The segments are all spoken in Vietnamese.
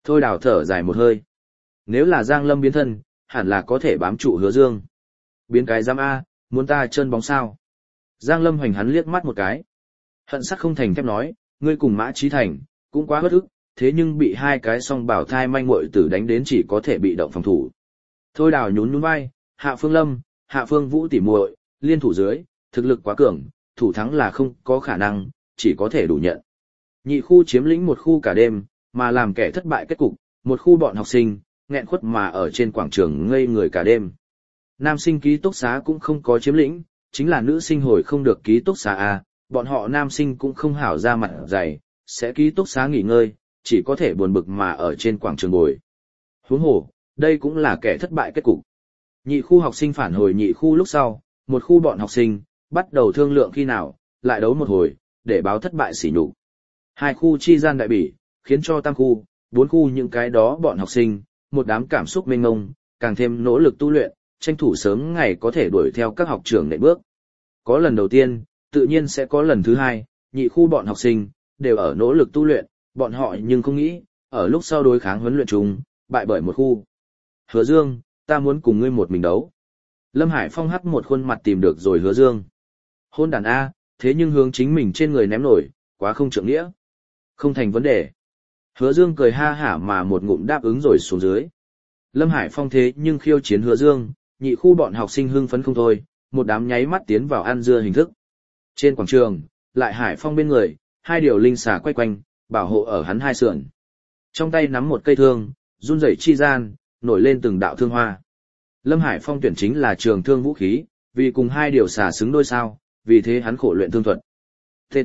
Thôi Đào thở dài một hơi. Nếu là Giang Lâm biến thân, hẳn là có thể bám trụ Hứa Dương. Biến cái giám A, muốn ta chân bóng sao? Giang Lâm hoành hắn liếc mắt một cái. Hận sắc không thành thép nói, ngươi cùng Mã Chí Thành, cũng quá bất ức, thế nhưng bị hai cái song bảo thai manh muội tử đánh đến chỉ có thể bị động phòng thủ. Thôi Đào nhún nhún vai, Hạ Phương Lâm, Hạ Phương Vũ tỉ muội, liên thủ dưới, thực lực quá cường, thủ thắng là không có khả năng, chỉ có thể đủ nhận. Nhị khu chiếm lĩnh một khu cả đêm, mà làm kẻ thất bại kết cục, một khu bọn học sinh, nghẹn khuất mà ở trên quảng trường ngây người cả đêm. Nam sinh ký túc xá cũng không có chiếm lĩnh, chính là nữ sinh hồi không được ký túc xá A, bọn họ nam sinh cũng không hảo ra mặt dày, sẽ ký túc xá nghỉ ngơi, chỉ có thể buồn bực mà ở trên quảng trường ngồi. Huống hồ, đây cũng là kẻ thất bại kết cục. Nhị khu học sinh phản hồi nhị khu lúc sau, một khu bọn học sinh, bắt đầu thương lượng khi nào, lại đấu một hồi, để báo thất bại sỉ nhục. Hai khu chi gian đại bỉ, khiến cho tam khu, bốn khu những cái đó bọn học sinh, một đám cảm xúc mênh mông, càng thêm nỗ lực tu luyện, tranh thủ sớm ngày có thể đuổi theo các học trưởng nệm bước. Có lần đầu tiên, tự nhiên sẽ có lần thứ hai, nhị khu bọn học sinh, đều ở nỗ lực tu luyện, bọn họ nhưng không nghĩ, ở lúc sau đối kháng huấn luyện chung, bại bởi một khu. Hứa Dương, ta muốn cùng ngươi một mình đấu. Lâm Hải Phong hắt một khuôn mặt tìm được rồi Hứa Dương. Hôn đàn A, thế nhưng hướng chính mình trên người ném nổi, quá không trượng nghĩa. Không thành vấn đề. Hứa Dương cười ha hả mà một ngụm đáp ứng rồi xuống dưới. Lâm Hải Phong thế nhưng khiêu chiến Hứa Dương, nhị khu bọn học sinh hưng phấn không thôi, một đám nháy mắt tiến vào ăn dưa hình thức. Trên quảng trường, lại Hải Phong bên người, hai điều linh xà quay quanh, bảo hộ ở hắn hai sườn. Trong tay nắm một cây thương, run rẩy chi gian, nổi lên từng đạo thương hoa. Lâm Hải Phong tuyển chính là trường thương vũ khí, vì cùng hai điều xà xứng đôi sao, vì thế hắn khổ luyện thương thuật. TT.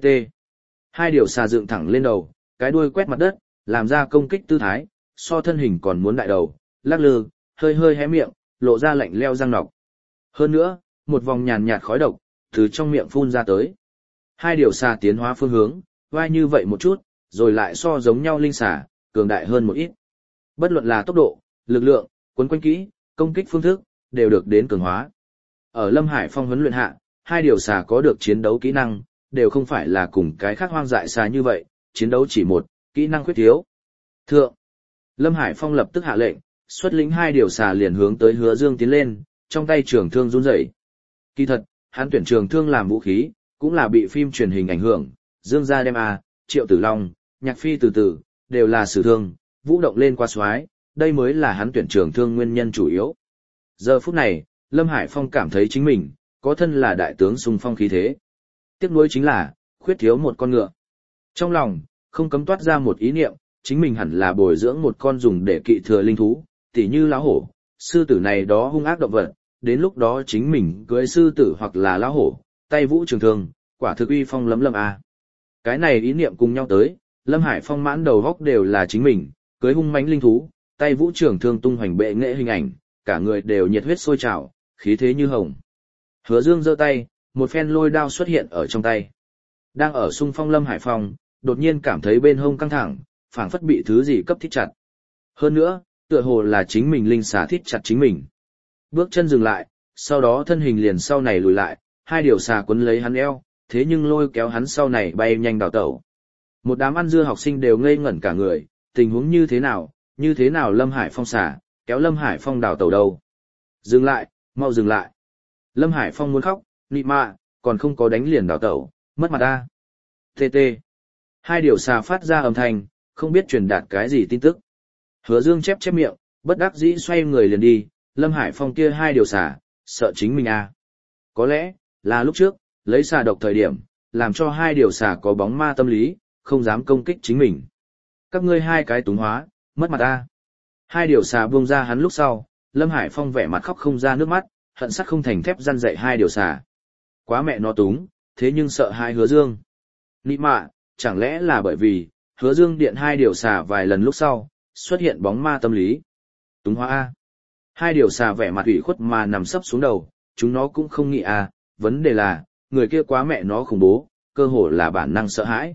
Hai điều xà dựng thẳng lên đầu, cái đuôi quét mặt đất, làm ra công kích tư thái, so thân hình còn muốn đại đầu, lắc lư, hơi hơi hé miệng, lộ ra lạnh leo răng nọc. Hơn nữa, một vòng nhàn nhạt khói độc, từ trong miệng phun ra tới. Hai điều xà tiến hóa phương hướng, vai như vậy một chút, rồi lại so giống nhau linh xà, cường đại hơn một ít. Bất luận là tốc độ, lực lượng, quấn quanh kỹ, công kích phương thức, đều được đến cường hóa. Ở Lâm Hải Phong huấn luyện hạ, hai điều xà có được chiến đấu kỹ năng, đều không phải là cùng cái khác hoang dại xà như vậy, chiến đấu chỉ một, kỹ năng khuyết thiếu. Thượng. Lâm Hải Phong lập tức hạ lệnh, xuất lĩnh hai điều xà liền hướng tới Hứa Dương tiến lên, trong tay trường thương run rẩy. Kỳ thật, hắn tuyển trường thương làm vũ khí, cũng là bị phim truyền hình ảnh hưởng, Dương gia đem A, Triệu Tử Long, Nhạc Phi từ từ, đều là sử thương, vũ động lên qua xoái, đây mới là hắn tuyển trường thương nguyên nhân chủ yếu. Giờ phút này, Lâm Hải Phong cảm thấy chính mình, có thân là đại tướng xung phong khí thế. Tiếc nuối chính là, khuyết thiếu một con ngựa. Trong lòng, không cấm toát ra một ý niệm, chính mình hẳn là bồi dưỡng một con dùng để kỵ thừa linh thú, tỉ như lão hổ, sư tử này đó hung ác động vật, đến lúc đó chính mình cưới sư tử hoặc là lão hổ, tay vũ trường thương, quả thực uy phong lấm lâm a. Cái này ý niệm cùng nhau tới, Lâm Hải Phong mãn đầu góc đều là chính mình, cưới hung mãnh linh thú, tay vũ trường thương tung hoành bệ nghệ hình ảnh, cả người đều nhiệt huyết sôi trào, khí thế như hồng. Hứa Dương giơ tay, một phen lôi đao xuất hiện ở trong tay. Đang ở xung phong Lâm Hải Phong, đột nhiên cảm thấy bên hông căng thẳng, phảng phất bị thứ gì cấp thít chặt. Hơn nữa, tựa hồ là chính mình linh xà thít chặt chính mình. Bước chân dừng lại, sau đó thân hình liền sau này lùi lại, hai điều xà quấn lấy hắn eo, thế nhưng lôi kéo hắn sau này bay nhanh đảo tẩu. Một đám ăn dưa học sinh đều ngây ngẩn cả người, tình huống như thế nào Lâm Hải Phong xà, kéo Lâm Hải Phong đảo tẩu đâu. Dừng lại, mau dừng lại. Lâm Hải Phong muốn khóc, nị mạ, còn không có đánh liền đảo tẩu, mất mặt ta. TT. Hai điều xà phát ra âm thanh, không biết truyền đạt cái gì tin tức. Hứa Dương chép miệng, bất đắc dĩ xoay người liền đi, Lâm Hải Phong kia hai điều xà, sợ chính mình à. Có lẽ, là lúc trước, lấy xà độc thời điểm, làm cho hai điều xà có bóng ma tâm lý, không dám công kích chính mình. Các ngươi hai cái túng hóa, mất mặt ta. Hai điều xà buông ra hắn lúc sau, Lâm Hải Phong vẻ mặt khóc không ra nước mắt, hận sắt không thành thép răn dạy hai điều xà. Quá mẹ nó túng, thế nhưng sợ hai Hứa Dương. Nị mạ, chẳng lẽ là bởi vì, Hứa Dương điện hai điều xà vài lần lúc sau, xuất hiện bóng ma tâm lý. Túng hóa A. Hai điều xà vẻ mặt ủy khuất mà nằm sấp xuống đầu, chúng nó cũng không nghĩ A, vấn đề là, người kia quá mẹ nó khủng bố, cơ hồ là bản năng sợ hãi.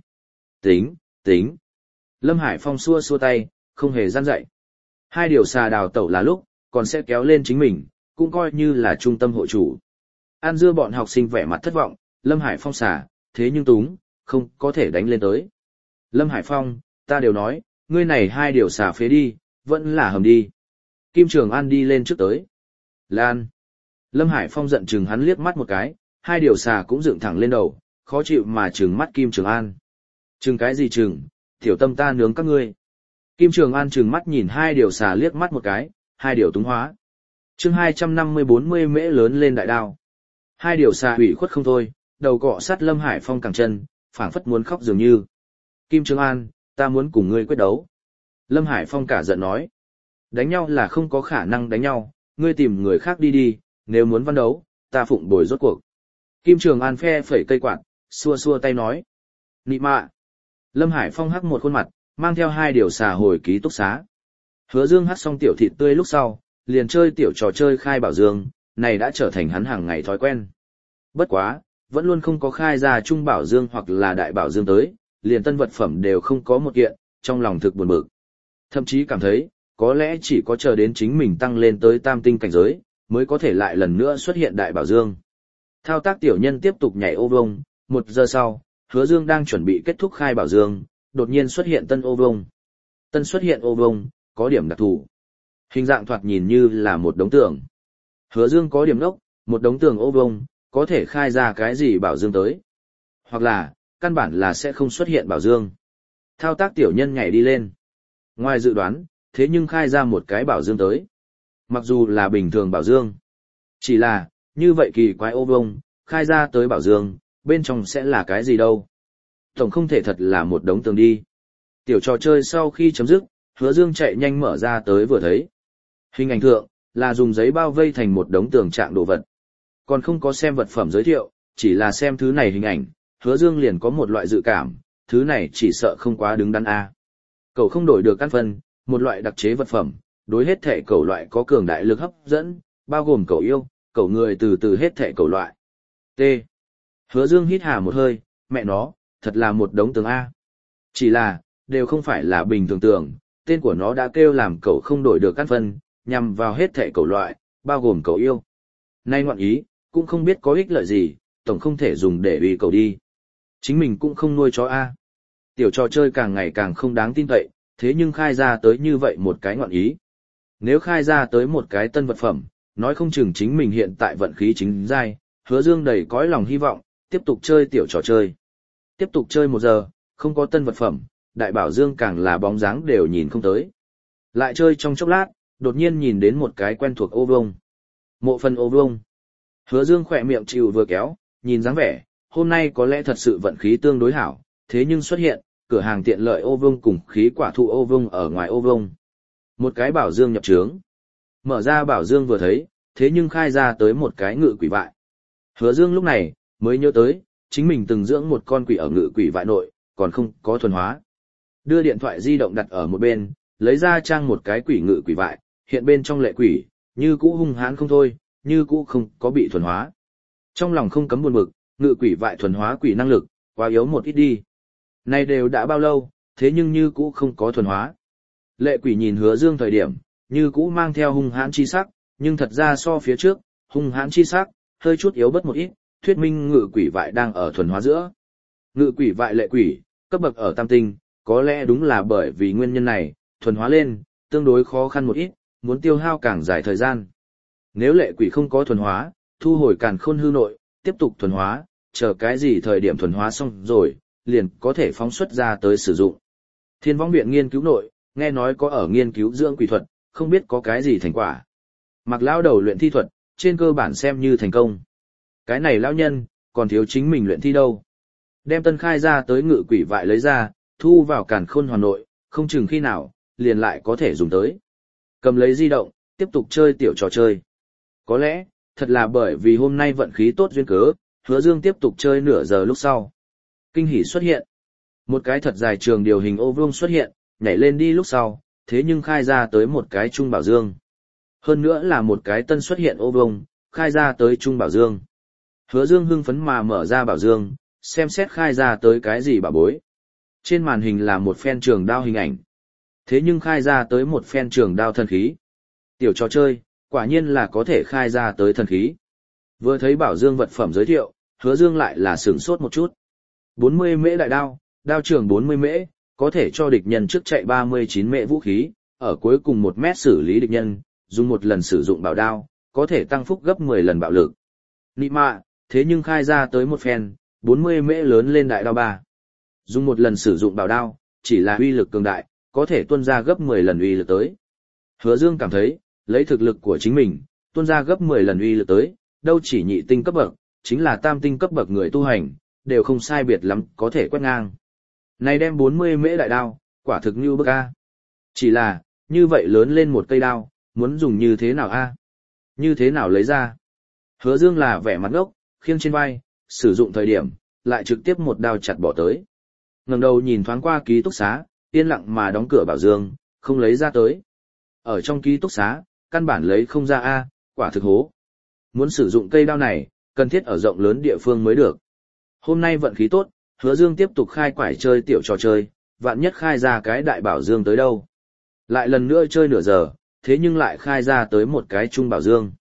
Tính. Lâm Hải Phong xua xua tay, không hề gian dạy. Hai điều xà đào tẩu là lúc, còn sẽ kéo lên chính mình, cũng coi như là trung tâm hộ chủ. An dưa bọn học sinh vẻ mặt thất vọng, Lâm Hải Phong xà, thế nhưng túng, không có thể đánh lên tới. Lâm Hải Phong, ta đều nói, ngươi này hai điều xà phế đi, vẫn là hầm đi. Kim Trường An đi lên trước tới. Lan. Lâm Hải Phong giận chừng hắn liếc mắt một cái, hai điều xà cũng dựng thẳng lên đầu, khó chịu mà trừng mắt Kim Trường An. Trừng cái gì trừng, tiểu tâm ta nướng các ngươi. Kim Trường An trừng mắt nhìn hai điều xà liếc mắt một cái, hai điều túng hóa. Chương 250-40 mễ lớn lên đại đao. Hai điều xà hủy khuất không thôi, đầu cọ sát Lâm Hải Phong cẳng chân, phảng phất muốn khóc dường như. Kim Trường An, ta muốn cùng ngươi quyết đấu. Lâm Hải Phong cả giận nói. Đánh nhau là không có khả năng đánh nhau, ngươi tìm người khác đi đi, nếu muốn văn đấu, ta phụng bồi rốt cuộc. Kim Trường An phe phẩy cây quạt, xua xua tay nói. Nị mạ. Lâm Hải Phong hắc một khuôn mặt, mang theo hai điều xà hồi ký túc xá. Hứa Dương hắc xong tiểu thịt tươi lúc sau, liền chơi tiểu trò chơi khai bảo dương, này đã trở thành hắn hàng ngày thói quen. Bất quá, vẫn luôn không có khai ra trung bảo dương hoặc là đại bảo dương tới, liền tân vật phẩm đều không có một kiện, trong lòng thực buồn bực. Thậm chí cảm thấy, có lẽ chỉ có chờ đến chính mình tăng lên tới tam tinh cảnh giới, mới có thể lại lần nữa xuất hiện đại bảo dương. Thao tác tiểu nhân tiếp tục nhảy ô vông, 1 giờ sau, Hứa Dương đang chuẩn bị kết thúc khai bảo dương, đột nhiên xuất hiện tân ô vông. Tân xuất hiện ô vông, có điểm đặc thù. Hình dạng thoạt nhìn như là một đống tường. Hứa Dương có điểm đốc, một đống tường ô vông, có thể khai ra cái gì bảo dương tới. Hoặc là, căn bản là sẽ không xuất hiện bảo dương. Thao tác tiểu nhân nhảy đi lên. Ngoài dự đoán, thế nhưng khai ra một cái bảo dương tới. Mặc dù là bình thường bảo dương. Chỉ là, như vậy kỳ quái ô vông, khai ra tới bảo dương, bên trong sẽ là cái gì đâu. Tổng không thể thật là một đống tường đi. Tiểu trò chơi sau khi chấm dứt, Hứa Dương chạy nhanh mở ra tới vừa thấy. Hình ảnh thượng, là dùng giấy bao vây thành một đống tường trạng đồ vật. Còn không có xem vật phẩm giới thiệu, chỉ là xem thứ này hình ảnh, Hứa Dương liền có một loại dự cảm, thứ này chỉ sợ không quá đứng đắn a. Cậu không đổi được căn phân, một loại đặc chế vật phẩm, đối hết thể cậu loại có cường đại lực hấp dẫn, bao gồm cậu yêu, cậu người từ từ hết thể cậu loại. T. Hứa Dương hít hà một hơi, mẹ nó, thật là một đống tường a. Chỉ là, đều không phải là bình thường tường, tên của nó đã kêu làm cậu không đổi được căn phân, nhằm vào hết thể cậu loại, bao gồm cậu yêu. Nay ngoạn ý, cũng không biết có ích lợi gì, tổng không thể dùng để uy cậu đi. Chính mình cũng không nuôi chó a. Tiểu trò chơi càng ngày càng không đáng tin cậy, thế nhưng khai ra tới như vậy một cái ngoạn ý. Nếu khai ra tới một cái tân vật phẩm, nói không chừng chính mình hiện tại vận khí chính giai, Hứa Dương đầy cõi lòng hy vọng, tiếp tục chơi tiểu trò chơi. Tiếp tục chơi 1 giờ, không có tân vật phẩm, đại bảo dương càng là bóng dáng đều nhìn không tới. Lại chơi trong chốc lát, đột nhiên nhìn đến một cái quen thuộc ô vông. Mộ phần ô vông. Hứa Dương khỏe miệng chịu vừa kéo, nhìn dáng vẻ, hôm nay có lẽ thật sự vận khí tương đối hảo, thế nhưng xuất hiện, cửa hàng tiện lợi ô vông cùng khí quả thụ ô vông ở ngoài ô vông. Một cái bảo dương nhập trướng. Mở ra bảo dương vừa thấy, thế nhưng khai ra tới một cái ngự quỷ vại. Hứa Dương lúc này, mới nhớ tới, chính mình từng dưỡng một con quỷ ở ngự quỷ vại nội, còn không có thuần hóa. Đưa điện thoại di động đặt ở một bên, lấy ra trang một cái quỷ ngự quỷ vại, hiện bên trong lệ quỷ, như cũ hung hãn không thôi, như cũ không có bị thuần hóa. Trong lòng không cấm buồn bực, ngự quỷ vại thuần hóa quỷ năng lực, quá yếu một ít đi. Này đều đã bao lâu, thế nhưng như cũ không có thuần hóa. Lệ quỷ nhìn Hứa Dương thời điểm, như cũ mang theo hung hãn chi sắc, nhưng thật ra so phía trước, hung hãn chi sắc, hơi chút yếu bớt một ít, thuyết minh ngự quỷ vại đang ở thuần hóa giữa. Ngự quỷ vại lệ quỷ, cấp bậc ở tam tinh, có lẽ đúng là bởi vì nguyên nhân này, thuần hóa lên, tương đối khó khăn một ít, muốn tiêu hao càng dài thời gian. Nếu lệ quỷ không có thuần hóa, thu hồi càn khôn hư nội, tiếp tục thuần hóa, chờ cái gì thời điểm thuần hóa xong rồi, liền có thể phóng xuất ra tới sử dụng. Thiên Võng Viện nghiên cứu nội, nghe nói có ở nghiên cứu dưỡng quỷ thuật, không biết có cái gì thành quả. Mặc lão đầu luyện thi thuật, trên cơ bản xem như thành công. Cái này lão nhân, còn thiếu chính mình luyện thi đâu. Đem tân khai ra tới ngự quỷ vại lấy ra, thu vào càn khôn hoàn nội, không chừng khi nào, liền lại có thể dùng tới. Cầm lấy di động, tiếp tục chơi tiểu trò chơi. Có lẽ, thật là bởi vì hôm nay vận khí tốt duyên cớ, Hứa Dương tiếp tục chơi nửa giờ lúc sau. Kinh hỉ xuất hiện. Một cái thật dài trường điều hình ô vuông xuất hiện, nhảy lên đi lúc sau, thế nhưng khai ra tới một cái trung bảo dương. Hơn nữa là một cái tân xuất hiện ô vuông, khai ra tới trung bảo dương. Hứa Dương hưng phấn mà mở ra bảo dương, xem xét khai ra tới cái gì bảo bối. Trên màn hình là một phen trường đao hình ảnh. Thế nhưng khai ra tới một phen trường đao thần khí. Tiểu trò chơi, quả nhiên là có thể khai ra tới thần khí. Vừa thấy bảo dương vật phẩm giới thiệu, Hứa Dương lại là sửng sốt một chút. 40 mễ đại đao, đao trường 40 mễ, có thể cho địch nhân trước chạy 39 mệ vũ khí, ở cuối cùng 1 mét xử lý địch nhân, dùng một lần sử dụng bảo đao, có thể tăng phúc gấp 10 lần bạo lực. Nị mạ, thế nhưng khai ra tới một phen, 40 mễ lớn lên đại đao 3. Dùng một lần sử dụng bảo đao, chỉ là uy lực cường đại, có thể tuôn ra gấp 10 lần uy lực tới. Hứa Dương cảm thấy, lấy thực lực của chính mình, tuôn ra gấp 10 lần uy lực tới, đâu chỉ nhị tinh cấp bậc, chính là tam tinh cấp bậc người tu hành, đều không sai biệt lắm, có thể quét ngang. Này đem 40 mễ đại đao, quả thực như bức a. Chỉ là, như vậy lớn lên một cây đao, muốn dùng như thế nào a? Như thế nào lấy ra? Hứa Dương là vẻ mặt ngốc, khiêng trên vai, sử dụng thời điểm, lại trực tiếp một đao chặt bỏ tới. Ngẩng đầu nhìn thoáng qua ký túc xá, yên lặng mà đóng cửa bảo Dương, không lấy ra tới. Ở trong ký túc xá, căn bản lấy không ra a, quả thực hố. Muốn sử dụng cây đao này, cần thiết ở rộng lớn địa phương mới được. Hôm nay vận khí tốt, Hứa Dương tiếp tục khai quải chơi tiểu trò chơi, vạn nhất khai ra cái đại bảo dương tới đâu. Lại lần nữa chơi nửa giờ, thế nhưng lại khai ra tới một cái trung bảo dương.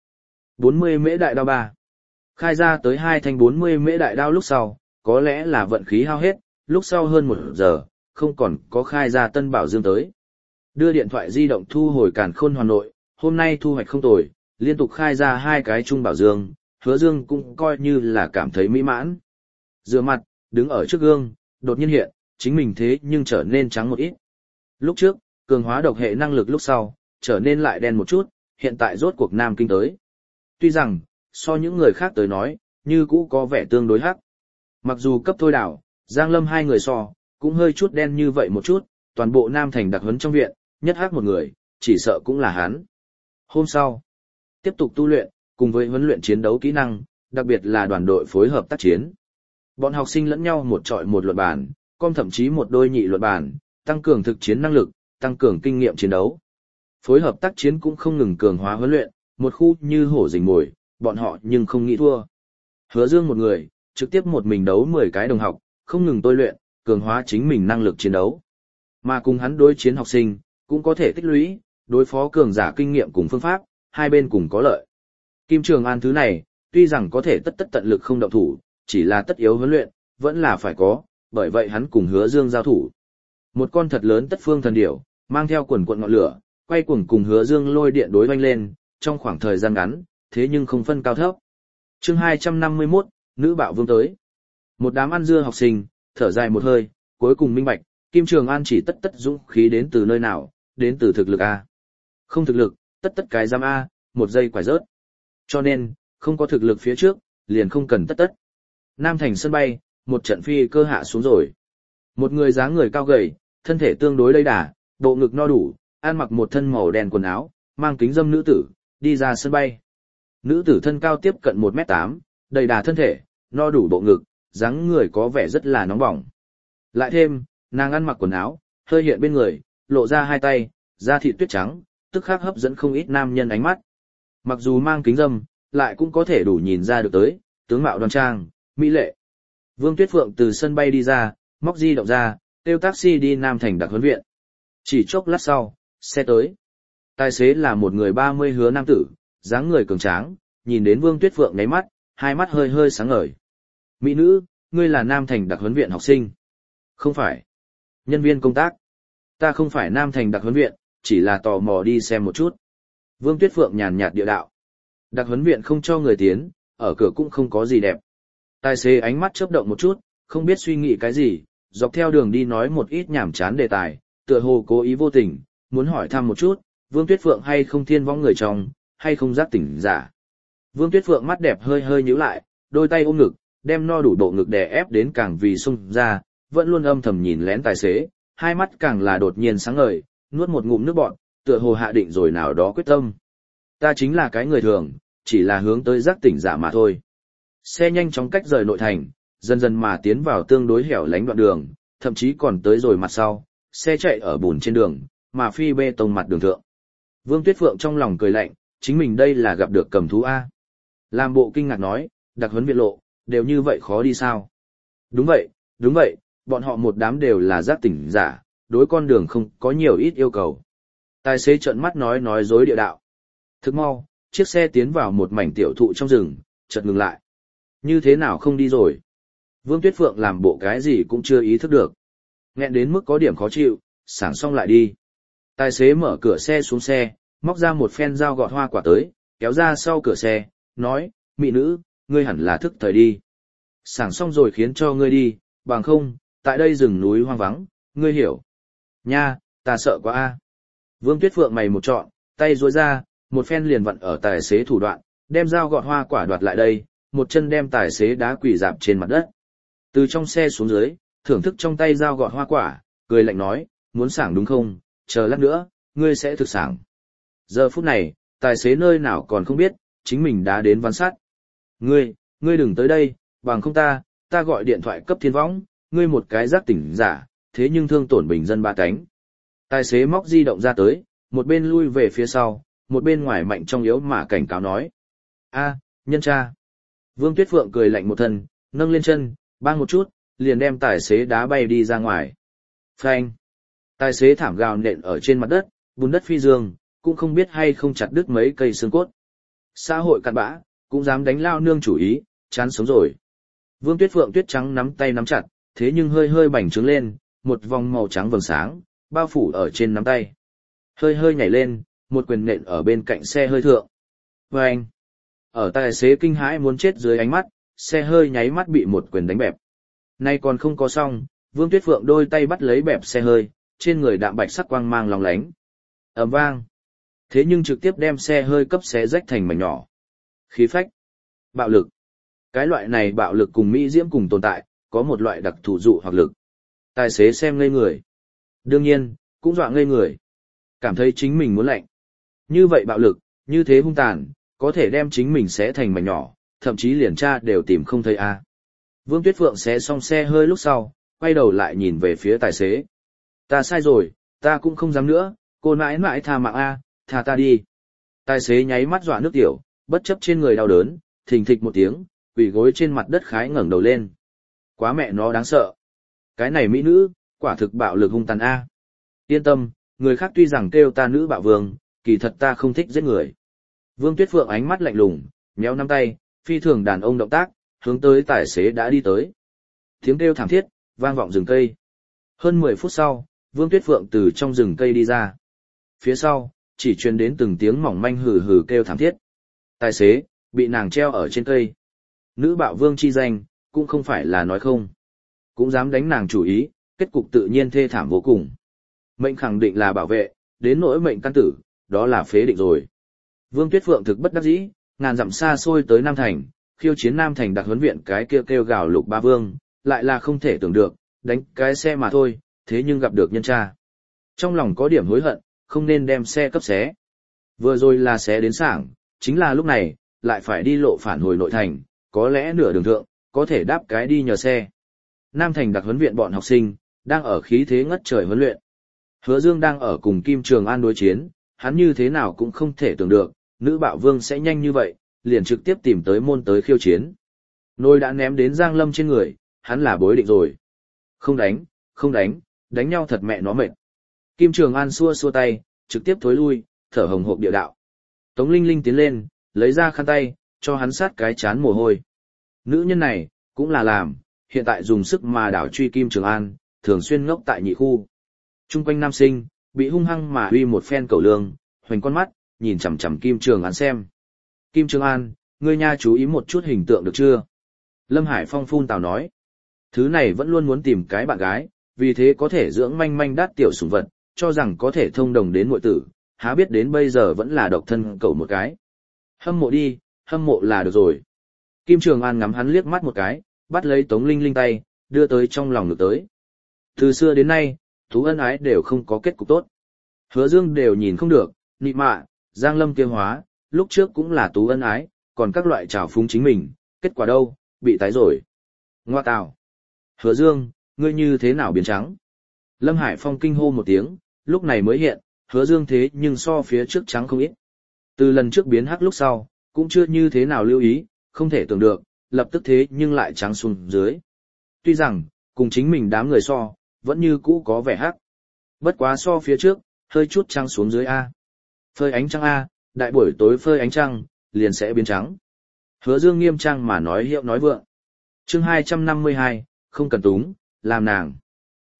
40 mễ đại đao 3. Khai ra tới 2 thanh 40 mễ đại đao lúc sau, có lẽ là vận khí hao hết, lúc sau hơn 1 giờ, không còn có khai ra tân bảo dương tới. Đưa điện thoại di động thu hồi Càn Khôn Hoàn Nội, hôm nay thu hoạch không tồi, liên tục khai ra 2 cái trung bảo dương, Hứa Dương cũng coi như là cảm thấy mỹ mãn. Rửa mặt, đứng ở trước gương, đột nhiên hiện, chính mình thế nhưng trở nên trắng một ít. Lúc trước, cường hóa độc hệ năng lực lúc sau, trở nên lại đen một chút, hiện tại rốt cuộc nam kinh tới. Tuy rằng, so những người khác tới nói, như cũ có vẻ tương đối hắc. Mặc dù cấp thôi đảo, Giang Lâm hai người so, cũng hơi chút đen như vậy một chút, toàn bộ Nam Thành đặc huấn trong viện, nhất hắc một người, chỉ sợ cũng là hắn. Hôm sau, tiếp tục tu luyện, cùng với huấn luyện chiến đấu kỹ năng, đặc biệt là đoàn đội phối hợp tác chiến. Bọn học sinh lẫn nhau một trọi một luận bàn, com thậm chí một đôi nhị luận bàn, tăng cường thực chiến năng lực, tăng cường kinh nghiệm chiến đấu. Phối hợp tác chiến cũng không ngừng cường hóa huấn luyện, một khu như hổ rình mồi, bọn họ nhưng không nghĩ thua. Hứa Dương một người, trực tiếp một mình đấu 10 cái đồng học, không ngừng tôi luyện, cường hóa chính mình năng lực chiến đấu. Mà cùng hắn đối chiến học sinh, cũng có thể tích lũy, đối phó cường giả kinh nghiệm cùng phương pháp, hai bên cùng có lợi. Kim Trường An thứ này, tuy rằng có thể tất tận lực không động thủ, chỉ là tất yếu huấn luyện, vẫn là phải có, bởi vậy hắn cùng Hứa Dương giao thủ. Một con thật lớn tất phương thần điểu, mang theo quần quần ngọn lửa, quay cuồng cùng Hứa Dương lôi điện đối oanh lên, trong khoảng thời gian ngắn, thế nhưng không phân cao thấp. Chương 251, nữ bạo vương tới. Một đám ăn dưa học sinh, thở dài một hơi, cuối cùng minh bạch, Kim Trường An chỉ tất dũng khí đến từ nơi nào, đến từ thực lực a. Không thực lực, tất cái giam a, một giây quải rớt. Cho nên, không có thực lực phía trước, liền không cần tất. Nam Thành sân bay, một trận phi cơ hạ xuống rồi. Một người dáng người cao gầy, thân thể tương đối đầy đà, bộ ngực no đủ, ăn mặc một thân màu đen quần áo, mang kính dâm nữ tử, đi ra sân bay. Nữ tử thân cao tiếp cận 1m8, đầy đà thân thể, no đủ bộ ngực, dáng người có vẻ rất là nóng bỏng. Lại thêm, nàng ăn mặc quần áo, hơi hiện bên người, lộ ra hai tay, da thịt tuyết trắng, tức khắc hấp dẫn không ít nam nhân ánh mắt. Mặc dù mang kính dâm, lại cũng có thể đủ nhìn ra được tới, tướng mạo đoan trang, mỹ lệ. Vương Tuyết Phượng từ sân bay đi ra, móc di động ra, kêu taxi đi Nam Thành đặc huấn viện. Chỉ chốc lát sau, xe tới. Tài xế là một người 30 hứa nam tử, dáng người cường tráng, nhìn đến Vương Tuyết Phượng ngáy mắt, hai mắt hơi hơi sáng ngời. Mỹ nữ, ngươi là Nam Thành đặc huấn viện học sinh. Không phải. Nhân viên công tác. Ta không phải Nam Thành đặc huấn viện, chỉ là tò mò đi xem một chút. Vương Tuyết Phượng nhàn nhạt địa đạo. Đặc huấn viện không cho người tiến, ở cửa cũng không có gì đẹp. Tài xế ánh mắt chớp động một chút, không biết suy nghĩ cái gì, dọc theo đường đi nói một ít nhảm chán đề tài, tựa hồ cố ý vô tình, muốn hỏi thăm một chút, Vương Tuyết Phượng hay không thiên võng người trong, hay không giác tỉnh giả. Vương Tuyết Phượng mắt đẹp hơi hơi nhíu lại, đôi tay ôm ngực, đem no đủ độ ngực đè ép đến càng vì sung ra, vẫn luôn âm thầm nhìn lén tài xế, hai mắt càng là đột nhiên sáng ngời, nuốt một ngụm nước bọt, tựa hồ hạ định rồi nào đó quyết tâm. Ta chính là cái người thường, chỉ là hướng tới giác tỉnh giả mà thôi. Xe nhanh chóng cách rời nội thành, dần dần mà tiến vào tương đối hẻo lánh đoạn đường, thậm chí còn tới rồi mặt sau, xe chạy ở bùn trên đường, mà phi bê tông mặt đường thượng. Vương Tuyết Phượng trong lòng cười lạnh, chính mình đây là gặp được cầm thú A. Làm bộ kinh ngạc nói, đặc huấn viện lộ, đều như vậy khó đi sao? Đúng vậy, bọn họ một đám đều là giác tỉnh giả, đối con đường không có nhiều ít yêu cầu. Tài xế trợn mắt nói dối địa đạo. Thức mau, chiếc xe tiến vào một mảnh tiểu thụ trong rừng, chợt ngừng lại. Như thế nào không đi rồi? Vương Tuyết Phượng làm bộ cái gì cũng chưa ý thức được. Nghẹn đến mức có điểm khó chịu, sảng xong lại đi. Tài xế mở cửa xe xuống xe, móc ra một phen dao gọt hoa quả tới, kéo ra sau cửa xe, nói, mỹ nữ, ngươi hẳn là thức thời đi. Sảng xong rồi khiến cho ngươi đi, bằng không, tại đây rừng núi hoang vắng, ngươi hiểu. Nha, ta sợ quá a. Vương Tuyết Phượng mày một trọn, tay duỗi ra, một phen liền vặn ở tài xế thủ đoạn, đem dao gọt hoa quả đoạt lại đây, một chân đem tài xế đá quỳ dạp trên mặt đất. Từ trong xe xuống dưới, thưởng thức trong tay dao gọt hoa quả, cười lạnh nói, muốn sảng đúng không, chờ lát nữa, ngươi sẽ thực sảng. Giờ phút này, tài xế nơi nào còn không biết, chính mình đã đến ván sát. Ngươi đừng tới đây, bằng không ta gọi điện thoại cấp thiên võng, ngươi một cái giác tỉnh giả, thế nhưng thương tổn bình dân ba cánh. Tài xế móc di động ra tới, một bên lui về phía sau, một bên ngoài mạnh trong yếu mà cảnh cáo nói. Nhân cha. Vương Tuyết Phượng cười lạnh một thân, nâng lên chân, bang một chút, liền đem tài xế đá bay đi ra ngoài. Phanh. Tài xế thảm gào nện ở trên mặt đất, bùn đất phi dương, cũng không biết hay không chặt đứt mấy cây xương cốt. Xã hội cặn bã, cũng dám đánh lao nương chủ ý, chán sống rồi. Vương Tuyết Phượng tuyết trắng nắm tay nắm chặt, thế nhưng hơi hơi bành trướng lên, một vòng màu trắng vầng sáng, bao phủ ở trên nắm tay. Hơi hơi nhảy lên, một quyền nện ở bên cạnh xe hơi thượng. Vâng! Ở tài xế kinh hãi muốn chết dưới ánh mắt, xe hơi nháy mắt bị một quyền đánh bẹp. Nay còn không có xong, Vương Tuyết Phượng đôi tay bắt lấy bẹp xe hơi, trên người đạm bạch sắc quang mang lóng lánh. Ầm vang! Thế nhưng trực tiếp đem xe hơi cấp xé rách thành mảnh nhỏ. Khí phách! Bạo lực! Cái loại này bạo lực cùng mỹ diễm cùng tồn tại, có một loại đặc thù dụ hoặc lực. Tài xế xem ngây người. Đương nhiên, cũng dọa ngây người. Cảm thấy chính mình muốn lạnh. Như vậy bạo lực, như thế hung tàn, có thể đem chính mình xé thành mảnh nhỏ, thậm chí liền tra đều tìm không thấy a. Vương Tuyết Phượng xé xong xe hơi lúc sau, quay đầu lại nhìn về phía tài xế. Ta sai rồi, ta cũng không dám nữa, cô mãi mãi tha mạng a, tha ta đi. Tài xế nháy mắt dọa nước tiểu, bất chấp trên người đau đớn, thình thịch một tiếng, quỳ gối trên mặt đất khái ngẩng đầu lên. Quá mẹ nó đáng sợ. Cái này mỹ nữ, quả thực bạo lực hung tàn a. Yên tâm, người khác tuy rằng kêu ta nữ bạo vương, kỳ thật ta không thích giết người. Vương Tuyết Phượng ánh mắt lạnh lùng, nhéo nắm tay, phi thường đàn ông động tác, hướng tới tài xế đã đi tới. Tiếng kêu thảm thiết, vang vọng rừng cây. Hơn 10 phút sau, Vương Tuyết Phượng từ trong rừng cây đi ra. Phía sau, chỉ truyền đến từng tiếng mỏng manh hừ hừ kêu thảm thiết. Tài xế, bị nàng treo ở trên cây. Nữ bạo vương chi danh, cũng không phải là nói không. Cũng dám đánh nàng chủ ý, kết cục tự nhiên thê thảm vô cùng. Mệnh khẳng định là bảo vệ, đến nỗi mệnh căn tử, đó là phế định rồi. Vương Tuyết Phượng thực bất đắc dĩ, ngàn dặm xa xôi tới Nam Thành, khiêu chiến Nam Thành đặc huấn viện cái kêu gào lục ba vương, lại là không thể tưởng được, đánh cái xe mà thôi, thế nhưng gặp được nhân tra. Trong lòng có điểm hối hận, không nên đem xe cấp xé. Vừa rồi là xé đến sảng, chính là lúc này, lại phải đi lộ phản hồi nội thành, có lẽ nửa đường thượng, có thể đáp cái đi nhờ xe. Nam Thành đặc huấn viện bọn học sinh, đang ở khí thế ngất trời huấn luyện. Hứa Dương đang ở cùng Kim Trường An đối chiến, hắn như thế nào cũng không thể tưởng được, nữ bạo vương sẽ nhanh như vậy, liền trực tiếp tìm tới môn tới khiêu chiến. Nôi đã ném đến Giang Lâm trên người, hắn là bối định rồi. Không đánh, đánh nhau thật mẹ nó mệt. Kim Trường An xua xua tay, trực tiếp thối lui, thở hồng hộc địa đạo. Tống Linh Linh tiến lên, lấy ra khăn tay, cho hắn sát cái chán mồ hôi. Nữ nhân này, cũng là làm, hiện tại dùng sức mà đảo truy Kim Trường An, thường xuyên ngốc tại nhị khu. Trung quanh nam sinh, bị hung hăng mà uy một phen cầu lương, hoành con mắt, nhìn chằm chằm Kim Trường An xem. Kim Trường An, ngươi nha chú ý một chút hình tượng được chưa? Lâm Hải Phong phun tào nói. Thứ này vẫn luôn muốn tìm cái bạn gái, vì thế có thể dưỡng manh manh đát tiểu sủng vật, cho rằng có thể thông đồng đến muội tử, há biết đến bây giờ vẫn là độc thân cậu một cái. Hâm mộ đi, hâm mộ là được rồi. Kim Trường An ngắm hắn liếc mắt một cái, bắt lấy Tống Linh Linh tay, đưa tới trong lòng ngực tới. Từ xưa đến nay, Tú ân ái đều không có kết cục tốt. Hứa Dương đều nhìn không được, nị mạ, Giang Lâm kia hóa, lúc trước cũng là Tú ân ái, còn các loại trào phúng chính mình, kết quả đâu, bị tái rồi. Ngoa tào. Hứa Dương, ngươi như thế nào biến trắng? Lâm Hải Phong kinh hô một tiếng, lúc này mới hiện, Hứa Dương thế nhưng so phía trước trắng không ít. Từ lần trước biến hắc lúc sau, cũng chưa như thế nào lưu ý, không thể tưởng được, lập tức thế nhưng lại trắng xuống dưới. Tuy rằng, cùng chính mình đám người so, vẫn như cũ có vẻ hắc. Bất quá so phía trước, hơi chút trắng xuống dưới A. Phơi ánh trăng A, đại buổi tối phơi ánh trăng, liền sẽ biến trắng. Hứa Dương nghiêm trang mà nói hiệu nói vượng. Chương 252, không cần túng, làm nàng.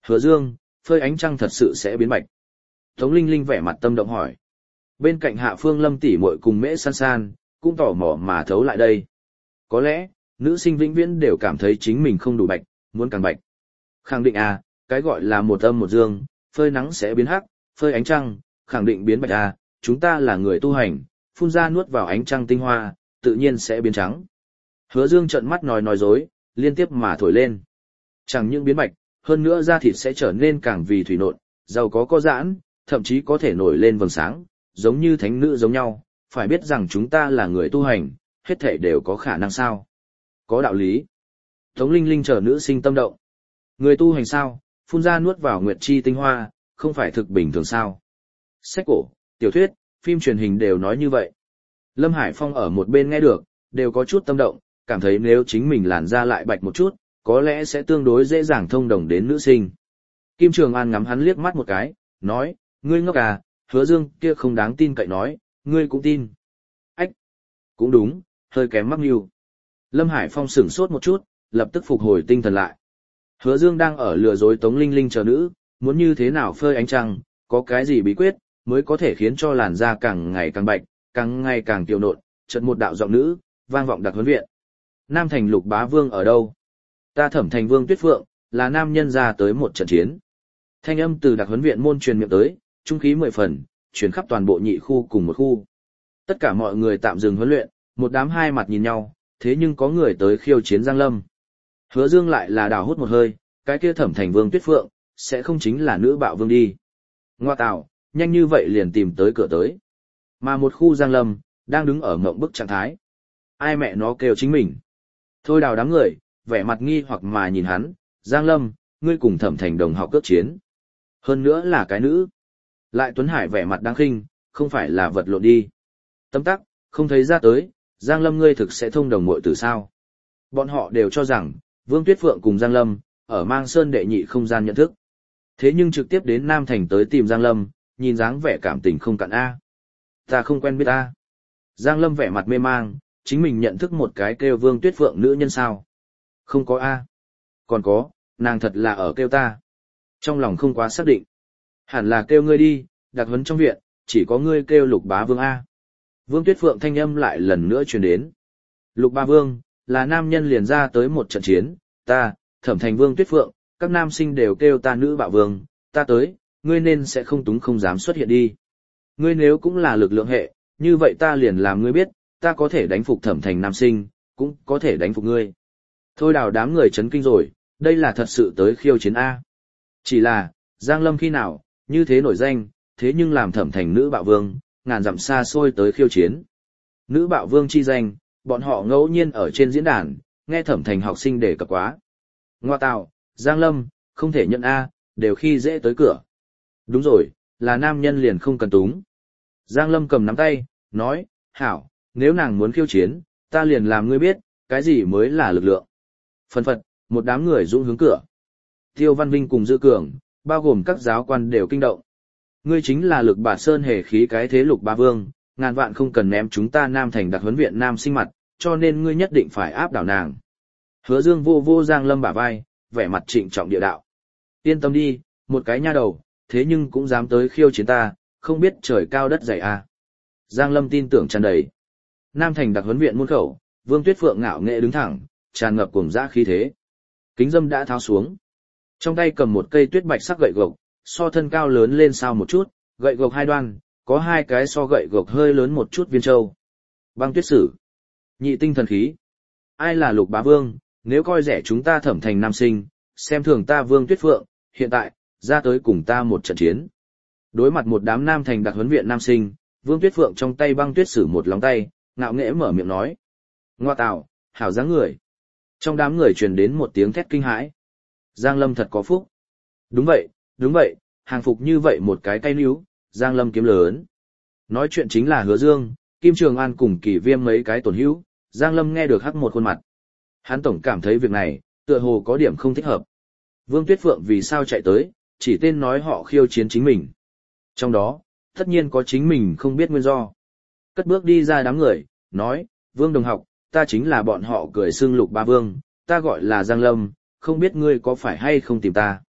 Hứa Dương, phơi ánh trăng thật sự sẽ biến bạch. Tống Linh Linh vẻ mặt tâm động hỏi. Bên cạnh Hạ Phương Lâm tỷ muội cùng Mễ San San, cũng tò mò mà thấu lại đây. Có lẽ, nữ sinh vĩnh viễn đều cảm thấy chính mình không đủ bạch, muốn càng bạch. Khẳng định à, cái gọi là một âm một dương, phơi nắng sẽ biến hắc, phơi ánh trăng, khẳng định biến bạch à, chúng ta là người tu hành, phun ra nuốt vào ánh trăng tinh hoa, tự nhiên sẽ biến trắng. Hứa Dương trợn mắt nói dối, liên tiếp mà thổi lên. Chẳng những biến bạch, hơn nữa da thịt sẽ trở nên càng vì thủy nộn, giàu có giãn, thậm chí có thể nổi lên vầng sáng, giống như thánh nữ giống nhau, phải biết rằng chúng ta là người tu hành, hết thảy đều có khả năng sao. Có đạo lý. Tống Linh Linh chờ nữ sinh tâm động. Người tu hành sao, phun ra nuốt vào nguyệt chi tinh hoa, không phải thực bình thường sao. Sách cổ, tiểu thuyết, phim truyền hình đều nói như vậy. Lâm Hải Phong ở một bên nghe được, đều có chút tâm động, cảm thấy nếu chính mình làn da lại bạch một chút, có lẽ sẽ tương đối dễ dàng thông đồng đến nữ sinh. Kim Trường An ngắm hắn liếc mắt một cái, nói, ngươi ngốc à, Hứa Dương kia không đáng tin cậy nói, ngươi cũng tin. Ách, cũng đúng, hơi kém mắc mưu. Lâm Hải Phong sửng sốt một chút, lập tức phục hồi tinh thần lại. Hứa Dương đang ở lừa dối Tống Linh Linh chờ nữ, muốn như thế nào phơi ánh trăng, có cái gì bí quyết, mới có thể khiến cho làn da càng ngày càng bạch, càng ngày càng tiểu nộn, chợt một đạo giọng nữ, vang vọng đặc huấn viện. Nam Thành Lục Bá Vương ở đâu? Ta Thẩm Thành Vương Tuyết Phượng, là nam nhân ra tới một trận chiến. Thanh âm từ đặc huấn viện môn truyền miệng tới, trung khí 10 phần, truyền khắp toàn bộ nhị khu cùng một khu. Tất cả mọi người tạm dừng huấn luyện, một đám hai mặt nhìn nhau, thế nhưng có người tới khiêu chiến Giang Lâm. Hứa Dương lại là đào hút một hơi, cái kia Thẩm Thành Vương Tuyết Phượng, sẽ không chính là nữ bạo vương đi. Ngoa tạo, nhanh như vậy liền tìm tới cửa tới. Mà một khu Giang Lâm, đang đứng ở mộng bức trạng thái. Ai mẹ nó kêu chính mình. Thôi đào đám người, vẻ mặt nghi hoặc mà nhìn hắn, Giang Lâm, ngươi cùng Thẩm Thành đồng học cướp chiến. Hơn nữa là cái nữ. Lại Tuấn Hải vẻ mặt đáng khinh, không phải là vật lộn đi. Tấm tắc, không thấy ra tới, Giang Lâm ngươi thực sẽ thông đồng muội tử sao. Bọn họ đều cho rằng, Vương Tuyết Phượng cùng Giang Lâm, ở Mang Sơn đệ nhị không gian nhận thức. Thế nhưng trực tiếp đến Nam Thành tới tìm Giang Lâm, nhìn dáng vẻ cảm tình không cạn A. Ta không quen biết A. Giang Lâm vẻ mặt mê mang, chính mình nhận thức một cái kêu Vương Tuyết Phượng nữ nhân sao. Không có A. Còn có, nàng thật là ở kêu ta. Trong lòng không quá xác định. Hẳn là kêu ngươi đi, đặc huấn trong viện, chỉ có ngươi kêu Lục Bá Vương A. Vương Tuyết Phượng thanh âm lại lần nữa truyền đến. Lục Bá Vương, là nam nhân liền ra tới một trận chiến, ta, Thẩm Thành Vương Tuyết Phượng, các nam sinh đều kêu ta nữ bạo vương, ta tới, ngươi nên sẽ không túng không dám xuất hiện đi. Ngươi nếu cũng là lực lượng hệ, như vậy ta liền làm ngươi biết, ta có thể đánh phục Thẩm Thành nam sinh, cũng có thể đánh phục ngươi. Thôi đào đám người chấn kinh rồi, đây là thật sự tới khiêu chiến A. Chỉ là, Giang Lâm khi nào, như thế nổi danh, thế nhưng làm Thẩm Thành nữ bạo vương, ngàn dặm xa xôi tới khiêu chiến. Nữ bạo vương chi danh, bọn họ ngẫu nhiên ở trên diễn đàn, nghe Thẩm Thành học sinh đề cập quá. Ngoa tạo, Giang Lâm, không thể nhận A, đều khi dễ tới cửa. Đúng rồi, là nam nhân liền không cần túng. Giang Lâm cầm nắm tay, nói, hảo, nếu nàng muốn khiêu chiến, ta liền làm ngươi biết, cái gì mới là lực lượng. Phân phật, một đám người dũng hướng cửa. Tiêu Văn Vinh cùng Dư Cường, bao gồm các giáo quan đều kinh động. Ngươi chính là lực bạt sơn hề khí cái thế Lục Bá Vương, ngàn vạn không cần ném chúng ta Nam Thành đặc huấn viện nam sinh mặt, cho nên ngươi nhất định phải áp đảo nàng. Hứa Dương vô vô Giang Lâm bả vai, vẻ mặt trịnh trọng địa đạo. Yên tâm đi, một cái nha đầu, thế nhưng cũng dám tới khiêu chiến ta, không biết trời cao đất dày à. Giang Lâm tin tưởng tràn đầy. Nam Thành đặc huấn viện môn khẩu, Vương Tuyết Phượng ngạo nghệ đứng thẳng, tràn ngập cuồng dã khí thế. Kính dâm đã tháo xuống. Trong tay cầm một cây tuyết bạch sắc gậy gộc, so thân cao lớn lên sao một chút, gậy gộc hai đoan, có hai cái so gậy gộc hơi lớn một chút viên châu. Băng tuyết sử. Nhị tinh thần khí. Ai là Lục Bá Vương, nếu coi rẻ chúng ta Thẩm Thành nam sinh, xem thường ta Vương Tuyết Phượng, hiện tại, ra tới cùng ta một trận chiến. Đối mặt một đám Nam Thành đặc huấn viện nam sinh, Vương Tuyết Phượng trong tay băng tuyết sử một lòng tay, ngạo nghễ mở miệng nói. Ngoa tạo, hảo dáng người. Trong đám người truyền đến một tiếng thét kinh hãi. Giang Lâm thật có phúc. Đúng vậy, hàng phục như vậy một cái tay níu, Giang Lâm kiếm lớn. Nói chuyện chính là Hứa Dương, Kim Trường An cùng Kỳ Viêm mấy cái tổn hữu, Giang Lâm nghe được hắc một khuôn mặt. Hắn tổng cảm thấy việc này, tựa hồ có điểm không thích hợp. Vương Tuyết Phượng vì sao chạy tới, chỉ tên nói họ khiêu chiến chính mình. Trong đó, tất nhiên có chính mình không biết nguyên do. Cất bước đi ra đám người, nói, Vương đồng học, ta chính là bọn họ cười xưng Lục Bá Vương, ta gọi là Giang Lâm, không biết ngươi có phải hay không tìm ta.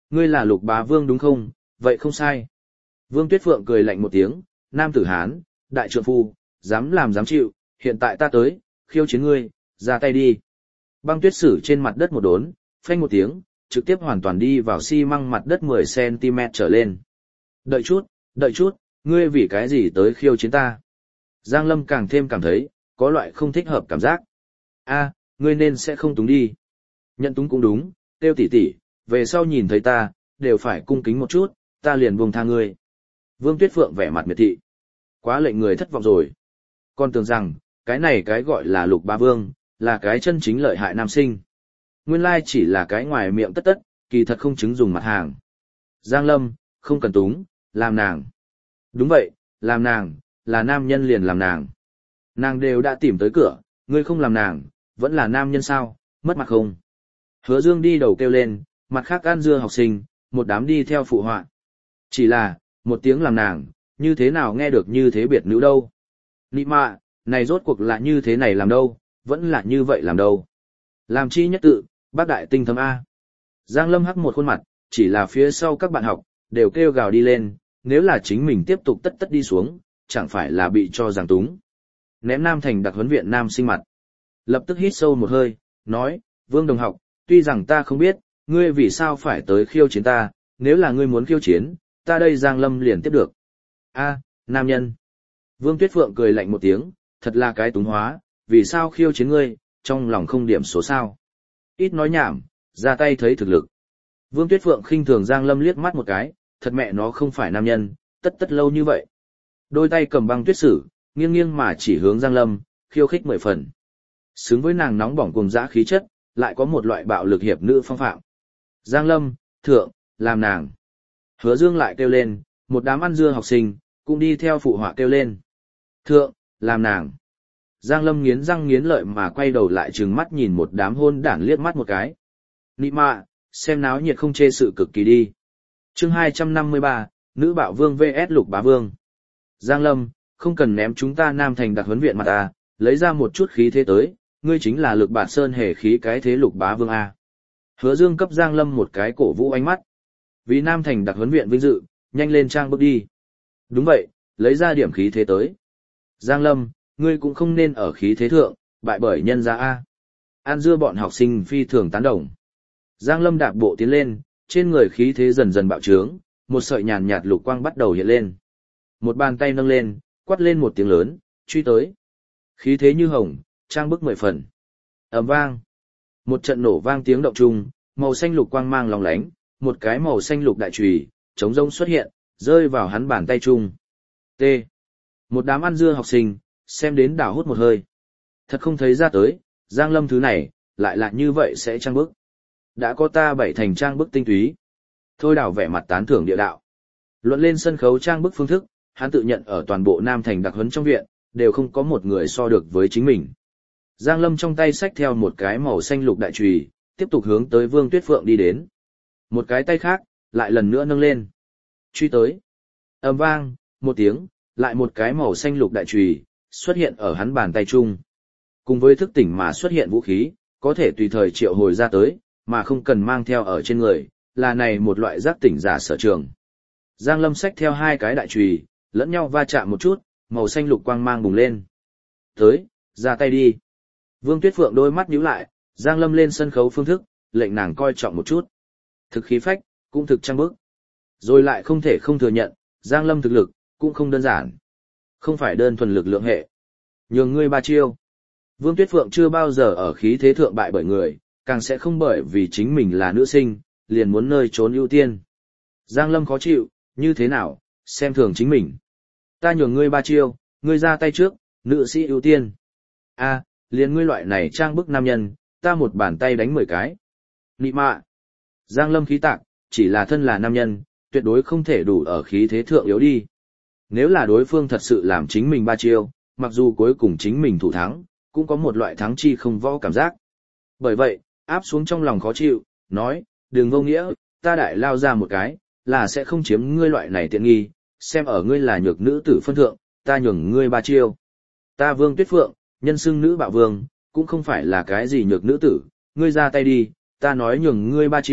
Ngươi là Lục Bá Vương đúng không? Vậy không sai. Vương Tuyết Phượng cười lạnh một tiếng, nam tử Hán, đại trượng phu, dám làm dám chịu, hiện tại ta tới, khiêu chiến ngươi, ra tay đi. Băng tuyết sử trên mặt đất một đốn, phanh một tiếng, trực tiếp hoàn toàn đi vào xi măng mặt đất 10 cm trở lên. Đợi chút, ngươi vì cái gì tới khiêu chiến ta? Giang Lâm càng thêm cảm thấy, có loại không thích hợp cảm giác. Ngươi nên sẽ không túng đi. Nhận túng cũng đúng, tiêu tỷ tỷ, về sau nhìn thấy ta, đều phải cung kính một chút, ta liền buông tha ngươi. Vương Tuyết Phượng vẻ mặt miệt thị. Quá lệnh người thất vọng rồi. Còn tưởng rằng, cái gọi là Lục Bá Vương, là cái chân chính lợi hại nam sinh. Nguyên lai chỉ là cái ngoài miệng tất tất, kỳ thật không chứng dùng mặt hàng. Giang Lâm, không cần túng, làm nàng. Đúng vậy, làm nàng, là nam nhân liền làm nàng. Nàng đều đã tìm tới cửa, ngươi không làm nàng, vẫn là nam nhân sao, mất mặt không? Hứa Dương đi đầu kêu lên, mặt khác ăn dưa học sinh, một đám đi theo phụ họa. Chỉ là, một tiếng làm nàng, như thế nào nghe được như thế biệt nữ đâu. Nị mạ, này rốt cuộc là như thế này làm đâu, vẫn là như vậy làm đâu. Làm chi nhất tự, bác đại tinh thâm A. Giang Lâm hắc một khuôn mặt, chỉ là phía sau các bạn học, đều kêu gào đi lên, nếu là chính mình tiếp tục tất tất đi xuống, chẳng phải là bị cho giằng túng. Ném Nam Thành đặc huấn viện nam sinh mặt. Lập tức hít sâu một hơi, nói, Vương đồng học, tuy rằng ta không biết, ngươi vì sao phải tới khiêu chiến ta, nếu là ngươi muốn khiêu chiến, ta đây Giang Lâm liền tiếp được. Nam nhân. Vương Tuyết Phượng cười lạnh một tiếng, thật là cái túng hóa, vì sao khiêu chiến ngươi, trong lòng không điểm số sao. Ít nói nhảm, ra tay thấy thực lực. Vương Tuyết Phượng khinh thường Giang Lâm liếc mắt một cái, thật mẹ nó không phải nam nhân, tất lâu như vậy. Đôi tay cầm băng tuyết sử, nghiêng nghiêng mà chỉ hướng Giang Lâm, khiêu khích 10 phần. Xứng với nàng nóng bỏng cùng dã khí chất, lại có một loại bạo lực hiệp nữ phong phạm. Giang Lâm, thượng, làm nàng. Hứa Dương lại kêu lên, một đám ăn dưa học sinh, cũng đi theo phụ họa kêu lên. Thượng, làm nàng. Giang Lâm nghiến răng nghiến lợi mà quay đầu lại trừng mắt nhìn một đám hôn đản liếc mắt một cái. Nị mạ, xem náo nhiệt không chê sự cực kỳ đi. Chương 253, Nữ Bạo Vương vs Lục Bá Vương. Giang Lâm, không cần ném chúng ta Nam Thành đặc huấn viện mặt à, lấy ra một chút khí thế tới, ngươi chính là Lực Bạt Sơn hề khí cái thế Lục Bá Vương a. Hứa Dương cấp Giang Lâm một cái cổ vũ ánh mắt. Vì Nam Thành đặc huấn viện vinh dự, nhanh lên trang bước đi. Đúng vậy, lấy ra điểm khí thế tới. Giang Lâm, ngươi cũng không nên ở khí thế thượng, bại bởi nhân gia a. An dưa bọn học sinh phi thường tán đồng. Giang Lâm đạp bộ tiến lên, trên người khí thế dần dần bạo trướng, một sợi nhàn nhạt lục quang bắt đầu hiện lên. Một bàn tay nâng lên, quát lên một tiếng lớn, truy tới. Khí thế như hồng, trang bức 10 phần. Ầm vang. Một trận nổ vang tiếng động trung, màu xanh lục quang mang lóng lánh, một cái màu xanh lục đại chùy, trống rông xuất hiện, rơi vào hắn bàn tay trung. T. Một đám ăn dưa học sinh, xem đến đảo hút một hơi. Thật không thấy ra tới, Giang Lâm thứ này, lại là như vậy sẽ trang bức. Đã có ta 7 thành trang bức tinh túy. Thôi đảo vẻ mặt tán thưởng địa đạo. Luận lên sân khấu trang bức phương thức, hắn tự nhận ở toàn bộ Nam Thành đặc huấn trong viện, đều không có một người so được với chính mình. Giang Lâm trong tay xách theo một cái màu xanh lục đại chùy, tiếp tục hướng tới Vương Tuyết Phượng đi đến. Một cái tay khác, lại lần nữa nâng lên. Truy tới. Ầm vang, một tiếng, lại một cái màu xanh lục đại chùy xuất hiện ở hắn bàn tay chung. Cùng với thức tỉnh mà xuất hiện vũ khí, có thể tùy thời triệu hồi ra tới, mà không cần mang theo ở trên người, là này một loại giác tỉnh giả sở trường. Giang Lâm xách theo hai cái đại chùy, lẫn nhau va chạm một chút, màu xanh lục quang mang bùng lên. Tới, ra tay đi. Vương Tuyết Phượng đôi mắt nhíu lại, Giang Lâm lên sân khấu phương thức, lệnh nàng coi trọng một chút. Thực khí phách, cũng thực trang bức. Rồi lại không thể không thừa nhận, Giang Lâm thực lực, cũng không đơn giản. Không phải đơn thuần lực lượng hệ. Nhường ngươi 3 chiêu. Vương Tuyết Phượng chưa bao giờ ở khí thế thượng bại bởi người, càng sẽ không bởi vì chính mình là nữ sinh, liền muốn nơi trốn ưu tiên. Giang Lâm khó chịu, như thế nào, xem thường chính mình. Ta nhường ngươi 3 chiêu, ngươi ra tay trước, nữ sĩ ưu tiên. Liền ngươi loại này trang bức nam nhân, ta một bàn tay đánh 10 cái. Nị mạ. Giang Lâm khí tạc, chỉ là thân là nam nhân, tuyệt đối không thể đủ ở khí thế thượng yếu đi. Nếu là đối phương thật sự làm chính mình 3 chiêu, mặc dù cuối cùng chính mình thủ thắng, cũng có một loại thắng chi không võ cảm giác. Bởi vậy, áp xuống trong lòng khó chịu, nói, đừng vô nghĩa, ta đại lao ra một cái, là sẽ không chiếm ngươi loại này tiện nghi, xem ở ngươi là nhược nữ tử phân thượng, ta nhường ngươi 3 chiêu. Ta Vương Tuyết Phượng, nhân xưng nữ bạo vương, cũng không phải là cái gì nhược nữ tử, ngươi ra tay đi, ta nói nhường ngươi 3 chiêu,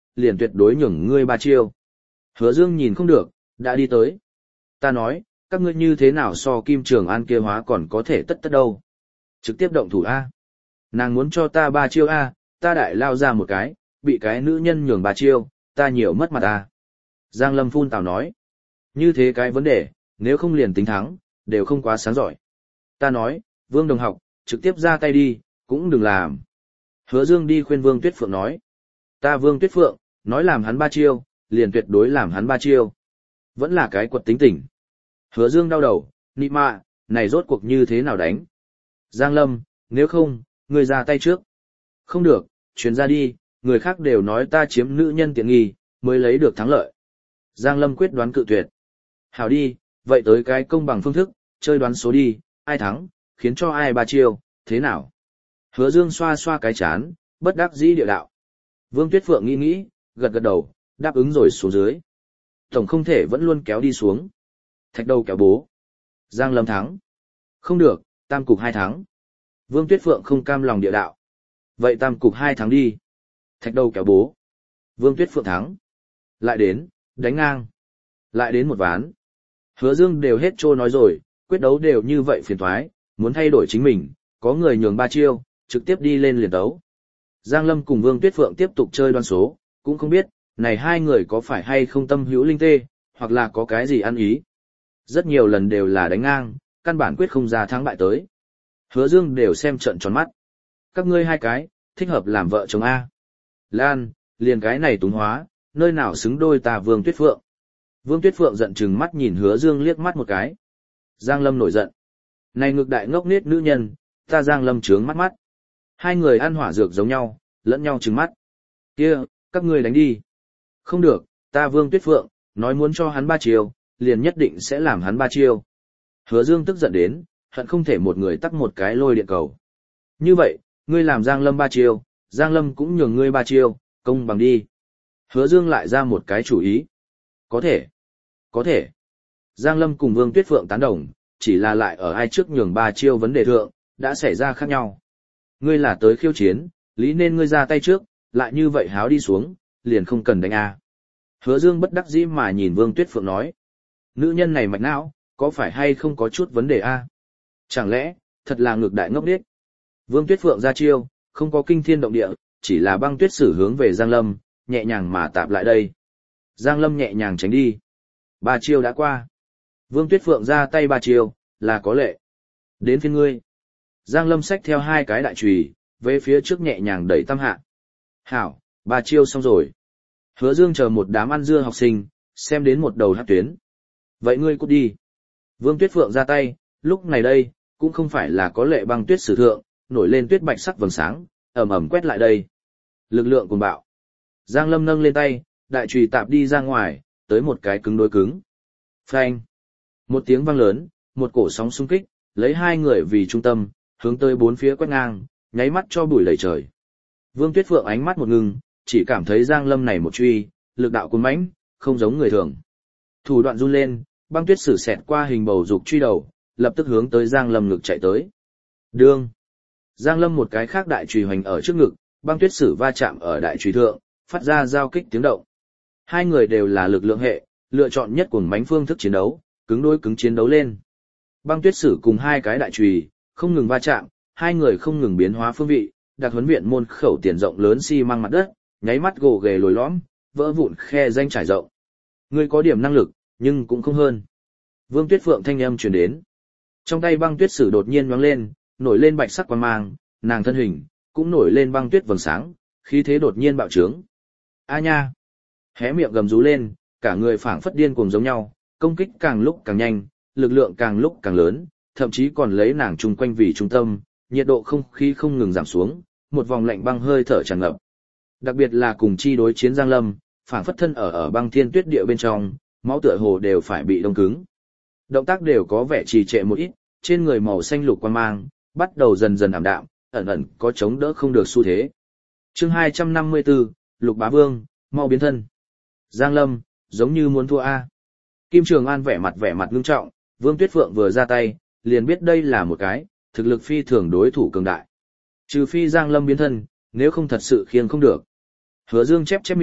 liền tuyệt đối nhường ngươi 3 chiêu. Hứa Dương nhìn không được, đã đi tới. Ta nói, các ngươi như thế nào so Kim Trường An kia hóa còn có thể tất tất đâu. Trực tiếp động thủ A. Nàng muốn cho ta 3 chiêu A, ta đại lao ra một cái, bị cái nữ nhân nhường 3 chiêu, ta nhiều mất mặt A. Giang Lâm phun tào nói. Như thế cái vấn đề, nếu không liền tính thắng, đều không quá sáng giỏi. Ta nói, Vương đồng học, trực tiếp ra tay đi, cũng đừng làm. Hứa Dương đi khuyên Vương Tuyết Phượng nói. Ta Vương Tuyết Phượng, nói làm hắn 3 chiêu, liền tuyệt đối làm hắn 3 chiêu. Vẫn là cái quật tính tình. Hứa Dương đau đầu, nị mạ, này rốt cuộc như thế nào đánh? Giang Lâm, nếu không, ngươi ra tay trước. Không được, truyền ra đi, người khác đều nói ta chiếm nữ nhân tiện nghi, mới lấy được thắng lợi. Giang Lâm quyết đoán cự tuyệt. Hảo đi, vậy tới cái công bằng phương thức, chơi đoán số đi, ai thắng, khiến cho ai 3 chiêu, thế nào? Hứa Dương xoa xoa cái chán, bất đắc dĩ địa đạo. Vương Tuyết Phượng nghĩ nghĩ, gật gật đầu, đáp ứng rồi xuống dưới. Tổng không thể vẫn luôn kéo đi xuống. Thạch đầu kéo bố. Giang Lâm thắng. Không được, tam cục 2 thắng. Vương Tuyết Phượng không cam lòng địa đạo. Vậy tam cục 2 thắng đi. Thạch đầu kéo bố. Vương Tuyết Phượng thắng. Lại đến, đánh ngang. Lại đến một ván. Hứa Dương đều hết trô nói rồi, quyết đấu đều như vậy phiền toái, muốn thay đổi chính mình, có người nhường 3 chiêu, trực tiếp đi lên liền đấu. Giang Lâm cùng Vương Tuyết Phượng tiếp tục chơi đoán số, cũng không biết, này hai người có phải hay không tâm hữu linh tê, hoặc là có cái gì ăn ý. Rất nhiều lần đều là đánh ngang, căn bản quyết không ra thắng bại tới. Hứa Dương đều xem trận tròn mắt. Các ngươi hai cái, thích hợp làm vợ chồng A. Lan, liền cái này túng hóa, nơi nào xứng đôi ta Vương Tuyết Phượng. Vương Tuyết Phượng giận chừng mắt nhìn Hứa Dương liếc mắt một cái. Giang Lâm nổi giận. Này ngực đại ngốc nết nữ nhân, ta Giang Lâm trướng mắt mắt. Hai người ăn hỏa dược giống nhau, lẫn nhau trừng mắt. Kia, các ngươi đánh đi. Không được, ta Vương Tuyết Phượng, nói muốn cho hắn 3 chiêu, liền nhất định sẽ làm hắn 3 chiêu. Hứa Dương tức giận đến, hận không thể một người tắc một cái lôi điện cầu. Như vậy, ngươi làm Giang Lâm 3 chiêu, Giang Lâm cũng nhường ngươi 3 chiêu, công bằng đi. Hứa Dương lại ra một cái chủ ý. Có thể. Có thể. Giang Lâm cùng Vương Tuyết Phượng tán đồng, chỉ là lại ở ai trước nhường 3 chiêu vấn đề thượng, đã xảy ra khác nhau. Ngươi là tới khiêu chiến, lý nên ngươi ra tay trước, lại như vậy háo đi xuống, liền không cần đánh A. Hứa Dương bất đắc dĩ mà nhìn Vương Tuyết Phượng nói. Nữ nhân này mạch não, có phải hay không có chút vấn đề A? Chẳng lẽ, thật là ngược đại ngốc điếc? Vương Tuyết Phượng ra chiêu, không có kinh thiên động địa, chỉ là băng tuyết sử hướng về Giang Lâm, nhẹ nhàng mà tạp lại đây. Giang Lâm nhẹ nhàng tránh đi. 3 chiêu đã qua. Vương Tuyết Phượng ra tay 3 chiêu, là có lệ. Đến phiên ngươi. Giang Lâm xách theo 2 cái đại chùy, về phía trước nhẹ nhàng đẩy tam hạ. Hảo, 3 chiêu xong rồi. Hứa Dương chờ một đám ăn dưa học sinh, xem đến một đầu hắc tuyến. Vậy ngươi cút đi. Vương Tuyết Phượng ra tay, lúc này đây, cũng không phải là có lệ băng tuyết sử thượng, nổi lên tuyết bạch sắc vầng sáng, ầm ầm quét lại đây. Lực lượng cuồng bạo. Giang Lâm nâng lên tay, đại chùy tạp đi ra ngoài, tới một cái cứng đối cứng. Phanh. Một tiếng vang lớn, một cổ sóng xung kích, lấy 2 người vì trung tâm, hướng tới 4 phía quét ngang, nháy mắt cho bụi lầy trời. Vương Tuyết Phượng ánh mắt một ngưng, chỉ cảm thấy Giang Lâm này một truy, lực đạo cuốn mãnh, không giống người thường. Thủ đoạn run lên, băng tuyết sử xẹt qua hình bầu dục truy đầu, lập tức hướng tới Giang Lâm ngực chạy tới. Đương. Giang Lâm một cái khác đại chùy hoành ở trước ngực, băng tuyết sử va chạm ở đại chùy thượng, phát ra giao kích tiếng động. 2 người đều là lực lượng hệ, lựa chọn nhất cuồng mãnh phương thức chiến đấu, cứng đối cứng chiến đấu lên. Băng tuyết sử cùng 2 cái đại chùy, không ngừng va chạm, 2 người không ngừng biến hóa phương vị, đặc huấn viện môn khẩu tiền rộng lớn xi măng mặt đất, nháy mắt gồ ghề lồi lõm, vỡ vụn khe danh trải rộng. Ngươi có điểm năng lực, nhưng cũng không hơn. Vương Tuyết Phượng thanh âm truyền đến. Trong tay băng tuyết sử đột nhiên nhoáng lên, nổi lên bạch sắc quang mang, nàng thân hình cũng nổi lên băng tuyết vầng sáng, khí thế đột nhiên bạo trướng. A nha! Hé miệng gầm rú lên, cả người phảng phất điên cuồng giống nhau, công kích càng lúc càng nhanh, lực lượng càng lúc càng lớn, thậm chí còn lấy nàng chung quanh vì trung tâm, nhiệt độ không khí không ngừng giảm xuống, một vòng lạnh băng hơi thở tràn ngập. Đặc biệt là cùng chi đối chiến Giang Lâm, phảng phất thân ở băng thiên tuyết địa bên trong, máu tựa hồ đều phải bị đông cứng. Động tác đều có vẻ trì trệ một ít, trên người màu xanh lục quang mang, bắt đầu dần dần ảm đạm, ẩn ẩn có chống đỡ không được xu thế. Chương 254, Lục Bá Vương, mau biến thân. Giang Lâm, giống như muốn thua a. Kim Trường An vẻ mặt nghiêm trọng, Vương Tuyết Phượng vừa ra tay, liền biết đây là một cái thực lực phi thường đối thủ cường đại. Trừ phi Giang Lâm biến thân, nếu không thật sự khiêng không được. Hứa Dương chép miệng,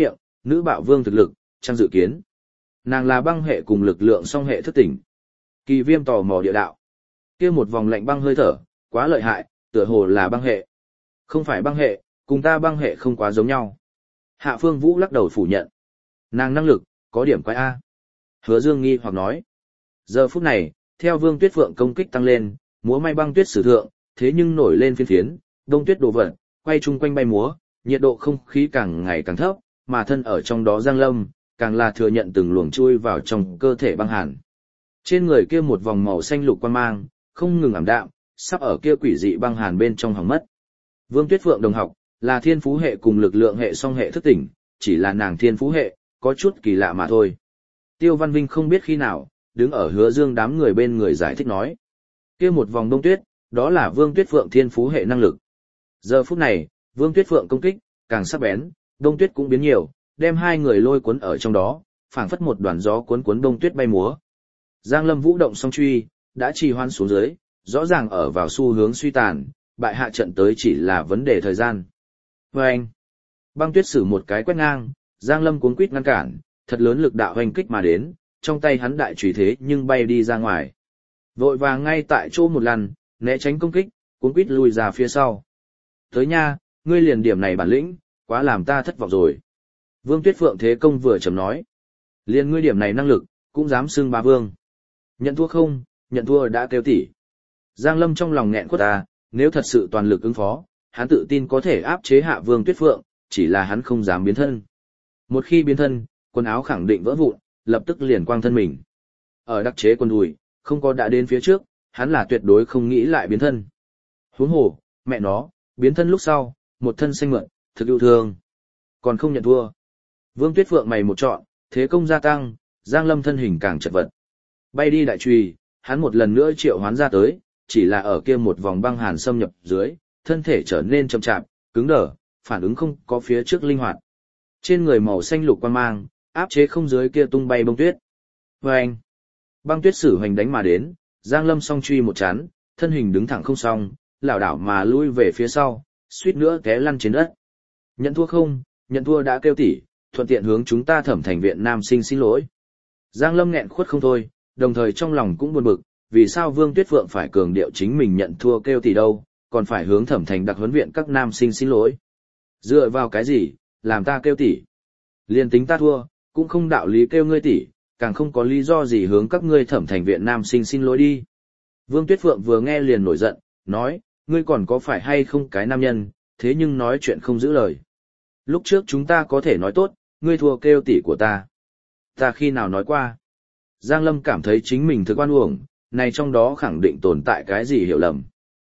nữ bạo vương thực lực, trang dự kiến. Nàng là băng hệ cùng lực lượng song hệ thức tỉnh. Kỳ Viêm tò mò địa đạo. Kia một vòng lạnh băng hơi thở, quá lợi hại, tựa hồ là băng hệ. Không phải băng hệ, cùng ta băng hệ không quá giống nhau. Hạ Phương Vũ lắc đầu phủ nhận. Nàng năng lực, có điểm quái A. Hứa Dương nghi hoặc nói. Giờ phút này, theo Vương Tuyết Phượng công kích tăng lên, múa may băng tuyết sử thượng, thế nhưng nổi lên phiến phiến, đông tuyết đổ vật, quay chung quanh bay múa, nhiệt độ không khí càng ngày càng thấp, mà thân ở trong đó Giang Lâm, càng là thừa nhận từng luồng chui vào trong cơ thể băng hàn. Trên người kia một vòng màu xanh lục quang mang, không ngừng ảm đạm, sắp ở kia quỷ dị băng hàn bên trong hỏng mất. Vương Tuyết Phượng đồng học, là thiên phú hệ cùng lực lượng hệ song hệ thức tỉnh, chỉ là nàng thiên phú hệ, có chút kỳ lạ mà thôi. Tiêu Văn Vinh không biết khi nào, đứng ở Hứa Dương đám người bên người giải thích nói. Kia một vòng đông tuyết, đó là Vương Tuyết Phượng thiên phú hệ năng lực. Giờ phút này, Vương Tuyết Phượng công kích, càng sắc bén, đông tuyết cũng biến nhiều, đem hai người lôi cuốn ở trong đó, phảng phất một đoàn gió cuốn cuốn đông tuyết bay múa. Giang Lâm vũ động song truy, đã trì hoãn xuống dưới, rõ ràng ở vào xu hướng suy tàn, bại hạ trận tới chỉ là vấn đề thời gian. Vâng! Băng tuyết sử một cái quét ngang, Giang Lâm cuống quýt ngăn cản, thật lớn lực đạo hoành kích mà đến, trong tay hắn đại chùy thế nhưng bay đi ra ngoài. Vội vàng ngay tại chỗ một lần, né tránh công kích, cuống quýt lùi ra phía sau. Tới nha, ngươi liền điểm này bản lĩnh, quá làm ta thất vọng rồi. Vương Tuyết Phượng thế công vừa chấm nói. Liền ngươi điểm này năng lực, cũng dám xưng ba vương. Nhận thua không, nhận thua đã kêu tỉ. Giang Lâm trong lòng nghẹn quất ta, nếu thật sự toàn lực ứng phó, hắn tự tin có thể áp chế hạ Vương Tuyết Phượng, chỉ là hắn không dám biến thân. Một khi biến thân, quần áo khẳng định vỡ vụn, lập tức liền quang thân mình. Ở đặc chế quần đùi, không có đã đến phía trước, hắn là tuyệt đối không nghĩ lại biến thân. Huống hồ, mẹ nó, biến thân lúc sau, một thân xanh mượn, thực yêu thương. Còn không nhận thua. Vương Tuyết Phượng mày một trọn, thế công gia tăng, Giang Lâm thân hình càng chật vật. Bay đi đại chùy, hắn một lần nữa triệu hoán ra tới, chỉ là ở kia một vòng băng hàn xâm nhập dưới, thân thể trở nên chậm chạp, cứng đờ, phản ứng không có phía trước linh hoạt. Trên người màu xanh lục quang mang, áp chế không dưới kia tung bay bông tuyết. Vâng! Băng tuyết sử hoành đánh mà đến, Giang Lâm song truy một chán, thân hình đứng thẳng không xong, lảo đảo mà lui về phía sau, suýt nữa té lăn trên đất. Nhận thua không, nhận thua đã kêu tỉ, thuận tiện hướng chúng ta Thẩm Thành viện nam sinh xin lỗi. Giang Lâm nghẹn khuất không thôi, đồng thời trong lòng cũng buồn bực, vì sao Vương Tuyết Phượng phải cường điệu chính mình nhận thua kêu tỉ đâu, còn phải hướng Thẩm Thành đặc huấn viện các nam sinh xin lỗi. Dựa vào cái gì, làm ta kêu tỉ? Liên tính ta thua, cũng không đạo lý kêu ngươi tỉ, càng không có lý do gì hướng các ngươi Thẩm Thành viện nam sinh xin lỗi đi. Vương Tuyết Phượng vừa nghe liền nổi giận, nói, ngươi còn có phải hay không cái nam nhân, thế nhưng nói chuyện không giữ lời. Lúc trước chúng ta có thể nói tốt, ngươi thua kêu tỉ của ta. Ta khi nào nói qua? Giang Lâm cảm thấy chính mình thực oan uổng, này trong đó khẳng định tồn tại cái gì hiểu lầm.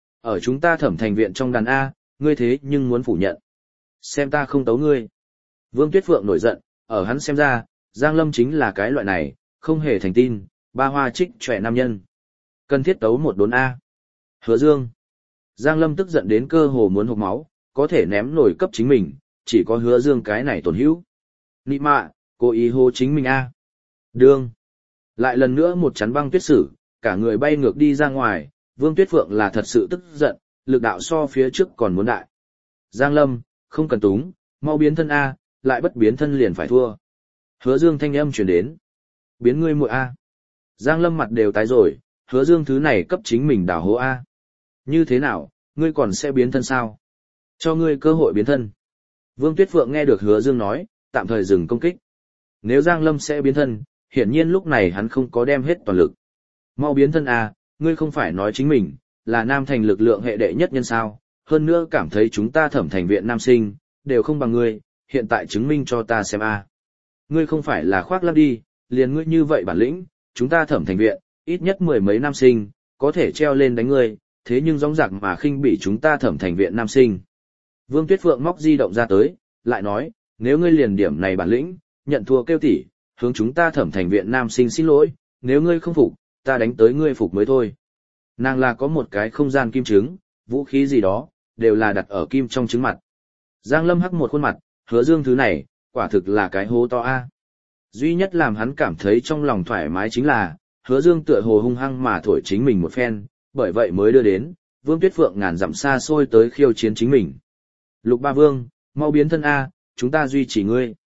Ở chúng ta Thẩm Thành viện trong đàn A, ngươi thế nhưng muốn phủ nhận. Xem ta không tấu ngươi. Vương Tuyết Phượng nổi giận, ở hắn xem ra, Giang Lâm chính là cái loại này, không hề thành tin, ba hoa trích trẻ nam nhân. Cần thiết tấu một đốn A. Hứa Dương. Giang Lâm tức giận đến cơ hồ muốn hộc máu, có thể ném nổi cấp chính mình, chỉ có Hứa Dương cái này tổn hữu. Nị mạ, cố ý hô chính mình A. Đương. Lại lần nữa một chắn băng tuyết sử, cả người bay ngược đi ra ngoài, Vương Tuyết Phượng là thật sự tức giận, lực đạo so phía trước còn muốn đại. Giang Lâm, không cần túng, mau biến thân A, lại bất biến thân liền phải thua. Hứa Dương thanh âm truyền đến. Biến ngươi muội A. Giang Lâm mặt đều tái rồi, Hứa Dương thứ này cấp chính mình đào hố A. Như thế nào, ngươi còn sẽ biến thân sao? Cho ngươi cơ hội biến thân. Vương Tuyết Phượng nghe được Hứa Dương nói, tạm thời dừng công kích. Nếu Giang Lâm sẽ biến thân, hiển nhiên lúc này hắn không có đem hết toàn lực. Mau biến thân à, ngươi không phải nói chính mình, là Nam Thành lực lượng hệ đệ nhất nhân sao, hơn nữa cảm thấy chúng ta Thẩm Thành viện nam sinh, đều không bằng ngươi, hiện tại chứng minh cho ta xem a. Ngươi không phải là khoác lác đi, liền ngươi như vậy bản lĩnh, chúng ta Thẩm Thành viện, ít nhất 10 mấy nam sinh, có thể treo lên đánh ngươi, thế nhưng dõng dạc mà khinh bỉ chúng ta Thẩm Thành viện nam sinh. Vương Tuyết Phượng móc di động ra tới, lại nói, nếu ngươi liền điểm này bản lĩnh, nhận thua kêu tỉ, hướng chúng ta Thẩm Thành viện nam sinh xin lỗi, nếu ngươi không phục, ta đánh tới ngươi phục mới thôi. Nàng là có một cái không gian kim trứng, vũ khí gì đó, đều là đặt ở kim trong trứng mặt. Giang Lâm hắc một khuôn mặt, Hứa Dương thứ này, quả thực là cái hố to a. Duy nhất làm hắn cảm thấy trong lòng thoải mái chính là, Hứa Dương tựa hồ hung hăng mà thổi chính mình một phen, bởi vậy mới đưa đến, Vương Tuyết Phượng ngàn dặm xa xôi tới khiêu chiến chính mình. Lục Ba Vương, mau biến thân a, chúng ta duy trì ngươi.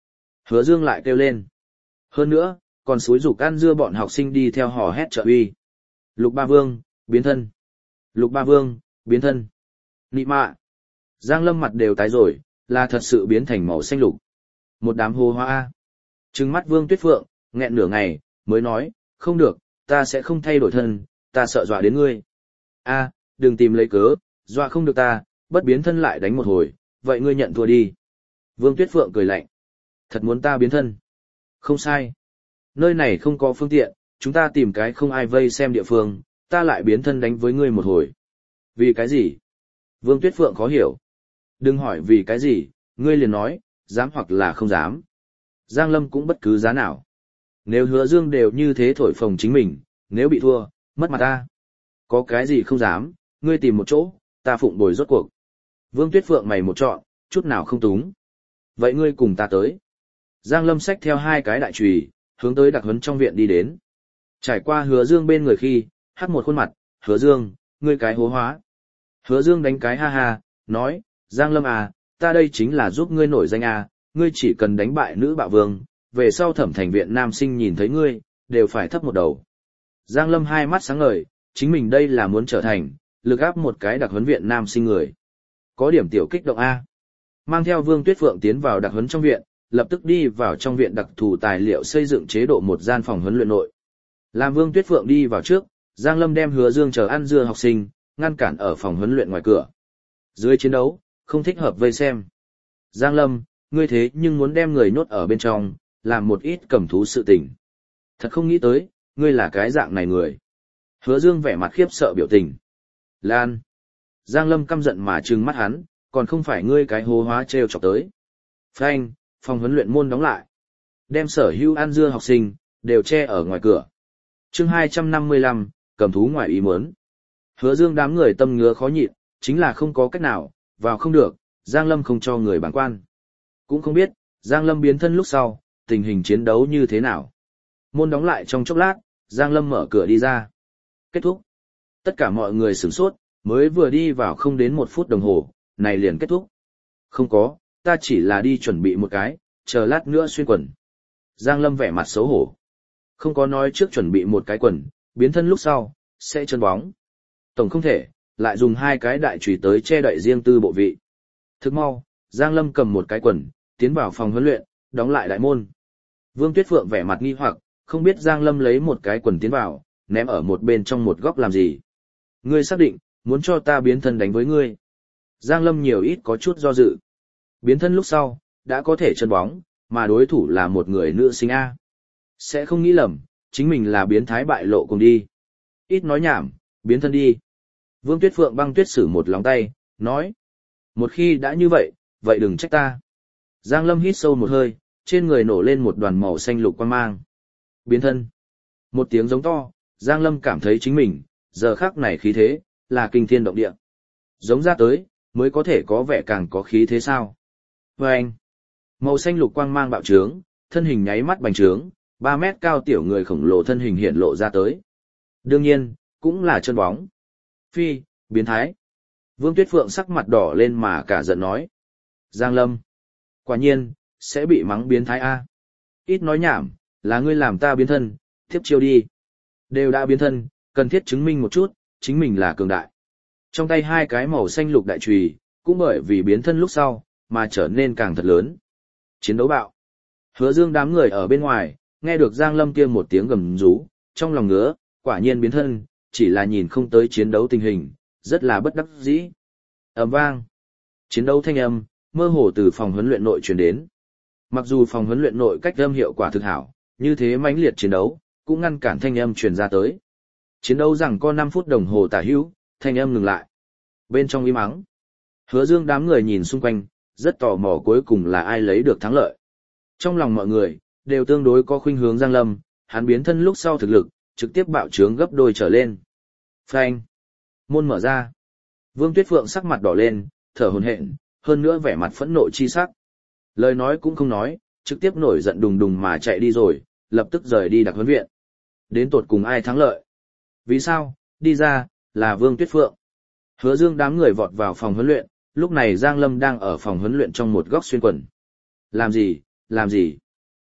Hứa Dương lại kêu lên. Hơn nữa, còn xúi rục ăn dưa bọn học sinh đi theo hò hét trợ uy. Lục Ba Vương, biến thân. Lục Ba Vương, biến thân. Nị mạ. Giang Lâm mặt đều tái rồi, là thật sự biến thành màu xanh lục. Một đám hô hoa. Trừng mắt Vương Tuyết Phượng, nghẹn nửa ngày, mới nói, không được, ta sẽ không thay đổi thân, ta sợ dọa đến ngươi. A, đừng tìm lấy cớ, dọa không được ta, bất biến thân lại đánh một hồi, vậy ngươi nhận thua đi. Vương Tuyết Phượng cười lạnh. Thật muốn ta biến thân. Không sai. Nơi này không có phương tiện, chúng ta tìm cái không ai vây xem địa phương, ta lại biến thân đánh với ngươi một hồi. Vì cái gì? Vương Tuyết Phượng khó hiểu. Đừng hỏi vì cái gì, ngươi liền nói, dám hoặc là không dám. Giang Lâm cũng bất cứ giá nào. Nếu Hứa Dương đều như thế thổi phồng chính mình, nếu bị thua, mất mặt ta. Có cái gì không dám, ngươi tìm một chỗ, ta phụng bồi rốt cuộc. Vương Tuyết Phượng mày một trọn, chút nào không túng. Vậy ngươi cùng ta tới. Giang Lâm xách theo hai cái đại chùy, hướng tới đặc huấn trong viện đi đến. Trải qua Hứa Dương bên người khi, hắt một khuôn mặt, Hứa Dương, ngươi cái hố hóa. Hứa Dương đánh cái ha ha, nói, Giang Lâm à, ta đây chính là giúp ngươi nổi danh à, ngươi chỉ cần đánh bại nữ bạo vương, về sau Thẩm Thành viện nam sinh nhìn thấy ngươi, đều phải thấp một đầu. Giang Lâm hai mắt sáng ngời, chính mình đây là muốn trở thành, lực áp một cái đặc huấn viện nam sinh người. Có điểm tiểu kích động A. Mang theo Vương Tuyết Phượng tiến vào đặc huấn trong viện, lập tức đi vào trong viện đặc thù tài liệu xây dựng chế độ một gian phòng huấn luyện nội. Làm Vương Tuyết Phượng đi vào trước, Giang Lâm đem Hứa Dương chờ ăn dưa học sinh, ngăn cản ở phòng huấn luyện ngoài cửa. Dưới chiến đấu, không thích hợp vây xem. Giang Lâm, ngươi thế nhưng muốn đem người nhốt ở bên trong, làm một ít cầm thú sự tình. Thật không nghĩ tới, ngươi là cái dạng này người. Hứa Dương vẻ mặt khiếp sợ biểu tình. Lan. Giang Lâm căm giận mà trừng mắt hắn, còn không phải ngươi cái hô hóa trêu chọc tới. Phanh, phòng huấn luyện môn đóng lại. Đem sở hữu ăn dưa học sinh, đều che ở ngoài cửa. Chương 255, cầm thú ngoài ý muốn. Hứa Dương đám người tâm ngứa khó nhịn, chính là không có cách nào, vào không được, Giang Lâm không cho người bảng quan. Cũng không biết, Giang Lâm biến thân lúc sau, tình hình chiến đấu như thế nào. Môn đóng lại trong chốc lát, Giang Lâm mở cửa đi ra. Kết thúc. Tất cả mọi người sửng sốt, mới vừa đi vào không đến 1 phút đồng hồ, này liền kết thúc. Không có, ta chỉ là đi chuẩn bị một cái, chờ lát nữa xuyên quần. Giang Lâm vẻ mặt xấu hổ. Không có nói trước chuẩn bị một cái quần, biến thân lúc sau, sẽ chân bóng. Tổng không thể, lại dùng hai cái đại chùy tới che đậy riêng tư bộ vị. Thức mau, Giang Lâm cầm một cái quần, tiến vào phòng huấn luyện, đóng lại đại môn. Vương Tuyết Phượng vẻ mặt nghi hoặc, không biết Giang Lâm lấy một cái quần tiến vào, ném ở một bên trong một góc làm gì. Ngươi xác định, muốn cho ta biến thân đánh với ngươi. Giang Lâm nhiều ít có chút do dự. Biến thân lúc sau, đã có thể chân bóng, mà đối thủ là một người nữ sinh A. Sẽ không nghĩ lầm, chính mình là biến thái bại lộ cùng đi. Ít nói nhảm, biến thân đi. Vương Tuyết Phượng băng tuyết sử một lòng tay, nói. Một khi đã như vậy, vậy đừng trách ta. Giang Lâm hít sâu một hơi, trên người nổ lên một đoàn màu xanh lục quang mang. Biến thân. Một tiếng giống to, Giang Lâm cảm thấy chính mình, giờ khắc này khí thế, là kinh thiên động địa. Giống ra tới, mới có thể có vẻ càng có khí thế sao. Và anh, màu xanh lục quang mang bạo trướng, thân hình nháy mắt bành trướng, 3 mét cao tiểu người khổng lồ thân hình hiện lộ ra tới. Đương nhiên, cũng là chân bóng. Phi, biến thái. Vương Tuyết Phượng sắc mặt đỏ lên mà cả giận nói. Giang Lâm, quả nhiên, sẽ bị mắng biến thái A. Ít nói nhảm, là ngươi làm ta biến thân, tiếp chiêu đi. Đều đã biến thân, cần thiết chứng minh một chút, chính mình là cường đại. Trong tay hai cái màu xanh lục đại chùy, cũng bởi vì biến thân lúc sau, mà trở nên càng thật lớn. Chiến đấu bạo. Hứa Dương đám người ở bên ngoài, nghe được Giang Lâm kia một tiếng gầm rú, trong lòng ngứa, quả nhiên biến thân, chỉ là nhìn không tới chiến đấu tình hình, rất là bất đắc dĩ. Ầm vang. Chiến đấu thanh âm, mơ hồ từ phòng huấn luyện nội truyền đến. Mặc dù phòng huấn luyện nội cách âm hiệu quả thực hảo, như thế mãnh liệt chiến đấu, cũng ngăn cản thanh âm truyền ra tới. Chiến đấu rằng có 5 phút đồng hồ tả hữu, thanh âm ngừng lại. Bên trong im ắng, Hứa Dương đám người nhìn xung quanh, rất tò mò cuối cùng là ai lấy được thắng lợi. Trong lòng mọi người, đều tương đối có khuynh hướng Giang Lâm, hắn biến thân lúc sau thực lực, trực tiếp bạo trướng gấp đôi trở lên. Phanh. Môn mở ra. Vương Tuyết Phượng sắc mặt đỏ lên, thở hổn hển, hơn nữa vẻ mặt phẫn nộ chi sắc. Lời nói cũng không nói, trực tiếp nổi giận đùng đùng mà chạy đi rồi, lập tức rời đi đặc huấn viện. Đến tột cùng ai thắng lợi? Vì sao? Đi ra, là Vương Tuyết Phượng. Hứa Dương đám người vọt vào phòng huấn luyện, lúc này Giang Lâm đang ở phòng huấn luyện trong một góc xuyên quần. Làm gì? Làm gì?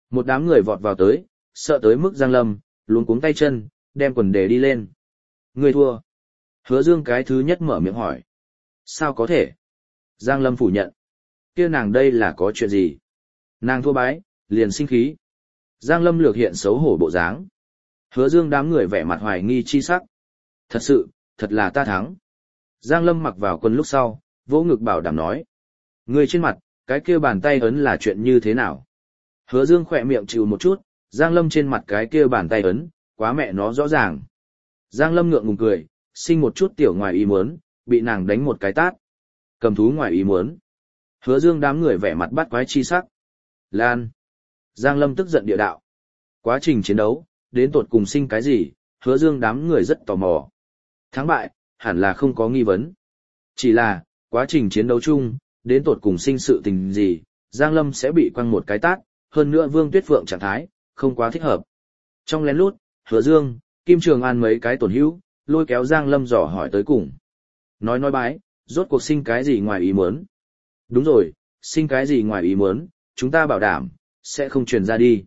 Một đám người vọt vào tới, sợ tới mức Giang Lâm, luống cuống tay chân, đem quần đề đi lên. Người thua. Hứa Dương cái thứ nhất mở miệng hỏi. Sao có thể? Giang Lâm phủ nhận. Kia nàng đây là có chuyện gì? Nàng thua bái, liền sinh khí. Giang Lâm lược hiện xấu hổ bộ dáng. Hứa Dương đám người vẻ mặt hoài nghi chi sắc. Thật sự, thật là ta thắng. Giang Lâm mặc vào quần lúc sau, vỗ ngực bảo đảm nói. Người trên mặt, cái kia bàn tay ấn là chuyện như thế nào? Hứa Dương khỏe miệng chịu một chút, Giang Lâm trên mặt cái kia bàn tay ấn, quá mẹ nó rõ ràng. Giang Lâm ngượng ngùng cười, sinh một chút tiểu ngoài ý muốn, bị nàng đánh một cái tát. Cầm thú ngoài ý muốn. Hứa Dương đám người vẻ mặt bắt quái chi sắc. Lan. Giang Lâm tức giận địa đạo. Quá trình chiến đấu, đến tột cùng sinh cái gì, Hứa Dương đám người rất tò mò. Thắng bại, hẳn là không có nghi vấn. Chỉ là, quá trình chiến đấu chung, đến tột cùng sinh sự tình gì, Giang Lâm sẽ bị quăng một cái tát, hơn nữa Vương Tuyết Phượng trạng thái, không quá thích hợp. Trong lén lút, Hứa Dương, Kim Trường An mấy cái tổn hữu, lôi kéo Giang Lâm dò hỏi tới cùng. Nói bái, rốt cuộc sinh cái gì ngoài ý muốn? Đúng rồi, sinh cái gì ngoài ý muốn, chúng ta bảo đảm, sẽ không truyền ra đi.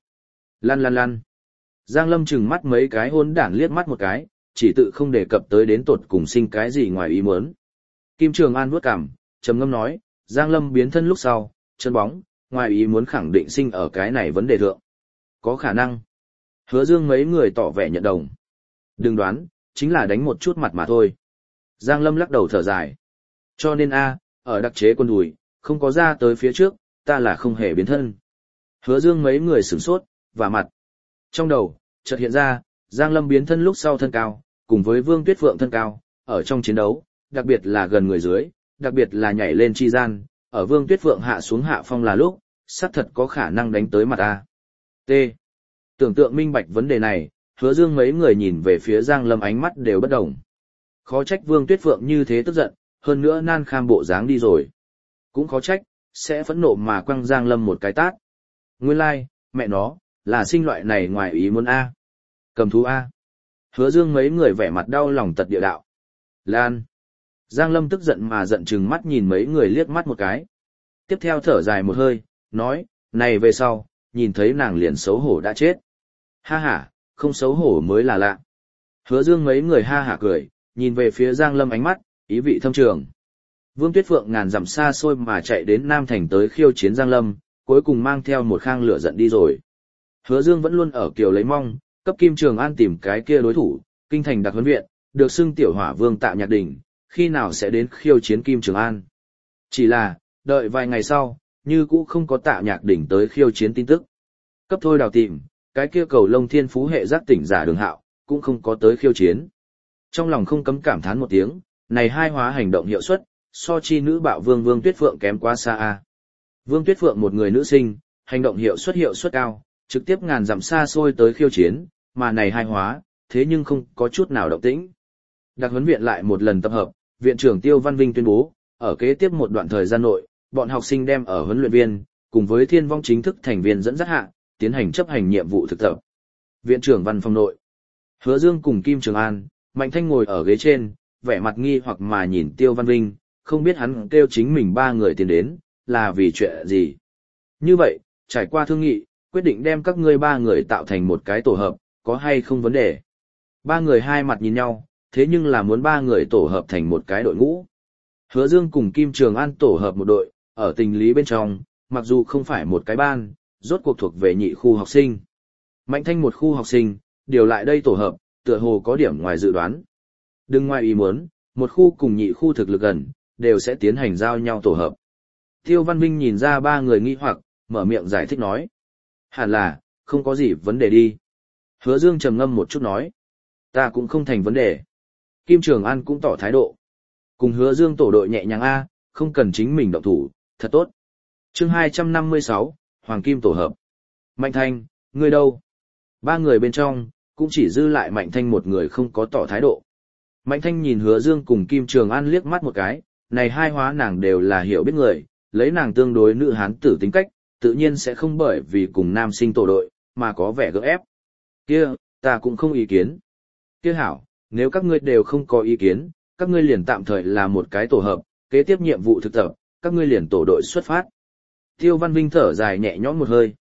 Lăn. Giang Lâm chừng mắt mấy cái hôn đảng liếc mắt một cái, chỉ tự không đề cập tới đến tột cùng sinh cái gì ngoài ý muốn. Kim Trường An vuốt cằm, trầm ngâm nói, Giang Lâm biến thân lúc sau, chân bóng, ngoài ý muốn khẳng định sinh ở cái này vấn đề thượng. Có khả năng. Hứa Dương mấy người tỏ vẻ nhận đồng. Đừng đoán, chính là đánh một chút mặt mà thôi. Giang Lâm lắc đầu thở dài. Cho nên ở đặc chế quân đùi, không có ra tới phía trước, ta là không hề biến thân. Hứa Dương mấy người sửng sốt, và mặt. Trong đầu, chợt hiện ra, Giang Lâm biến thân lúc sau thân cao, cùng với Vương Tuyết Phượng thân cao, ở trong chiến đấu, đặc biệt là gần người dưới, đặc biệt là nhảy lên chi gian, ở Vương Tuyết Phượng hạ xuống hạ phong là lúc, xác thật có khả năng đánh tới mặt ta. T. Tưởng tượng minh bạch vấn đề này, Hứa Dương mấy người nhìn về phía Giang Lâm ánh mắt đều bất đồng. Khó trách Vương Tuyết Phượng như thế tức giận, hơn nữa nan kham bộ dáng đi rồi. Cũng khó trách, sẽ phẫn nộ mà quăng Giang Lâm một cái tát. Nguyên lai, mẹ nó, là sinh loại này ngoài ý muốn Cầm thú Hứa Dương mấy người vẻ mặt đau lòng tật địa đạo. Lan. Giang Lâm tức giận mà giận chừng mắt nhìn mấy người liếc mắt một cái. Tiếp theo thở dài một hơi, nói, này về sau, nhìn thấy nàng liền xấu hổ đã chết. Ha ha, không xấu hổ mới là lạ. Hứa Dương mấy người ha hả cười, nhìn về phía Giang Lâm ánh mắt, ý vị thâm trường. Vương Tuyết Phượng ngàn dặm xa xôi mà chạy đến Nam Thành tới khiêu chiến Giang Lâm, cuối cùng mang theo một khang lửa giận đi rồi. Hứa Dương vẫn luôn ở kiều lấy mong, cấp Kim Trường An tìm cái kia đối thủ, kinh thành đặc huấn viện, được xưng tiểu hỏa vương Tạ Nhạc Đỉnh, khi nào sẽ đến khiêu chiến Kim Trường An. Chỉ là, đợi vài ngày sau, như cũ không có Tạ Nhạc Đỉnh tới khiêu chiến tin tức. Cấp thôi đào tìm, cái kia cầu lông thiên phú hệ giác tỉnh giả Đường Hạo, cũng không có tới khiêu chiến. Trong lòng không cấm cảm thán một tiếng, này hai hóa hành động hiệu suất, so chi nữ bạo vương Vương Tuyết Phượng kém quá xa Vương Tuyết Phượng một người nữ sinh, hành động hiệu suất cao, trực tiếp ngàn dặm xa xôi tới khiêu chiến, mà này hai hóa, thế nhưng không có chút nào động tĩnh. Đặc huấn viện lại một lần tập hợp, viện trưởng Tiêu Văn Vinh tuyên bố, ở kế tiếp một đoạn thời gian nội, bọn học sinh đem ở huấn luyện viên, cùng với thiên vong chính thức thành viên dẫn dắt hạ, tiến hành chấp hành nhiệm vụ thực tập. Viện trưởng văn phòng nội, Hứa Dương cùng Kim Trường An, Mạnh Thanh ngồi ở ghế trên, vẻ mặt nghi hoặc mà nhìn Tiêu Văn Vinh, không biết hắn kêu chính mình ba người tiến đến, là vì chuyện gì. Như vậy, trải qua thương nghị, quyết định đem các ngươi ba người tạo thành một cái tổ hợp, có hay không vấn đề. Ba người hai mặt nhìn nhau, thế nhưng là muốn ba người tổ hợp thành một cái đội ngũ. Hứa Dương cùng Kim Trường An tổ hợp một đội, ở tình lý bên trong, mặc dù không phải một cái ban, rốt cuộc thuộc về nhị khu học sinh. Mạnh Thanh một khu học sinh, điều lại đây tổ hợp, tựa hồ có điểm ngoài dự đoán. Đừng ngoài ý muốn, một khu cùng nhị khu thực lực gần, đều sẽ tiến hành giao nhau tổ hợp. Tiêu Văn Vinh nhìn ra ba người nghi hoặc, mở miệng giải thích nói. Hẳn là, không có gì vấn đề đi. Hứa Dương trầm ngâm một chút nói. Ta cũng không thành vấn đề. Kim Trường An cũng tỏ thái độ. Cùng Hứa Dương tổ đội nhẹ nhàng không cần chính mình động thủ, thật tốt. Chương 256, Hoàng Kim tổ hợp. Mạnh Thanh, ngươi đâu? Ba người bên trong, cũng chỉ dư lại Mạnh Thanh một người không có tỏ thái độ. Mạnh Thanh nhìn Hứa Dương cùng Kim Trường An liếc mắt một cái, này hai hóa nàng đều là hiểu biết người, lấy nàng tương đối nữ hán tử tính cách, tự nhiên sẽ không bởi vì cùng nam sinh tổ đội, mà có vẻ gượng ép. Kia, ta cũng không ý kiến. Kia hảo, nếu các ngươi đều không có ý kiến, các ngươi liền tạm thời là một cái tổ hợp, kế tiếp nhiệm vụ thực tập, các ngươi liền tổ đội xuất phát. Tiêu Văn Vinh thở dài nhẹ nhõm một hơi.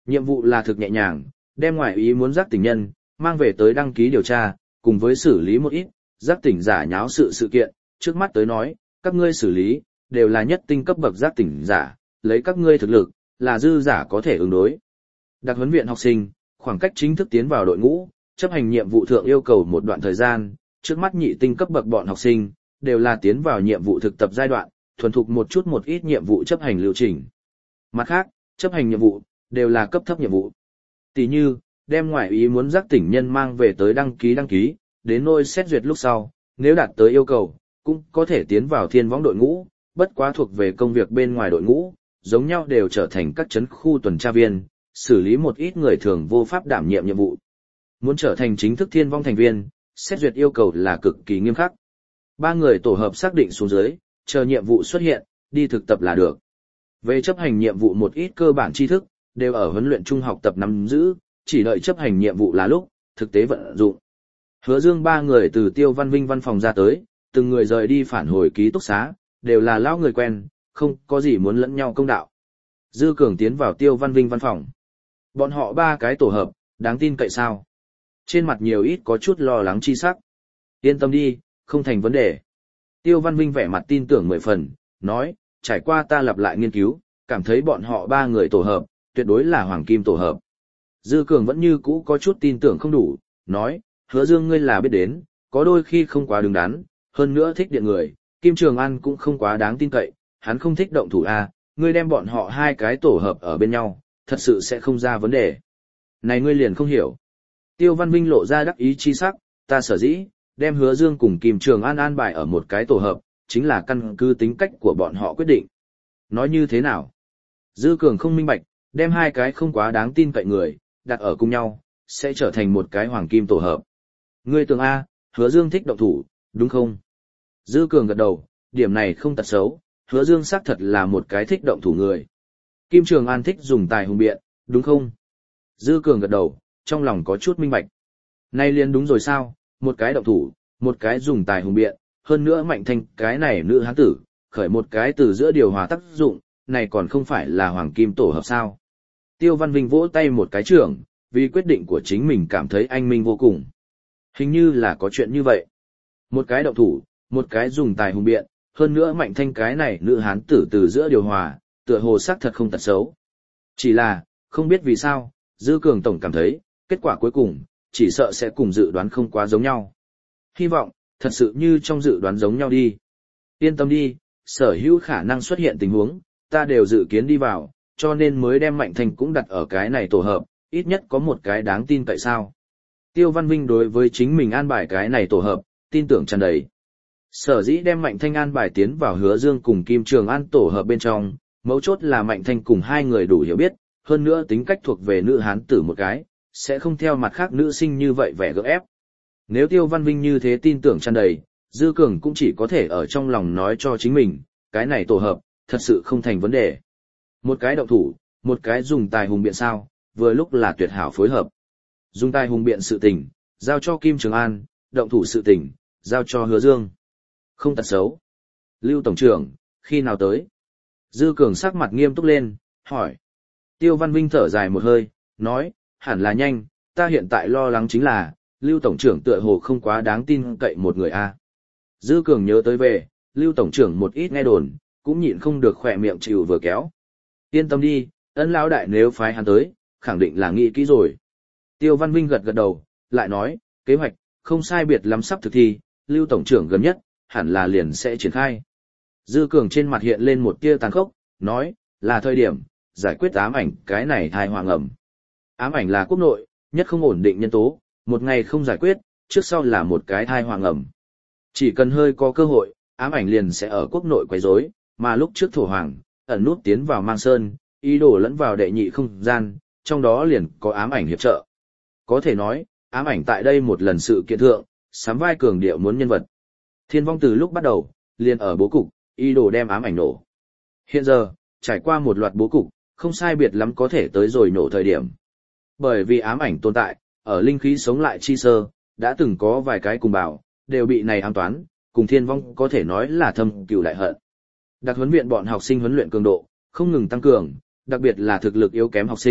Nhiệm vụ là thực nhẹ nhàng, đem ngoại ý muốn giác tỉnh nhân, mang về tới đăng ký điều tra, cùng với xử lý một ít, giác tỉnh giả nháo sự kiện, trước mắt tới nói, các ngươi xử lý, đều là nhất tinh cấp bậc giác tỉnh giả, lấy các ngươi thực lực, là dư giả có thể ứng đối. Đặc huấn viện học sinh, khoảng cách chính thức tiến vào đội ngũ, chấp hành nhiệm vụ thượng yêu cầu một đoạn thời gian, trước mắt nhị tinh cấp bậc bọn học sinh, đều là tiến vào nhiệm vụ thực tập giai đoạn, thuần thục một ít nhiệm vụ chấp hành lưu trình. Mặt khác, chấp hành nhiệm vụ, đều là cấp thấp nhiệm vụ. Tỷ như, đem ngoại ý muốn giác tỉnh nhân mang về tới đăng ký, đến nơi xét duyệt lúc sau, nếu đạt tới yêu cầu, cũng có thể tiến vào thiên võng đội ngũ, bất quá thuộc về công việc bên ngoài đội ngũ, giống nhau đều trở thành các chấn khu tuần tra viên, xử lý một ít người thường vô pháp đảm nhiệm nhiệm vụ. Muốn trở thành chính thức thiên vong thành viên, xét duyệt yêu cầu là cực kỳ nghiêm khắc. 3 người tổ hợp xác định xuống dưới, chờ nhiệm vụ xuất hiện, đi thực tập là được. Về chấp hành nhiệm vụ một ít cơ bản tri thức, đều ở huấn luyện trung học tập nắm giữ, chỉ đợi chấp hành nhiệm vụ là lúc, thực tế vận dụng. Hứa Dương 3 người từ Tiêu Văn Vinh văn phòng ra tới, từng người rời đi phản hồi ký túc xá, đều là lão người quen, không có gì muốn lẫn nhau công đạo. Dư Cường tiến vào Tiêu Văn Vinh văn phòng. Bọn họ 3 cái tổ hợp, đáng tin cậy sao? Trên mặt nhiều ít có chút lo lắng chi sắc. Yên tâm đi, không thành vấn đề. Tiêu Văn Vinh vẻ mặt tin tưởng 10 phần, nói, trải qua ta lặp lại nghiên cứu, cảm thấy bọn họ 3 người tổ hợp, tuyệt đối là hoàng kim tổ hợp. Dư Cường vẫn như cũ có chút tin tưởng không đủ, nói, Hứa Dương ngươi là biết đến, có đôi khi không quá đứng đắn, hơn nữa thích điện người, Kim Trường An cũng không quá đáng tin cậy, hắn không thích động thủ a, ngươi đem bọn họ 2 cái tổ hợp ở bên nhau, thật sự sẽ không ra vấn đề. Này ngươi liền không hiểu. Tiêu Văn Vinh lộ ra đắc ý chi sắc, ta sở dĩ, đem Hứa Dương cùng Kim Trường An an bài ở một cái tổ hợp, chính là căn cứ tính cách của bọn họ quyết định. Nói như thế nào? Dư Cường không minh bạch, đem 2 cái không quá đáng tin cậy người, đặt ở cùng nhau, sẽ trở thành một cái hoàng kim tổ hợp. Ngươi tưởng A, Hứa Dương thích động thủ, đúng không? Dư Cường gật đầu, điểm này không tật xấu, Hứa Dương xác thật là một cái thích động thủ người. Kim Trường An thích dùng tài hùng biện, đúng không? Dư Cường gật đầu, trong lòng có chút minh bạch. Nay liền đúng rồi sao, một cái động thủ, một cái dùng tài hùng biện, hơn nữa Mạnh Thanh cái này nữ hán tử, khởi một cái từ giữa điều hòa tác dụng, này còn không phải là hoàng kim tổ hợp sao? Tiêu Văn Vinh vỗ tay một cái trưởng, vì quyết định của chính mình cảm thấy anh minh vô cùng. Hình như là có chuyện như vậy. Một cái động thủ, một cái dùng tài hùng biện, hơn nữa Mạnh Thanh cái này nữ hán tử từ giữa điều hòa, tựa hồ xác thật không tật xấu. Chỉ là, không biết vì sao, Dư Cường tổng cảm thấy, kết quả cuối cùng, chỉ sợ sẽ cùng dự đoán không quá giống nhau. Hy vọng, thật sự như trong dự đoán giống nhau đi. Yên tâm đi, sở hữu khả năng xuất hiện tình huống, ta đều dự kiến đi vào, cho nên mới đem Mạnh Thanh cũng đặt ở cái này tổ hợp, ít nhất có một cái đáng tin cậy sao. Tiêu Văn Vinh đối với chính mình an bài cái này tổ hợp, tin tưởng tràn đầy. Sở dĩ đem Mạnh Thanh an bài tiến vào Hứa Dương cùng Kim Trường An tổ hợp bên trong, mấu chốt là Mạnh Thanh cùng 2 người đủ hiểu biết, hơn nữa tính cách thuộc về nữ hán tử một cái, sẽ không theo mặt khác nữ sinh như vậy vẻ gượng ép. Nếu Tiêu Văn Vinh như thế tin tưởng tràn đầy, Dư Cường cũng chỉ có thể ở trong lòng nói cho chính mình, cái này tổ hợp, thật sự không thành vấn đề. Một cái động thủ, một cái dùng tài hùng biện sao, vừa lúc là tuyệt hảo phối hợp. Dùng tài hùng biện sự tình, giao cho Kim Trường An, động thủ sự tình, giao cho Hứa Dương. Không tật xấu. Lưu Tổng trưởng, khi nào tới? Dư Cường sắc mặt nghiêm túc lên, hỏi. Tiêu Văn Vinh thở dài một hơi, nói, hẳn là nhanh, ta hiện tại lo lắng chính là, Lưu Tổng trưởng tựa hồ không quá đáng tin cậy một người a. Dư Cường nhớ tới về, Lưu Tổng trưởng một ít nghe đồn, cũng nhịn không được khỏe miệng chịu vừa kéo. Yên tâm đi, Ân lão đại nếu phái hắn tới, khẳng định là nghĩ kỹ rồi. Tiêu Văn Vinh gật gật đầu, lại nói, kế hoạch, không sai biệt lắm sắp thực thi, Lưu Tổng trưởng gần nhất, hẳn là liền sẽ triển khai. Dư Cường trên mặt hiện lên một tia tàn khốc, nói, là thời điểm, giải quyết ám ảnh cái này thai hoàng ẩm. Ám ảnh là quốc nội, nhất không ổn định nhân tố, một ngày không giải quyết, trước sau là một cái thai hoàng ẩm. Chỉ cần hơi có cơ hội, ám ảnh liền sẽ ở quốc nội quấy rối, mà lúc trước thổ hoàng, ẩn nút tiến vào mang sơn, ý đồ lẫn vào đệ nhị không gian, trong đó liền có ám ảnh hiệp trợ. Có thể nói, ám ảnh tại đây một lần sự kiện thượng, sắm vai cường điệu muốn nhân vật. Thiên vong từ lúc bắt đầu, liền ở bố cục, ý đồ đem ám ảnh nổ. Hiện giờ, trải qua một loạt bố cục, không sai biệt lắm có thể tới rồi nổ thời điểm. Bởi vì ám ảnh tồn tại, ở linh khí sống lại chi sơ, đã từng có vài cái cùng bảo, đều bị này ám toán, cùng thiên vong có thể nói là thâm cừu đại hận. Đặc huấn viện bọn học sinh huấn luyện cường độ, không ngừng tăng cường, đặc biệt là thực lực yếu kém học sinh,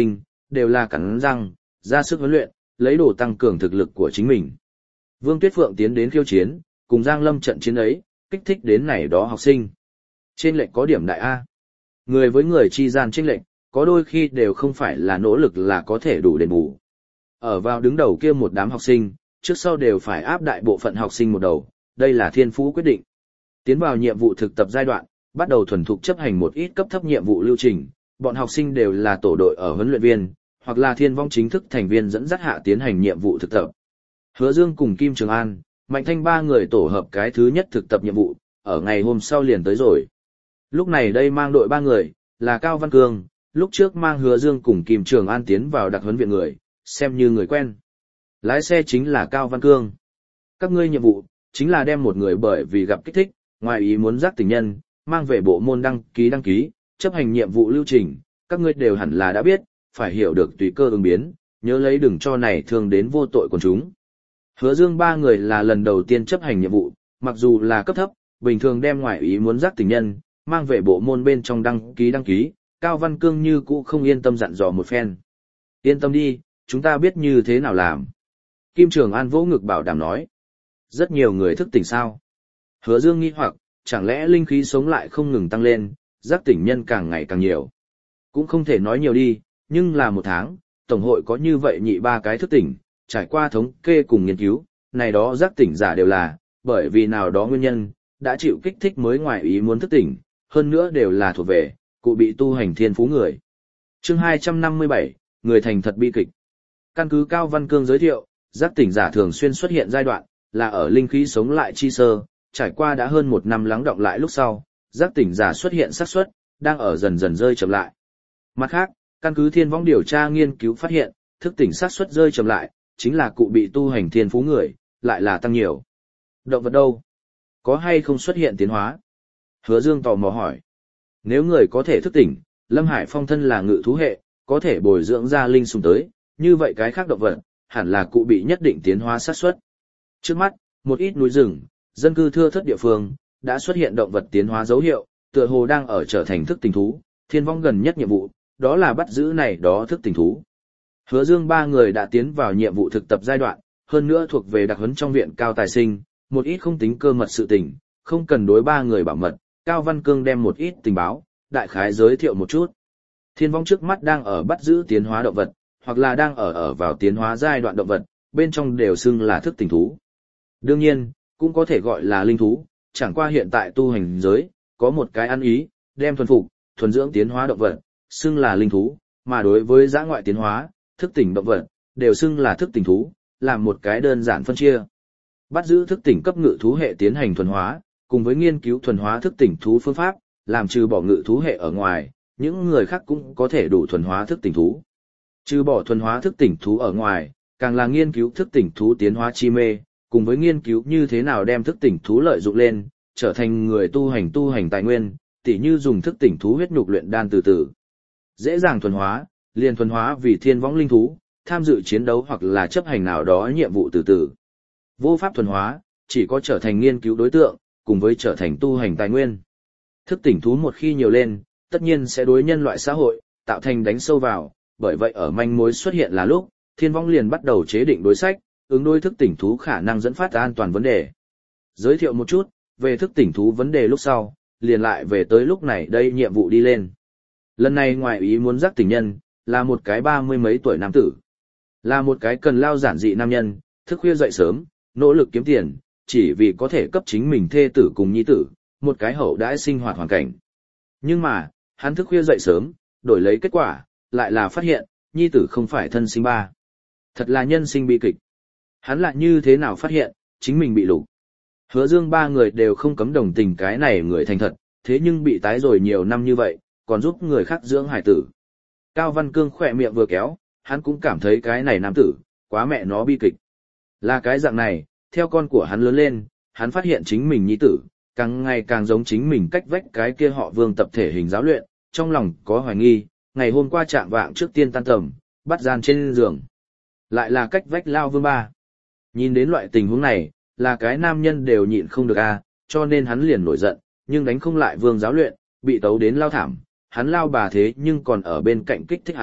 đều là cắn răng, ra sức huấn luyện, lấy đồ tăng cường thực lực của chính mình. Vương Tuyết Phượng tiến đến khiêu chiến, cùng Giang Lâm trận chiến ấy, kích thích đến này đó học sinh. Trên lệnh có điểm đại A. Người với người chi gian trên lệnh, có đôi khi đều không phải là nỗ lực là có thể đủ đền bù. Ở vào đứng đầu kia một đám học sinh, trước sau đều phải áp đại bộ phận học sinh một đầu, đây là thiên phú quyết định. Tiến vào nhiệm vụ thực tập giai đoạn, bắt đầu thuần thục chấp hành một ít cấp thấp nhiệm vụ lưu trình, bọn học sinh đều là tổ đội ở huấn luyện viên, hoặc là thiên vong chính thức thành viên dẫn dắt hạ tiến hành nhiệm vụ thực tập. Hứa Dương cùng Kim Trường An, Mạnh Thanh ba người tổ hợp cái thứ nhất thực tập nhiệm vụ, ở ngày hôm sau liền tới rồi. Lúc này đây mang đội 3 người, là Cao Văn Cương, lúc trước mang Hứa Dương cùng Kim Trường An tiến vào đặc huấn viện người, xem như người quen. Lái xe chính là Cao Văn Cương. Các ngươi nhiệm vụ, chính là đem một người bởi vì gặp kích thích, ngoài ý muốn giác tình nhân, mang về bộ môn đăng ký, chấp hành nhiệm vụ lưu trình, các ngươi đều hẳn là đã biết, phải hiểu được tùy cơ ứng biến, nhớ lấy đừng cho này thương đến vô tội quần chúng. Hứa Dương 3 người là lần đầu tiên chấp hành nhiệm vụ, mặc dù là cấp thấp, bình thường đem ngoại ý muốn giác tình nhân, mang về bộ môn bên trong đăng ký, Cao Văn Cương như cũ không yên tâm dặn dò một phen. Yên tâm đi, chúng ta biết như thế nào làm. Kim Trường An vỗ ngực bảo đảm nói. Rất nhiều người thức tỉnh sao. Hứa Dương nghi hoặc, chẳng lẽ linh khí sống lại không ngừng tăng lên, giác tỉnh nhân càng ngày càng nhiều. Cũng không thể nói nhiều đi, nhưng là 1 tháng, Tổng hội có như vậy nhị 3 cái thức tỉnh, trải qua thống kê cùng nghiên cứu, này đó giác tỉnh giả đều là, bởi vì nào đó nguyên nhân, đã chịu kích thích mới ngoài ý muốn thức tỉnh, hơn nữa đều là thuộc về, cụ bị tu hành thiên phú người. Chương 257, người thành thật bi kịch. Căn cứ Cao Văn Cương giới thiệu, giác tỉnh giả thường xuyên xuất hiện giai đoạn, là ở linh khí sống lại chi sơ, trải qua đã hơn 1 năm lắng đọng lại lúc sau, giác tỉnh giả xuất hiện xác suất đang ở dần dần rơi chậm lại. Mặt khác, căn cứ thiên võng điều tra nghiên cứu phát hiện, thức tỉnh xác suất rơi chậm lại, chính là cụ bị tu hành thiên phú người, lại là tăng nhiều. Động vật đâu? Có hay không xuất hiện tiến hóa? Hứa Dương tò mò hỏi. Nếu người có thể thức tỉnh, Lâm Hải Phong thân là ngự thú hệ, có thể bồi dưỡng ra linh sùng tới, như vậy cái khác động vật, hẳn là cụ bị nhất định tiến hóa xác suất. Trước mắt, một ít núi rừng, dân cư thưa thớt địa phương, đã xuất hiện động vật tiến hóa dấu hiệu, tựa hồ đang ở trở thành thức tỉnh thú, thiên vong gần nhất nhiệm vụ, đó là bắt giữ này đó thức tỉnh thú. Hứa Dương 3 người đã tiến vào nhiệm vụ thực tập giai đoạn, hơn nữa thuộc về đặc huấn trong viện cao tài sinh, một ít không tính cơ mật sự tình, không cần đối 3 người bảo mật, Cao Văn Cương đem một ít tình báo, đại khái giới thiệu một chút. Thiên vong trước mắt đang ở bắt giữ tiến hóa động vật, hoặc là đang ở vào tiến hóa giai đoạn động vật, bên trong đều xưng là thức tỉnh thú. Đương nhiên, cũng có thể gọi là linh thú, chẳng qua hiện tại tu hành giới, có một cái ăn ý, đem thuần phục, thuần dưỡng tiến hóa động vật, xưng là linh thú, mà đối với dã ngoại tiến hóa, thức tỉnh động vật, đều xưng là thức tỉnh thú, làm một cái đơn giản phân chia. Bắt giữ thức tỉnh cấp ngự thú hệ tiến hành thuần hóa, cùng với nghiên cứu thuần hóa thức tỉnh thú phương pháp, làm trừ bỏ ngự thú hệ ở ngoài, những người khác cũng có thể đủ thuần hóa thức tỉnh thú. Trừ bỏ thuần hóa thức tỉnh thú ở ngoài, càng là nghiên cứu thức tỉnh thú tiến hóa chi mê, cùng với nghiên cứu như thế nào đem thức tỉnh thú lợi dụng lên, trở thành người tu hành tài nguyên, tỉ như dùng thức tỉnh thú huyết nhục luyện đan từ từ. Dễ dàng thuần hóa, liền thuần hóa vì thiên võng linh thú, tham dự chiến đấu hoặc là chấp hành nào đó nhiệm vụ từ từ. Vô pháp thuần hóa, chỉ có trở thành nghiên cứu đối tượng, cùng với trở thành tu hành tài nguyên. Thức tỉnh thú một khi nhiều lên, tất nhiên sẽ đối nhân loại xã hội, tạo thành đánh sâu vào, bởi vậy ở manh mối xuất hiện là lúc, thiên võng liền bắt đầu chế định đối sách, ứng đối thức tỉnh thú khả năng dẫn phát an toàn vấn đề. Giới thiệu một chút, về thức tỉnh thú vấn đề lúc sau, liền lại về tới lúc này đây nhiệm vụ đi lên. Lần này ngoài ý muốn giác tỉnh nhân, là một cái 30 mấy tuổi nam tử. Là một cái cần lao giản dị nam nhân, thức khuya dậy sớm, nỗ lực kiếm tiền, chỉ vì có thể cấp chính mình thê tử cùng nhi tử, một cái hậu đãi sinh hoạt hoàn cảnh. Nhưng mà, hắn thức khuya dậy sớm, đổi lấy kết quả, lại là phát hiện, nhi tử không phải thân sinh ba. Thật là nhân sinh bi kịch. Hắn lại như thế nào phát hiện, chính mình bị lục. Hứa Dương 3 người đều không cấm đồng tình cái này người thành thật, thế nhưng bị tái rồi nhiều năm như vậy, còn giúp người khác dưỡng hải tử. Cao Văn Cương khỏe miệng vừa kéo, hắn cũng cảm thấy cái này nam tử, quá mẹ nó bi kịch. Là cái dạng này, theo con của hắn lớn lên, hắn phát hiện chính mình nhi tử, càng ngày càng giống chính mình cách vách cái kia họ Vương tập thể hình giáo luyện, trong lòng có hoài nghi, ngày hôm qua chạm vạng trước tiên tan tầm, bắt gian trên giường. Lại là cách vách lao Vương ba. Nhìn đến loại tình huống này, là cái nam nhân đều nhịn không được cho nên hắn liền nổi giận, nhưng đánh không lại Vương giáo luyện, bị tấu đến lao thảm, hắn lao bà thế nhưng còn ở bên cạnh kích thích hắn,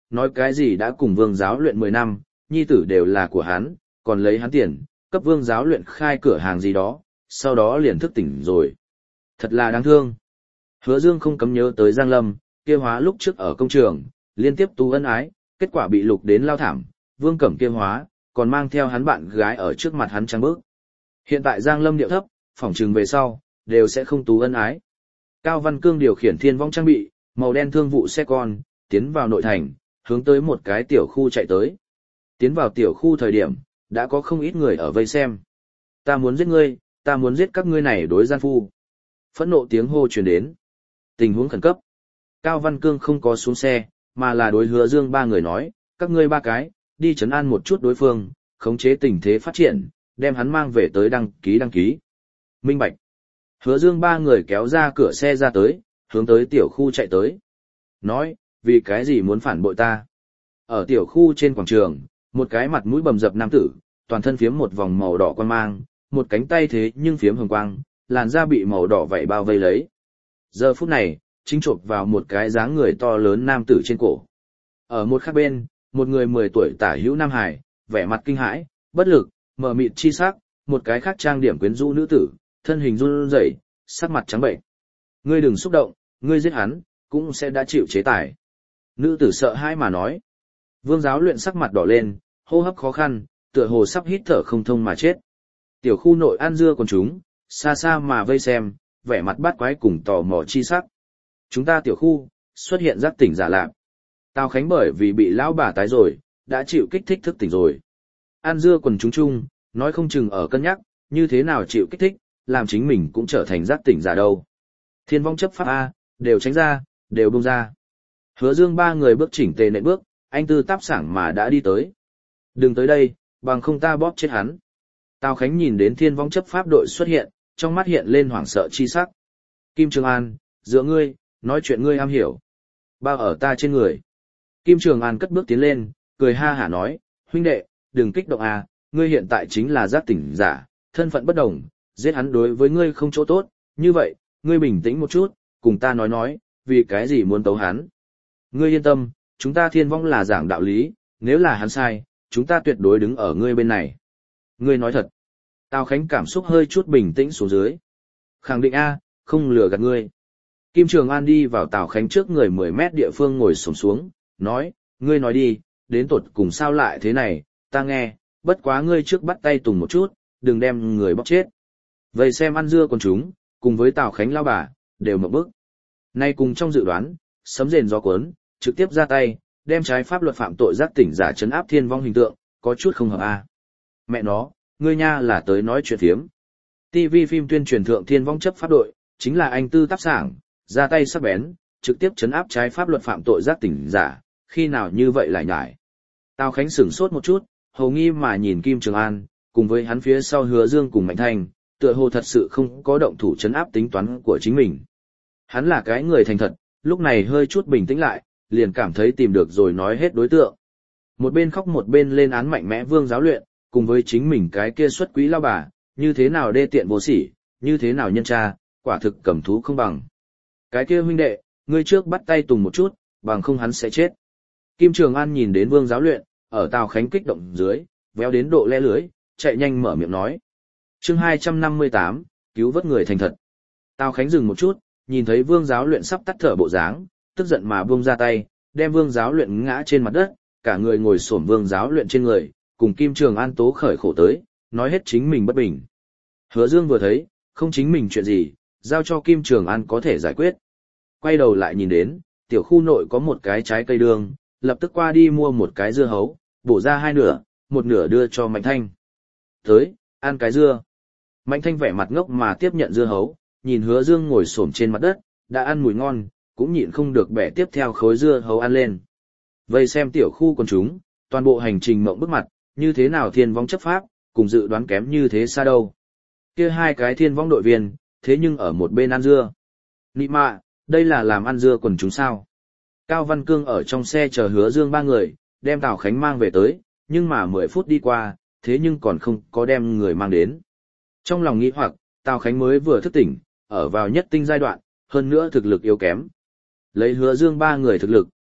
nói cái gì đã cùng Vương giáo luyện 10 năm, nhi tử đều là của hắn, còn lấy hắn tiền, cấp Vương giáo luyện khai cửa hàng gì đó, sau đó liền thức tỉnh rồi. Thật là đáng thương. Hứa Dương không cấm nhớ tới Giang Lâm, kia hóa lúc trước ở công trường, liên tiếp tu ân ái, kết quả bị lục đến lao thảm, Vương Cẩm kia hóa, còn mang theo hắn bạn gái ở trước mặt hắn trăng bước. Hiện tại Giang Lâm điệu thấp, phỏng trừng về sau, đều sẽ không tú ân ái. Cao Văn Cương điều khiển thiên vong trang bị, màu đen thương vụ xe con, tiến vào nội thành, hướng tới một cái tiểu khu chạy tới. Tiến vào tiểu khu thời điểm, đã có không ít người ở vây xem. Ta muốn giết ngươi, ta muốn giết các ngươi này đối gian phu. Phẫn nộ tiếng hô truyền đến. Tình huống khẩn cấp. Cao Văn Cương không có xuống xe, mà là đối Hứa Dương ba người nói, các ngươi ba cái, đi trấn an một chút đối phương, khống chế tình thế phát triển, đem hắn mang về tới đăng ký. Minh bạch. Hứa Dương ba người kéo ra cửa xe ra tới, hướng tới tiểu khu chạy tới. Nói, vì cái gì muốn phản bội ta? Ở tiểu khu trên quảng trường, một cái mặt mũi bầm dập nam tử, toàn thân phiếm một vòng màu đỏ quan mang, một cánh tay thế nhưng phiếm hồng quang, làn da bị màu đỏ vảy bao vây lấy. Giờ phút này, chính chộp vào một cái dáng người to lớn nam tử trên cổ. Ở một khác bên, một người 10 tuổi tả hữu nam hải, vẻ mặt kinh hãi, bất lực, mờ mịt chi sắc, một cái khác trang điểm quyến rũ nữ tử, thân hình run rẩy, sắc mặt trắng bệnh. Ngươi đừng xúc động, ngươi giết hắn, cũng sẽ đã chịu chế tài. Nữ tử sợ hãi mà nói. Vương giáo luyện sắc mặt đỏ lên, hô hấp khó khăn, tựa hồ sắp hít thở không thông mà chết. Tiểu khu nội ăn dưa còn chúng, xa xa mà vây xem, vẻ mặt bát quái cùng tò mò chi sắc. Chúng ta tiểu khu, xuất hiện giác tỉnh giả lạc. Tào Khánh bởi vì bị lão bà tái rồi, đã chịu kích thích thức tỉnh rồi. Ăn dưa quần chúng chung, nói không chừng ở cân nhắc, như thế nào chịu kích thích, làm chính mình cũng trở thành giác tỉnh giả đâu. Thiên vong chấp pháp A, đều tránh ra, đều buông ra. Hứa Dương ba người bước chỉnh tề nện bước, anh tư táp sảng mà đã đi tới. Đừng tới đây, bằng không ta bóp chết hắn. Tào Khánh nhìn đến thiên vong chấp pháp đội xuất hiện, trong mắt hiện lên hoảng sợ chi sắc. Kim Trường An, giữa ngươi, nói chuyện ngươi am hiểu. Bao ở ta trên người. Kim Trường An cất bước tiến lên, cười ha hả nói, huynh đệ, đừng kích động à, ngươi hiện tại chính là giác tỉnh giả, thân phận bất đồng, giết hắn đối với ngươi không chỗ tốt, như vậy, ngươi bình tĩnh một chút, cùng ta nói, vì cái gì muốn tấu hắn. Ngươi yên tâm, chúng ta thiên vong là giảng đạo lý, nếu là hắn sai, chúng ta tuyệt đối đứng ở ngươi bên này. Ngươi nói thật. Tào Khánh cảm xúc hơi chút bình tĩnh xuống dưới. Khẳng định A, không lừa gạt ngươi. Kim Trường An đi vào Tào Khánh trước người 10 mét địa phương ngồi xổm xuống, nói, ngươi nói đi, đến tột cùng sao lại thế này, ta nghe, bất quá ngươi trước bắt tay Tùng một chút, đừng đem người bóc chết. Vậy xem ăn dưa con chúng, cùng với Tào Khánh lao bà, đều một bước. Nay cùng trong dự đoán, sấm rền gió cuốn, trực tiếp ra tay, đem trái pháp luật phạm tội giác tỉnh giả trấn áp thiên vong hình tượng, có chút không hợp A. Mẹ nó, ngươi nha là tới nói chuyện phiếm. TV phim tuyên truyền thượng thiên vong chấp pháp đội, chính là anh tư tác sảng, ra tay sắc bén, trực tiếp trấn áp trái pháp luật phạm tội giác tỉnh giả, khi nào như vậy lại nhải. Tào Khánh sửng sốt một chút, hầu nghi mà nhìn Kim Trường An, cùng với hắn phía sau Hứa Dương cùng Mạnh Thanh, tựa hồ thật sự không có động thủ trấn áp tính toán của chính mình. Hắn là cái người thành thật, lúc này hơi chút bình tĩnh lại, liền cảm thấy tìm được rồi nói hết đối tượng. Một bên khóc một bên lên án mạnh mẽ Vương giáo luyện, cùng với chính mình cái kia xuất quý lao bà, như thế nào đê tiện vô sỉ, như thế nào nhân tra, quả thực cầm thú không bằng. Cái kia huynh đệ, ngươi trước bắt tay Tùng một chút, bằng không hắn sẽ chết. Kim Trường An nhìn đến Vương giáo luyện, ở Tào Khánh kích động dưới, véo đến độ le lưới, chạy nhanh mở miệng nói. Chương 258, cứu vớt người thành thật. Tào Khánh dừng một chút, nhìn thấy Vương giáo luyện sắp tắt thở bộ dáng, tức giận mà buông ra tay, đem Vương giáo luyện ngã trên mặt đất, cả người ngồi xổm Vương giáo luyện trên người, cùng Kim Trường An tố khởi khổ tới, nói hết chính mình bất bình. Hứa Dương vừa thấy, không chính mình chuyện gì, giao cho Kim Trường An có thể giải quyết. Quay đầu lại nhìn đến, tiểu khu nội có một cái trái cây đường, lập tức qua đi mua một cái dưa hấu, bổ ra hai nửa, một nửa đưa cho Mạnh Thanh. Tới, ăn cái dưa. Mạnh Thanh vẻ mặt ngốc mà tiếp nhận dưa hấu, nhìn Hứa Dương ngồi xổm trên mặt đất, đã ăn mùi ngon, cũng nhịn không được bẻ tiếp theo khối dưa hấu ăn lên. Vây xem tiểu khu con chúng, toàn bộ hành trình mộng bức mặt, như thế nào thiên vong chấp pháp, cùng dự đoán kém như thế xa đâu. Kia hai cái thiên vong đội viên, thế nhưng ở một bên ăn dưa. Nị mạ, đây là làm ăn dưa quần chúng sao. Cao Văn Cương ở trong xe chờ Hứa Dương ba người, đem Tào Khánh mang về tới, nhưng mà 10 phút đi qua, thế nhưng còn không có đem người mang đến. Trong lòng nghĩ hoặc, Tào Khánh mới vừa thức tỉnh, ở vào nhất tinh giai đoạn, hơn nữa thực lực yếu kém. Lấy Hứa Dương ba người thực lực,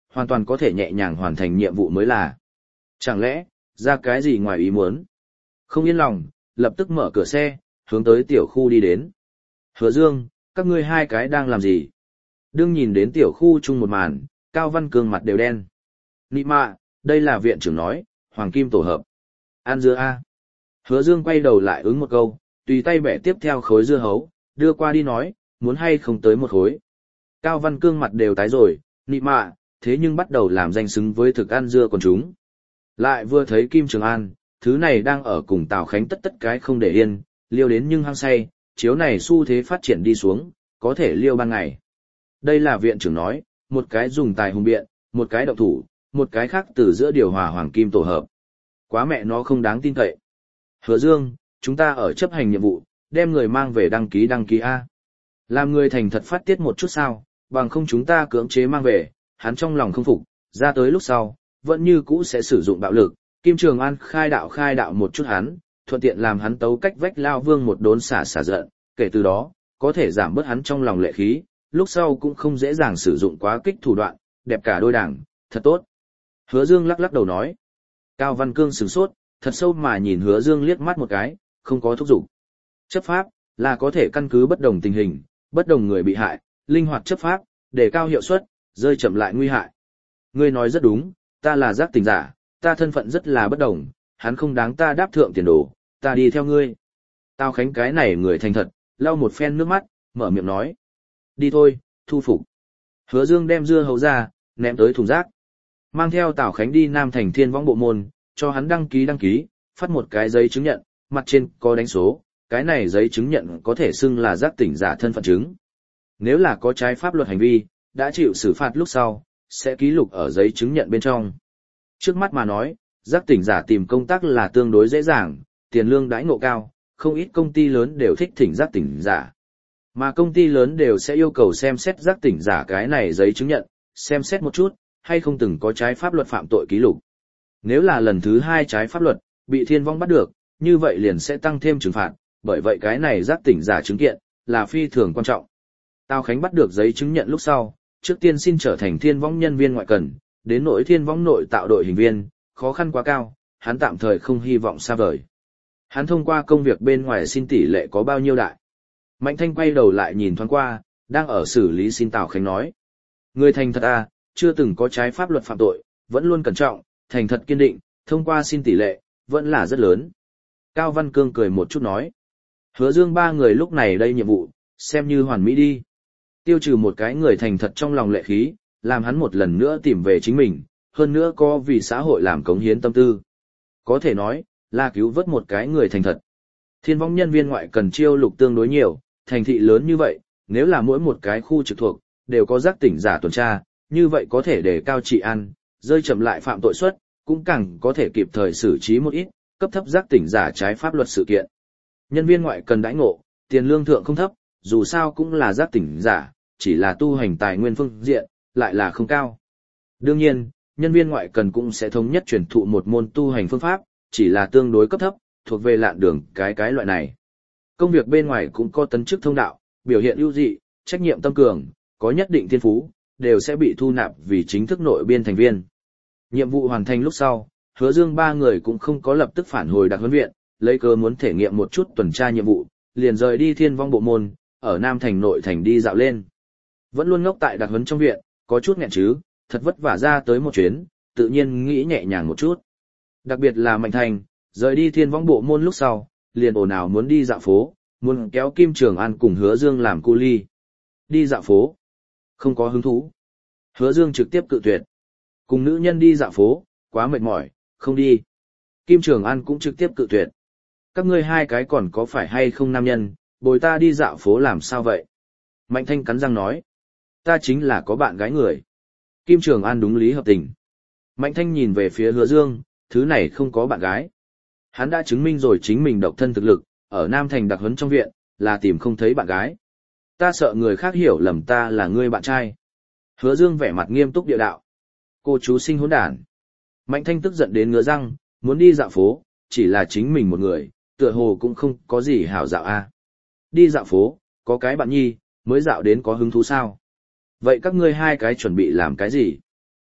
hoàn toàn có thể nhẹ nhàng hoàn thành nhiệm vụ mới là. Chẳng lẽ, ra cái gì ngoài ý muốn? Không yên lòng, lập tức mở cửa xe, hướng tới tiểu khu đi đến. Hứa Dương, các ngươi hai cái đang làm gì? Đương nhìn đến tiểu khu chung một màn, Cao Văn Cương mặt đều đen. Nị mạ, đây là viện trưởng nói, Hoàng Kim tổ hợp. Ăn dưa A. Hứa Dương quay đầu lại ứng một câu, tùy tay bẻ tiếp theo khối dưa hấu, đưa qua đi nói, muốn hay không tới một khối. Cao Văn Cương mặt đều tái rồi, nị mạ, thế nhưng bắt đầu làm danh xứng với thực ăn dưa còn chúng. Lại vừa thấy Kim Trường An, thứ này đang ở cùng Tào Khánh tất cái không để yên, liêu đến nhưng hăng say, chiếu này xu thế phát triển đi xuống, có thể liêu ban ngày. Đây là viện trưởng nói, một cái dùng tài hùng biện, một cái động thủ, một cái khác từ giữa điều hòa Hoàng Kim tổ hợp. Quá mẹ nó không đáng tin cậy. Hứa Dương, chúng ta ở chấp hành nhiệm vụ, đem người mang về đăng ký A. Làm người thành thật phát tiết một chút sao, bằng không chúng ta cưỡng chế mang về, hắn trong lòng không phục, ra tới lúc sau, vẫn như cũ sẽ sử dụng bạo lực. Kim Trường An khai đạo một chút hắn, thuận tiện làm hắn tấu cách vách Lao Vương một đốn xả giận, kể từ đó, có thể giảm bớt hắn trong lòng lệ khí, lúc sau cũng không dễ dàng sử dụng quá kích thủ đoạn, đẹp cả đôi đảng, thật tốt. Hứa Dương lắc lắc đầu nói. Cao Văn Cương sửng sốt, thật sâu mà nhìn Hứa Dương liếc mắt một cái, không có thúc giục. Chấp pháp là có thể căn cứ bất đồng tình hình, bất đồng người bị hại, linh hoạt chấp pháp, để cao hiệu suất, rơi chậm lại nguy hại. Ngươi nói rất đúng, ta là giác tỉnh giả, ta thân phận rất là bất đồng, hắn không đáng ta đáp thượng tiền đồ, ta đi theo ngươi. Tao Khánh cái này người thành thật, lau một phen nước mắt, mở miệng nói. Đi thôi, thu phục. Hứa Dương đem dưa hấu ra, ném tới thùng rác. Mang theo Tào Khánh đi Nam Thành Thiên Võng bộ môn, cho hắn đăng ký, phát một cái giấy chứng nhận, mặt trên có đánh số, cái này giấy chứng nhận có thể xưng là giác tỉnh giả thân phận chứng. Nếu là có trái pháp luật hành vi, đã chịu xử phạt lúc sau, sẽ ký lục ở giấy chứng nhận bên trong. Trước mắt mà nói, giác tỉnh giả tìm công tác là tương đối dễ dàng, tiền lương đãi ngộ cao, không ít công ty lớn đều thích thỉnh giác tỉnh giả. Mà công ty lớn đều sẽ yêu cầu xem xét giác tỉnh giả cái này giấy chứng nhận, xem xét một chút, hay không từng có trái pháp luật phạm tội ký lục. Nếu là lần thứ 2 trái pháp luật, bị Thiên Vong bắt được, như vậy liền sẽ tăng thêm trừng phạt, bởi vậy cái này giác tỉnh giả chứng kiện, là phi thường quan trọng. Tào Khánh bắt được giấy chứng nhận lúc sau, trước tiên xin trở thành Thiên Vong nhân viên ngoại cần, đến nỗi Thiên Vong nội tạo đội hình viên, khó khăn quá cao, hắn tạm thời không hy vọng xa vời. Hắn thông qua công việc bên ngoài xin tỷ lệ có bao nhiêu đại. Mạnh Thanh quay đầu lại nhìn thoáng qua, đang ở xử lý xin Tào Khánh nói. Người thành thật à, chưa từng có trái pháp luật phạm tội, vẫn luôn cẩn trọng, thành thật kiên định, thông qua xin tỷ lệ, vẫn là rất lớn. Cao Văn Cương cười một chút nói. Hứa Dương ba người lúc này đây nhiệm vụ, xem như hoàn mỹ đi. Tiêu trừ một cái người thành thật trong lòng lệ khí, làm hắn một lần nữa tìm về chính mình, hơn nữa có vì xã hội làm cống hiến tâm tư. Có thể nói, là cứu vớt một cái người thành thật. Thiên Vong nhân viên ngoại cần chiêu lục tương đối nhiều, thành thị lớn như vậy, nếu là mỗi một cái khu trực thuộc, đều có giác tỉnh giả tuần tra, như vậy có thể đề cao trị an, rơi chậm lại phạm tội suất, cũng càng có thể kịp thời xử trí một ít, cấp thấp giác tỉnh giả trái pháp luật sự kiện. Nhân viên ngoại cần đãi ngộ, tiền lương thượng không thấp, dù sao cũng là giác tỉnh giả, chỉ là tu hành tài nguyên phương diện, lại là không cao. Đương nhiên, nhân viên ngoại cần cũng sẽ thống nhất truyền thụ một môn tu hành phương pháp, chỉ là tương đối cấp thấp, thuộc về lạn đường cái loại này. Công việc bên ngoài cũng có tấn chức thông đạo, biểu hiện ưu dị, trách nhiệm tâm cường, có nhất định thiên phú, đều sẽ bị thu nạp vì chính thức nội biên thành viên. Nhiệm vụ hoàn thành lúc sau, Hứa Dương ba người cũng không có lập tức phản hồi đặc huấn viện, lấy cớ muốn thể nghiệm một chút tuần tra nhiệm vụ, liền rời đi Thiên Vong bộ môn, ở Nam Thành nội thành đi dạo lên. Vẫn luôn ngốc tại đặc huấn trong viện, có chút nghẹn chứ, thật vất vả ra tới một chuyến, tự nhiên nghĩ nhẹ nhàng một chút. Đặc biệt là Mạnh Thành, rời đi Thiên Vong bộ môn lúc sau, liền ồn ào muốn đi dạo phố, muốn kéo Kim Trường An cùng Hứa Dương làm cu ly. Đi dạo phố? Không có hứng thú. Hứa Dương trực tiếp cự tuyệt. Cùng nữ nhân đi dạo phố, quá mệt mỏi, không đi. Kim Trường An cũng trực tiếp cự tuyệt. Các ngươi hai cái còn có phải hay không nam nhân, bồi ta đi dạo phố làm sao vậy? Mạnh Thanh cắn răng nói. Ta chính là có bạn gái người. Kim Trường An đúng lý hợp tình. Mạnh Thanh nhìn về phía Hứa Dương, thứ này không có bạn gái. Hắn đã chứng minh rồi chính mình độc thân thực lực, ở Nam Thành đặc huấn trong viện, là tìm không thấy bạn gái. Ta sợ người khác hiểu lầm ta là ngươi bạn trai. Hứa Dương vẻ mặt nghiêm túc địa đạo. Cô chú sinh hỗn đản. Mạnh Thanh tức giận đến ngứa răng, muốn đi dạo phố, chỉ là chính mình một người, tựa hồ cũng không có gì hảo dạo a. Đi dạo phố, có cái bạn nhi, mới dạo đến có hứng thú sao? Vậy các ngươi hai cái chuẩn bị làm cái gì?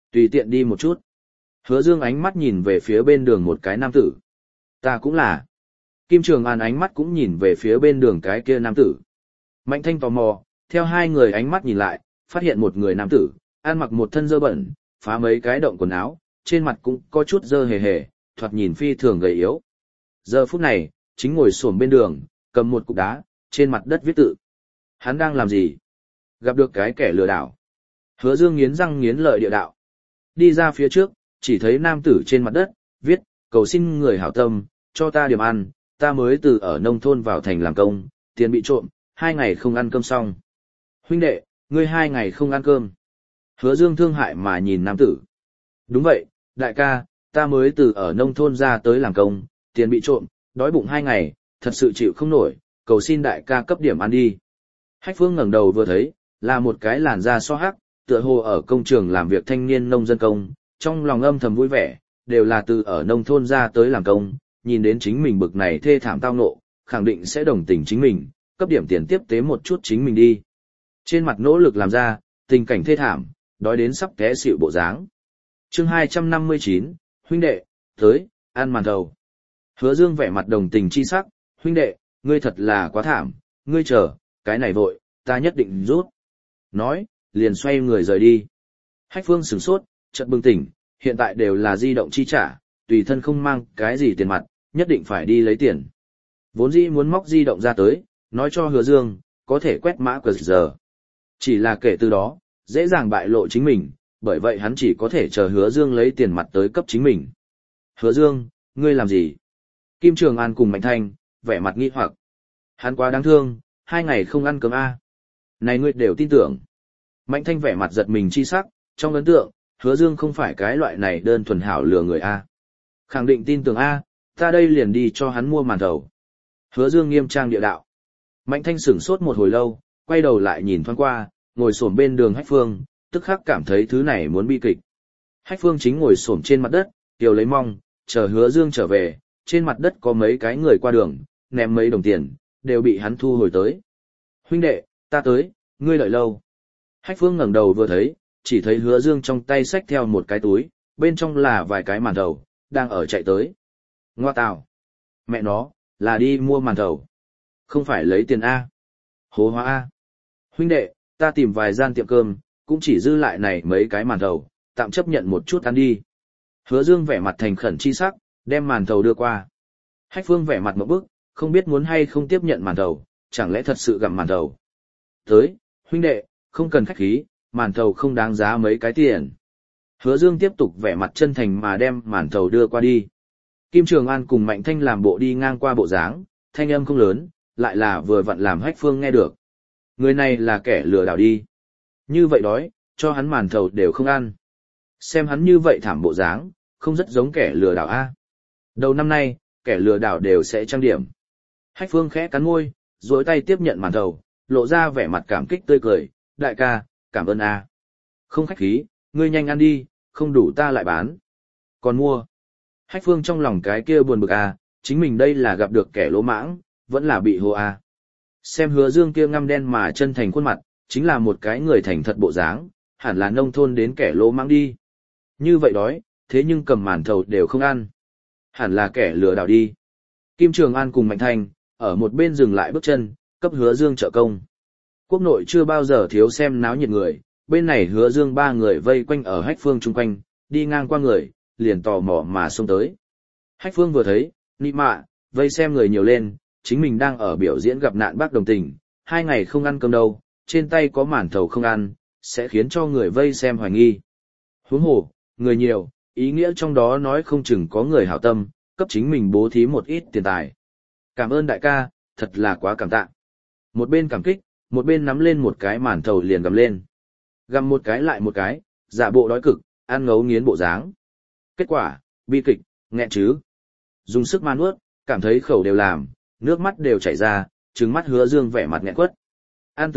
Tùy tiện đi một chút. Hứa Dương ánh mắt nhìn về phía bên đường một cái nam tử. Ta cũng là. Kim Trường An ánh mắt cũng nhìn về phía bên đường cái kia nam tử. Mạnh Thanh tò mò, theo hai người ánh mắt nhìn lại, phát hiện một người nam tử, ăn mặc một thân dơ bẩn, phá mấy cái động quần áo, trên mặt cũng có chút dơ hề hề, thoạt nhìn phi thường gầy yếu. Giờ phút này, chính ngồi xổm bên đường, cầm một cục đá, trên mặt đất viết tự. Hắn đang làm gì? Gặp được cái kẻ lừa đảo. Hứa Dương nghiến răng nghiến lợi địa đạo. Đi ra phía trước, chỉ thấy nam tử trên mặt đất, viết, cầu xin người hảo tâm, cho ta điểm ăn, ta mới từ ở nông thôn vào thành làm công, tiền bị trộm, 2 ngày không ăn cơm xong. Huynh đệ, ngươi 2 ngày không ăn cơm. Hứa Dương thương hại mà nhìn nam tử. Đúng vậy, đại ca, ta mới từ ở nông thôn ra tới làm công, tiền bị trộm, đói bụng 2 ngày, thật sự chịu không nổi, cầu xin đại ca cấp điểm ăn đi. Hách Phương ngẩng đầu vừa thấy, là một cái làn da so hắc, tựa hồ ở công trường làm việc thanh niên nông dân công, trong lòng âm thầm vui vẻ, đều là từ ở nông thôn ra tới làm công, nhìn đến chính mình bực này thê thảm tao nộ, khẳng định sẽ đồng tình chính mình, cấp điểm tiền tiếp tế một chút chính mình đi. Trên mặt nỗ lực làm ra, tình cảnh thê thảm, đói đến sắp té xỉu bộ dáng. Chương 259, huynh đệ, tới, ăn màn thầu. Hứa Dương vẻ mặt đồng tình chi sắc, huynh đệ, ngươi thật là quá thảm, ngươi chờ, cái này vội, ta nhất định rút. Nói, liền xoay người rời đi. Hách Phương sửng sốt, chợt bừng tỉnh, hiện tại đều là di động chi trả, tùy thân không mang cái gì tiền mặt, nhất định phải đi lấy tiền. Vốn dĩ muốn móc di động ra tới, nói cho Hứa Dương, có thể quét mã QR. Chỉ là kể từ đó, dễ dàng bại lộ chính mình, bởi vậy hắn chỉ có thể chờ Hứa Dương lấy tiền mặt tới cấp chính mình. Hứa Dương, ngươi làm gì? Kim Trường An cùng Mạnh Thanh, vẻ mặt nghi hoặc. Hắn quá đáng thương, 2 ngày không ăn cơm a. Này ngươi đều tin tưởng. Mạnh Thanh vẻ mặt giật mình chi sắc, trong ấn tượng, Hứa Dương không phải cái loại này đơn thuần hảo lừa người a. Khẳng định tin tưởng a, ta đây liền đi cho hắn mua màn thầu. Hứa Dương nghiêm trang địa đạo. Mạnh Thanh sửng sốt một hồi lâu, quay đầu lại nhìn thoáng qua, ngồi xổm bên đường Hách Phương, tức khắc cảm thấy thứ này muốn bi kịch. Hách Phương chính ngồi xổm trên mặt đất, tiểu lấy mong, chờ Hứa Dương trở về, trên mặt đất có mấy cái người qua đường, ném mấy đồng tiền, đều bị hắn thu hồi tới. Huynh đệ, ta tới, ngươi đợi lâu. Hách Phương ngẩng đầu vừa thấy, chỉ thấy Hứa Dương trong tay xách theo một cái túi, bên trong là vài cái màn thầu, đang ở chạy tới. Ngoa tào. Mẹ nó, là đi mua màn thầu. Không phải lấy tiền A. Hố hóa A. Huynh đệ, ta tìm vài gian tiệm cơm, cũng chỉ dư lại này mấy cái màn thầu, tạm chấp nhận một chút ăn đi. Hứa Dương vẻ mặt thành khẩn chi sắc, đem màn thầu đưa qua. Hách Phương vẻ mặt ngộp bức, không biết muốn hay không tiếp nhận màn thầu, chẳng lẽ thật sự gặm màn thầu. Tới, huynh đệ, không cần khách khí, màn thầu không đáng giá mấy cái tiền. Hứa Dương tiếp tục vẻ mặt chân thành mà đem màn thầu đưa qua đi. Kim Trường An cùng Mạnh Thanh làm bộ đi ngang qua bộ dáng, thanh âm không lớn, lại là vừa vặn làm Hách Phương nghe được. Người này là kẻ lừa đảo đi. Như vậy đói, cho hắn màn thầu đều không ăn. Xem hắn như vậy thảm bộ dáng, không rất giống kẻ lừa đảo a. Đầu năm nay, kẻ lừa đảo đều sẽ trang điểm. Hách Phương khẽ cắn môi, duỗi tay tiếp nhận màn thầu, lộ ra vẻ mặt cảm kích tươi cười, đại ca, cảm ơn a. Không khách khí, ngươi nhanh ăn đi, không đủ ta lại bán. Còn mua. Hách Phương trong lòng cái kia buồn bực a, chính mình đây là gặp được kẻ lỗ mãng, vẫn là bị hô a. Xem Hứa Dương kia ngăm đen mà chân thành khuôn mặt, chính là một cái người thành thật bộ dáng, hẳn là nông thôn đến kẻ lỗ mãng đi. Như vậy đói, thế nhưng cầm màn thầu đều không ăn. Hẳn là kẻ lừa đảo đi. Kim Trường An cùng Mạnh Thanh, ở một bên dừng lại bước chân, cấp Hứa Dương trợ công. Quốc nội chưa bao giờ thiếu xem náo nhiệt người, bên này Hứa Dương 3 người vây quanh ở Hách Phương chung quanh, đi ngang qua người, liền tò mò mà xông tới. Hách Phương vừa thấy, nị mạ, vây xem người nhiều lên, chính mình đang ở biểu diễn gặp nạn bác đồng tình, 2 ngày không ăn cơm đâu, trên tay có màn thầu không ăn, sẽ khiến cho người vây xem hoài nghi. Huống hồ, người nhiều, ý nghĩa trong đó nói không chừng có người hảo tâm, cấp chính mình bố thí một ít tiền tài. Cảm ơn đại ca, thật là quá cảm tạ. Một bên cảm kích, một bên nắm lên một cái màn thầu liền gầm lên. Gầm một cái lại một cái, giả bộ đói cực, ăn ngấu nghiến bộ dáng. Kết quả, bi kịch, nghẹn chứ. Dùng sức ma nuốt, cảm thấy khẩu đều làm, nước mắt đều chảy ra, trừng mắt Hứa Dương vẻ mặt nghẹn quất. Ăn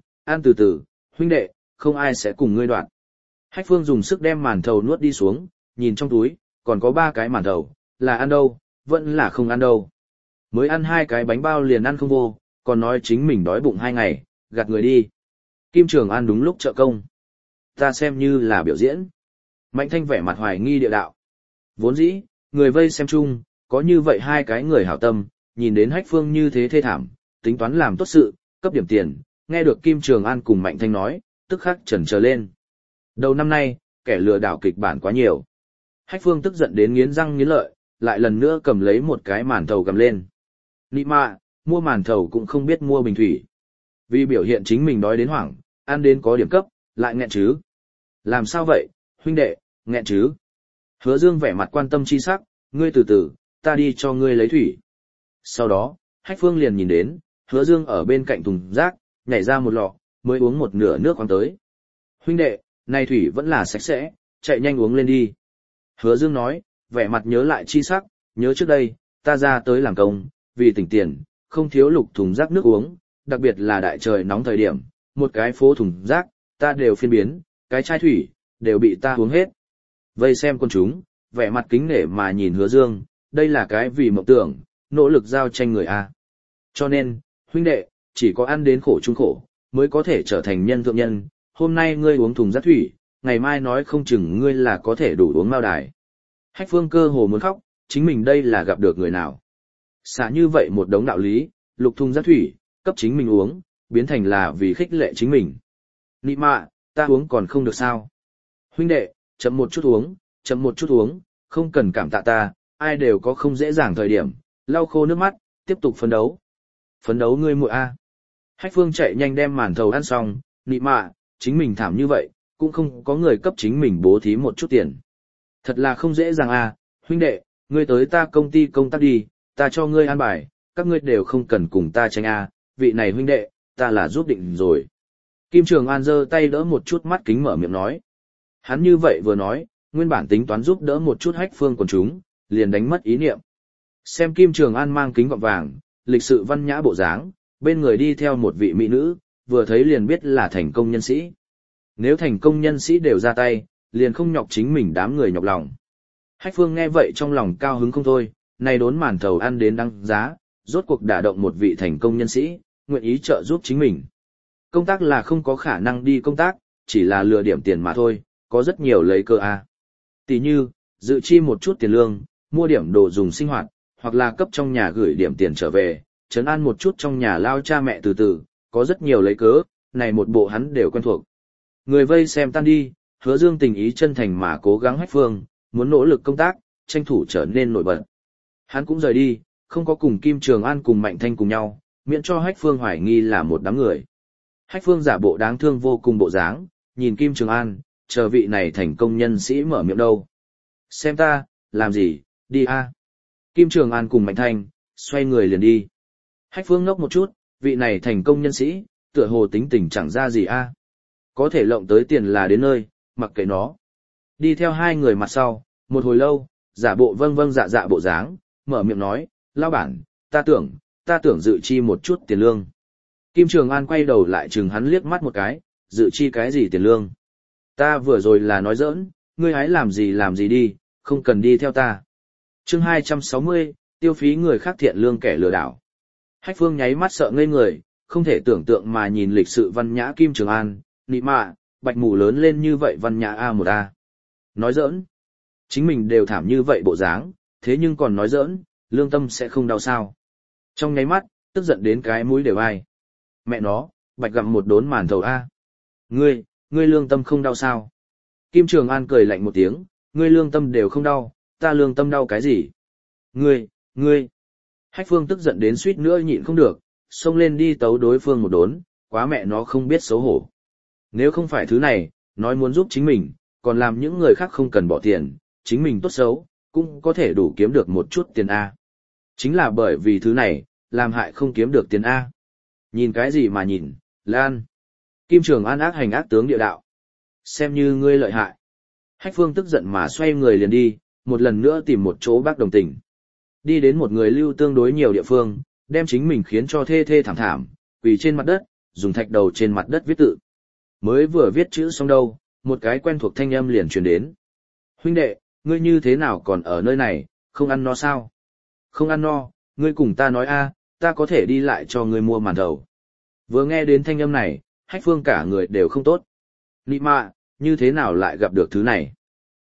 từ từ, huynh đệ, không ai sẽ cùng ngươi đoạn. Hách Phương dùng sức đem màn thầu nuốt đi xuống, nhìn trong túi, còn có 3 cái màn thầu, là ăn đâu, vẫn là không ăn đâu. Mới ăn 2 cái bánh bao liền ăn không vô, còn nói chính mình đói bụng 2 ngày, gạt người đi. Kim Trường An đúng lúc trợ công. Ta xem như là biểu diễn. Mạnh Thanh vẻ mặt hoài nghi địa đạo. Vốn dĩ, người vây xem chung, có như vậy hai cái người hảo tâm, nhìn đến Hách Phương như thế thê thảm, tính toán làm tốt sự, cấp điểm tiền, nghe được Kim Trường An cùng Mạnh Thanh nói, tức khắc chần chờ lên. Đầu năm nay, kẻ lừa đảo kịch bản quá nhiều. Hách Phương tức giận đến nghiến răng nghiến lợi, lại lần nữa cầm lấy một cái màn thầu cầm lên. Nị mạ, mua màn thầu cũng không biết mua bình thủy. Vì biểu hiện chính mình đói đến hoảng, ăn đến có điểm cấp, lại nghẹn chứ. Làm sao vậy, huynh đệ, nghẹn chứ. Hứa Dương vẻ mặt quan tâm chi sắc, ngươi từ từ, ta đi cho ngươi lấy thủy. Sau đó, Hách Phương liền nhìn đến, Hứa Dương ở bên cạnh thùng rác, nhảy ra một lọ, mới uống một nửa nước khoáng tới. Huynh đệ, này thủy vẫn là sạch sẽ, chạy nhanh uống lên đi. Hứa Dương nói, vẻ mặt nhớ lại chi sắc, nhớ trước đây, ta ra tới làm công, vì tỉnh tiền, không thiếu lục thùng rác nước uống, đặc biệt là đại trời nóng thời điểm, một cái phố thùng rác, ta đều phiên biến, cái chai thủy, đều bị ta uống hết. Vây xem con chúng, vẻ mặt kính nể mà nhìn Hứa Dương, đây là cái vì mộng tưởng, nỗ lực giao tranh người A. Cho nên, huynh đệ, chỉ có ăn đến khổ chung khổ, mới có thể trở thành nhân thượng nhân, hôm nay ngươi uống thùng rác thủy, ngày mai nói không chừng ngươi là có thể đủ uống mao đài. Hách Phương cơ hồ muốn khóc, chính mình đây là gặp được người nào. Xả như vậy một đống đạo lý, lục thùng rác thủy, cấp chính mình uống, biến thành là vì khích lệ chính mình. Nị mạ, ta uống còn không được sao. Huynh đệ, chậm một chút uống, không cần cảm tạ ta, ai đều có không dễ dàng thời điểm, lau khô nước mắt, tiếp tục phấn đấu. Phấn đấu ngươi muội a. Hách Phương chạy nhanh đem màn thầu ăn xong, nị mạ, chính mình thảm như vậy, cũng không có người cấp chính mình bố thí một chút tiền. Thật là không dễ dàng a, huynh đệ, ngươi tới ta công ty công tác đi, ta cho ngươi an bài, các ngươi đều không cần cùng ta tranh a, vị này huynh đệ, ta là giúp định rồi. Kim Trường An giơ tay đỡ một chút mắt kính mở miệng nói. Hắn như vậy vừa nói, nguyên bản tính toán giúp đỡ một chút Hách Phương quần chúng, liền đánh mất ý niệm. Xem Kim Trường An mang kính gọng vàng, lịch sự văn nhã bộ dáng, bên người đi theo một vị mỹ nữ, vừa thấy liền biết là thành công nhân sĩ. Nếu thành công nhân sĩ đều ra tay, liền không nhọc chính mình đám người nhọc lòng. Hách Phương nghe vậy trong lòng cao hứng không thôi, này đốn màn thầu ăn đến đăng giá, rốt cuộc đả động một vị thành công nhân sĩ, nguyện ý trợ giúp chính mình. Công tác là không có khả năng đi công tác, chỉ là lừa điểm tiền mà thôi, có rất nhiều lấy cơ a. Tỷ như, dự chi một chút tiền lương, mua điểm đồ dùng sinh hoạt, hoặc là cấp trong nhà gửi điểm tiền trở về, trấn an một chút trong nhà lao cha mẹ từ từ, có rất nhiều lấy cớ, này một bộ hắn đều quen thuộc. Người vây xem tan đi, Hứa Dương tình ý chân thành mà cố gắng Hách Phương, muốn nỗ lực công tác, tranh thủ trở nên nổi bật. Hắn cũng rời đi, không có cùng Kim Trường An cùng Mạnh Thanh cùng nhau, miễn cho Hách Phương hoài nghi là một đám người. Hách Phương giả bộ đáng thương vô cùng bộ dáng, nhìn Kim Trường An, chờ vị này thành công nhân sĩ mở miệng đâu. Xem ta, làm gì, đi a. Kim Trường An cùng Mạnh Thanh, xoay người liền đi. Hách Phương ngốc một chút, vị này thành công nhân sĩ, tựa hồ tính tình chẳng ra gì a. Có thể lộng tới tiền là đến nơi, mặc kệ nó. Đi theo hai người mặt sau, một hồi lâu, giả bộ vâng vâng dạ dạ bộ dáng, mở miệng nói, lão bản, ta tưởng dự chi một chút tiền lương. Kim Trường An quay đầu lại chừng hắn liếc mắt một cái, dự chi cái gì tiền lương. Ta vừa rồi là nói giỡn, ngươi hãy làm gì đi, không cần đi theo ta. Chương 260, tiêu phí người khác thiện lương kẻ lừa đảo. Hách Phương nháy mắt sợ ngây người, không thể tưởng tượng mà nhìn lịch sự văn nhã Kim Trường An, nị mạ, bạch mù lớn lên như vậy văn nhã A1A. Nói giỡn. Chính mình đều thảm như vậy bộ dáng, thế nhưng còn nói giỡn, lương tâm sẽ không đau sao. Trong nháy mắt, tức giận đến cái mũi đều ai. Mẹ nó, bạch gặm một đốn màn thầu A. Ngươi lương tâm không đau sao? Kim Trường An cười lạnh một tiếng, ngươi lương tâm đều không đau, ta lương tâm đau cái gì? Ngươi. Hách Phương tức giận đến suýt nữa nhịn không được, xông lên đi tấu đối phương một đốn, quá mẹ nó không biết xấu hổ. Nếu không phải thứ này, nói muốn giúp chính mình, còn làm những người khác không cần bỏ tiền, chính mình tốt xấu, cũng có thể đủ kiếm được một chút tiền A. Chính là bởi vì thứ này, làm hại không kiếm được tiền A. Nhìn cái gì mà nhìn, Lan. Kim Trường An ác hành ác tướng địa đạo. Xem như ngươi lợi hại. Hách Phương tức giận mà xoay người liền đi, một lần nữa tìm một chỗ bác đồng tình. Đi đến một người lưu tương đối nhiều địa phương, đem chính mình khiến cho thê thê thảm thảm, quỳ trên mặt đất, dùng thạch đầu trên mặt đất viết tự. Mới vừa viết chữ xong đâu, một cái quen thuộc thanh âm liền truyền đến. Huynh đệ, ngươi như thế nào còn ở nơi này, không ăn no sao? Không ăn no, ngươi cùng ta nói a, ta có thể đi lại cho ngươi mua màn thầu. Vừa nghe đến thanh âm này, Hách Phương cả người đều không tốt. Nị mạ, như thế nào lại gặp được thứ này?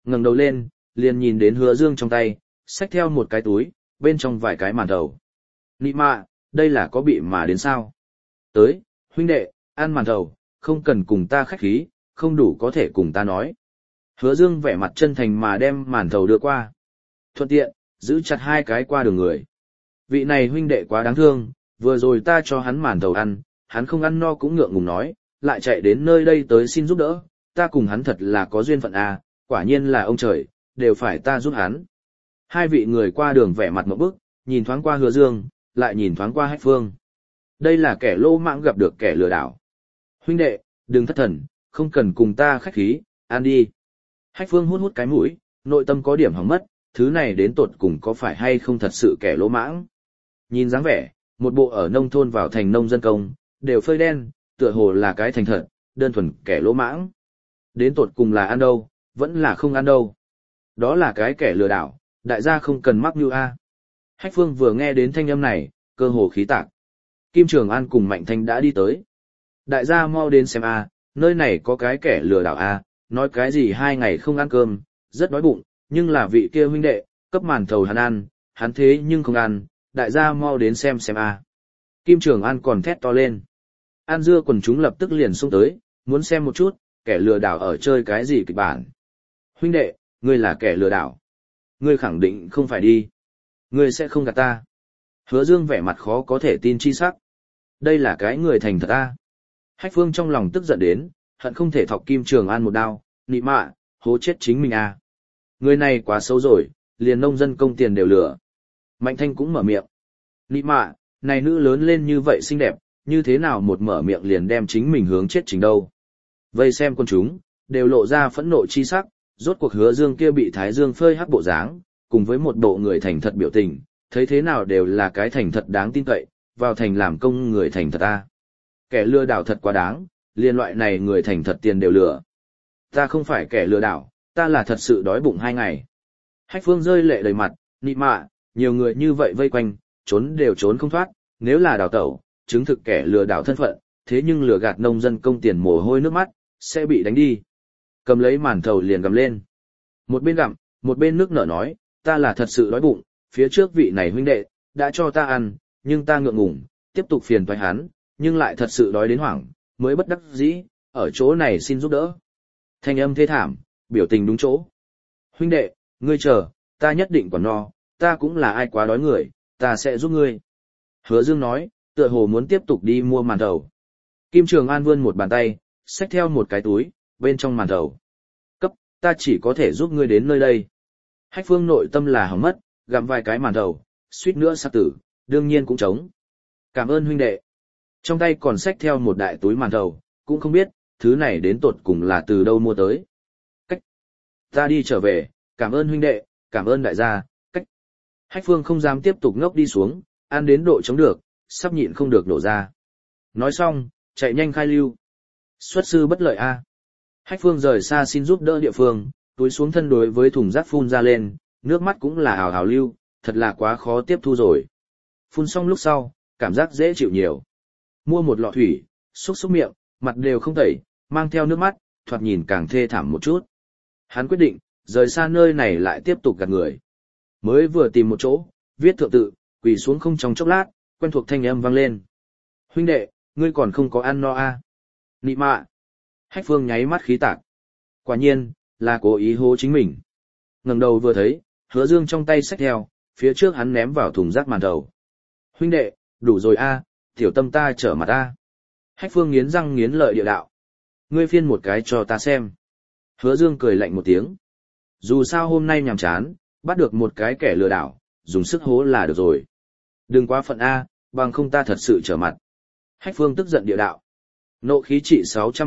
Ngẩng đầu lên, liền nhìn đến Hứa Dương trong tay, xách theo một cái túi, bên trong vài cái màn thầu. Nị mạ, đây là có bị mà đến sao? Tới, huynh đệ, ăn màn thầu, không cần cùng ta khách khí, không đủ có thể cùng ta nói. Hứa Dương vẻ mặt chân thành mà đem màn thầu đưa qua. Thuận tiện, giữ chặt hai cái qua đường người. Vị này huynh đệ quá đáng thương, vừa rồi ta cho hắn màn thầu ăn, hắn không ăn no cũng ngượng ngùng nói, lại chạy đến nơi đây tới xin giúp đỡ, ta cùng hắn thật là có duyên phận à, quả nhiên là ông trời, đều phải ta giúp hắn. Hai vị người qua đường vẻ mặt ngộp bức, nhìn thoáng qua Hứa Dương, lại nhìn thoáng qua Hách Phương. Đây là kẻ lỗ mãng gặp được kẻ lừa đảo. Huynh đệ, đừng thất thần, không cần cùng ta khách khí, ăn đi. Hách Phương hút hút cái mũi, nội tâm có điểm hỏng mất, thứ này đến tột cùng có phải hay không thật sự kẻ lỗ mãng. Nhìn dáng vẻ, một bộ ở nông thôn vào thành nông dân công, đều phơi đen, tựa hồ là cái thành thật, đơn thuần kẻ lỗ mãng. Đến tột cùng là ăn đâu, vẫn là không ăn đâu. Đó là cái kẻ lừa đảo, đại gia không cần mắc mưu a. Hách Phương vừa nghe đến thanh âm này, cơ hồ khí tạc. Kim Trường An cùng Mạnh Thanh đã đi tới. Đại gia mau đến xem a, nơi này có cái kẻ lừa đảo a, nói cái gì 2 ngày không ăn cơm, rất đói bụng, nhưng là vị kia huynh đệ, cấp màn thầu hắn ăn, hắn thế nhưng không ăn, đại gia mau đến xem a. Kim Trường An còn thét to lên. An dưa quần chúng lập tức liền xông tới, muốn xem một chút, kẻ lừa đảo ở chơi cái gì kịch bản. Huynh đệ, ngươi là kẻ lừa đảo. Ngươi khẳng định không phải đi. Ngươi sẽ không gạt ta. Hứa Dương vẻ mặt khó có thể tin chi sắc. Đây là cái người thành thật ta. Hách Phương trong lòng tức giận đến, hận không thể thọc Kim Trường An một đao, nị mạ, hố chết chính mình à. Người này quá xấu rồi, liền nông dân công tiền đều lừa. Mạnh Thanh cũng mở miệng. Nị mạ, này nữ lớn lên như vậy xinh đẹp, như thế nào một mở miệng liền đem chính mình hướng chết chính đâu. Vây xem con chúng, đều lộ ra phẫn nộ chi sắc, rốt cuộc Hứa Dương kia bị Thái Dương phơi hắc bộ dáng, cùng với một bộ người thành thật biểu tình, thấy thế nào đều là cái thành thật đáng tin cậy, vào thành làm công người thành thật ta. Kẻ lừa đảo thật quá đáng, liên loại này người thành thật tiền đều lừa. Ta không phải kẻ lừa đảo, ta là thật sự đói bụng 2 ngày. Hách Phương rơi lệ đầy mặt, nị mạ, nhiều người như vậy vây quanh, trốn đều trốn không thoát, nếu là đào tẩu, chứng thực kẻ lừa đảo thân phận, thế nhưng lừa gạt nông dân công tiền mồ hôi nước mắt, sẽ bị đánh đi. Cầm lấy màn thầu liền gầm lên. Một bên gặm, một bên nước nở nói, ta là thật sự đói bụng, phía trước vị này huynh đệ, đã cho ta ăn, nhưng ta ngượng ngùng, tiếp tục phiền toái hắn, nhưng lại thật sự đói đến hoảng, mới bất đắc dĩ, ở chỗ này xin giúp đỡ. Thanh âm thê thảm, biểu tình đúng chỗ. Huynh đệ, ngươi chờ, ta nhất định còn no, ta cũng là ai quá đói người, ta sẽ giúp ngươi. Hứa Dương nói, tựa hồ muốn tiếp tục đi mua màn thầu. Kim Trường An vươn một bàn tay, xách theo một cái túi, bên trong màn thầu. Cấp, ta chỉ có thể giúp ngươi đến nơi đây. Hách Phương nội tâm là hỏng mất, gặm vài cái màn thầu, suýt nữa sắp tử, đương nhiên cũng trống. Cảm ơn huynh đệ. Trong tay còn xách theo một đại túi màn thầu, cũng không biết, thứ này đến tột cùng là từ đâu mua tới. Cách. Ta đi trở về, cảm ơn huynh đệ, cảm ơn đại gia, cách. Hách Phương không dám tiếp tục ngốc đi xuống, ăn đến độ chống được, sắp nhịn không được đổ ra. Nói xong, chạy nhanh khai lưu. Xuất sư bất lợi a. Hách Phương rời xa xin giúp đỡ địa phương, túi xuống thân đối với thùng rác phun ra lên, nước mắt cũng là ào ào lưu, thật là quá khó tiếp thu rồi. Phun xong lúc sau, cảm giác dễ chịu nhiều. Mua một lọ thủy, xúc xúc miệng, mặt đều không tẩy, mang theo nước mắt, thoạt nhìn càng thê thảm một chút. Hắn quyết định, rời xa nơi này lại tiếp tục gạt người. Mới vừa tìm một chỗ, viết thượng tự, quỳ xuống không trong chốc lát, quen thuộc thanh âm vang lên. Huynh đệ, ngươi còn không có ăn no à? Nị mạ. Hách Phương nháy mắt khí tạc. Quả nhiên, là cố ý hố chính mình. Ngẩng đầu vừa thấy, Hứa Dương trong tay xách theo, phía trước hắn ném vào thùng rác màn thầu. Huynh đệ, đủ rồi a, tiểu tâm ta trở mặt a. Hách Phương nghiến răng nghiến lợi địa đạo. Ngươi phiên một cái cho ta xem. Hứa Dương cười lạnh một tiếng. Dù sao hôm nay nhàm chán, bắt được một cái kẻ lừa đảo, dùng sức hố là được rồi. Đừng quá phận a, bằng không ta thật sự trở mặt. Hách Phương tức giận địa đạo. Nộ khí trị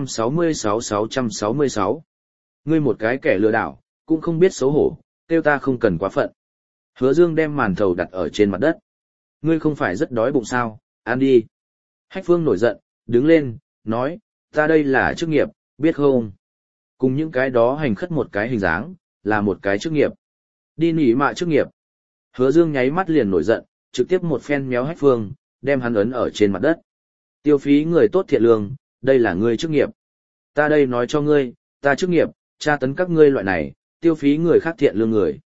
666. Ngươi một cái kẻ lừa đảo, cũng không biết xấu hổ, kêu ta không cần quá phận. Hứa Dương đem màn thầu đặt ở trên mặt đất. Ngươi không phải rất đói bụng sao, ăn đi. Hách Phương nổi giận, đứng lên, nói, ta đây là chức nghiệp, biết không? Cùng những cái đó hành khất một cái hình dáng, là một cái chức nghiệp. Đi nỉ mạ chức nghiệp. Hứa Dương nháy mắt liền nổi giận, trực tiếp một phen méo Hách Phương, đem hắn ấn ở trên mặt đất. Tiêu phí người tốt thiện lương, đây là ngươi chức nghiệp. Ta đây nói cho ngươi, ta chức nghiệp, tra tấn các ngươi loại này, tiêu phí người khác thiện lương người.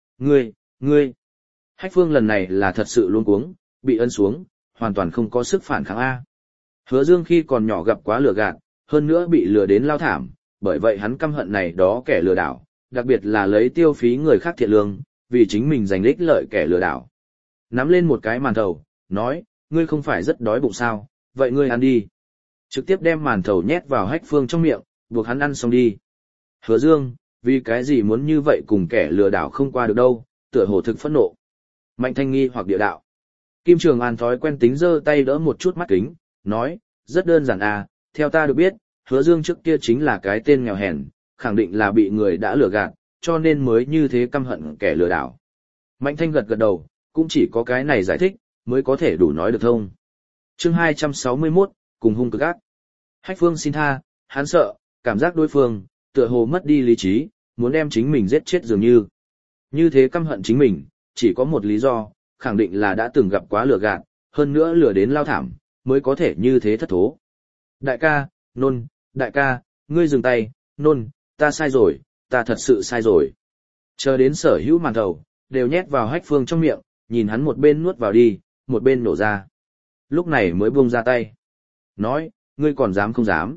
Ngươi. Hách Phương lần này là thật sự luống cuống, bị ấn xuống, hoàn toàn không có sức phản kháng A. Hứa Dương khi còn nhỏ gặp quá lừa gạt, hơn nữa bị lừa đến lao thảm, bởi vậy hắn căm hận này đó kẻ lừa đảo, đặc biệt là lấy tiêu phí người khác thiện lương, vì chính mình giành ích lợi kẻ lừa đảo. Nắm lên một cái màn thầu, nói, ngươi không phải rất đói bụng sao, vậy ngươi ăn đi. Trực tiếp đem màn thầu nhét vào Hách Phương trong miệng, buộc hắn ăn xong đi. Hứa Dương, vì cái gì muốn như vậy cùng kẻ lừa đảo không qua được đâu, tựa hồ thực phẫn nộ. Mạnh Thanh nghi hoặc địa đạo. Kim Trường An thói quen tính giơ tay đỡ một chút mắt kính, nói, rất đơn giản à, theo ta được biết, Hứa Dương trước kia chính là cái tên nghèo hèn, khẳng định là bị người đã lừa gạt, cho nên mới như thế căm hận kẻ lừa đảo. Mạnh Thanh gật gật đầu, cũng chỉ có cái này giải thích, mới có thể đủ nói được thông. Chương 261, cùng hung cực ác. Hách Phương xin tha, hắn sợ, cảm giác đối phương, tựa hồ mất đi lý trí, muốn đem chính mình giết chết dường như. Như thế căm hận chính mình, chỉ có một lý do, khẳng định là đã từng gặp quá lừa gạt, hơn nữa lừa đến lao thảm, mới có thể như thế thất thố. Đại ca, nôn, đại ca, ngươi dừng tay, nôn, ta sai rồi, ta thật sự sai rồi. Chờ đến sở hữu màn thầu, đều nhét vào Hách Phương trong miệng, nhìn hắn một bên nuốt vào đi, một bên nổ ra. Lúc này mới buông ra tay. Nói, ngươi còn dám không dám?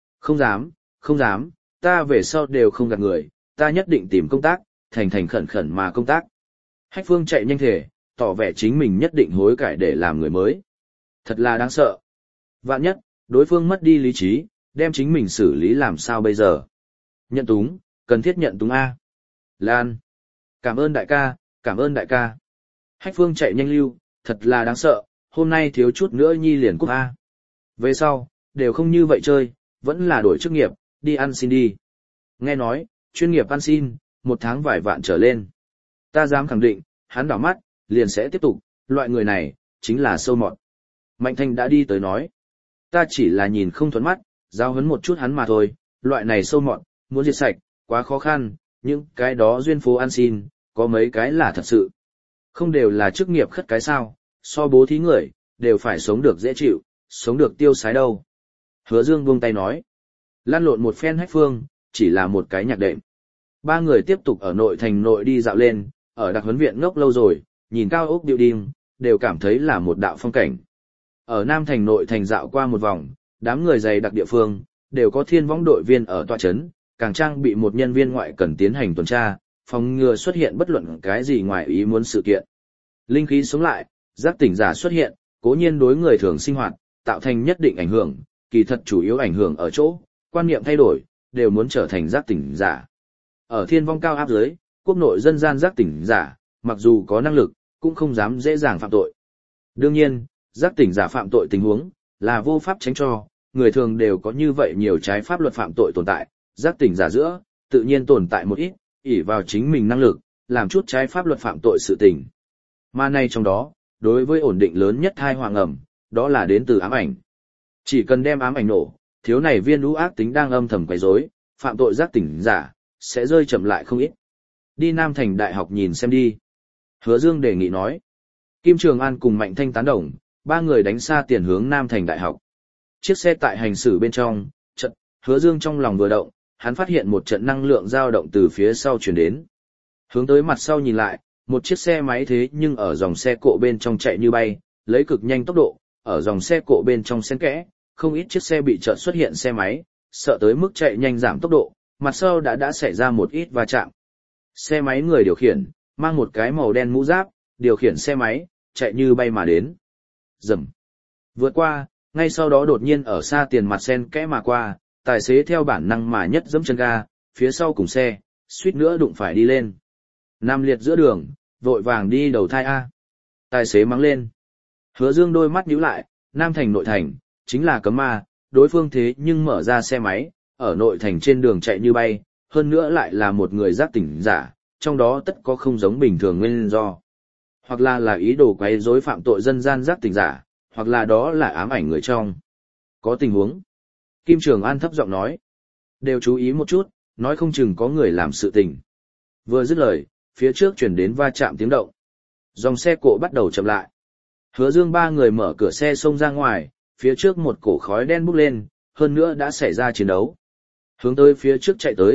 Không dám, ta về sau đều không gạt người, ta nhất định tìm công tác, thành thành khẩn khẩn mà công tác. Hách Phương chạy nhanh thể, tỏ vẻ chính mình nhất định hối cải để làm người mới. Thật là đáng sợ. Vạn nhất, đối phương mất đi lý trí, đem chính mình xử lý làm sao bây giờ? Nhận túng, cần thiết nhận túng A. Lan. Cảm ơn đại ca, cảm ơn đại ca. Hách Phương chạy nhanh lưu, thật là đáng sợ, hôm nay thiếu chút nữa nhi liền cúp A. Về sau, đều không như vậy chơi, vẫn là đổi chức nghiệp, đi ăn xin đi. Nghe nói, chuyên nghiệp ăn xin, một tháng vài vạn trở lên. Ta dám khẳng định, hắn đảo mắt, liền sẽ tiếp tục, loại người này, chính là sâu mọt. Mạnh Thanh đã đi tới nói. Ta chỉ là nhìn không thuận mắt, giao hấn một chút hắn mà thôi, loại này sâu mọt, muốn diệt sạch, quá khó khăn, những cái đó duyên phố ăn xin, có mấy cái là thật sự. Không đều là chức nghiệp khất cái sao, so bố thí người, đều phải sống được dễ chịu, sống được tiêu sái đâu. Hứa Dương buông tay nói. Lan lộn một phen Hách Phương, chỉ là một cái nhạc đệm. Ba người tiếp tục ở nội thành nội đi dạo lên, ở đặc huấn viện ngốc lâu rồi, nhìn cao ốc building, đều cảm thấy là một đạo phong cảnh. Ở Nam thành nội thành dạo qua một vòng, đám người dày đặc địa phương, đều có thiên võng đội viên ở tọa chấn, càng trang bị một nhân viên ngoại cần tiến hành tuần tra, phòng ngừa xuất hiện bất luận cái gì ngoài ý muốn sự kiện. Linh khí sống lại, giác tỉnh giả xuất hiện, cố nhiên đối người thường sinh hoạt, tạo thành nhất định ảnh hưởng, kỳ thật chủ yếu ảnh hưởng ở chỗ, quan niệm thay đổi, đều muốn trở thành giác tỉnh giả. Ở thiên vong cao áp dưới, quốc nội dân gian giác tỉnh giả, mặc dù có năng lực, cũng không dám dễ dàng phạm tội. Đương nhiên, giác tỉnh giả phạm tội tình huống, là vô pháp tránh cho, người thường đều có như vậy nhiều trái pháp luật phạm tội tồn tại, giác tỉnh giả giữa, tự nhiên tồn tại một ít, ỷ vào chính mình năng lực, làm chút trái pháp luật phạm tội sự tình. Mà nay trong đó, đối với ổn định lớn nhất thai hoàng ẩm, đó là đến từ ám ảnh. Chỉ cần đem ám ảnh nổ, thiếu này viên lũ ác tính đang âm thầm quấy rối, phạm tội giác tỉnh giả, sẽ rơi chậm lại không ít. Đi Nam Thành Đại học nhìn xem đi. Hứa Dương đề nghị nói. Kim Trường An cùng Mạnh Thanh tán đồng, ba người đánh xa tiền hướng Nam Thành Đại học. Chiếc xe tại hành xử bên trong, trận, Hứa Dương trong lòng vừa động, hắn phát hiện một trận năng lượng dao động từ phía sau truyền đến. Hướng tới mặt sau nhìn lại, một chiếc xe máy thế nhưng ở dòng xe cộ bên trong chạy như bay, lấy cực nhanh tốc độ, ở dòng xe cộ bên trong xen kẽ, không ít chiếc xe bị chợt xuất hiện xe máy, sợ tới mức chạy nhanh giảm tốc độ, mặt sau đã xảy ra một ít va chạm. Xe máy người điều khiển, mang một cái màu đen mũ giáp, điều khiển xe máy, chạy như bay mà đến. Rầm. Vượt qua, ngay sau đó đột nhiên ở xa tiền mặt xen kẽ mà qua, tài xế theo bản năng mà nhất giẫm chân ga, phía sau cùng xe, suýt nữa đụng phải đi lên. Nam liệt giữa đường, vội vàng đi đầu thai A. Tài xế mắng lên. Hứa Dương đôi mắt nhíu lại, Nam Thành nội thành, chính là cấm ma, đối phương thế nhưng mở ra xe máy, ở nội thành trên đường chạy như bay, hơn nữa lại là một người giác tỉnh giả, trong đó tất có không giống bình thường nguyên do. Hoặc là ý đồ quấy rối phạm tội dân gian giác tỉnh giả, hoặc là đó là ám ảnh người trong. Có tình huống. Kim Trường An thấp giọng nói. Đều chú ý một chút, nói không chừng có người làm sự tình. Vừa dứt lời, phía trước chuyển đến va chạm tiếng động. Dòng xe cộ bắt đầu chậm lại. Hứa Dương ba người mở cửa xe xông ra ngoài, phía trước một cổ khói đen bốc lên, hơn nữa đã xảy ra chiến đấu. Hướng tới phía trước chạy tới,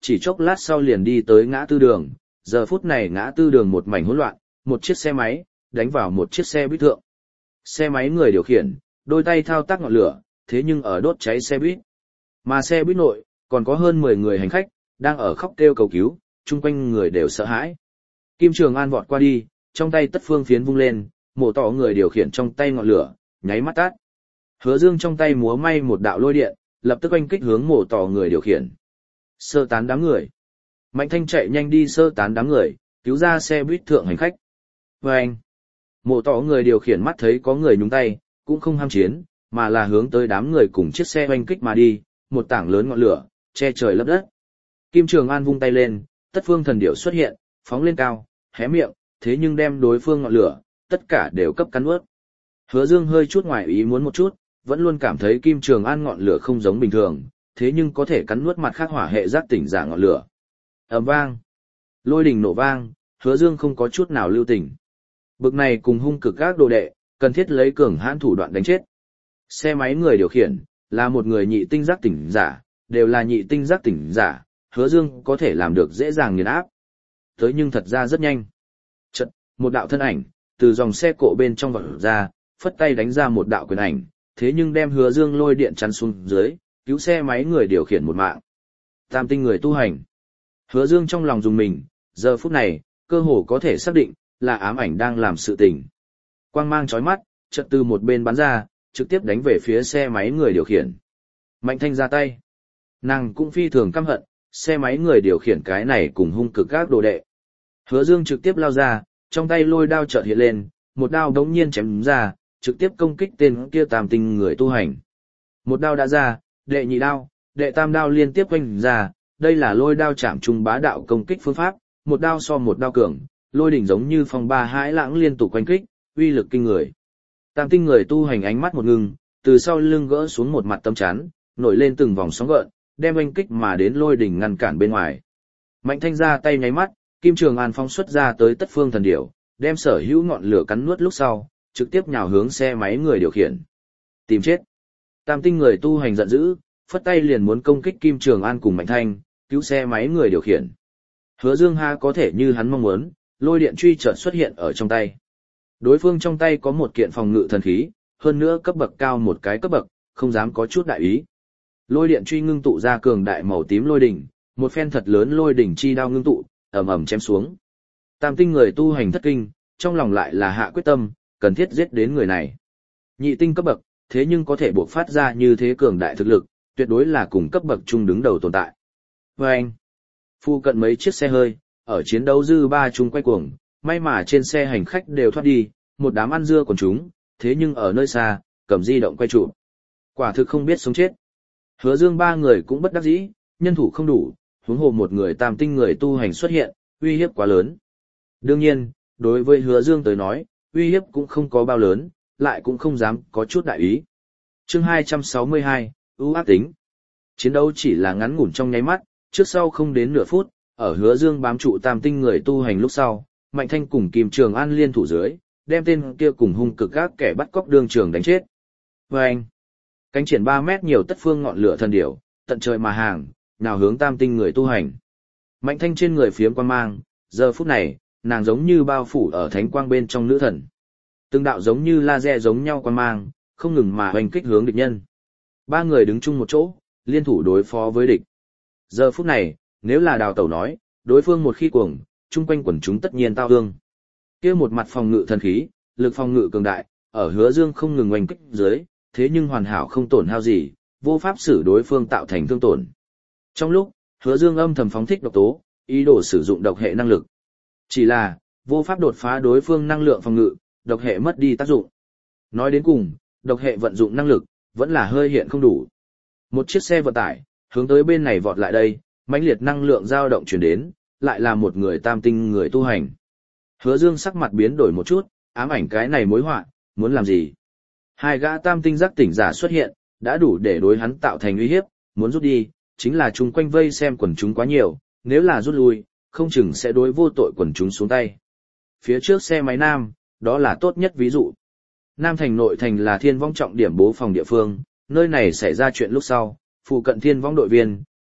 chỉ chốc lát sau liền đi tới ngã tư đường, giờ phút này ngã tư đường một mảnh hỗn loạn, một chiếc xe máy, đánh vào một chiếc xe buýt thượng. Xe máy người điều khiển, đôi tay thao tác ngọn lửa, thế nhưng ở đốt cháy xe buýt. Mà xe buýt nội, còn có hơn 10 người hành khách, đang ở khóc kêu cầu cứu, chung quanh người đều sợ hãi. Kim Trường An vọt qua đi, trong tay tất phương phiến vung lên, mổ tỏ người điều khiển trong tay ngọn lửa, nháy mắt tắt. Hứa Dương trong tay múa may một đạo lôi điện, lập tức oanh kích hướng mổ tỏ người điều khiển. Sơ tán đám người. Mạnh Thanh chạy nhanh đi sơ tán đám người, cứu ra xe buýt thượng hành khách. Vâng! Mổ tỏ người điều khiển mắt thấy có người nhúng tay, cũng không ham chiến, mà là hướng tới đám người cùng chiếc xe oanh kích mà đi, một tảng lớn ngọn lửa, che trời lấp đất. Kim Trường An vung tay lên, tất phương thần điểu xuất hiện, phóng lên cao, hé miệng, thế nhưng đem đối phương ngọn lửa, tất cả đều cấp cắn nuốt. Hứa Dương hơi chút ngoài ý muốn một chút, vẫn luôn cảm thấy Kim Trường An ngọn lửa không giống bình thường, thế nhưng có thể cắn nuốt mặt khác hỏa hệ giác tỉnh giả ngọn lửa. Ầm vang, lôi đình nổ vang, Hứa Dương không có chút nào lưu tình. Bực này cùng hung cực các đồ đệ, cần thiết lấy cường hãn thủ đoạn đánh chết. Xe máy người điều khiển, là một người nhị tinh giác tỉnh giả, đều là nhị tinh giác tỉnh giả, Hứa Dương có thể làm được dễ dàng nghiền áp. Tới nhưng thật ra rất nhanh. Chợt, một đạo thân ảnh, từ dòng xe cộ bên trong vọt ra, phất tay đánh ra một đạo quyền ảnh, thế nhưng đem Hứa Dương lôi điện chắn xuống dưới, cứu xe máy người điều khiển một mạng. Tam tinh người tu hành. Hứa Dương trong lòng dùng mình, giờ phút này, cơ hồ có thể xác định, là ám ảnh đang làm sự tình. Quang mang chói mắt, chợt từ một bên bắn ra, trực tiếp đánh về phía xe máy người điều khiển. Mạnh Thanh ra tay. Nàng cũng phi thường căm hận, xe máy người điều khiển cái này cùng hung cực các đồ đệ. Hứa Dương trực tiếp lao ra, trong tay lôi đao chợt hiện lên, một đao đống nhiên chém ra, trực tiếp công kích tên kia tam tinh người tu hành. Một đao đã ra, đệ nhị đao, đệ tam đao liên tiếp quanh ra, đây là lôi đao chạm trùng bá đạo công kích phương pháp, một đao so một đao cường, lôi đỉnh giống như phong ba hãi lãng liên tục quanh kích, uy lực kinh người. Tam tinh người tu hành ánh mắt một ngưng, từ sau lưng gỡ xuống một mặt tấm chắn, nổi lên từng vòng sóng gợn, đem oanh kích mà đến lôi đỉnh ngăn cản bên ngoài. Mạnh Thanh ra tay nháy mắt, Kim Trường An phóng xuất ra tới tất phương thần điểu, đem sở hữu ngọn lửa cắn nuốt lúc sau, trực tiếp nhào hướng xe máy người điều khiển. Tìm chết. Tam tinh người tu hành giận dữ, phất tay liền muốn công kích Kim Trường An cùng Mạnh Thanh, cứu xe máy người điều khiển. Hứa Dương ha có thể như hắn mong muốn, lôi điện truy chợt xuất hiện ở trong tay. Đối phương trong tay có một kiện phòng ngự thần khí, hơn nữa cấp bậc cao một cái cấp bậc, không dám có chút đại ý. Lôi điện truy ngưng tụ ra cường đại màu tím lôi đỉnh, một phen thật lớn lôi đỉnh chi đao ngưng tụ, ầm ầm chém xuống. Tam tinh người tu hành thất kinh, trong lòng lại là hạ quyết tâm, cần thiết giết đến người này. Nhị tinh cấp bậc, thế nhưng có thể buộc phát ra như thế cường đại thực lực, tuyệt đối là cùng cấp bậc chung đứng đầu tồn tại. Và anh, phu cận mấy chiếc xe hơi, ở chiến đấu dư ba chung quay cuồng, may mà trên xe hành khách đều thoát đi, một đám ăn dưa còn chúng, thế nhưng ở nơi xa, cầm di động quay chụp. Quả thực không biết sống chết. Hứa Dương ba người cũng bất đắc dĩ, nhân thủ không đủ, huống hồ một người tam tinh người tu hành xuất hiện, uy hiếp quá lớn. Đương nhiên, đối với Hứa Dương tới nói, uy hiếp cũng không có bao lớn, lại cũng không dám có chút đại ý. Chương 262, ưu ác tính. Chiến đấu chỉ là ngắn ngủn trong nháy mắt, trước sau không đến nửa phút, ở Hứa Dương bám trụ tam tinh người tu hành lúc sau, Mạnh Thanh cùng Kim Trường An liên thủ dưới, đem tên kia cùng hung cực các kẻ bắt cóc đương trường đánh chết. Và anh, cánh triển 3 mét nhiều tất phương ngọn lửa thần điểu, tận trời mà hàng, nào hướng tam tinh người tu hành. Mạnh Thanh trên người phiếm quang mang, giờ phút này, nàng giống như bao phủ ở thánh quang bên trong nữ thần. Từng đạo giống như laser giống nhau quang mang, không ngừng mà hoành kích hướng địch nhân. Ba người đứng chung một chỗ, liên thủ đối phó với địch. Giờ phút này, nếu là Đào Tẩu nói, đối phương một khi cuồng, chung quanh quần chúng tất nhiên tao thương. Kia một mặt phòng ngự thần khí, lực phòng ngự cường đại, ở Hứa Dương không ngừng oanh kích dưới, thế nhưng hoàn hảo không tổn hao gì, vô pháp xử đối phương tạo thành thương tổn. Trong lúc, Hứa Dương âm thầm phóng thích độc tố, ý đồ sử dụng độc hệ năng lực. Chỉ là, vô pháp đột phá đối phương năng lượng phòng ngự, độc hệ mất đi tác dụng. Nói đến cùng, độc hệ vận dụng năng lực, vẫn là hơi hiện không đủ. Một chiếc xe vận tải, hướng tới bên này vọt lại đây, mãnh liệt năng lượng dao động truyền đến, lại là một người tam tinh người tu hành. Hứa Dương sắc mặt biến đổi một chút, ám ảnh cái này mối họa, muốn làm gì? Hai gã tam tinh giác tỉnh giả xuất hiện, đã đủ để đối hắn tạo thành uy hiếp, muốn rút đi, chính là chung quanh vây xem quần chúng quá nhiều, nếu là rút lui, không chừng sẽ đối vô tội quần chúng xuống tay. Phía trước xe máy Nam, đó là tốt nhất ví dụ. Nam thành nội thành là thiên vong trọng điểm bố phòng địa phương, nơi này xảy ra chuyện lúc sau, phụ cận thiên vong đội viên,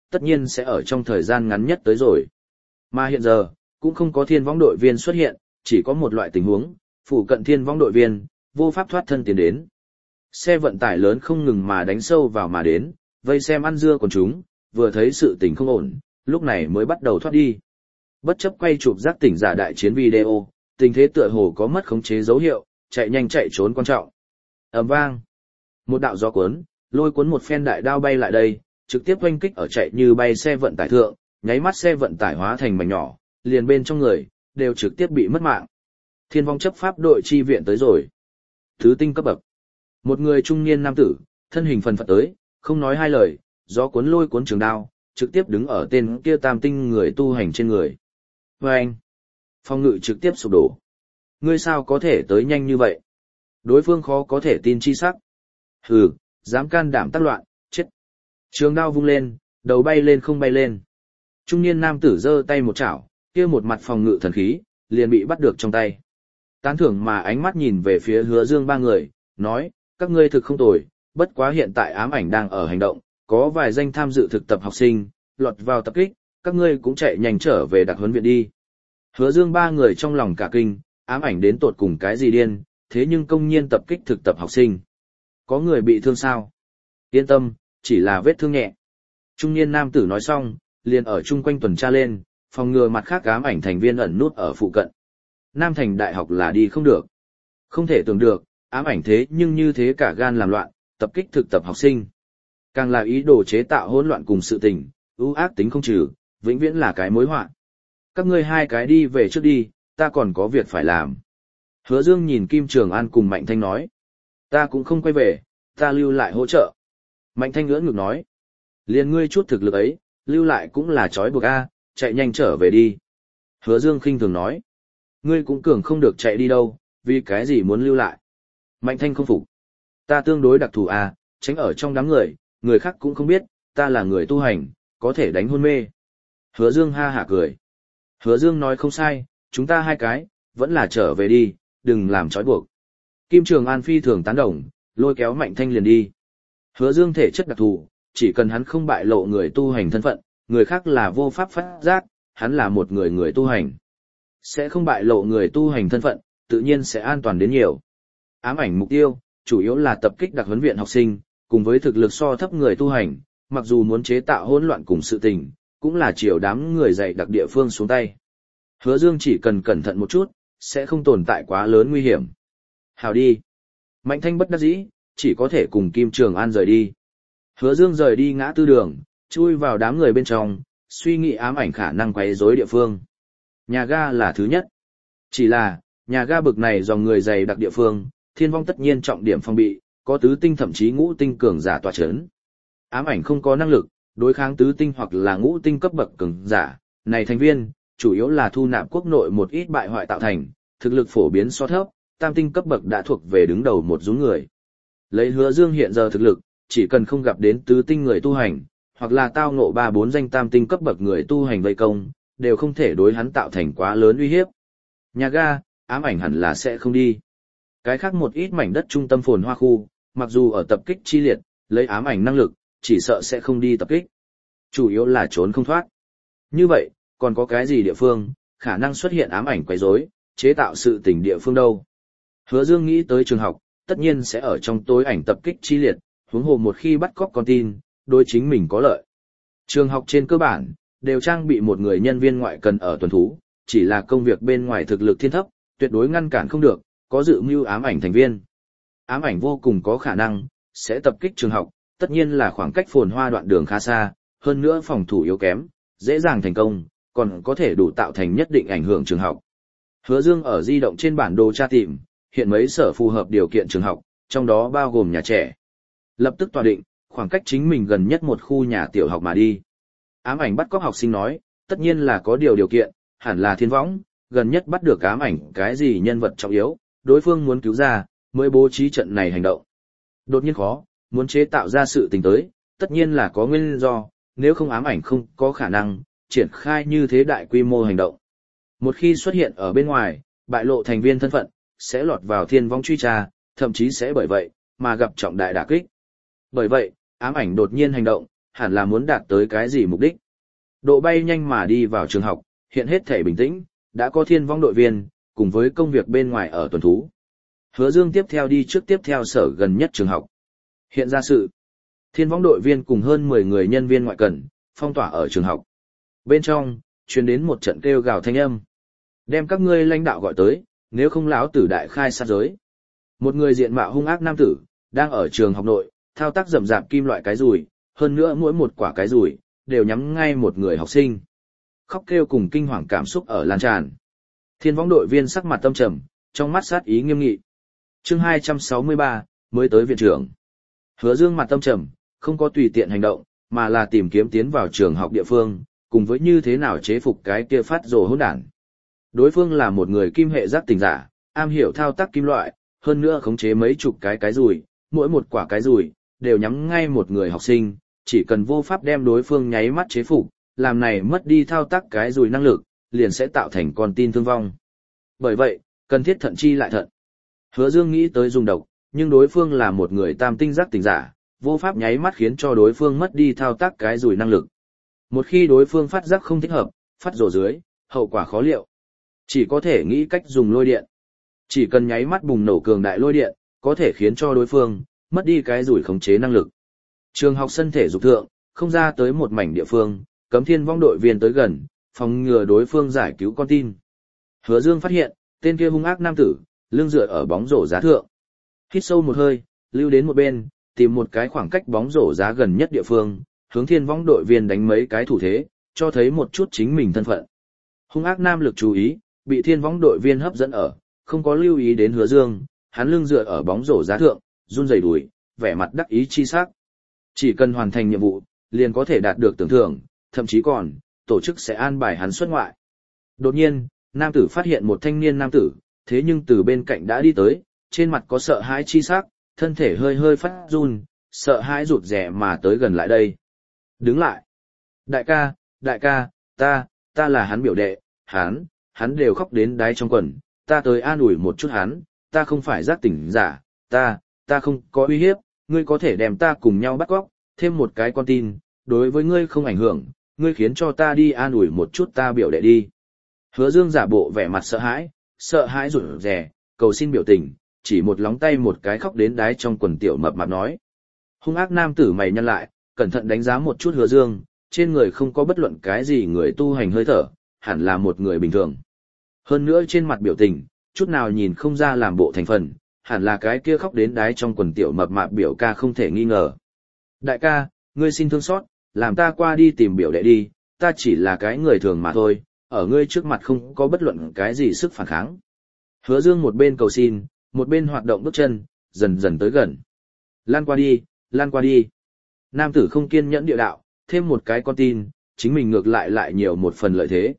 tất nhiên sẽ ở trong thời gian ngắn nhất tới rồi. Mà hiện giờ, cũng không có thiên võng đội viên xuất hiện, chỉ có một loại tình huống, phụ cận thiên võng đội viên, vô pháp thoát thân tiến đến. Xe vận tải lớn không ngừng mà đánh sâu vào mà đến, vây xem ăn dưa của chúng, vừa thấy sự tình không ổn, lúc này mới bắt đầu thoát đi. Bất chấp quay chụp giác tỉnh giả đại chiến video, tình thế tựa hồ có mất khống chế dấu hiệu, chạy nhanh chạy trốn quan trọng. Ầm vang, một đạo gió cuốn, lôi cuốn một phen đại đao bay lại đây, trực tiếp oanh kích ở chạy như bay xe vận tải thượng, nháy mắt xe vận tải hóa thành mảnh nhỏ, liền bên trong người đều trực tiếp bị mất mạng. Thiên vong chấp pháp đội chi viện tới rồi. Thứ tinh cấp bậc. Một người trung niên nam tử, thân hình phần phật tới, không nói hai lời, gió cuốn lôi cuốn trường đao, trực tiếp đứng ở tên kia tam tinh người tu hành trên người. Và anh, phòng ngự trực tiếp sụp đổ. Ngươi sao có thể tới nhanh như vậy? Đối phương khó có thể tin chi sắc. Hừ, dám can đảm tác loạn, chết. Trường đao vung lên, đầu bay lên không bay lên. Trung niên nam tử giơ tay một chảo, kia một mặt phòng ngự thần khí, liền bị bắt được trong tay. Tán thưởng mà ánh mắt nhìn về phía Hứa Dương ba người, nói, các ngươi thực không tồi, bất quá hiện tại ám ảnh đang ở hành động, có vài danh tham dự thực tập học sinh, lọt vào tập kích, các ngươi cũng chạy nhanh trở về đặc huấn viện đi. Hứa Dương ba người trong lòng cả kinh, ám ảnh đến tột cùng cái gì điên, thế nhưng công nhiên tập kích thực tập học sinh. Có người bị thương sao? Yên tâm, chỉ là vết thương nhẹ. Trung niên nam tử nói xong, liền ở chung quanh tuần tra lên, phòng ngừa mặt khác ám ảnh thành viên ẩn nút ở phụ cận. Nam thành đại học là đi không được. Không thể tưởng được, ám ảnh thế nhưng như thế cả gan làm loạn, tập kích thực tập học sinh. Càng là ý đồ chế tạo hỗn loạn cùng sự tình, ưu ác tính không trừ, vĩnh viễn là cái mối họa. Các ngươi hai cái đi về trước đi, ta còn có việc phải làm. Hứa Dương nhìn Kim Trường An cùng Mạnh Thanh nói. Ta cũng không quay về, ta lưu lại hỗ trợ. Mạnh Thanh ngưỡng ngực nói. Liền ngươi chút thực lực ấy, lưu lại cũng là trói buộc a, chạy nhanh trở về đi. Hứa Dương khinh thường nói. Ngươi cũng cường không được chạy đi đâu, vì cái gì muốn lưu lại. Mạnh Thanh không phục. Ta tương đối đặc thù a, tránh ở trong đám người, người khác cũng không biết, ta là người tu hành, có thể đánh hôn mê. Hứa Dương ha hả cười. Hứa Dương nói không sai, chúng ta hai cái, vẫn là trở về đi, đừng làm trói buộc. Kim Trường An phi thường tán đồng, lôi kéo Mạnh Thanh liền đi. Hứa Dương thể chất đặc thù, chỉ cần hắn không bại lộ người tu hành thân phận, người khác là vô pháp phát giác, hắn là một người tu hành. Sẽ không bại lộ người tu hành thân phận, tự nhiên sẽ an toàn đến nhiều. Ám ảnh mục tiêu, chủ yếu là tập kích đặc huấn viện học sinh, cùng với thực lực so thấp người tu hành, mặc dù muốn chế tạo hỗn loạn cùng sự tình, cũng là chiều đám người dạy đặc địa phương xuống tay. Hứa Dương chỉ cần cẩn thận một chút, sẽ không tồn tại quá lớn nguy hiểm. Hào đi. Mạnh Thanh bất đắc dĩ, chỉ có thể cùng Kim Trường An rời đi. Hứa Dương rời đi ngã tư đường, chui vào đám người bên trong, suy nghĩ ám ảnh khả năng quấy rối địa phương. Nhà ga là thứ nhất. Chỉ là, nhà ga bực này dòng người dày đặc địa phương, thiên vong tất nhiên trọng điểm phòng bị, có tứ tinh thậm chí ngũ tinh cường giả tọa chấn. Ám ảnh không có năng lực, đối kháng tứ tinh hoặc là ngũ tinh cấp bậc cường giả, này thành viên, chủ yếu là thu nạp quốc nội một ít bại hoại tạo thành, thực lực phổ biến so thấp, tam tinh cấp bậc đã thuộc về đứng đầu một dũng người. Lấy Hứa Dương hiện giờ thực lực, chỉ cần không gặp đến tứ tinh người tu hành, hoặc là tao ngộ 3-4 danh tam tinh cấp bậc người tu hành vây công, đều không thể đối hắn tạo thành quá lớn uy hiếp. Nhà ga, ám ảnh hẳn là sẽ không đi. Cái khác một ít mảnh đất trung tâm phồn hoa khu, mặc dù ở tập kích chi liệt, lấy ám ảnh năng lực, chỉ sợ sẽ không đi tập kích. Chủ yếu là trốn không thoát. Như vậy, còn có cái gì địa phương, khả năng xuất hiện ám ảnh quấy rối, chế tạo sự tình địa phương đâu? Hứa Dương nghĩ tới trường học, tất nhiên sẽ ở trong tối ảnh tập kích chi liệt, huống hồ một khi bắt cóc con tin, đối chính mình có lợi. Trường học trên cơ bản, đều trang bị một người nhân viên ngoại cần ở tuần thú, chỉ là công việc bên ngoài thực lực thiên thấp, tuyệt đối ngăn cản không được, có dự mưu ám ảnh thành viên. Ám ảnh vô cùng có khả năng, sẽ tập kích trường học, tất nhiên là khoảng cách phồn hoa đoạn đường khá xa, hơn nữa phòng thủ yếu kém, dễ dàng thành công, còn có thể đủ tạo thành nhất định ảnh hưởng trường học. Hứa Dương ở di động trên bản đồ tra tìm, hiện mấy sở phù hợp điều kiện trường học, trong đó bao gồm nhà trẻ. Lập tức tòa định, khoảng cách chính mình gần nhất một khu nhà tiểu học mà đi. Ám ảnh bắt cóc học sinh nói, tất nhiên là có điều kiện, hẳn là thiên võng, gần nhất bắt được ám ảnh cái gì nhân vật trọng yếu, đối phương muốn cứu ra, mới bố trí trận này hành động. Đột nhiên khó, muốn chế tạo ra sự tình tới, tất nhiên là có nguyên do, nếu không ám ảnh không có khả năng, triển khai như thế đại quy mô hành động. Một khi xuất hiện ở bên ngoài, bại lộ thành viên thân phận, sẽ lọt vào thiên vong truy tra, thậm chí sẽ bởi vậy, mà gặp trọng đại đả kích. Bởi vậy, ám ảnh đột nhiên hành động, hẳn là muốn đạt tới cái gì mục đích. Độ bay nhanh mà đi vào trường học, hiện hết thể bình tĩnh, đã có thiên vong đội viên, cùng với công việc bên ngoài ở tuần thú. Hứa Dương tiếp theo đi trước tiếp theo sở gần nhất trường học. Hiện ra sự, thiên vong đội viên cùng hơn 10 người nhân viên ngoại cần, phong tỏa ở trường học. Bên trong, truyền đến một trận kêu gào thanh âm. Đem các ngươi lãnh đạo gọi tới, nếu không lão tử đại khai sát giới. Một người diện mạo hung ác nam tử, đang ở trường học nội, thao tác rầm rạp kim loại cái rùi, hơn nữa mỗi một quả cái rùi, đều nhắm ngay một người học sinh. Khóc kêu cùng kinh hoàng cảm xúc ở lan tràn. Thiên võng đội viên sắc mặt tâm trầm, trong mắt sát ý nghiêm nghị. Chương 263, mới tới viện trưởng. Hứa Dương mặt tâm trầm, không có tùy tiện hành động, mà là tìm kiếm tiến vào trường học địa phương, cùng với như thế nào chế phục cái kia phát rồ hỗn đản. Đối phương là một người kim hệ giác tỉnh giả, am hiểu thao tác kim loại, hơn nữa khống chế mấy chục cái rùi, mỗi một quả cái rùi đều nhắm ngay một người học sinh, chỉ cần vô pháp đem đối phương nháy mắt chế phục, làm này mất đi thao tác cái rùi năng lực, liền sẽ tạo thành con tin thương vong. Bởi vậy, cần thiết thận chi lại thận. Hứa Dương nghĩ tới dùng độc, nhưng đối phương là một người tam tinh giác tỉnh giả, vô pháp nháy mắt khiến cho đối phương mất đi thao tác cái rùi năng lực. Một khi đối phương phát giác không thích hợp, phát rồ dưới, hậu quả khó liệu. Chỉ có thể nghĩ cách dùng lôi điện. Chỉ cần nháy mắt bùng nổ cường đại lôi điện, có thể khiến cho đối phương mất đi cái rủi khống chế năng lực. Trường học sân thể dục thượng, không ra tới một mảnh địa phương, cấm thiên vong đội viên tới gần, phòng ngừa đối phương giải cứu con tin. Hứa Dương phát hiện, tên kia hung ác nam tử, lưng dựa ở bóng rổ giá thượng. Hít sâu một hơi, lưu đến một bên, tìm một cái khoảng cách bóng rổ giá gần nhất địa phương, hướng thiên vong đội viên đánh mấy cái thủ thế, cho thấy một chút chính mình thân phận. Hung ác nam lực chú ý, bị thiên vong đội viên hấp dẫn ở, không có lưu ý đến Hứa Dương, hắn lưng dựa ở bóng rổ giá thượng, run rẩy đùi, vẻ mặt đắc ý chi sắc. Chỉ cần hoàn thành nhiệm vụ, liền có thể đạt được tưởng thưởng, thậm chí còn, tổ chức sẽ an bài hắn xuất ngoại. Đột nhiên, nam tử phát hiện một thanh niên nam tử, thế nhưng từ bên cạnh đã đi tới, trên mặt có sợ hãi chi sắc, thân thể hơi hơi phát run, sợ hãi rụt rè mà tới gần lại đây. Đứng lại. Đại ca, ta là hắn biểu đệ, hắn đều khóc đến đáy trong quần, ta tới an ủi một chút hắn, ta không phải giác tỉnh giả, ta không có uy hiếp, ngươi có thể đem ta cùng nhau bắt cóc, thêm một cái con tin, đối với ngươi không ảnh hưởng, ngươi khiến cho ta đi an ủi một chút ta biểu đệ đi. Hứa Dương giả bộ vẻ mặt sợ hãi rụt rè, cầu xin biểu tình, chỉ một lóng tay một cái khóc đến đáy trong quần tiểu mập mạp nói. Hung ác nam tử mày nhăn lại, cẩn thận đánh giá một chút Hứa Dương, trên người không có bất luận cái gì người tu hành hơi thở, hẳn là một người bình thường. Hơn nữa trên mặt biểu tình, chút nào nhìn không ra làm bộ thành phần, hẳn là cái kia khóc đến đáy trong quần tiểu mập mạp biểu ca không thể nghi ngờ. Đại ca, ngươi xin thương xót, làm ta qua đi tìm biểu đệ đi, ta chỉ là cái người thường mà thôi, ở ngươi trước mặt không có bất luận cái gì sức phản kháng. Hứa Dương một bên cầu xin, một bên hoạt động bước chân, dần dần tới gần. Lan qua đi. Nam tử không kiên nhẫn địa đạo, thêm một cái con tin, chính mình ngược lại nhiều một phần lợi thế.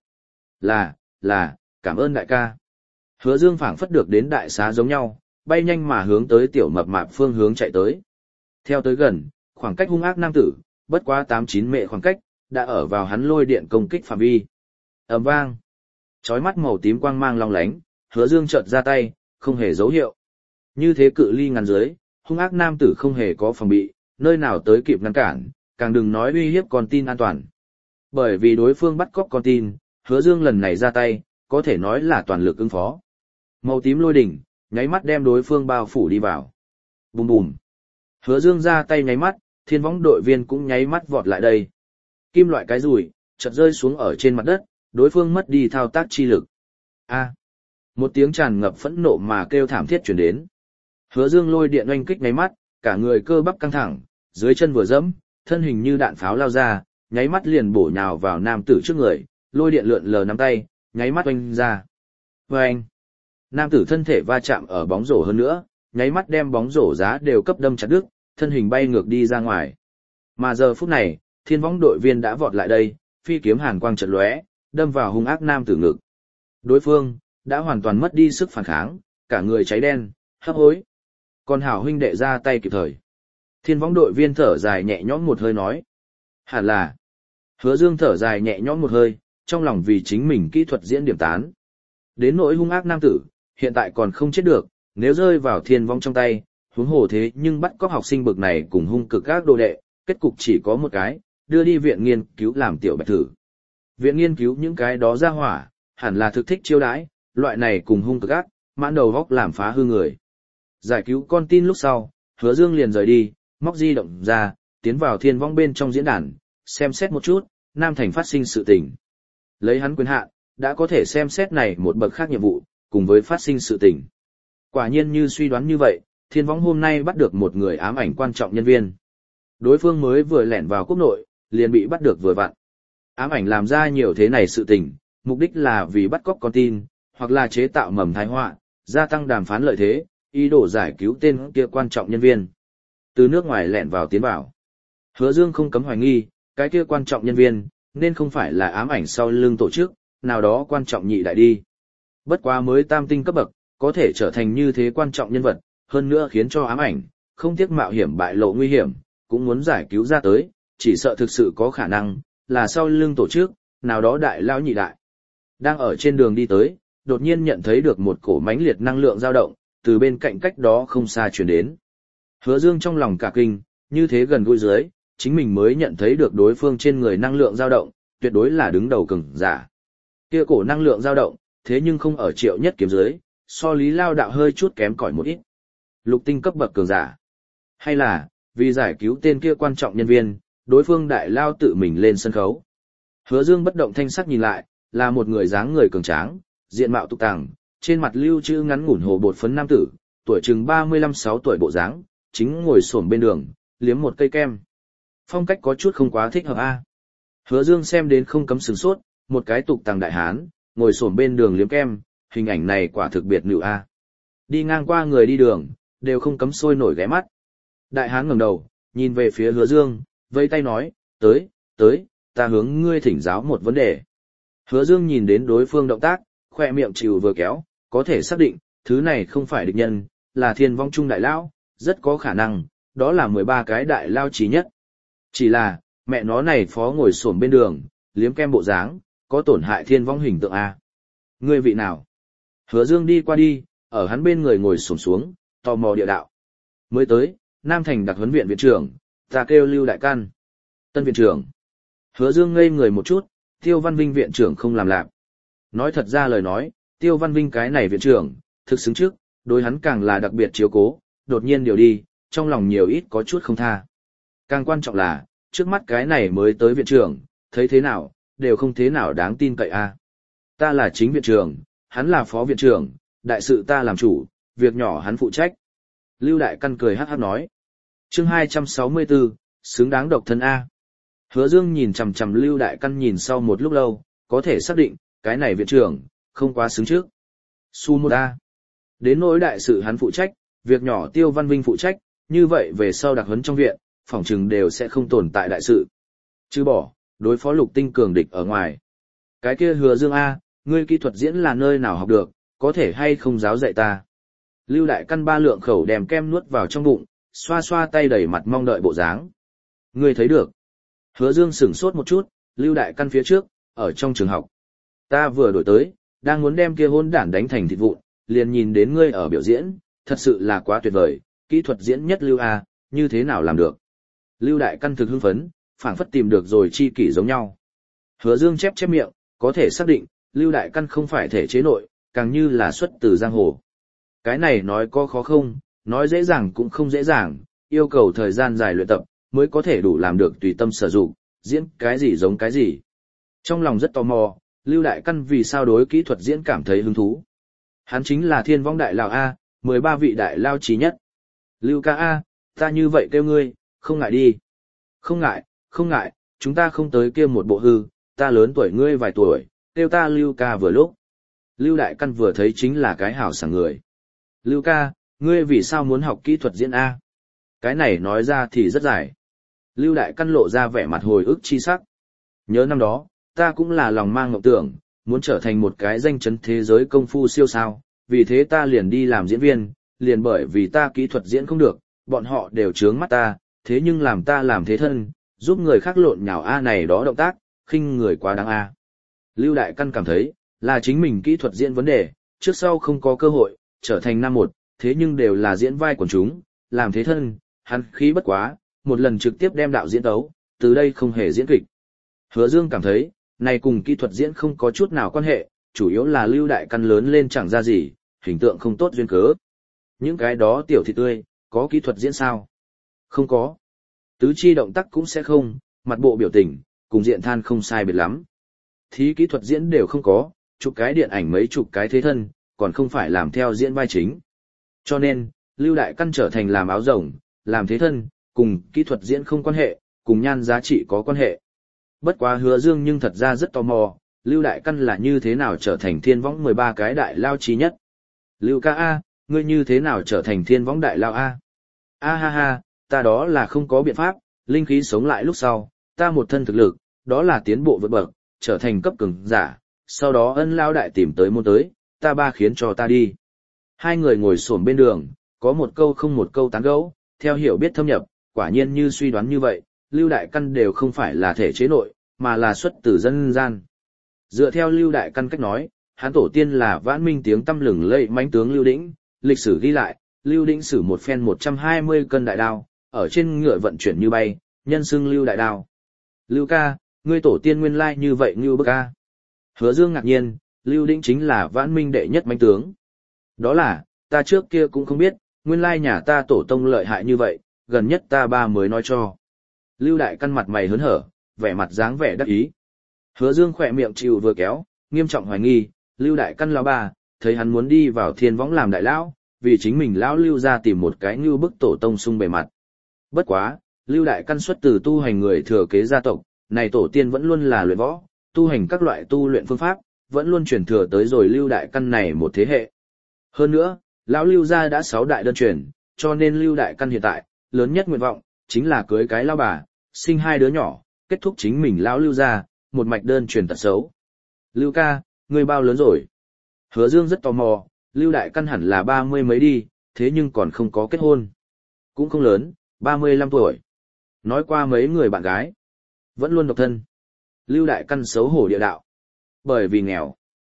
Là, cảm ơn đại ca. Hứa Dương phảng phất được đến đại xá giống nhau, bay nhanh mà hướng tới tiểu mập mạp phương hướng chạy tới. Theo tới gần, khoảng cách hung ác nam tử, bất quá 8-9 mệ khoảng cách, đã ở vào hắn lôi điện công kích phạm vi. Ầm vang. Chói mắt màu tím quang mang long lánh, Hứa Dương chợt ra tay, không hề dấu hiệu. Như thế cự ly ngắn dưới, hung ác nam tử không hề có phòng bị, nơi nào tới kịp ngăn cản, càng đừng nói uy hiếp con tin an toàn. Bởi vì đối phương bắt cóc con tin, Hứa Dương lần này ra tay, có thể nói là toàn lực ứng phó. Màu tím lôi đỉnh, nháy mắt đem đối phương bao phủ đi vào. Bùm bùm. Hứa Dương ra tay nháy mắt, thiên võng đội viên cũng nháy mắt vọt lại đây. Kim loại cái rùi, chợt rơi xuống ở trên mặt đất, đối phương mất đi thao tác chi lực. A. Một tiếng tràn ngập phẫn nộ mà kêu thảm thiết truyền đến. Hứa Dương lôi điện oanh kích nháy mắt, cả người cơ bắp căng thẳng, dưới chân vừa dẫm, thân hình như đạn pháo lao ra, nháy mắt liền bổ nhào vào nam tử trước người, lôi điện lượn lờ nắm tay, nháy mắt oanh ra. Oanh! Nam tử thân thể va chạm ở bóng rổ hơn nữa, nháy mắt đem bóng rổ giá đều cấp đâm chặt đứt, thân hình bay ngược đi ra ngoài. Mà giờ phút này, thiên võng đội viên đã vọt lại đây, phi kiếm hàn quang chợt lóe, đâm vào hung ác nam tử ngực. Đối phương đã hoàn toàn mất đi sức phản kháng, cả người cháy đen, hấp hối. Còn hảo huynh đệ ra tay kịp thời. Thiên võng đội viên thở dài nhẹ nhõm một hơi nói. Hẳn là. Hứa Dương thở dài nhẹ nhõm một hơi, trong lòng vì chính mình kỹ thuật diễn điểm tán. Đến nỗi hung ác nam tử, hiện tại còn không chết được, nếu rơi vào thiên vong trong tay, huống hồ thế nhưng bắt cóc học sinh bực này cùng hung cực các đồ đệ, kết cục chỉ có một cái, đưa đi viện nghiên cứu làm tiểu bạch thử. Viện nghiên cứu những cái đó ra hỏa, hẳn là thực thích chiêu đãi, loại này cùng hung cực ác, mãn đầu góc làm phá hư người. Giải cứu con tin lúc sau, Hứa Dương liền rời đi, móc di động ra, tiến vào thiên vong bên trong diễn đàn, xem xét một chút, Nam Thành phát sinh sự tình. Lấy hắn quyền hạn, đã có thể xem xét này một bậc khác nhiệm vụ, cùng với phát sinh sự tình. Quả nhiên như suy đoán như vậy, thiên vong hôm nay bắt được một người ám ảnh quan trọng nhân viên. Đối phương mới vừa lẻn vào quốc nội, liền bị bắt được vừa vặn. Ám ảnh làm ra nhiều thế này sự tình, mục đích là vì bắt cóc con tin, hoặc là chế tạo mầm tai họa, gia tăng đàm phán lợi thế, ý đồ giải cứu tên kia quan trọng nhân viên. Từ nước ngoài lẻn vào tiến vào. Hứa Dương không cấm hoài nghi, cái kia quan trọng nhân viên, nên không phải là ám ảnh sau lưng tổ chức, nào đó quan trọng nhị đại đi. Bất quá mới tam tinh cấp bậc, có thể trở thành như thế quan trọng nhân vật, hơn nữa khiến cho ám ảnh, không tiếc mạo hiểm bại lộ nguy hiểm, cũng muốn giải cứu ra tới, chỉ sợ thực sự có khả năng, là sau lưng tổ chức, nào đó đại lao nhị đại. Đang ở trên đường đi tới, đột nhiên nhận thấy được một cổ mãnh liệt năng lượng dao động, từ bên cạnh cách đó không xa truyền đến. Hứa Dương trong lòng cả kinh, như thế gần gũi dưới, chính mình mới nhận thấy được đối phương trên người năng lượng dao động, tuyệt đối là đứng đầu cường giả. Kia cổ năng lượng dao động, thế nhưng không ở Triệu Nhất Kiếm dưới, so Lý Lao đạo hơi chút kém cỏi một ít. Lục tinh cấp bậc cường giả. Hay là, vì giải cứu tên kia quan trọng nhân viên, đối phương đại lao tự mình lên sân khấu. Hứa Dương bất động thanh sắc nhìn lại, là một người dáng người cường tráng, diện mạo tục tàng, trên mặt lưu chữ ngắn ngủn hồ bột phấn nam tử, tuổi chừng 35-6 tuổi bộ dáng, chính ngồi xổm bên đường, liếm một cây kem. Phong cách có chút không quá thích hợp a. Hứa Dương xem đến không cấm sửng sốt, một cái tục tàng đại hán, ngồi xổm bên đường liếm kem, hình ảnh này quả thực biệt nữ a. Đi ngang qua người đi đường, đều không cấm sôi nổi ghé mắt. Đại hán ngẩng đầu, nhìn về phía Hứa Dương, vẫy tay nói, tới, ta hướng ngươi thỉnh giáo một vấn đề. Hứa Dương nhìn đến đối phương động tác, khỏe miệng chịu vừa kéo, có thể xác định, thứ này không phải địch nhân, là thiên vong trung đại lão, rất có khả năng, đó là 13 cái đại lao chí nhất. Chỉ là, mẹ nó này phó ngồi xổm bên đường, liếm kem bộ dáng, có tổn hại thiên vong hình tượng a. Ngươi vị nào? Hứa Dương đi qua đi, ở hắn bên người ngồi xổm xuống, tò mò địa đạo. Mới tới, Nam Thành đặc huấn viện viện trưởng, ta kêu Lưu Đại Căn. Tân viện trưởng. Hứa Dương ngây người một chút, Tiêu Văn Vinh viện trưởng không làm lạc. Nói thật ra lời nói, Tiêu Văn Vinh cái này viện trưởng, thực xứng trước, đối hắn càng là đặc biệt chiếu cố, đột nhiên điều đi, trong lòng nhiều ít có chút không tha. Càng quan trọng là, trước mắt cái này mới tới viện trưởng, thấy thế nào, đều không thế nào đáng tin cậy a. Ta là chính viện trưởng, hắn là phó viện trưởng, đại sự ta làm chủ, việc nhỏ hắn phụ trách. Lưu Đại Căn cười hắc hắc nói. Chương 264, xứng đáng độc thân A. Hứa Dương nhìn chằm chằm Lưu Đại Căn nhìn sau một lúc lâu, có thể xác định, cái này viện trưởng, không quá xứng trước. Su một A. Đến nỗi đại sự hắn phụ trách, việc nhỏ Tiêu Văn Vinh phụ trách, như vậy về sau đặc huấn trong viện, phỏng chừng đều sẽ không tồn tại đại sự. Chứ bỏ, đối phó lục tinh cường địch ở ngoài. Cái kia Hứa Dương A, ngươi kỹ thuật diễn là nơi nào học được, có thể hay không giáo dạy ta. Lưu Đại Căn ba lượng khẩu đem kem nuốt vào trong bụng, xoa xoa tay đầy mặt mong đợi bộ dáng. Ngươi thấy được. Hứa Dương sửng sốt một chút, Lưu Đại Căn phía trước, ở trong trường học. Ta vừa đổi tới, đang muốn đem kia hôn đản đánh thành thịt vụn, liền nhìn đến ngươi ở biểu diễn, thật sự là quá tuyệt vời, kỹ thuật diễn nhất Lưu A, như thế nào làm được. Lưu Đại Căn thực hưng phấn, phảng phất tìm được rồi chi kỷ giống nhau. Hứa Dương chép chép miệng, có thể xác định, Lưu Đại Căn không phải thể chế nội, càng như là xuất từ giang hồ. Cái này nói có khó không, nói dễ dàng cũng không dễ dàng, yêu cầu thời gian dài luyện tập, mới có thể đủ làm được tùy tâm sở dụng, diễn cái gì giống cái gì. Trong lòng rất tò mò, Lưu Đại Căn vì sao đối kỹ thuật diễn cảm thấy hứng thú. Hắn chính là thiên vong đại lão A, 13 vị đại lao trí nhất. Lưu ca A, ta như vậy kêu ngươi, không ngại đi. Không ngại, chúng ta không tới kia một bộ hư, ta lớn tuổi ngươi vài tuổi, kêu ta Lưu ca vừa lúc. Lưu Đại Căn vừa thấy chính là cái hảo sảng người. Lưu ca, ngươi vì sao muốn học kỹ thuật diễn A? Cái này nói ra thì rất dài. Lưu Đại Căn lộ ra vẻ mặt hồi ức chi sắc. Nhớ năm đó, ta cũng là lòng mang ngộng tưởng, muốn trở thành một cái danh chấn thế giới công phu siêu sao, vì thế ta liền đi làm diễn viên, liền bởi vì ta kỹ thuật diễn không được, bọn họ đều trướng mắt ta, thế nhưng làm ta làm thế thân, giúp người khác lộn nhào A này đó động tác, khinh người quá đáng A. Lưu Đại Căn cảm thấy, là chính mình kỹ thuật diễn vấn đề, trước sau không có cơ hội, trở thành năm một, thế nhưng đều là diễn vai của chúng, làm thế thân, hắn khí bất quá, một lần trực tiếp đem đạo diễn tấu, từ đây không hề diễn kịch. Hứa Dương cảm thấy, này cùng kỹ thuật diễn không có chút nào quan hệ, chủ yếu là Lưu Đại Căn lớn lên chẳng ra gì, hình tượng không tốt duyên cớ. Những cái đó tiểu thịt tươi, có kỹ thuật diễn sao? Không có. Tứ chi động tác cũng sẽ không, mặt bộ biểu tình, cùng diện than không sai biệt lắm. Thí kỹ thuật diễn đều không có, chụp cái điện ảnh mấy chục cái thế thân, còn không phải làm theo diễn vai chính. Cho nên, Lưu Đại Căn trở thành làm áo rồng, làm thế thân, cùng kỹ thuật diễn không quan hệ, cùng nhan giá trị có quan hệ. Bất quá Hứa Dương nhưng thật ra rất tò mò, Lưu Đại Căn là như thế nào trở thành thiên võng 13 cái đại lao trí nhất. Lưu ca A, ngươi như thế nào trở thành thiên võng đại lao A? A ha ha, ta đó là không có biện pháp, linh khí sống lại lúc sau, ta một thân thực lực, đó là tiến bộ vượt bậc, trở thành cấp cường giả, sau đó Ân lao đại tìm tới môn tới, ta ba khiến cho ta đi. Hai người ngồi xổm bên đường, có một câu không một câu tán gẫu, theo hiểu biết thâm nhập, quả nhiên như suy đoán như vậy, Lưu Đại Căn đều không phải là thể chế nội, mà là xuất từ dân gian. Dựa theo Lưu Đại Căn cách nói, hắn tổ tiên là Vãn Minh tiếng tăm lừng lẫy mãnh tướng Lưu Đĩnh, lịch sử ghi lại, Lưu Đĩnh sử một phen 120 cân đại đao, ở trên ngựa vận chuyển như bay, nhân xưng Lưu Đại Đao. Lưu ca, ngươi tổ tiên nguyên lai như vậy như bức ca. Hứa Dương ngạc nhiên, Lưu Đĩnh chính là Vãn Minh đệ nhất mãnh tướng. Đó là, ta trước kia cũng không biết, nguyên lai nhà ta tổ tông lợi hại như vậy, gần nhất ta ba mới nói cho. Lưu Đại Căn mặt mày hớn hở, vẻ mặt dáng vẻ đắc ý. Hứa Dương khỏe miệng chịu vừa kéo, nghiêm trọng hoài nghi, Lưu Đại Căn lão bà, thấy hắn muốn đi vào thiên võng làm đại lão, vì chính mình lão Lưu ra tìm một cái như bức tổ tông sung bề mặt. Bất quá, Lưu Đại Căn xuất từ tu hành người thừa kế gia tộc, này tổ tiên vẫn luôn là luyện võ, tu hành các loại tu luyện phương pháp, vẫn luôn truyền thừa tới rồi Lưu Đại Căn này một thế hệ. Hơn nữa, lão Lưu gia đã 6 đại đơn truyền, cho nên Lưu Đại Căn hiện tại, lớn nhất nguyện vọng, chính là cưới cái lão bà, sinh 2 đứa nhỏ, kết thúc chính mình lão Lưu gia, một mạch đơn truyền tật xấu. Lưu ca, ngươi bao lớn rồi? Hứa Dương rất tò mò, Lưu Đại Căn hẳn là 30 mấy đi, thế nhưng còn không có kết hôn. Cũng không lớn, 35 tuổi. Nói qua mấy người bạn gái. Vẫn luôn độc thân. Lưu Đại Căn xấu hổ địa đạo. Bởi vì nghèo.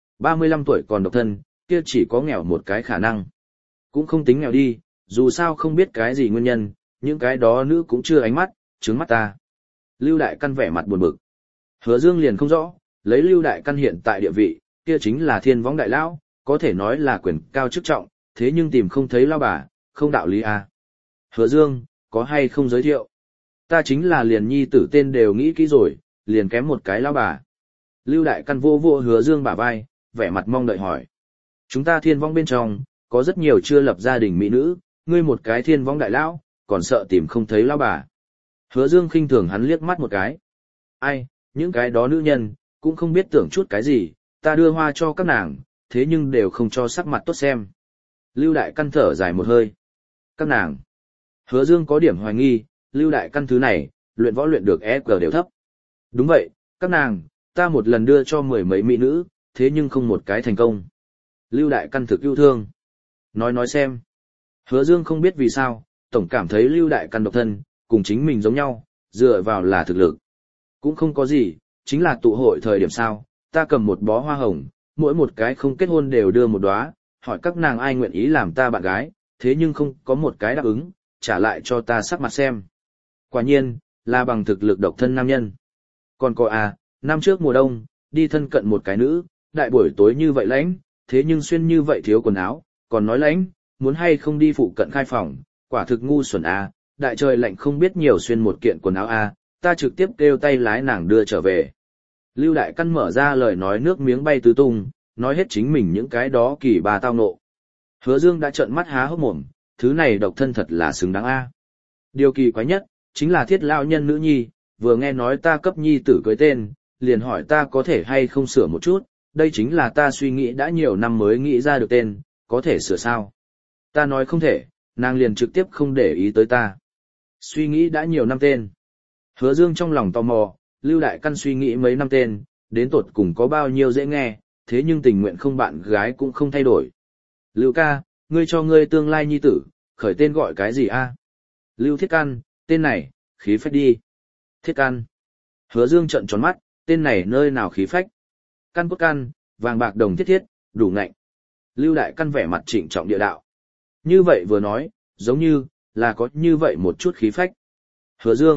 35 tuổi còn độc thân, kia chỉ có nghèo một cái khả năng. Cũng không tính nghèo đi, dù sao không biết cái gì nguyên nhân, những cái đó nữ cũng chưa ánh mắt, trứng mắt ta. Lưu Đại Căn vẻ mặt buồn bực. Hứa Dương liền không rõ, lấy Lưu Đại Căn hiện tại địa vị, kia chính là thiên võng đại lão, có thể nói là quyền cao chức trọng, thế nhưng tìm không thấy lão bà, không đạo lý à. Hứa Dương, có hay không giới thiệu? Ta chính là liền nhi tử tên đều nghĩ kỹ rồi, liền kém một cái lão bà. Lưu Đại Căn vô vô Hứa Dương bả vai, vẻ mặt mong đợi hỏi. Chúng ta thiên vong bên trong, có rất nhiều chưa lập gia đình mỹ nữ, ngươi một cái thiên vong đại lão, còn sợ tìm không thấy lão bà. Hứa Dương khinh thường hắn liếc mắt một cái. Ai, những cái đó nữ nhân, cũng không biết tưởng chút cái gì, ta đưa hoa cho các nàng, thế nhưng đều không cho sắc mặt tốt xem. Lưu Đại Căn thở dài một hơi. Các nàng. Hứa Dương có điểm hoài nghi, Lưu Đại Căn thứ này, luyện võ luyện được EQ đều thấp. Đúng vậy, các nàng, ta một lần đưa cho 10 mấy mỹ nữ, thế nhưng không một cái thành công. Lưu Đại Căn thực yêu thương. Nói xem. Hứa Dương không biết vì sao, tổng cảm thấy Lưu Đại Căn độc thân, cùng chính mình giống nhau, dựa vào là thực lực. Cũng không có gì, chính là tụ hội thời điểm sao, ta cầm một bó hoa hồng, mỗi một cái không kết hôn đều đưa một đóa, hỏi các nàng ai nguyện ý làm ta bạn gái, thế nhưng không có một cái đáp ứng, trả lại cho ta sắc mặt xem. Quả nhiên, là bằng thực lực độc thân nam nhân. Còn có năm trước mùa đông, đi thân cận một cái nữ, đại buổi tối như vậy lạnh, thế nhưng xuyên như vậy thiếu quần áo, còn nói lạnh, muốn hay không đi phụ cận khai phòng, quả thực ngu xuẩn đại trời lạnh không biết nhiều xuyên một kiện quần áo ta trực tiếp kêu tay lái nàng đưa trở về. Lưu Đại Căn mở ra lời nói nước miếng bay tứ tung, nói hết chính mình những cái đó kỳ bà tao nộ. Hứa Dương đã trợn mắt há hốc mồm, thứ này độc thân thật là xứng đáng Điều kỳ quái nhất, chính là Thiết lão nhân nữ nhi, vừa nghe nói ta cấp nhi tử cưới tên, liền hỏi ta có thể hay không sửa một chút, đây chính là ta suy nghĩ đã nhiều năm mới nghĩ ra được tên, có thể sửa sao? Ta nói không thể, nàng liền trực tiếp không để ý tới ta. Suy nghĩ đã nhiều năm tên. Hứa Dương trong lòng tò mò, Lưu Đại Căn suy nghĩ mấy năm tên, đến tột cùng có bao nhiêu dễ nghe, thế nhưng tình nguyện không bạn gái cũng không thay đổi. Lưu ca, ngươi cho ngươi tương lai nhi tử, khởi tên gọi cái gì Lưu Thiết Căn, tên này, khí phách đi. Thiết Căn. Hứa Dương trợn tròn mắt, tên này nơi nào khí phách. Căn cốt căn, vàng bạc đồng thiết thiết, đủ ngạnh. Lưu Đại Căn vẻ mặt trịnh trọng địa đạo. Như vậy vừa nói, giống như, là có như vậy một chút khí phách. Hứa Dương,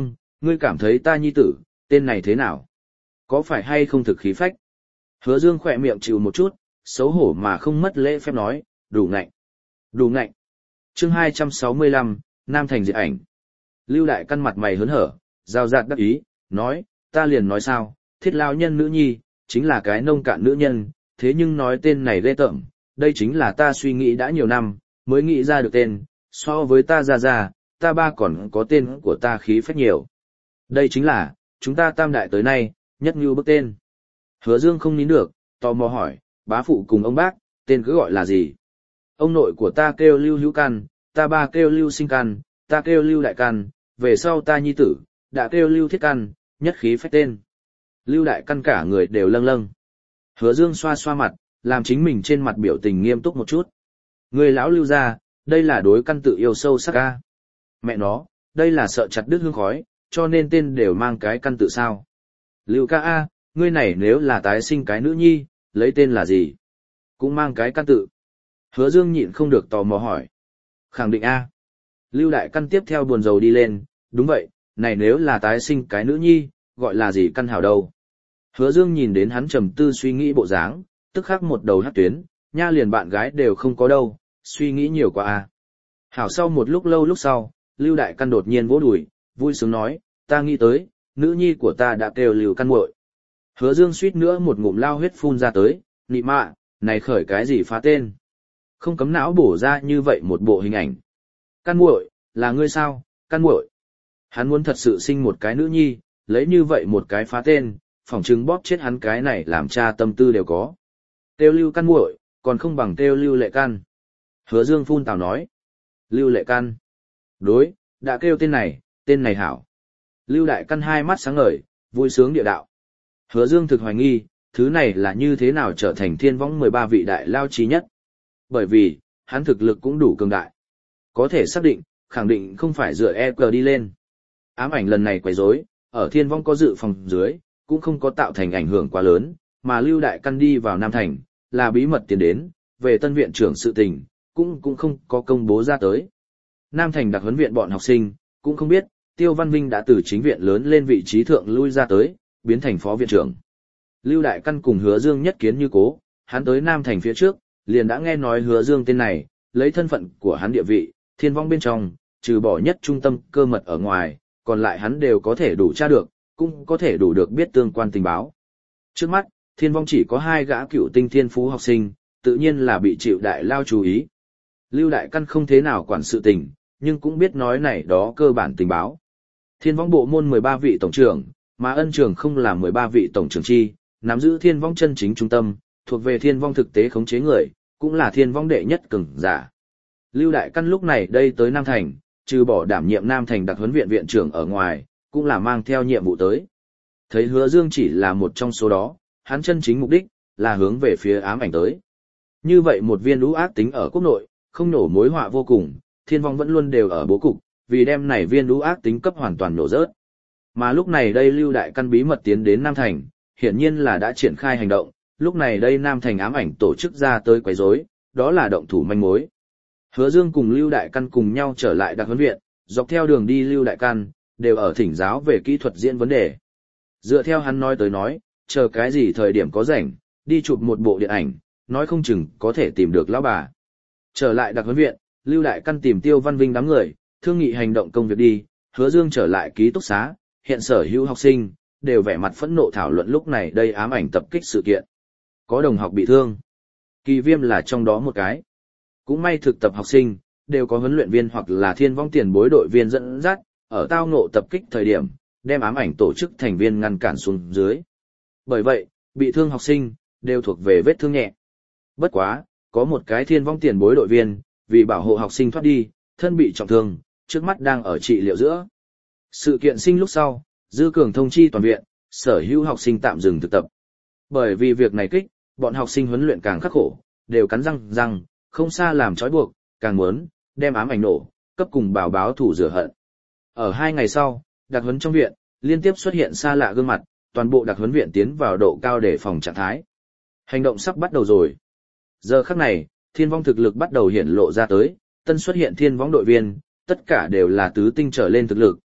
Ngươi cảm thấy ta nhi tử, tên này thế nào? Có phải hay không thực khí phách? Hứa Dương khỏe miệng chịu một chút, xấu hổ mà không mất lễ phép nói, đủ ngạnh. Đủ ngạnh. Chương 265, Nam Thành diệt ảnh. Lưu Đại Căn mặt mày hớn hở, rào rạt đắc ý, nói, ta liền nói sao, Thiết lao nhân nữ nhi, chính là cái nông cạn nữ nhân, thế nhưng nói tên này ghê tởm, đây chính là ta suy nghĩ đã nhiều năm, mới nghĩ ra được tên, so với ta ra, ta ba còn có tên của ta khí phách nhiều. Đây chính là, chúng ta tam đại tới nay, nhất như bức tên. Hứa Dương không nín được, tò mò hỏi, bá phụ cùng ông bác, tên cứ gọi là gì? Ông nội của ta kêu Lưu Hữu Căn, ta ba kêu Lưu Sinh Căn, ta kêu Lưu Đại Căn, về sau ta nhi tử, đã kêu Lưu Thiết Căn, nhất khí phách tên. Lưu Đại Căn cả người đều lâng lâng. Hứa Dương xoa xoa mặt, làm chính mình trên mặt biểu tình nghiêm túc một chút. Người lão Lưu gia, đây là đối căn tự yêu sâu sắc a. Mẹ nó, đây là sợ chặt đứt hương khói, cho nên tên đều mang cái căn tự sao. Lưu ca a, ngươi này nếu là tái sinh cái nữ nhi, lấy tên là gì? Cũng mang cái căn tự. Hứa Dương nhịn không được tò mò hỏi. Khẳng định a. Lưu Đại Căn tiếp theo buồn rầu đi lên, đúng vậy, này nếu là tái sinh cái nữ nhi, gọi là gì căn hảo đâu. Hứa Dương nhìn đến hắn trầm tư suy nghĩ bộ dáng, tức khắc một đầu hắc tuyến, nha liền bạn gái đều không có đâu, suy nghĩ nhiều quá a. Hảo sau một lúc lâu lúc sau, Lưu Đại Căn đột nhiên vỗ đùi, vui sướng nói, ta nghĩ tới, nữ nhi của ta đã kêu Lưu Căn muội. Hứa Dương suýt nữa một ngụm lao huyết phun ra tới, nị mạ, này khởi cái gì phá tên. Không cấm não bổ ra như vậy một bộ hình ảnh. Căn muội, là ngươi sao, Căn muội. Hắn muốn thật sự sinh một cái nữ nhi, lấy như vậy một cái phá tên, phỏng chứng bóp chết hắn cái này làm cha tâm tư đều có. Kêu Lưu Căn muội, còn không bằng kêu Lưu Lệ Căn. Hứa Dương phun tào nói. Lưu Lệ Căn. Đối, đã kêu tên này hảo. Lưu Đại Căn hai mắt sáng ngời, vui sướng địa đạo. Hứa Dương thực hoài nghi, thứ này là như thế nào trở thành thiên võng 13 vị đại lao trí nhất. Bởi vì, hắn thực lực cũng đủ cường đại. Có thể xác định, khẳng định không phải dựa EQ đi lên. Ám ảnh lần này quấy rối, ở thiên võng có dự phòng dưới, cũng không có tạo thành ảnh hưởng quá lớn, mà Lưu Đại Căn đi vào Nam Thành, là bí mật tiến đến, về tân viện trưởng sự tình, cũng không có công bố ra tới. Nam Thành đặc huấn viện bọn học sinh, cũng không biết, Tiêu Văn Vinh đã từ chính viện lớn lên vị trí thượng lui ra tới, biến thành phó viện trưởng. Lưu Đại Căn cùng Hứa Dương nhất kiến như cố, hắn tới Nam Thành phía trước, liền đã nghe nói Hứa Dương tên này, lấy thân phận của hắn địa vị, thiên vong bên trong, trừ bỏ nhất trung tâm cơ mật ở ngoài, còn lại hắn đều có thể đủ tra được, cũng có thể đủ được biết tương quan tình báo. Trước mắt, thiên vong chỉ có 2 gã cựu tinh thiên phú học sinh, tự nhiên là bị chịu đại lao chú ý. Lưu Đại Căn không thế nào quản sự tình, nhưng cũng biết nói này đó cơ bản tình báo. Thiên vong bộ môn 13 vị tổng trưởng, mà ân trường không là 13 vị tổng trưởng chi, nắm giữ thiên vong chân chính trung tâm, thuộc về thiên vong thực tế khống chế người, cũng là thiên vong đệ nhất cường giả. Lưu Đại Căn lúc này đây tới Nam Thành, trừ bỏ đảm nhiệm Nam Thành đặc huấn viện viện trưởng ở ngoài, cũng là mang theo nhiệm vụ tới. Thấy Hứa Dương chỉ là một trong số đó, hắn chân chính mục đích là hướng về phía ám ảnh tới. Như vậy một viên lũ ác tính ở quốc nội, không nổ mối họa vô cùng, thiên vong vẫn luôn đều ở bố cục, vì đem này viên lũ ác tính cấp hoàn toàn nổ rớt. Mà lúc này đây Lưu Đại Căn bí mật tiến đến Nam Thành, hiển nhiên là đã triển khai hành động, lúc này đây Nam Thành ám ảnh tổ chức ra tới quấy rối, đó là động thủ manh mối. Hứa Dương cùng Lưu Đại Căn cùng nhau trở lại đặc huấn viện, dọc theo đường đi Lưu Đại Căn đều ở thỉnh giáo về kỹ thuật diễn vấn đề. Dựa theo hắn nói tới nói, chờ cái gì thời điểm có rảnh, đi chụp một bộ điện ảnh, nói không chừng có thể tìm được lão bà. Trở lại đặc huấn viện, Lưu Đại Căn tìm Tiêu Văn Vinh đám người, thương nghị hành động công việc đi, Hứa Dương trở lại ký túc xá, hiện sở hữu học sinh đều vẻ mặt phẫn nộ thảo luận lúc này đây ám ảnh tập kích sự kiện. Có đồng học bị thương, Kỳ Viêm là trong đó một cái. Cũng may thực tập học sinh đều có huấn luyện viên hoặc là thiên vong tiền bối đội viên dẫn dắt, ở tao ngộ tập kích thời điểm, đem ám ảnh tổ chức thành viên ngăn cản xuống dưới. Bởi vậy, bị thương học sinh đều thuộc về vết thương nhẹ. Bất quá, có một cái thiên vong tiền bối đội viên, vì bảo hộ học sinh thoát đi, thân bị trọng thương, trước mắt đang ở trị liệu giữa. Sự kiện sinh lúc sau, Dư Cường thông chi toàn viện, sở hữu học sinh tạm dừng thực tập. Bởi vì việc này kích, bọn học sinh huấn luyện càng khắc khổ, đều cắn răng, không xa làm trói buộc, càng muốn đem ám ảnh nổ, cấp cùng báo thủ rửa hận. Ở 2 ngày sau, đặc huấn trong viện, liên tiếp xuất hiện xa lạ gương mặt, toàn bộ đặc huấn viện tiến vào độ cao để phòng trạng thái. Hành động sắp bắt đầu rồi. Giờ khắc này, thiên vong thực lực bắt đầu hiển lộ ra tới, tân xuất hiện thiên vong đội viên, tất cả đều là tứ tinh trở lên thực lực,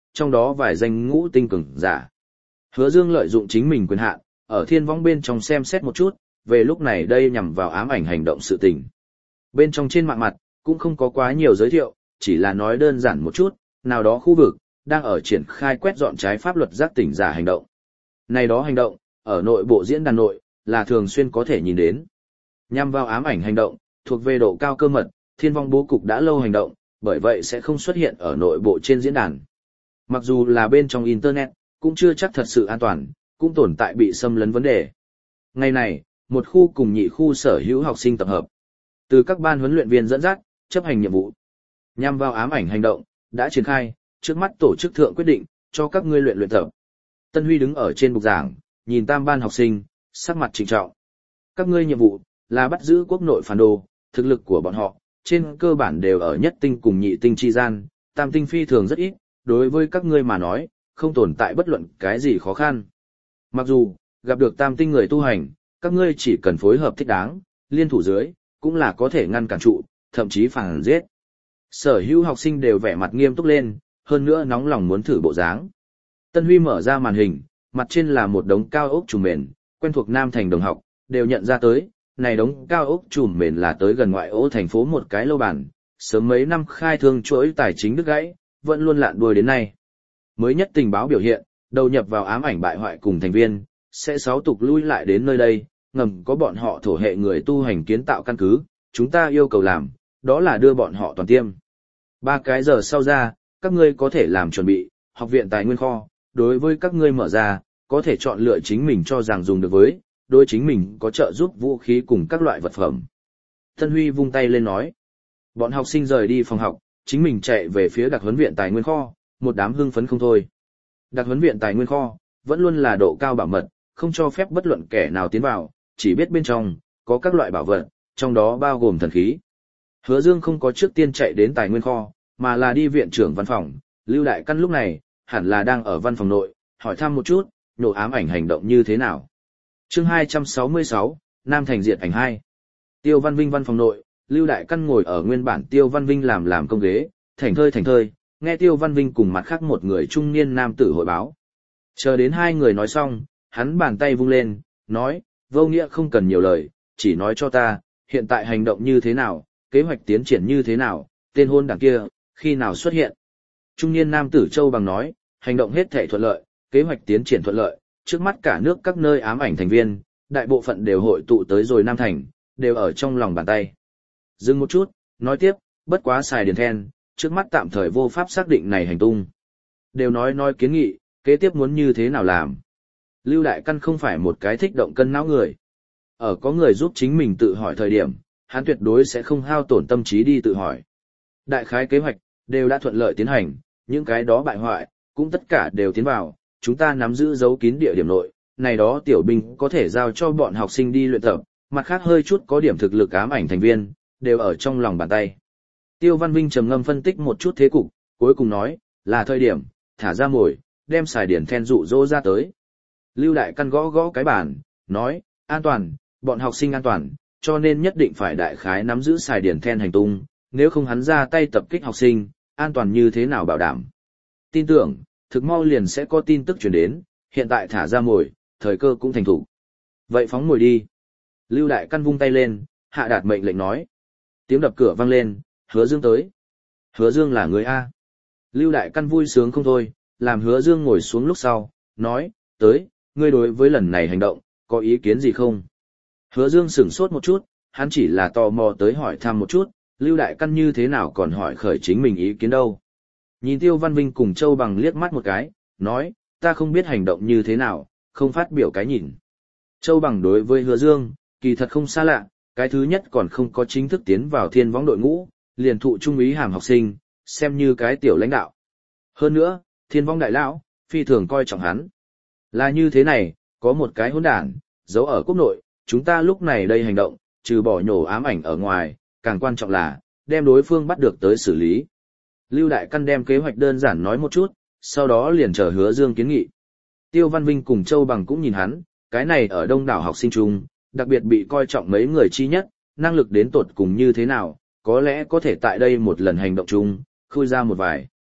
trong đó vài danh ngũ tinh cường giả. Hứa Dương lợi dụng chính mình quyền hạn, ở thiên vong bên trong xem xét một chút, về lúc này đây nhằm vào ám ảnh hành động sự tình. Bên trong trên mạng mặt, cũng không có quá nhiều giới thiệu, chỉ là nói đơn giản một chút, nào đó khu vực, đang ở triển khai quét dọn trái pháp luật giác tỉnh giả hành động. Này đó hành động, ở nội bộ diễn đàn nội, là thường xuyên có thể nhìn đến. Nhằm vào ám ảnh hành động, thuộc về độ cao cơ mật, thiên vong bố cục đã lâu hành động, bởi vậy sẽ không xuất hiện ở nội bộ trên diễn đàn. Mặc dù là bên trong Internet, cũng chưa chắc thật sự an toàn, cũng tồn tại bị xâm lấn vấn đề. Ngày này, một khu cùng nhị khu sở hữu học sinh tập hợp. Từ các ban huấn luyện viên dẫn dắt, chấp hành nhiệm vụ. Nhằm vào ám ảnh hành động, đã triển khai, trước mắt tổ chức thượng quyết định, cho các ngươi luyện tập. Tân Huy đứng ở trên bục giảng, nhìn tam ban học sinh, sắc mặt trịnh trọng. Các ngươi nhiệm vụ, là bắt giữ quốc nội phản đồ, thực lực của bọn họ, trên cơ bản đều ở nhất tinh cùng nhị tinh chi gian, tam tinh phi thường rất ít, đối với các ngươi mà nói, không tồn tại bất luận cái gì khó khăn. Mặc dù, gặp được tam tinh người tu hành, các ngươi chỉ cần phối hợp thích đáng, liên thủ dưới, cũng là có thể ngăn cản trụ, thậm chí phản giết. Sở hữu học sinh đều vẻ mặt nghiêm túc lên, hơn nữa nóng lòng muốn thử bộ dáng. Tân Huy mở ra màn hình, mặt trên là một đống cao ốc trùm mền, quen thuộc Nam Thành đồng học, đều nhận ra tới, này đống cao ốc trùm mền là tới gần ngoại ô thành phố một cái lâu bản, sớm mấy năm khai thương chuỗi tài chính đứt gãy, vẫn luôn lạn đuôi đến nay. Mới nhất tình báo biểu hiện, đầu nhập vào ám ảnh bại hoại cùng thành viên, sẽ sáu tục lui lại đến nơi đây, ngầm có bọn họ thổ hệ người tu hành kiến tạo căn cứ, chúng ta yêu cầu làm, đó là đưa bọn họ toàn tiêm. 3 cái giờ sau ra, các ngươi có thể làm chuẩn bị, học viện tài nguyên kho, đối với các ngươi mở ra, có thể chọn lựa chính mình cho rằng dùng được với, đối chính mình có trợ giúp vũ khí cùng các loại vật phẩm. Tân Huy vung tay lên nói, bọn học sinh rời đi phòng học, chính mình chạy về phía đặc huấn viện tài nguyên kho, một đám hưng phấn không thôi. Đặc huấn viện tài nguyên kho, vẫn luôn là độ cao bảo mật, không cho phép bất luận kẻ nào tiến vào, chỉ biết bên trong, có các loại bảo vật, trong đó bao gồm thần khí. Hứa Dương không có trước tiên chạy đến tài nguyên kho, mà là đi viện trưởng văn phòng, Lưu Đại Căn lúc này, hẳn là đang ở văn phòng nội, hỏi thăm một chút, nổ ám ảnh hành động như thế nào. Chương 266, Nam Thành diệt ảnh 2. Tiêu Văn Vinh văn phòng nội, Lưu Đại Căn ngồi ở nguyên bản Tiêu Văn Vinh làm công ghế, thảnh thơi, nghe Tiêu Văn Vinh cùng mặt khác một người trung niên nam tử hội báo. Chờ đến hai người nói xong, hắn bàn tay vung lên, nói, vô nghĩa không cần nhiều lời, chỉ nói cho ta, hiện tại hành động như thế nào, kế hoạch tiến triển như thế nào, tên hôn đảng kia, khi nào xuất hiện. Trung niên nam tử Châu Bằng nói, hành động hết thảy thuận lợi, kế hoạch tiến triển thuận lợi, trước mắt cả nước các nơi ám ảnh thành viên, đại bộ phận đều hội tụ tới rồi Nam Thành, đều ở trong lòng bàn tay. Dừng một chút, nói tiếp, bất quá xài điền then, trước mắt tạm thời vô pháp xác định này hành tung. Đều nói kiến nghị, kế tiếp muốn như thế nào làm. Lưu Đại Căn không phải một cái thích động cân não người. Ở có người giúp chính mình tự hỏi thời điểm, hắn tuyệt đối sẽ không hao tổn tâm trí đi tự hỏi. Đại khái kế hoạch, đều đã thuận lợi tiến hành, những cái đó bại hoại, cũng tất cả đều tiến vào, chúng ta nắm giữ dấu kín địa điểm nội, này đó tiểu binh có thể giao cho bọn học sinh đi luyện tập, mặt khác hơi chút có điểm thực lực ám ảnh thành viên, đều ở trong lòng bàn tay. Tiêu Văn Vinh trầm ngâm phân tích một chút thế cục, cuối cùng nói, là thời điểm, thả ra mồi, đem xài điển then dụ dỗ ra tới. Lưu Đại Căn gõ cái bàn, nói, an toàn, bọn học sinh an toàn, cho nên nhất định phải đại khái nắm giữ xài điển then hành tung, nếu không hắn ra tay tập kích học sinh, an toàn như thế nào bảo đảm. Tin tưởng, thực mau liền sẽ có tin tức truyền đến, hiện tại thả ra mồi, thời cơ cũng thành thủ. Vậy phóng mồi đi. Lưu Đại Căn vung tay lên, hạ đạt mệnh lệnh nói. Tiếng đập cửa vang lên, Hứa Dương tới. Hứa Dương là người A. Lưu Đại Căn vui sướng không thôi, làm Hứa Dương ngồi xuống lúc sau, nói, tới, ngươi đối với lần này hành động, có ý kiến gì không? Hứa Dương sửng sốt một chút, hắn chỉ là tò mò tới hỏi thăm một chút, Lưu Đại Căn như thế nào còn hỏi khởi chính mình ý kiến đâu. Nhìn Tiêu Văn Vinh cùng Châu Bằng liếc mắt một cái, nói, ta không biết hành động như thế nào, không phát biểu cái nhìn. Châu Bằng đối với Hứa Dương, kỳ thật không xa lạ, cái thứ nhất còn không có chính thức tiến vào thiên võng đội ngũ, liền thụ trung úy hàm học sinh, xem như cái tiểu lãnh đạo. Hơn nữa, thiên võng đại lão, phi thường coi trọng hắn. Là như thế này, có một cái hỗn đản, giấu ở quốc nội, chúng ta lúc này đây hành động, trừ bỏ nhổ ám ảnh ở ngoài, càng quan trọng là, đem đối phương bắt được tới xử lý. Lưu Đại Căn đem kế hoạch đơn giản nói một chút, sau đó liền chờ Hứa Dương kiến nghị. Tiêu Văn Vinh cùng Châu Bằng cũng nhìn hắn, cái này ở đông đảo học sinh chung, đặc biệt bị coi trọng mấy người chi nhất, năng lực đến tột cùng như thế nào, có lẽ có thể tại đây một lần hành động chung, khui ra một vài.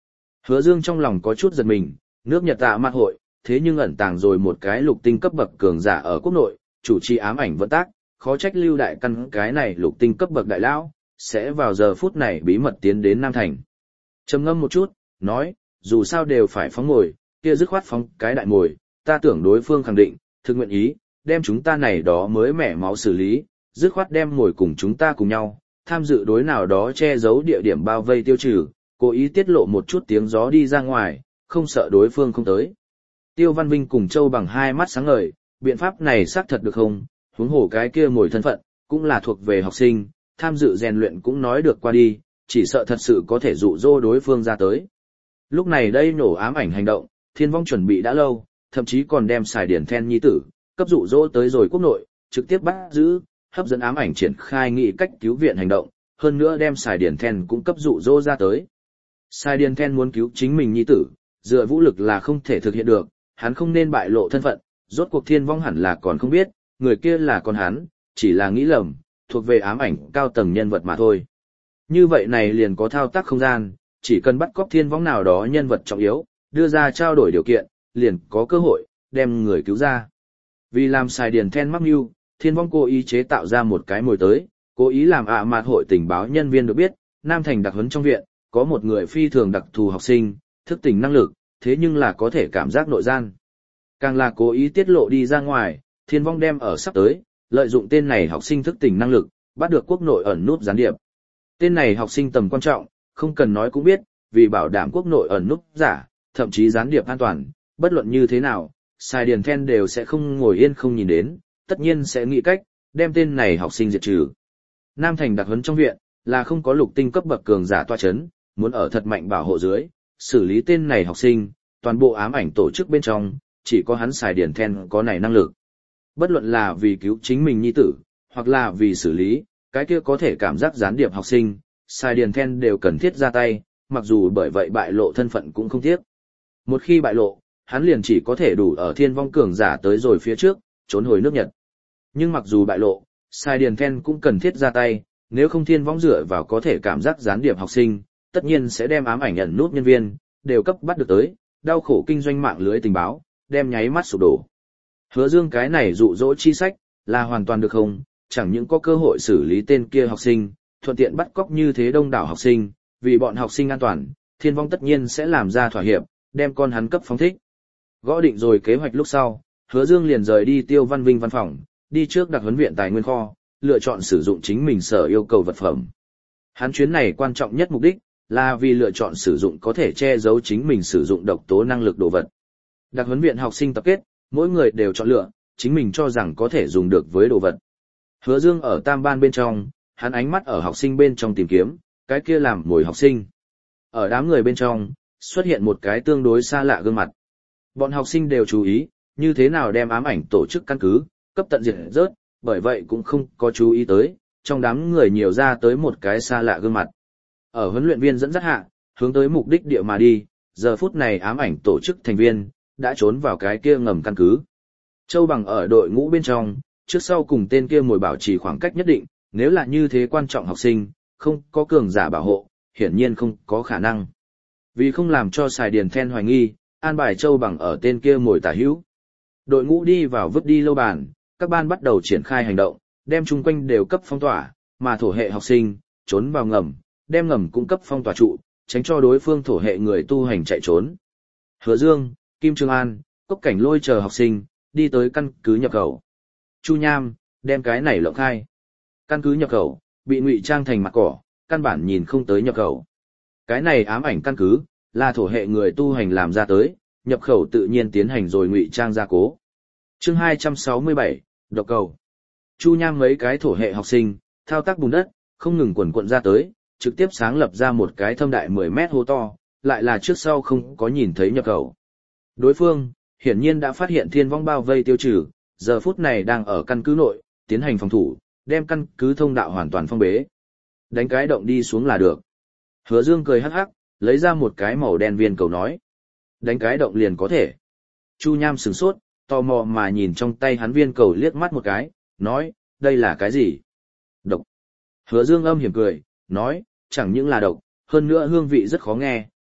Hứa Dương trong lòng có chút giật mình, nước Nhật Tạ Mạt hội, thế nhưng ẩn tàng rồi một cái lục tinh cấp bậc cường giả ở quốc nội, chủ trì ám ảnh vận tác, khó trách Lưu Đại Căn cái này lục tinh cấp bậc đại lão sẽ vào giờ phút này bí mật tiến đến Nam Thành. Trầm ngâm một chút, nói, dù sao đều phải phóng mồi, kia dứt khoát phóng cái đại mồi, ta tưởng đối phương khẳng định, thực nguyện ý, đem chúng ta này đó mới mẻ máu xử lý, dứt khoát đem mồi cùng chúng ta cùng nhau, tham dự đối nào đó che giấu địa điểm bao vây tiêu trừ, cố ý tiết lộ một chút tiếng gió đi ra ngoài, không sợ đối phương không tới. Tiêu Văn Vinh cùng Châu Bằng hai mắt sáng ngời, biện pháp này xác thật được không, huống hồ cái kia mồi thân phận, cũng là thuộc về học sinh, tham dự rèn luyện cũng nói được qua đi, chỉ sợ thật sự có thể dụ dỗ đối phương ra tới. Lúc này đây nổ ám ảnh hành động, Thiên Vong chuẩn bị đã lâu, thậm chí còn đem xài điển then nhi tử, cấp dụ dỗ tới rồi quốc nội, trực tiếp bắt giữ, hấp dẫn ám ảnh triển khai nghị cách cứu viện hành động, hơn nữa đem xài điển then cũng cấp dụ dỗ ra tới. Xài điển then muốn cứu chính mình nhi tử, dựa vũ lực là không thể thực hiện được, hắn không nên bại lộ thân phận, rốt cuộc Thiên Vong hẳn là còn không biết, người kia là con hắn, chỉ là nghĩ lầm, thuộc về ám ảnh cao tầng nhân vật mà thôi. Như vậy này liền có thao tác không gian, chỉ cần bắt cóc Thiên Vong nào đó nhân vật trọng yếu, đưa ra trao đổi điều kiện, liền có cơ hội đem người cứu ra. Vì làm xài điển then mắc mưu, Thiên Vong cố ý chế tạo ra một cái mồi tới, cố ý làm mạt hội tình báo nhân viên được biết, Nam Thành đặc huấn trong viện, có một người phi thường đặc thù học sinh, thức tỉnh năng lực, thế nhưng là có thể cảm giác nội gian. Càng là cố ý tiết lộ đi ra ngoài, Thiên Vong đem ở sắp tới, lợi dụng tên này học sinh thức tỉnh năng lực, bắt được quốc nội ẩn núp gián điệp. Tên này học sinh tầm quan trọng, không cần nói cũng biết, vì bảo đảm quốc nội ẩn núp giả, thậm chí gián điệp an toàn, bất luận như thế nào, xài điển then đều sẽ không ngồi yên không nhìn đến, tất nhiên sẽ nghĩ cách, đem tên này học sinh diệt trừ. Nam Thành đặc huấn trong viện, là không có lục tinh cấp bậc cường giả toa chấn, muốn ở thật mạnh bảo hộ dưới, xử lý tên này học sinh, toàn bộ ám ảnh tổ chức bên trong, chỉ có hắn xài điển then có này năng lực. Bất luận là vì cứu chính mình nhi tử, hoặc là vì xử lý, cái kia có thể cảm giác gián điệp học sinh, xài điển then đều cần thiết ra tay, mặc dù bởi vậy bại lộ thân phận cũng không tiếc. Một khi bại lộ, hắn liền chỉ có thể đủ ở Thiên Vong cường giả tới rồi phía trước, trốn hồi nước Nhật. Nhưng mặc dù bại lộ, xài điển then cũng cần thiết ra tay, nếu không Thiên Vong dựa vào có thể cảm giác gián điệp học sinh, tất nhiên sẽ đem ám ảnh ẩn nút nhân viên, đều cấp bắt được tới, đau khổ kinh doanh mạng lưới tình báo, đem nháy mắt sụp đổ. Hứa Dương cái này dụ dỗ chi sách, là hoàn toàn được không, chẳng những có cơ hội xử lý tên kia học sinh, thuận tiện bắt cóc như thế đông đảo học sinh, vì bọn học sinh an toàn, Thiên Vong tất nhiên sẽ làm ra thỏa hiệp, đem con hắn cấp phóng thích. Gõ định rồi kế hoạch lúc sau, Hứa Dương liền rời đi Tiêu Văn Vinh văn phòng, đi trước đặc huấn viện tài nguyên kho, lựa chọn sử dụng chính mình sở yêu cầu vật phẩm. Hắn chuyến này quan trọng nhất mục đích, là vì lựa chọn sử dụng có thể che giấu chính mình sử dụng độc tố năng lực đồ vật. Đặc huấn viện học sinh tập kết, mỗi người đều chọn lựa, chính mình cho rằng có thể dùng được với đồ vật. Hứa Dương ở tam ban bên trong, hắn ánh mắt ở học sinh bên trong tìm kiếm, cái kia làm mồi học sinh. Ở đám người bên trong, xuất hiện một cái tương đối xa lạ gương mặt. Bọn học sinh đều chú ý, như thế nào đem ám ảnh tổ chức căn cứ, cấp tận diệt rớt, bởi vậy cũng không có chú ý tới, trong đám người nhiều ra tới một cái xa lạ gương mặt. Ở huấn luyện viên dẫn dắt hạ, hướng tới mục đích địa mà đi, giờ phút này ám ảnh tổ chức thành viên, đã trốn vào cái kia ngầm căn cứ. Châu Bằng ở đội ngũ bên trong, trước sau cùng tên kia mồi bảo trì khoảng cách nhất định, nếu là như thế quan trọng học sinh, không có cường giả bảo hộ, hiển nhiên không có khả năng. Vì không làm cho xài điển then hoài nghi, an bài Châu Bằng ở tên kia mồi tả hữu. Đội ngũ đi vào vứt đi lâu bàn, các ban bắt đầu triển khai hành động, đem chung quanh đều cấp phong tỏa, mà thổ hệ học sinh, trốn vào ngầm, đem ngầm cung cấp phong tỏa trụ, tránh cho đối phương thổ hệ người tu hành chạy trốn. Hứa Dương, Kim Trương An, Cốc Cảnh Lôi chờ học sinh, đi tới căn cứ nhập khẩu. Chu Nham, đem cái này lộng khai. Căn cứ nhập khẩu, bị ngụy trang thành mặt cỏ, căn bản nhìn không tới nhập khẩu. Cái này ám ảnh căn cứ, là thổ hệ người tu hành làm ra tới, nhập khẩu tự nhiên tiến hành rồi ngụy trang gia cố. Chương 267, độc cầu. Chu Nham mấy cái thổ hệ học sinh, thao tác bùn đất, không ngừng quần quận ra tới, trực tiếp sáng lập ra một cái thâm đại 10 mét hố to, lại là trước sau không có nhìn thấy nhập khẩu. Đối phương, hiển nhiên đã phát hiện Thiên Vong bao vây tiêu trừ, giờ phút này đang ở căn cứ nội, tiến hành phòng thủ, đem căn cứ thông đạo hoàn toàn phong bế. Đánh cái động đi xuống là được. Hứa Dương cười hắc hắc, lấy ra một cái màu đen viên cầu nói. Đánh cái động liền có thể. Chu Nham sửng sốt, tò mò mà nhìn trong tay hắn viên cầu liếc mắt một cái, nói, đây là cái gì? Độc. Hứa Dương âm hiểm cười, nói, chẳng những là độc, hơn nữa hương vị rất khó nghe,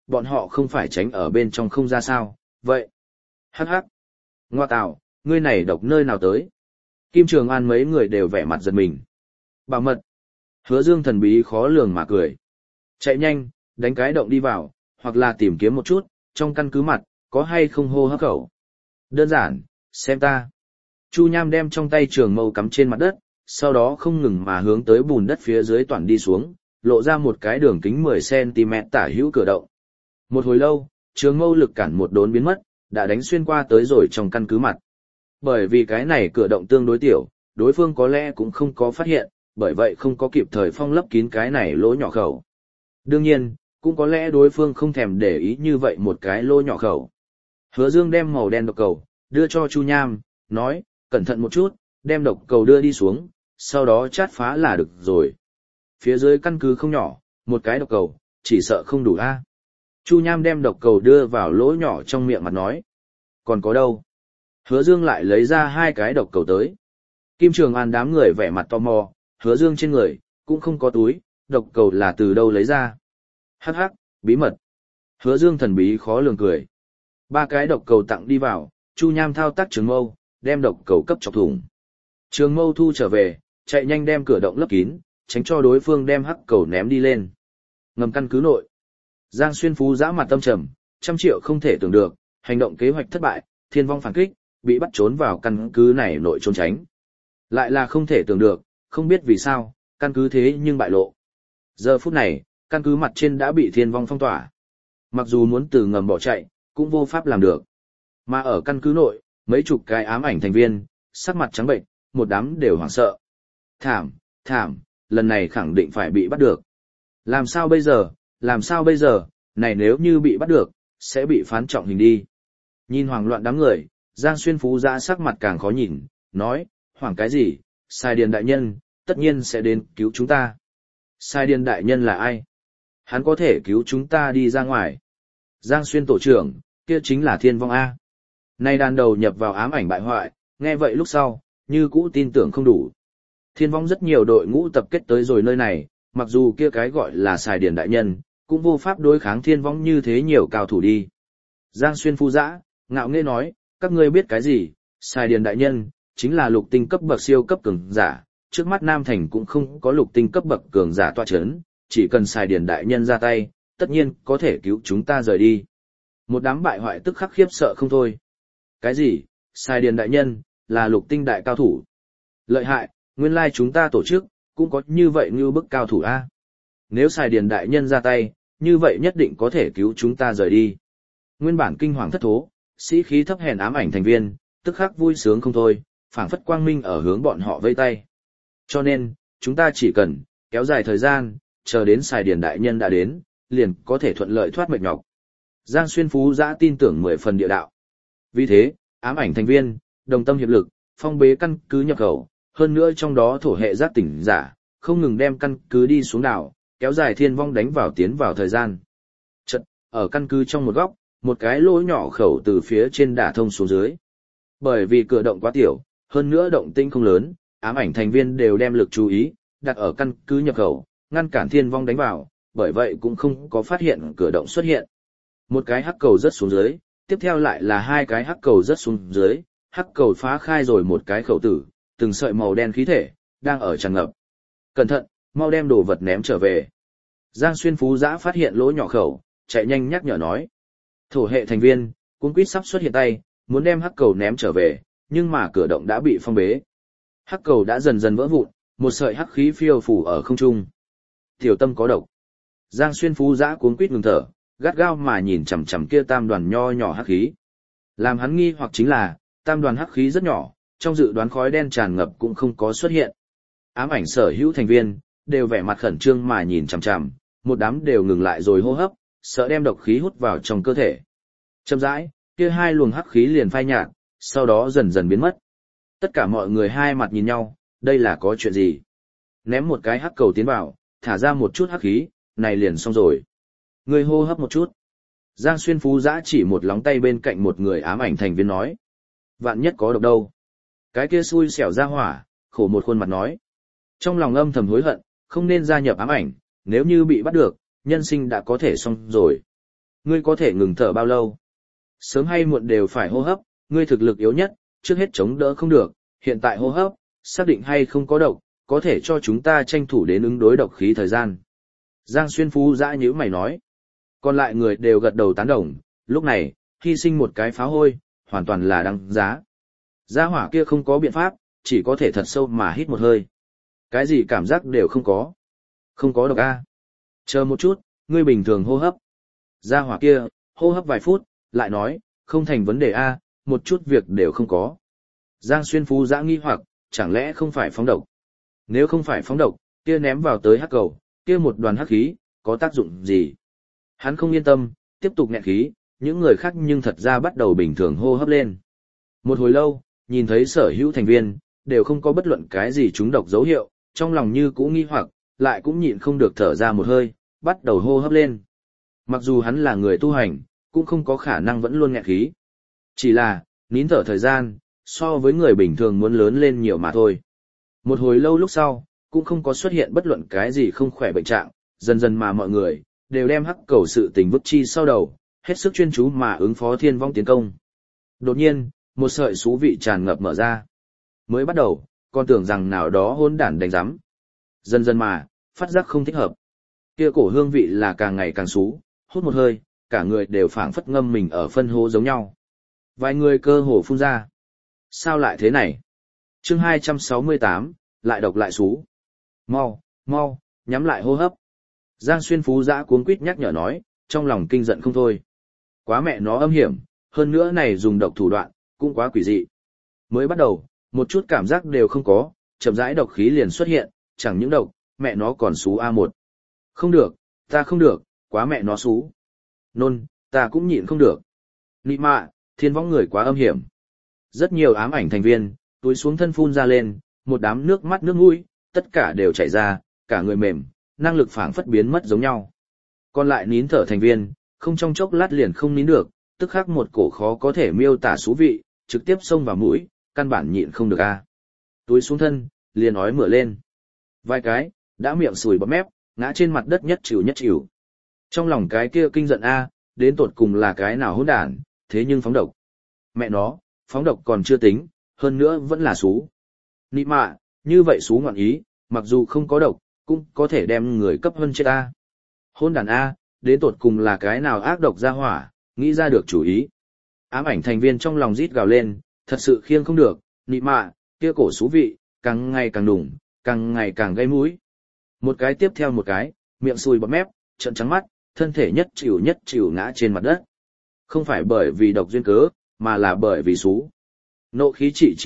bọn họ không phải tránh ở bên trong không ra sao, vậy. Hắc hắc. Ngoa tạo, ngươi này độc nơi nào tới? Kim Trường An mấy người đều vẻ mặt giật mình. Bảo mật. Hứa Dương thần bí khó lường mà cười. Chạy nhanh, đánh cái động đi vào, hoặc là tìm kiếm một chút, trong căn cứ mặt, có hay không hô hấp khẩu. Đơn giản, xem ta. Chu Nham đem trong tay trường mâu cắm trên mặt đất, sau đó không ngừng mà hướng tới bùn đất phía dưới toàn đi xuống, lộ ra một cái đường kính 10cm tả hữu cửa động. Một hồi lâu, trường mâu lực cản một đốn biến mất, đã đánh xuyên qua tới rồi trong căn cứ mặt. Bởi vì cái này cửa động tương đối tiểu, đối phương có lẽ cũng không có phát hiện, bởi vậy không có kịp thời phong lấp kín cái này lỗ nhỏ khẩu. Đương nhiên, cũng có lẽ đối phương không thèm để ý như vậy một cái lỗ nhỏ khẩu. Hứa Dương đem màu đen độc cầu, đưa cho Chu Nham, nói, cẩn thận một chút, đem độc cầu đưa đi xuống, sau đó chát phá là được rồi. Phía dưới căn cứ không nhỏ, một cái độc cầu, chỉ sợ không đủ a. Chu Nham đem độc cầu đưa vào lỗ nhỏ trong miệng mặt nói. Còn có đâu? Hứa Dương lại lấy ra 2 cái độc cầu tới. Kim Trường An đám người vẻ mặt tò mò, Hứa Dương trên người, cũng không có túi, độc cầu là từ đâu lấy ra. Hắc hắc, bí mật. Hứa Dương thần bí khó lường cười. 3 cái độc cầu tặng đi vào, Chu Nham thao tác trường mâu, đem độc cầu cấp chọc thủng. Trường mâu thu trở về, chạy nhanh đem cửa động lấp kín, tránh cho đối phương đem hắc cầu ném đi lên. Ngầm căn cứ nội. Giang Xuyên Phú giã mặt tâm trầm, 100 triệu không thể tưởng được, hành động kế hoạch thất bại, Thiên Vong phản kích, bị bắt trốn vào căn cứ này nội trốn tránh. Lại là không thể tưởng được, không biết vì sao, căn cứ thế nhưng bại lộ. Giờ phút này, căn cứ mặt trên đã bị Thiên Vong phong tỏa. Mặc dù muốn từ ngầm bỏ chạy, cũng vô pháp làm được. Mà ở căn cứ nội, mấy chục cái ám ảnh thành viên, sắc mặt trắng bệnh, một đám đều hoảng sợ. Thảm, lần này khẳng định phải bị bắt được. Làm sao bây giờ, này nếu như bị bắt được, sẽ bị phán trọng hình đi. Nhìn hoảng loạn đám người, Giang Xuyên Phú giã sắc mặt càng khó nhìn, nói, hoảng cái gì, Sai Điền đại nhân, tất nhiên sẽ đến cứu chúng ta. Sai Điền đại nhân là ai? Hắn có thể cứu chúng ta đi ra ngoài. Giang Xuyên tổ trưởng, kia chính là Thiên Vong A. Nay đàn đầu nhập vào ám ảnh bại hoại, nghe vậy lúc sau, như cũ tin tưởng không đủ. Thiên Vong rất nhiều đội ngũ tập kết tới rồi nơi này, mặc dù kia cái gọi là Sai Điền đại nhân, cũng vô pháp đối kháng Thiên Vong như thế nhiều cao thủ đi. Giang Xuyên Phu giã, ngạo nghễ nói, các ngươi biết cái gì, Sai Điền đại nhân, chính là lục tinh cấp bậc siêu cấp cường giả, trước mắt Nam Thành cũng không có lục tinh cấp bậc cường giả tọa chấn, chỉ cần Sai Điền đại nhân ra tay, tất nhiên có thể cứu chúng ta rời đi. Một đám bại hoại tức khắc khiếp sợ không thôi. Cái gì, Sai Điền đại nhân, là lục tinh đại cao thủ. Lợi hại, nguyên lai chúng ta tổ chức, cũng có như vậy như bức cao thủ A. Nếu Sai Điền đại nhân ra tay, như vậy nhất định có thể cứu chúng ta rời đi. Nguyên bản kinh hoàng thất thố, sĩ khí thấp hèn ám ảnh thành viên, tức khắc vui sướng không thôi, phảng phất quang minh ở hướng bọn họ vây tay. Cho nên, chúng ta chỉ cần kéo dài thời gian, chờ đến Sai Điền đại nhân đã đến, liền có thể thuận lợi thoát mệt nhọc. Giang Xuyên Phú giã tin tưởng 10 phần địa đạo. Vì thế, ám ảnh thành viên, đồng tâm hiệp lực, phong bế căn cứ nhập khẩu, hơn nữa trong đó thổ hệ giác tỉnh giả, không ngừng đem căn cứ đi xuống đảo, kéo dài Thiên Vong đánh vào tiến vào thời gian. Chật, ở căn cứ trong một góc, một cái lỗ nhỏ khẩu từ phía trên đả thông xuống dưới. Bởi vì cửa động quá tiểu, hơn nữa động tĩnh không lớn, ám ảnh thành viên đều đem lực chú ý, đặt ở căn cứ nhập khẩu, ngăn cản Thiên Vong đánh vào, bởi vậy cũng không có phát hiện cửa động xuất hiện. Một cái hắc cầu rớt xuống dưới, tiếp theo lại là 2 cái hắc cầu rớt xuống dưới, hắc cầu phá khai rồi một cái khẩu tử, từng sợi màu đen khí thể, đang ở tràn ngập. Cẩn thận, mau đem đồ vật ném trở về. Giang Xuyên Phú giã phát hiện lỗ nhỏ khẩu, chạy nhanh nhắc nhở nói. Thổ hệ thành viên, cuống quýt sắp xuất hiện tay, muốn đem hắc cầu ném trở về, nhưng mà cửa động đã bị phong bế. Hắc cầu đã dần dần vỡ vụn, một sợi hắc khí phiêu phủ ở không trung. Tiểu tâm có độc. Giang Xuyên Phú giã cuống quýt ngừng thở, gắt gao mà nhìn chằm chằm kia tam đoàn nho nhỏ hắc khí. Làm hắn nghi hoặc chính là, tam đoàn hắc khí rất nhỏ, trong dự đoán khói đen tràn ngập cũng không có xuất hiện. Ám ảnh sở hữu thành viên, đều vẻ mặt khẩn trương mà nhìn chằm chằm, một đám đều ngừng lại rồi hô hấp, sợ đem độc khí hút vào trong cơ thể. Chậm rãi, kia 2 luồng hắc khí liền phai nhạt, sau đó dần dần biến mất. Tất cả mọi người hai mặt nhìn nhau, đây là có chuyện gì? Ném một cái hắc cầu tiến vào, thả ra một chút hắc khí, này liền xong rồi. Người hô hấp một chút. Giang Xuyên Phú giã chỉ một lóng tay bên cạnh một người ám ảnh thành viên nói. Vạn nhất có độc đâu. Cái kia xui xẻo ra hỏa, khổ một khuôn mặt nói. Trong lòng âm thầm hối hận, không nên gia nhập ám ảnh, nếu như bị bắt được, nhân sinh đã có thể xong rồi. Ngươi có thể ngừng thở bao lâu? Sớm hay muộn đều phải hô hấp, ngươi thực lực yếu nhất, trước hết chống đỡ không được, hiện tại hô hấp, xác định hay không có độc, có thể cho chúng ta tranh thủ đến ứng đối độc khí thời gian. Giang Xuyên Phú dã nhíu mày nói. Còn lại người đều gật đầu tán đồng, lúc này, hy sinh một cái phá hôi, hoàn toàn là đáng giá. Gia hỏa kia không có biện pháp, chỉ có thể thật sâu mà hít một hơi. Cái gì cảm giác đều không có. Không có độc a. Chờ một chút, ngươi bình thường hô hấp. Gia hỏa kia, hô hấp vài phút, lại nói, không thành vấn đề a, một chút việc đều không có. Giang Xuyên Phú dã nghi hoặc, chẳng lẽ không phải phóng độc? Nếu không phải phóng độc, kia ném vào tới hắc cầu, kia một đoàn hắc khí, có tác dụng gì? Hắn không yên tâm, tiếp tục nghẹn khí, những người khác nhưng thật ra bắt đầu bình thường hô hấp lên. Một hồi lâu, nhìn thấy sở hữu thành viên, đều không có bất luận cái gì trúng độc dấu hiệu, trong lòng như cũ nghi hoặc, lại cũng nhịn không được thở ra một hơi, bắt đầu hô hấp lên. Mặc dù hắn là người tu hành, cũng không có khả năng vẫn luôn nghẹn khí. Chỉ là, nín thở thời gian, so với người bình thường muốn lớn lên nhiều mà thôi. Một hồi lâu lúc sau, cũng không có xuất hiện bất luận cái gì không khỏe bệnh trạng, dần dần mà mọi người, đều đem hắc cầu sự tình vứt chi sau đầu, hết sức chuyên chú mà ứng phó thiên vong tiến công. Đột nhiên, một sợi xú vị tràn ngập mở ra. Mới bắt đầu, còn tưởng rằng nào đó hỗn đản đánh giám. Dần dần mà, phát giác không thích hợp. Kia cổ hương vị là càng ngày càng xú, hút một hơi, cả người đều phảng phất ngâm mình ở phân hố giống nhau. Vài người cơ hồ phun ra. Sao lại thế này? Chương 268, lại độc lại xú. Mau, mau, nhắm lại hô hấp. Giang Xuyên Phú dã cuống quýt nhắc nhở nói, trong lòng kinh giận không thôi. Quá mẹ nó âm hiểm, hơn nữa này dùng độc thủ đoạn, cũng quá quỷ dị. Mới bắt đầu, một chút cảm giác đều không có, chậm rãi độc khí liền xuất hiện, chẳng những độc, mẹ nó còn xú A1. Không được, ta không được, quá mẹ nó xú. Nôn, ta cũng nhịn không được. Nị mạ, thiên võng người quá âm hiểm. Rất nhiều ám ảnh thành viên, túi xuống thân phun ra lên, một đám nước mắt nước mũi, tất cả đều chảy ra, cả người mềm, năng lực phảng phất biến mất giống nhau. Còn lại nín thở thành viên, không trong chốc lát liền không nín được, tức khắc một cổ khó có thể miêu tả xú vị, trực tiếp xông vào mũi, căn bản nhịn không được a. Túi xuống thân, liền ói mửa lên. Vài cái, đã miệng sùi bọt mép, ngã trên mặt đất nhất chịu. Trong lòng cái kia kinh giận a, đến tột cùng là cái nào hỗn đản, thế nhưng phóng độc. Mẹ nó, phóng độc còn chưa tính, hơn nữa vẫn là xú. Nị mạ, như vậy xú ngoạn ý, mặc dù không có độc, cũng có thể đem người cấp hơn chết a. Hỗn đản a, đến tột cùng là cái nào ác độc ra hỏa, nghĩ ra được chủ ý. Ám ảnh thành viên trong lòng rít gào lên, thật sự khiêng không được, nị mạ, kia cổ xú vị, càng ngày càng đủng, càng ngày càng gây mũi. Một cái tiếp theo một cái, miệng sùi bọt mép, trợn trắng mắt, thân thể nhất chịu ngã trên mặt đất. Không phải bởi vì độc duyên cớ, mà là bởi vì xú. Nộ khí trị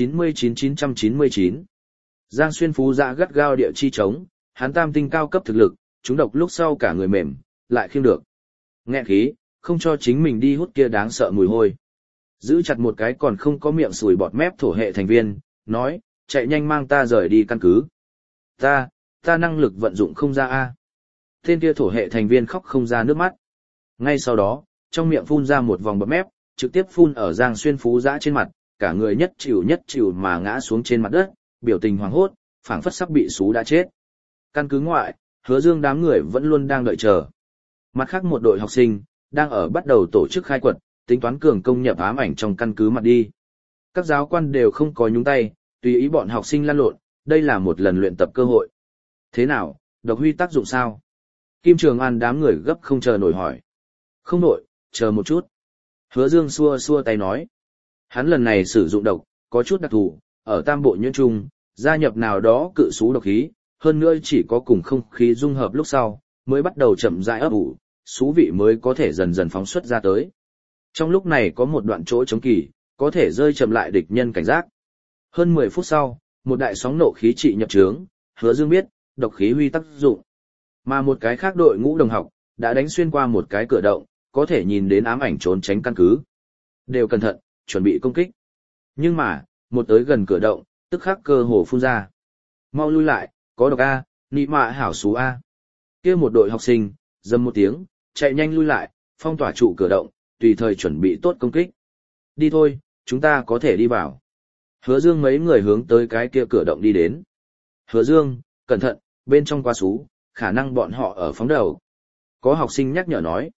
999. Giang Xuyên Phú dã gắt gao địa chi chống, hắn tam tinh cao cấp thực lực, chúng độc lúc sau cả người mềm, lại khiêng được. Nghẹn khí, không cho chính mình đi hút kia đáng sợ mùi hôi. Giữ chặt một cái còn không có miệng sùi bọt mép thổ hệ thành viên, nói, chạy nhanh mang ta rời đi căn cứ. Ta năng lực vận dụng không ra a. Tên kia thổ hệ thành viên khóc không ra nước mắt. Ngay sau đó, trong miệng phun ra một vòng bọt mép, trực tiếp phun ở Giang Xuyên Phú dã trên mặt, cả người nhất chịu mà ngã xuống trên mặt đất, biểu tình hoảng hốt, phảng phất sắp bị xú đã chết. Căn cứ ngoại, Hứa Dương đám người vẫn luôn đang đợi chờ. Mặt khác một đội học sinh, đang ở bắt đầu tổ chức khai quật, tính toán cường công nhập ám ảnh trong căn cứ mặt đi. Các giáo quan đều không có nhúng tay, tùy ý bọn học sinh lăn lộn, đây là một lần luyện tập cơ hội. Thế nào, độc huy tác dụng sao? Kim Trường An đám người gấp không chờ nổi hỏi. Không nổi, chờ một chút. Hứa Dương xua tay nói. Hắn lần này sử dụng độc, có chút đặc thù, ở tam bộ nhuyễn trung, gia nhập nào đó cự xú độc khí, hơn nữa chỉ có cùng không khí dung hợp lúc sau, mới bắt đầu chậm rãi ấp ủ, xú vị mới có thể dần dần phóng xuất ra tới. Trong lúc này có một đoạn chỗ chống kỳ, có thể rơi chậm lại địch nhân cảnh giác. Hơn 10 phút sau, một đại sóng nộ khí trị nhập trướng, Hứa Dương biết, độc khí huy tác dụng. Mà một cái khác đội ngũ đồng học, đã đánh xuyên qua một cái cửa động, có thể nhìn đến ám ảnh trốn tránh căn cứ. Đều cẩn thận, chuẩn bị công kích. Nhưng mà, một tới gần cửa động, tức khắc cơ hồ phun ra. Mau lui lại, có độc A, nị mạ hảo xú A. Kia một đội học sinh, dầm một tiếng, chạy nhanh lui lại, phong tỏa trụ cửa động, tùy thời chuẩn bị tốt công kích. Đi thôi, chúng ta có thể đi vào. Hứa Dương mấy người hướng tới cái kia cửa động đi đến. Hứa Dương, cẩn thận, bên trong quá xú, khả năng bọn họ ở phóng đầu. Có học sinh nhắc nhở nói.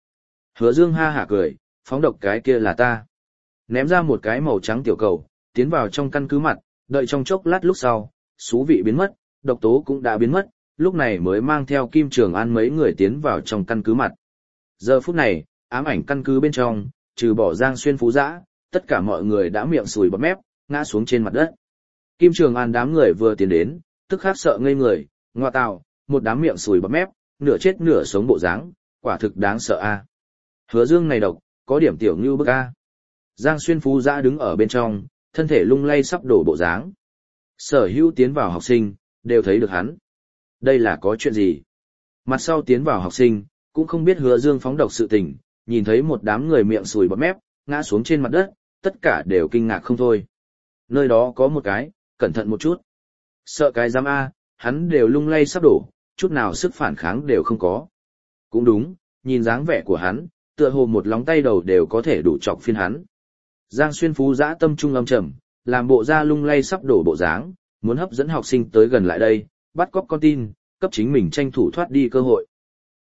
Hứa Dương ha hả cười, phóng độc cái kia là ta. Ném ra một cái màu trắng tiểu cầu, tiến vào trong căn cứ mặt, đợi trong chốc lát lúc sau, xú vị biến mất, độc tố cũng đã biến mất, lúc này mới mang theo Kim Trường An mấy người tiến vào trong căn cứ mặt. Giờ phút này, ám ảnh căn cứ bên trong, trừ bỏ Giang Xuyên Phú Dã, tất cả mọi người đã miệng sùi bọt mép, ngã xuống trên mặt đất. Kim Trường An đám người vừa tiến đến, tức khắc sợ ngây người, ngoa tạo, một đám miệng sùi bọt mép, nửa chết nửa sống bộ dáng, quả thực đáng sợ a. Hứa Dương này độc, có điểm tiểu như bức a. Giang Xuyên Phú Dã đứng ở bên trong, thân thể lung lay sắp đổ bộ dáng. Sở hữu tiến vào học sinh, đều thấy được hắn. Đây là có chuyện gì? Mặt sau tiến vào học sinh, cũng không biết Hứa Dương phóng độc sự tình, nhìn thấy một đám người miệng sùi bọt mép, ngã xuống trên mặt đất, tất cả đều kinh ngạc không thôi. Nơi đó có một cái, cẩn thận một chút. Sợ cái giám A, hắn đều lung lay sắp đổ, chút nào sức phản kháng đều không có. Cũng đúng, nhìn dáng vẻ của hắn, tựa hồ một lóng tay đầu đều có thể đủ chọc phiên hắn. Giang Xuyên Phú Dã tâm trung âm trầm, làm bộ ra lung lay sắp đổ bộ dáng, muốn hấp dẫn học sinh tới gần lại đây, bắt cóc con tin, cấp chính mình tranh thủ thoát đi cơ hội.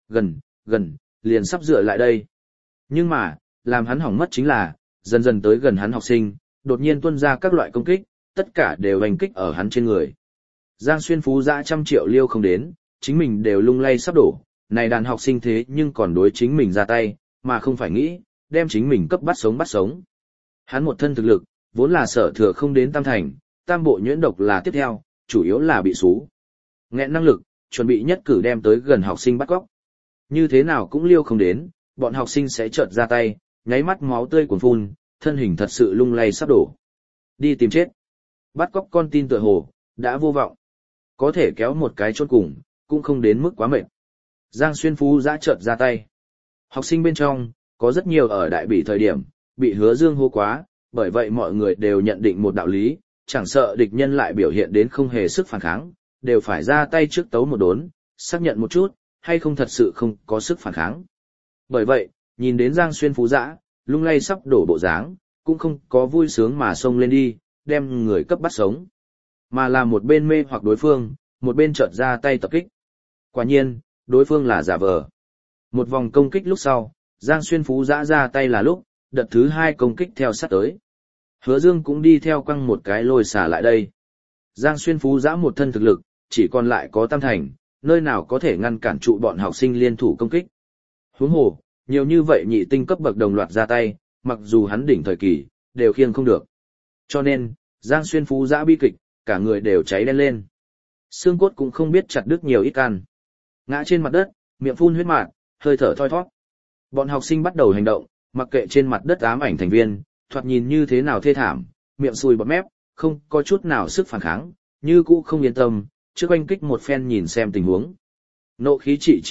Gần, liền sắp dựa lại đây. Nhưng mà, làm hắn hỏng mất chính là, dần dần tới gần hắn học sinh, đột nhiên tuôn ra các loại công kích, tất cả đều hành kích ở hắn trên người. Giang Xuyên Phú Dã 100 triệu liêu không đến, chính mình đều lung lay sắp đổ, này đàn học sinh thế nhưng còn đối chính mình ra tay, mà không phải nghĩ, đem chính mình cấp bắt sống. Hắn một thân thực lực, vốn là sở thừa không đến tam thành, tam bộ nhuyễn độc là tiếp theo, chủ yếu là bị xú. Nghẹn năng lực, chuẩn bị nhất cử đem tới gần học sinh bắt cóc. Như thế nào cũng liêu không đến, bọn học sinh sẽ chợt ra tay, nháy mắt máu tươi cuồn phun, thân hình thật sự lung lay sắp đổ. Đi tìm chết. Bắt cóc con tin tựa hồ, đã vô vọng. Có thể kéo một cái chốt cùng, cũng không đến mức quá mệt. Giang Xuyên Phú Dã chợt ra tay. Học sinh bên trong, có rất nhiều ở đại bỉ thời điểm, bị Hứa Dương hô quá, bởi vậy mọi người đều nhận định một đạo lý, chẳng sợ địch nhân lại biểu hiện đến không hề sức phản kháng, đều phải ra tay trước tấu một đốn, xác nhận một chút, hay không thật sự không có sức phản kháng. Bởi vậy, nhìn đến Giang Xuyên Phú Dã, lung lay sắp đổ bộ dáng, cũng không có vui sướng mà xông lên đi, đem người cấp bắt sống. Mà là một bên mê hoặc đối phương, một bên chợt ra tay tập kích. Quả nhiên, đối phương là giả vờ. Một vòng công kích lúc sau, Giang Xuyên Phú Dã ra tay là lúc, đợt thứ 2 công kích theo sát tới. Hứa Dương cũng đi theo quăng một cái lôi xả lại đây. Giang Xuyên Phú Dã một thân thực lực, chỉ còn lại có tam thành, nơi nào có thể ngăn cản trụ bọn học sinh liên thủ công kích. Huống hồ, nhiều như vậy nhị tinh cấp bậc đồng loạt ra tay, mặc dù hắn đỉnh thời kỳ, đều khiêng không được. Cho nên, Giang Xuyên Phú Dã bi kịch, cả người đều cháy đen lên. Xương cốt cũng không biết chặt đứt nhiều ít can. Ngã trên mặt đất, miệng phun huyết mạt, hơi thở thoi thoát. Bọn học sinh bắt đầu hành động, mặc kệ trên mặt đất ám ảnh thành viên, thoạt nhìn như thế nào thê thảm, miệng sùi bọt mép, không có chút nào sức phản kháng, như cũ không yên tâm, trước oanh kích một phen nhìn xem tình huống. Nộ khí trị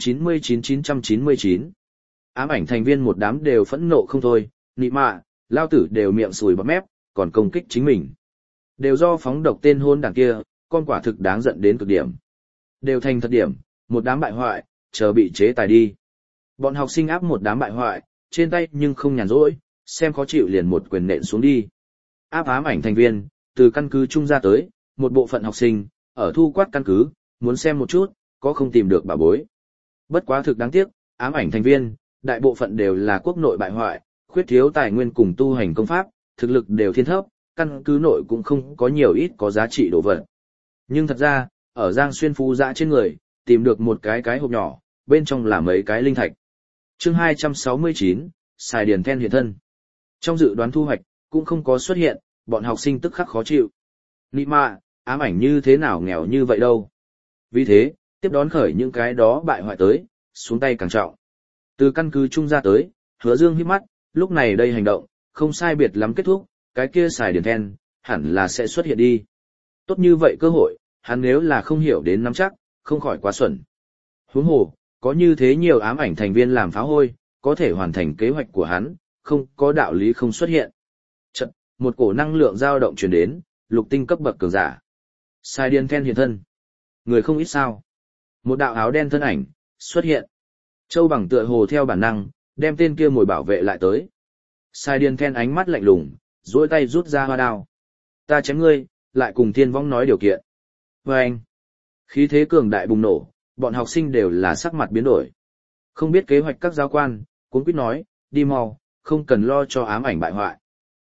999. Ám ảnh thành viên một đám đều phẫn nộ không thôi, nị mạ, lao tử đều miệng sùi bọt mép, còn công kích chính mình. Đều do phóng độc tên hôn đảng kia, con quả thực đáng giận đến cực điểm. Đều thành thật điểm, một đám bại hoại, chờ bị chế tài đi. Bọn học sinh áp một đám bại hoại, trên tay nhưng không nhàn rỗi, xem khó chịu liền một quyền nện xuống đi. Áp ám ảnh thành viên, từ căn cứ trung ra tới, một bộ phận học sinh, ở thu quát căn cứ, muốn xem một chút, có không tìm được bà bối. Bất quá thực đáng tiếc, ám ảnh thành viên, đại bộ phận đều là quốc nội bại hoại, khuyết thiếu tài nguyên cùng tu hành công pháp, thực lực đều thiên thấp, căn cứ nội cũng không có nhiều ít có giá trị đồ vật. Nhưng thật ra, ở Giang Xuyên Phú Dã trên người, tìm được một cái hộp nhỏ, bên trong là mấy cái linh thạch. Chương 269, xài điền then hiện thân. Trong dự đoán thu hoạch, cũng không có xuất hiện, bọn học sinh tức khắc khó chịu. Nị mạ, ám ảnh như thế nào nghèo như vậy đâu. Vì thế, tiếp đón khởi những cái đó bại hoại tới, xuống tay càng trọng. Từ căn cứ trung ra tới, Hứa Dương híp mắt, lúc này đây hành động, không sai biệt lắm kết thúc, cái kia xài điền then, hẳn là sẽ xuất hiện đi. Tốt như vậy cơ hội, hắn nếu là không hiểu đến nắm chắc, không khỏi quá xuẩn. Huống hồ, có như thế nhiều ám ảnh thành viên làm pháo hôi, có thể hoàn thành kế hoạch của hắn, không có đạo lý không xuất hiện. Chợt, một cổ năng lượng dao động truyền đến, lục tinh cấp bậc cường giả. Sai điên then hiện thân. Người không ít sao. Một đạo áo đen thân ảnh, xuất hiện. Châu Bằng tựa hồ theo bản năng, đem tên kia mồi bảo vệ lại tới. Sai điên then ánh mắt lạnh lùng, duỗi tay rút ra hoa đao. Ta chém ngươi, lại cùng Thiên Vong nói điều kiện. Và anh, khí thế cường đại bùng nổ, bọn học sinh đều là sắc mặt biến đổi. Không biết kế hoạch các giáo quan, cuống quýt nói, đi mau, không cần lo cho ám ảnh bại hoại.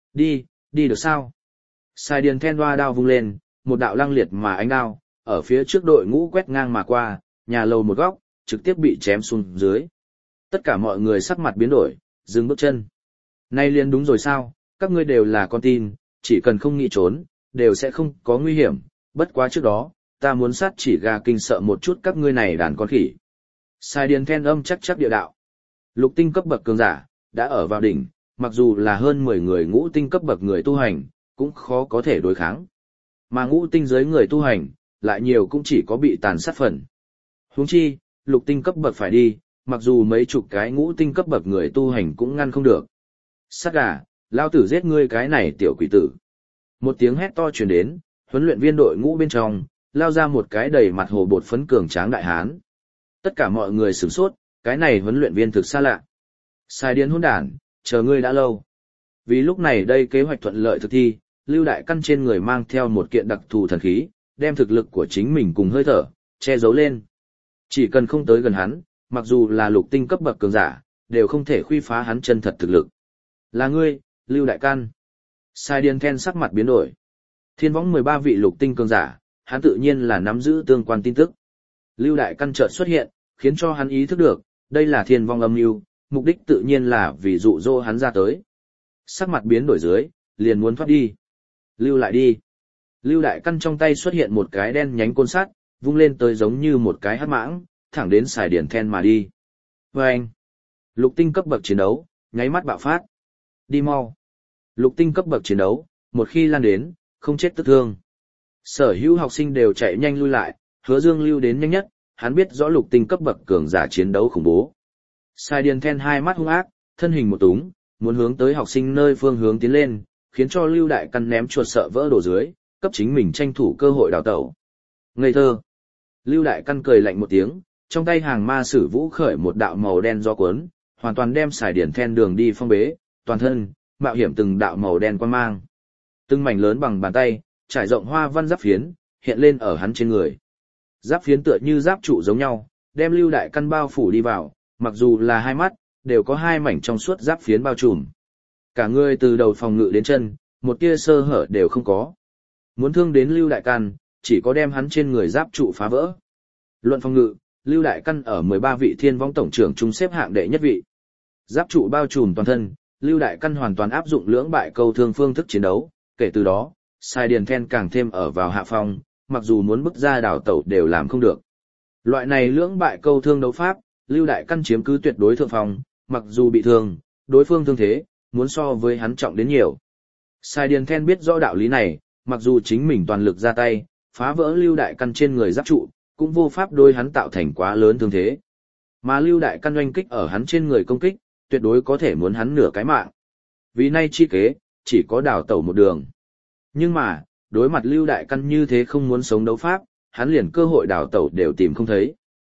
Đi được sao? Sai Điền Then hoa đao vung lên, một đạo lăng liệt mà ánh đao, ở phía trước đội ngũ quét ngang mà qua, nhà lầu một góc, trực tiếp bị chém xuống dưới. Tất cả mọi người sắc mặt biến đổi, dừng bước chân. Nay liền đúng rồi sao, các ngươi đều là con tin, chỉ cần không nghĩ trốn, đều sẽ không có nguy hiểm, bất quá trước đó, ta muốn sát chỉ gà kinh sợ một chút các ngươi này đàn con khỉ. Sai Điền Then âm chắc địa đạo. Lục tinh cấp bậc cường giả, đã ở vào đỉnh, mặc dù là hơn 10 người ngũ tinh cấp bậc người tu hành, cũng khó có thể đối kháng. Mà ngũ tinh giới người tu hành, lại nhiều cũng chỉ có bị tàn sát phần. Huống chi, lục tinh cấp bậc phải đi, mặc dù mấy chục cái ngũ tinh cấp bậc người tu hành cũng ngăn không được. Sát gà, lao tử giết ngươi cái này tiểu quỷ tử. Một tiếng hét to truyền đến, huấn luyện viên đội ngũ bên trong, lao ra một cái đầy mặt hồ bột phấn cường tráng đại hán. Tất cả mọi người sửng sốt, cái này huấn luyện viên thực xa lạ. Sai Điền hỗn đản, chờ ngươi đã lâu. Vì lúc này đây kế hoạch thuận lợi thực thi, Lưu Đại Căn trên người mang theo một kiện đặc thù thần khí, đem thực lực của chính mình cùng hơi thở, che giấu lên. Chỉ cần không tới gần hắn, mặc dù là lục tinh cấp bậc cường giả, đều không thể khuy phá hắn chân thật thực lực. Là ngươi, Lưu Đại Căn. Sai Điền Then sắc mặt biến đổi. Thiên võng 13 vị lục tinh cường giả, hắn tự nhiên là nắm giữ tương quan tin tức. Lưu Đại Căn chợt xuất hiện, khiến cho hắn ý thức được, đây là thiên vong âm mưu, mục đích tự nhiên là vì dụ dỗ hắn ra tới. Sắc mặt biến đổi dưới, liền muốn thoát đi. Lưu lại đi. Lưu Đại Căn trong tay xuất hiện một cái đen nhánh côn sắt, vung lên tới giống như một cái hắc mãng, thẳng đến Sai Điền Then mà đi. Và anh, lục tinh cấp bậc chiến đấu, nháy mắt bạo phát. Đi mau. Lục tinh cấp bậc chiến đấu, một khi lan đến, không chết tức thương. Sở hữu học sinh đều chạy nhanh lui lại, Hứa Dương lưu đến nhanh nhất, hắn biết rõ lục tinh cấp bậc cường giả chiến đấu khủng bố. Sai Điền Then hai mắt hung ác, thân hình một túng, muốn hướng tới học sinh nơi phương hướng tiến lên, khiến cho Lưu Đại Căn ném chuột sợ vỡ đổ dưới, cấp chính mình tranh thủ cơ hội đào tẩu. Ngây thơ. Lưu Đại Căn cười lạnh một tiếng, trong tay hàng ma sử vũ khởi một đạo màu đen gió cuốn, hoàn toàn đem Sai Điền Then đường đi phong bế, toàn thân mạo hiểm từng đạo màu đen quang mang. Từng mảnh lớn bằng bàn tay, trải rộng hoa văn giáp phiến, hiện lên ở hắn trên người. Giáp phiến tựa như giáp trụ giống nhau, đem Lưu Đại Căn bao phủ đi vào, mặc dù là hai mắt, đều có hai mảnh trong suốt giáp phiến bao trùm. Cả người từ đầu phòng ngự đến chân, một tia sơ hở đều không có. Muốn thương đến Lưu Đại Căn, chỉ có đem hắn trên người giáp trụ phá vỡ. Luận phòng ngự, Lưu Đại Căn ở 13 vị thiên vong tổng trưởng trung xếp hạng đệ nhất vị. Giáp trụ bao trùm toàn thân, Lưu Đại Căn hoàn toàn áp dụng lưỡng bại câu thương phương thức chiến đấu, kể từ đó, Sai Điền Then càng thêm ở vào hạ phong, mặc dù muốn bức ra đảo tẩu đều làm không được. Loại này lưỡng bại câu thương đấu pháp, Lưu Đại Căn chiếm cứ tuyệt đối thượng phong, mặc dù bị thương, đối phương thương thế, muốn so với hắn trọng đến nhiều. Sai Điền Then biết rõ đạo lý này, mặc dù chính mình toàn lực ra tay, phá vỡ Lưu Đại Căn trên người giáp trụ, cũng vô pháp đối hắn tạo thành quá lớn thương thế. Mà Lưu Đại Căn oanh kích ở hắn trên người công kích, tuyệt đối có thể muốn hắn nửa cái mạng. Vì nay chi kế, chỉ có đào tẩu một đường. Nhưng mà, đối mặt Lưu Đại Căn như thế không muốn sống đấu pháp, hắn liền cơ hội đào tẩu đều tìm không thấy.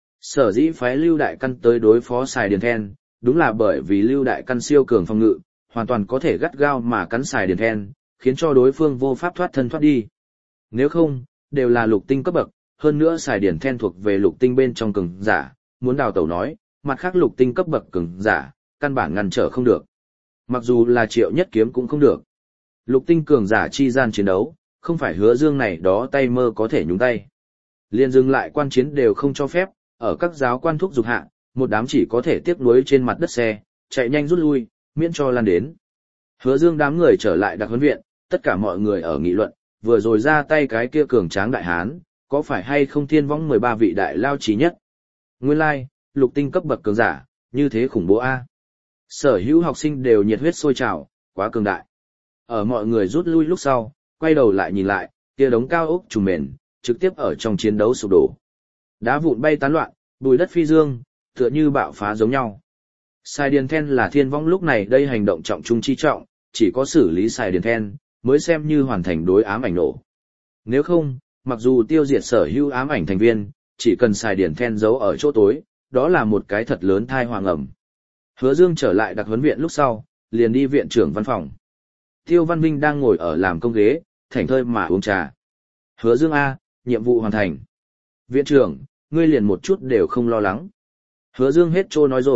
Sở dĩ phái Lưu Đại Căn tới đối phó Sai Điền Then, đúng là bởi vì Lưu Đại Căn siêu cường phòng ngự, hoàn toàn có thể gắt gao mà cắn Sai Điền Then, khiến cho đối phương vô pháp thoát thân thoát đi. Nếu không, đều là lục tinh cấp bậc, hơn nữa Sai Điền Then thuộc về lục tinh bên trong cường giả, muốn đào tẩu nói, mặt khác lục tinh cấp bậc cường giả, căn bản ngăn trở không được. Mặc dù là Triệu Nhất Kiếm cũng không được. Lục tinh cường giả chi gian chiến đấu, không phải Hứa Dương này đó tay mơ có thể nhúng tay. Liên dừng lại quan chiến đều không cho phép, ở các giáo quan thúc dục hạ, một đám chỉ có thể tiếc nuối trên mặt đất xe, chạy nhanh rút lui, miễn cho lan đến. Hứa Dương đám người trở lại đặc huấn viện, tất cả mọi người ở nghị luận, vừa rồi ra tay cái kia cường tráng đại hán, có phải hay không thiên võng 13 vị đại lao trí nhất. Nguyên lai, lục tinh cấp bậc cường giả, như thế khủng bố a. Sở hữu học sinh đều nhiệt huyết sôi trào, quá cường đại. Ở mọi người rút lui lúc sau, quay đầu lại nhìn lại, kia đống cao ốc trùng mền, trực tiếp ở trong chiến đấu sụp đổ. Đá vụn bay tán loạn, bùi đất phi dương, tựa như bạo phá giống nhau. Sai Điền Then là thiên vong lúc này đây hành động trọng trung chi trọng, chỉ có xử lý Sai Điền Then, mới xem như hoàn thành đối ám ảnh nổ. Nếu không, mặc dù tiêu diệt sở hữu ám ảnh thành viên, chỉ cần Sai Điền Then giấu ở chỗ tối, đó là một cái thật lớn thai hoàng ẩm. Hứa Dương trở lại đặc huấn viện lúc sau, liền đi viện trưởng văn phòng. Tiêu Văn Vinh đang ngồi ở làm công ghế, thảnh thơi mà uống trà. Hứa Dương A, nhiệm vụ hoàn thành. Viện trưởng, ngươi liền một chút đều không lo lắng. Hứa Dương hết trô nói rồi,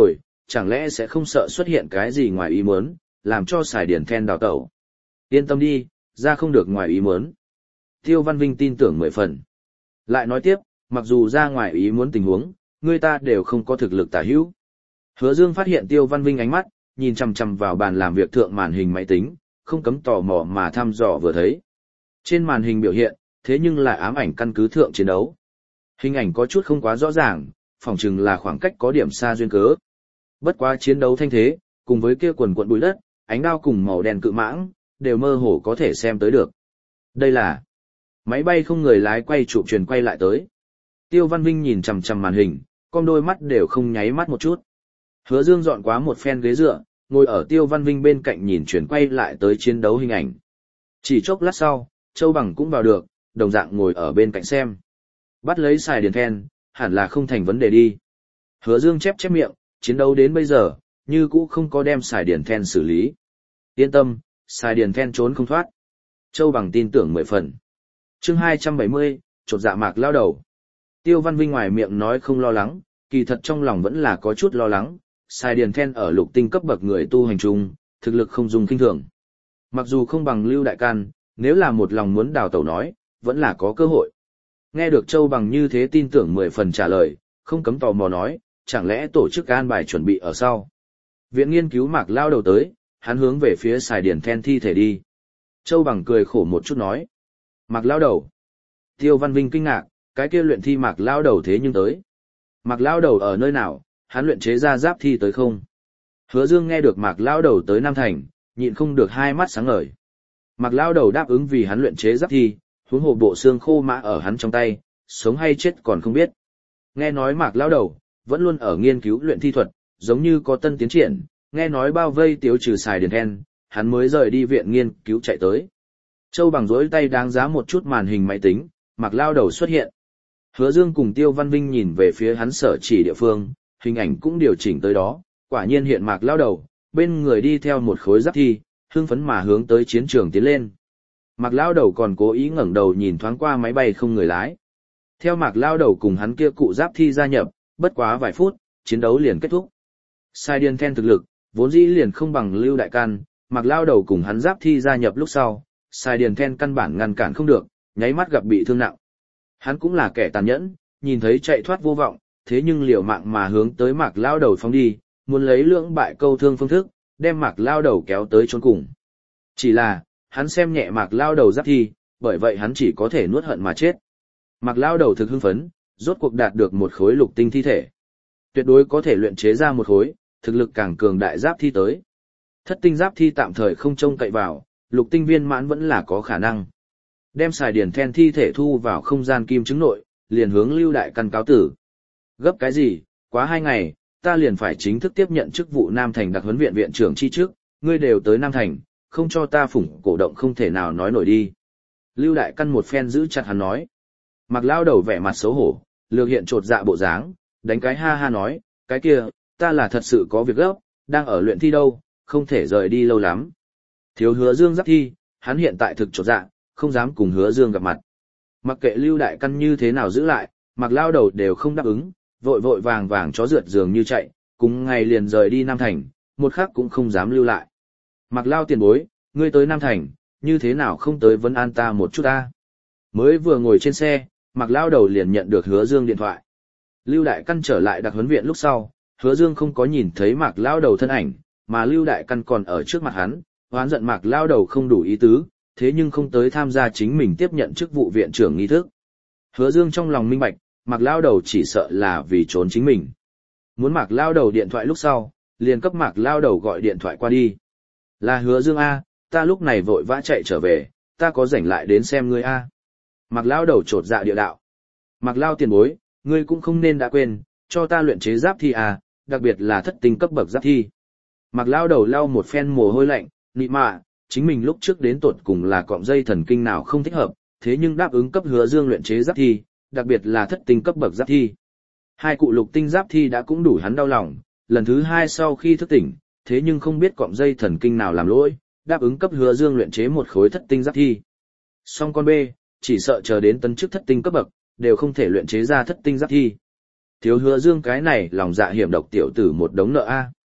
chẳng lẽ sẽ không sợ xuất hiện cái gì ngoài ý muốn, làm cho xài điển then đào tẩu. Yên tâm đi, ra không được ngoài ý muốn. Tiêu Văn Vinh tin tưởng 10 phần. Lại nói tiếp, mặc dù ra ngoài ý muốn tình huống, người ta đều không có thực lực tả hữu. Hứa Dương phát hiện Tiêu Văn Vinh ánh mắt, nhìn chằm chằm vào bàn làm việc thượng màn hình máy tính, không cấm tò mò mà thăm dò vừa thấy. Trên màn hình biểu hiện, thế nhưng lại ám ảnh căn cứ thượng chiến đấu. Hình ảnh có chút không quá rõ ràng, phỏng chừng là khoảng cách có điểm xa duyên cớ. Bất quá chiến đấu thanh thế, cùng với kia quần quận bụi đất, ánh đao cùng màu đen cự mãng, đều mơ hồ có thể xem tới được. Đây là máy bay không người lái quay chụp truyền quay lại tới. Tiêu Văn Vinh nhìn chằm chằm màn hình, con đôi mắt đều không nháy mắt một chút. Hứa Dương dọn quá một phen ghế dựa, ngồi ở Tiêu Văn Vinh bên cạnh nhìn truyền quay lại tới chiến đấu hình ảnh. Chỉ chốc lát sau, Châu Bằng cũng vào được, đồng dạng ngồi ở bên cạnh xem. Bắt lấy xài điền then, hẳn là không thành vấn đề đi. Hứa Dương chép chép miệng, chiến đấu đến bây giờ, như cũ không có đem xài điền then xử lý. Yên tâm, xài điền then trốn không thoát. Châu Bằng tin tưởng 10 phần. Chương 270, chột dạ Mạc lao đầu. Tiêu Văn Vinh ngoài miệng nói không lo lắng, kỳ thật trong lòng vẫn là có chút lo lắng. Xài điền then ở lục tinh cấp bậc người tu hành chung, thực lực không dùng kinh thường. Mặc dù không bằng Lưu Đại Can, nếu là một lòng muốn đào tẩu nói, vẫn là có cơ hội. Nghe được Châu Bằng như thế tin tưởng 10 phần trả lời, không cấm tò mò nói, chẳng lẽ tổ chức an bài chuẩn bị ở sau. Viện nghiên cứu Mạc lao đầu tới, hắn hướng về phía xài điển then thi thể đi. Châu Bằng cười khổ một chút nói. Mạc lao đầu. Tiêu Văn Vinh kinh ngạc, cái kia luyện thi Mạc lao đầu thế nhưng tới. Mạc lao đầu ở nơi nào, hắn luyện chế ra giáp thi tới không? Hứa Dương nghe được Mạc lao đầu tới Nam Thành, nhịn không được hai mắt sáng ngời. Mạc lao đầu đáp ứng vì hắn luyện chế giáp thi, huống hồ bộ xương khô mã ở hắn trong tay, sống hay chết còn không biết. Nghe nói Mạc lao đầu vẫn luôn ở nghiên cứu luyện thi thuật, giống như có tân tiến triển, nghe nói bao vây tiêu trừ xài điền then, hắn mới rời đi viện nghiên cứu chạy tới. Châu Bằng rỗi tay đáng giá một chút màn hình máy tính, Mạc lao đầu xuất hiện. Hứa Dương cùng Tiêu Văn Vinh nhìn về phía hắn sở chỉ địa phương, hình ảnh cũng điều chỉnh tới đó, quả nhiên hiện Mạc lao đầu, bên người đi theo một khối giáp thi, hưng phấn mà hướng tới chiến trường tiến lên. Mạc lao đầu còn cố ý ngẩng đầu nhìn thoáng qua máy bay không người lái. Theo Mạc lao đầu cùng hắn kia cụ giáp thi gia nhập, bất quá vài phút, chiến đấu liền kết thúc. Sai điên then thực lực, vốn dĩ liền không bằng Lưu Đại Can, Mạc lao đầu cùng hắn giáp thi gia nhập lúc sau, Sai điền then căn bản ngăn cản không được, nháy mắt gặp bị thương nặng. Hắn cũng là kẻ tàn nhẫn, nhìn thấy chạy thoát vô vọng, thế nhưng liều mạng mà hướng tới Mạc lao đầu phóng đi, muốn lấy lưỡng bại câu thương phương thức, đem Mạc lao đầu kéo tới chốn cùng. Chỉ là, hắn xem nhẹ Mạc lao đầu giáp thi, bởi vậy hắn chỉ có thể nuốt hận mà chết. Mạc lao đầu thực hưng phấn, rốt cuộc đạt được một khối lục tinh thi thể. Tuyệt đối có thể luyện chế ra một khối, thực lực càng cường đại giáp thi tới. Thất tinh giáp thi tạm thời không trông cậy vào, lục tinh viên mãn vẫn là có khả năng. Đem xài điển then thi thể thu vào không gian kim chứng nội, liền hướng Lưu Đại Căn cáo tử. Gấp cái gì, quá 2 ngày, ta liền phải chính thức tiếp nhận chức vụ Nam Thành đặc huấn viện viện trưởng chi trước, ngươi đều tới Nam Thành, không cho ta phủng cổ động không thể nào nói nổi đi. Lưu Đại Căn một phen giữ chặt hắn nói. Mạc lao đầu vẻ mặt xấu hổ, lược hiện trột dạ bộ dáng, đánh cái ha ha nói, cái kia, ta là thật sự có việc gấp, đang ở luyện thi đâu, không thể rời đi lâu lắm. Thiếu Hứa Dương giáp thi, hắn hiện tại thực trột dạ, không dám cùng Hứa Dương gặp mặt. Mặc kệ Lưu Đại Căn như thế nào giữ lại, Mạc lao đầu đều không đáp ứng, vội vội vàng vàng chó rượt giường như chạy, cùng ngày liền rời đi Nam Thành, một khắc cũng không dám lưu lại. Mạc lao tiền bối, ngươi tới Nam Thành, như thế nào không tới vấn an ta một chút ta? Mới vừa ngồi trên xe, Mạc lao đầu liền nhận được Hứa Dương điện thoại. Lưu Đại Căn trở lại đặc huấn viện lúc sau, Hứa Dương không có nhìn thấy Mạc lao đầu thân ảnh, mà Lưu Đại Căn còn ở trước mặt hắn, oán giận Mạc lao đầu không đủ ý tứ, thế nhưng không tới tham gia chính mình tiếp nhận chức vụ viện trưởng nghi thức. Hứa Dương trong lòng minh bạch, Mạc lao đầu chỉ sợ là vì trốn chính mình. Muốn Mạc lao đầu điện thoại lúc sau, liền cấp Mạc lao đầu gọi điện thoại qua đi. Là Hứa Dương A, ta lúc này vội vã chạy trở về, ta có rảnh lại đến xem ngươi A. Mạc lao đầu trột dạ địa đạo. Mạc lao tiền bối, ngươi cũng không nên đã quên, cho ta luyện chế giáp thi A, đặc biệt là thất tinh cấp bậc giáp thi. Mạc lao đầu lau một phen mồ hôi lạnh, nị mạ, chính mình lúc trước đến tột cùng là cọng dây thần kinh nào không thích hợp, thế nhưng đáp ứng cấp Hứa Dương luyện chế giáp thi, đặc biệt là thất tinh cấp bậc giáp thi. 2 cụ lục tinh giáp thi đã cũng đủ hắn đau lòng, lần thứ 2 sau khi thức tỉnh, thế nhưng không biết cọng dây thần kinh nào làm lỗi, đáp ứng cấp Hứa Dương luyện chế một khối thất tinh giáp thi. Song con B, chỉ sợ chờ đến tấn chức thất tinh cấp bậc, đều không thể luyện chế ra thất tinh giáp thi. Thiếu Hứa Dương cái này lòng dạ hiểm độc tiểu tử một đống nợ A.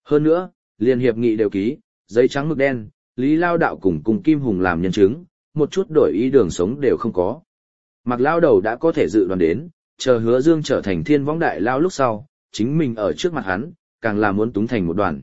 Hơn nữa, liên hiệp nghị đều ký, giấy trắng mực đen, Lý Lao Đạo cùng Kim Hùng làm nhân chứng, một chút đổi ý đường sống đều không có. Mạc Lao Đầu đã có thể dự đoán đến, chờ Hứa Dương trở thành Thiên Võng Đại Lao lúc sau, chính mình ở trước mặt hắn, càng là muốn túng thành một đoàn.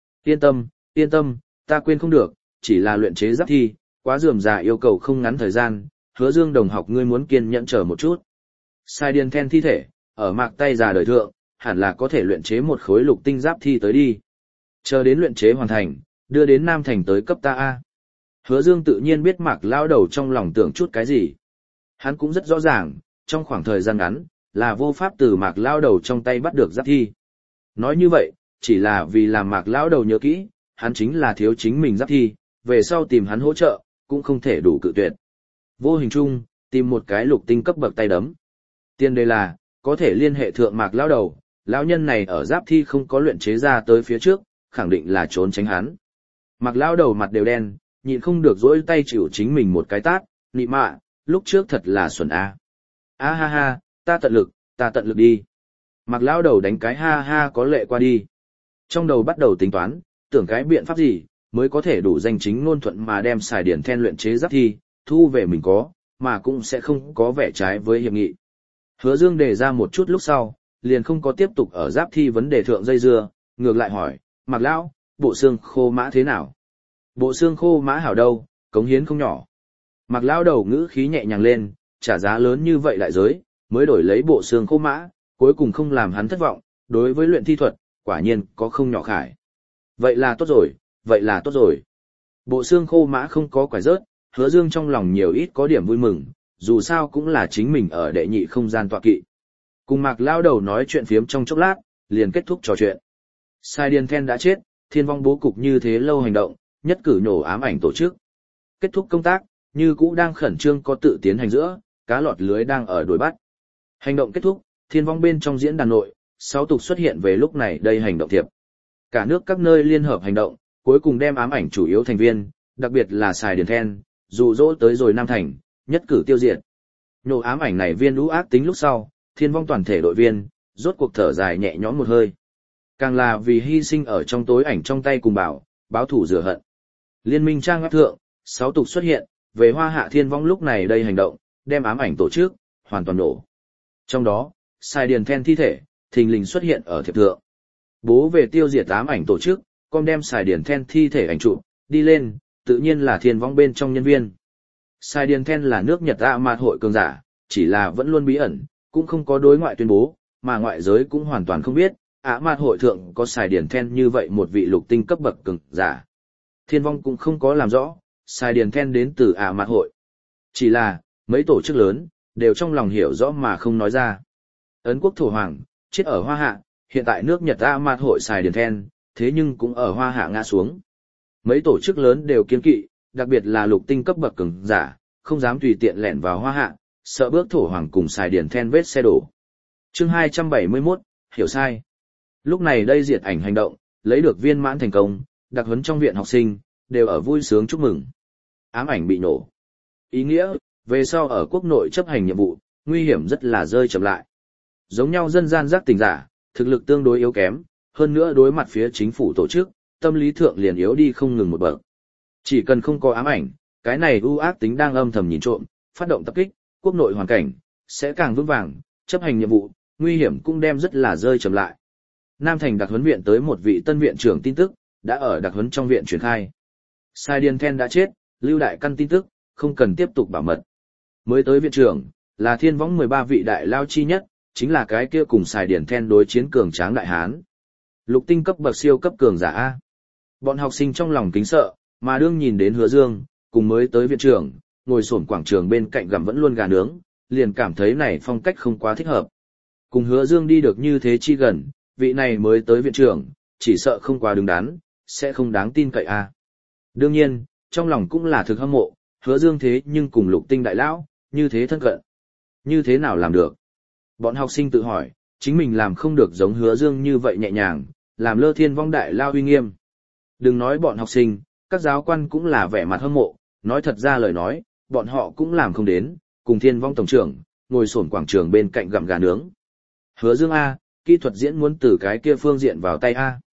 Yên tâm, ta quên không được, chỉ là luyện chế giáp thi, quá rườm rà yêu cầu không ngắn thời gian, Hứa Dương đồng học ngươi muốn kiên nhẫn chờ một chút. Sai điên then thi thể, ở Mạc tay già đời thượng, hẳn là có thể luyện chế một khối lục tinh giáp thi tới đi. Chờ đến luyện chế hoàn thành, đưa đến Nam Thành tới cấp ta A. Hứa Dương tự nhiên biết Mạc Lao Đầu trong lòng tưởng chút cái gì. Hắn cũng rất rõ ràng, trong khoảng thời gian ngắn, là vô pháp từ Mạc Lao Đầu trong tay bắt được giáp thi. Nói như vậy, chỉ là vì làm Mạc Lao Đầu nhớ kỹ, hắn chính là thiếu chính mình giáp thi, về sau tìm hắn hỗ trợ, cũng không thể đủ cự tuyệt. Vô hình chung, tìm một cái lục tinh cấp bậc tay đấm. Tiên đề là, có thể liên hệ thượng Mạc Lao Đầu, lão nhân này ở giáp thi không có luyện chế ra tới phía trước, khẳng định là trốn tránh hắn. Mạc Lao Đầu mặt đều đen, nhịn không được dỗi tay chịu chính mình một cái tát, nị mạ, lúc trước thật là xuẩn a. A ha ha, ta tận lực đi. Mạc Lao Đầu đánh cái ha ha có lệ qua đi. Trong đầu bắt đầu tính toán, tưởng cái biện pháp gì, mới có thể đủ danh chính ngôn thuận mà đem xài điển then luyện chế giáp thi, thu về mình có, mà cũng sẽ không có vẻ trái với hiệp nghị. Hứa Dương đề ra một chút lúc sau, liền không có tiếp tục ở giáp thi vấn đề thượng dây dưa, ngược lại hỏi, Mạc Lão, bộ xương khô mã thế nào? Bộ xương khô mã hảo đâu, cống hiến không nhỏ. Mạc Lão đầu ngữ khí nhẹ nhàng lên, trả giá lớn như vậy đại giới, mới đổi lấy bộ xương khô mã, cuối cùng không làm hắn thất vọng, đối với luyện thi thuật, quả nhiên có không nhỏ khải. Vậy là tốt rồi. Bộ xương khô mã không có quải rớt, Hứa Dương trong lòng nhiều ít có điểm vui mừng, dù sao cũng là chính mình ở đệ nhị không gian tọa kỵ. Cùng Mạc Lao Đầu nói chuyện phiếm trong chốc lát, liền kết thúc trò chuyện. Sai Điền Then đã chết, Thiên Vong bố cục như thế lâu hành động, nhất cử nhổ ám ảnh tổ chức. Kết thúc công tác, như cũ đang khẩn trương có tự tiến hành giữa, cá lọt lưới đang ở đuổi bắt. Hành động kết thúc, Thiên Vong bên trong diễn đàn nội, 6 tục xuất hiện về lúc này đây hành động thiệp. Cả nước các nơi liên hợp hành động, cuối cùng đem ám ảnh chủ yếu thành viên, đặc biệt là Sai Điền Then, dụ dỗ tới rồi Nam Thành, nhất cử tiêu diệt. Nhổ ám ảnh này viên lũ ác tính lúc sau, Thiên Vong toàn thể đội viên, rốt cuộc thở dài nhẹ nhõm một hơi. Càng là vì hy sinh ở trong tối ảnh trong tay cùng báo thủ rửa hận. Liên minh trang web thượng, 6 tục xuất hiện, về Hoa Hạ Thiên Vong lúc này đây hành động, đem ám ảnh tổ chức, hoàn toàn nổ. Trong đó, Sai Điền Then thi thể, thình lình xuất hiện ở thiệp thượng. Bố về tiêu diệt ám ảnh tổ chức, con đem Sai Điền Then thi thể ảnh chụp đi lên, tự nhiên là Thiên Vong bên trong nhân viên. Sai Điền Then là nước Nhật ạ mạt hội cường giả, chỉ là vẫn luôn bí ẩn, cũng không có đối ngoại tuyên bố, mà ngoại giới cũng hoàn toàn không biết, ạ mạt hội thượng có Sai Điền Then như vậy một vị lục tinh cấp bậc cường giả. Thiên Vong cũng không có làm rõ, Sai Điền Then đến từ ạ mạt hội. Chỉ là, mấy tổ chức lớn, đều trong lòng hiểu rõ mà không nói ra. Ấn quốc thổ hoàng, chết ở Hoa Hạ, hiện tại nước Nhật ạ mạt hội Sai Điền Then, thế nhưng cũng ở Hoa Hạ ngã xuống. Mấy tổ chức lớn đều kiên kỵ, đặc biệt là lục tinh cấp bậc cường giả, không dám tùy tiện lẻn vào Hoa Hạ, sợ bước thổ hoàng cùng Sai Điền Then vết xe đổ. Chương 271, hiểu sai. Lúc này đây diệt ảnh hành động, lấy được viên mãn thành công, đặc huấn trong viện học sinh, đều ở vui sướng chúc mừng. Ám ảnh bị nổ. Ý nghĩa, về sau ở quốc nội chấp hành nhiệm vụ, nguy hiểm rất là rơi chậm lại. Giống nhau dân gian giác tỉnh giả, thực lực tương đối yếu kém, hơn nữa đối mặt phía chính phủ tổ chức, tâm lý thượng liền yếu đi không ngừng một bậc. Chỉ cần không có ám ảnh, cái này ưu ác tính đang âm thầm nhìn trộm, phát động tập kích, quốc nội hoàn cảnh, sẽ càng vững vàng, chấp hành nhiệm vụ, nguy hiểm cũng đem rất là rơi chậm lại. Nam Thành đặc huấn viện tới một vị tân viện trưởng tin tức, đã ở đặc huấn trong viện truyền khai. Sai Điền Then đã chết, lưu đại căn tin tức, không cần tiếp tục bảo mật. Mới tới viện trưởng, là Thiên Võng 13 vị đại lao chi nhất, chính là cái kia cùng Sai Điền Then đối chiến cường tráng đại hán. Lục tinh cấp bậc siêu cấp cường giả A. Bọn học sinh trong lòng kính sợ, mà đương nhìn đến Hứa Dương, cùng mới tới viện trưởng, ngồi xổm quảng trường bên cạnh gặm vẫn luôn gà nướng, liền cảm thấy này phong cách không quá thích hợp. Cùng Hứa Dương đi được như thế chi gần, vị này mới tới viện trưởng, chỉ sợ không quá đứng đắn, sẽ không đáng tin cậy a. Đương nhiên, trong lòng cũng là thực hâm mộ, Hứa Dương thế nhưng cùng lục tinh đại lão, như thế thân cận. Như thế nào làm được? Bọn học sinh tự hỏi, chính mình làm không được giống Hứa Dương như vậy nhẹ nhàng, làm lơ Thiên Vong đại lao uy nghiêm. Đừng nói bọn học sinh, các giáo quan cũng là vẻ mặt hâm mộ, nói thật ra lời nói, bọn họ cũng làm không đến, cùng Thiên Vong tổng trưởng, ngồi xổm quảng trường bên cạnh gặm gà nướng. Hứa Dương A, kỹ thuật diễn muốn từ cái kia phương diện vào tay A.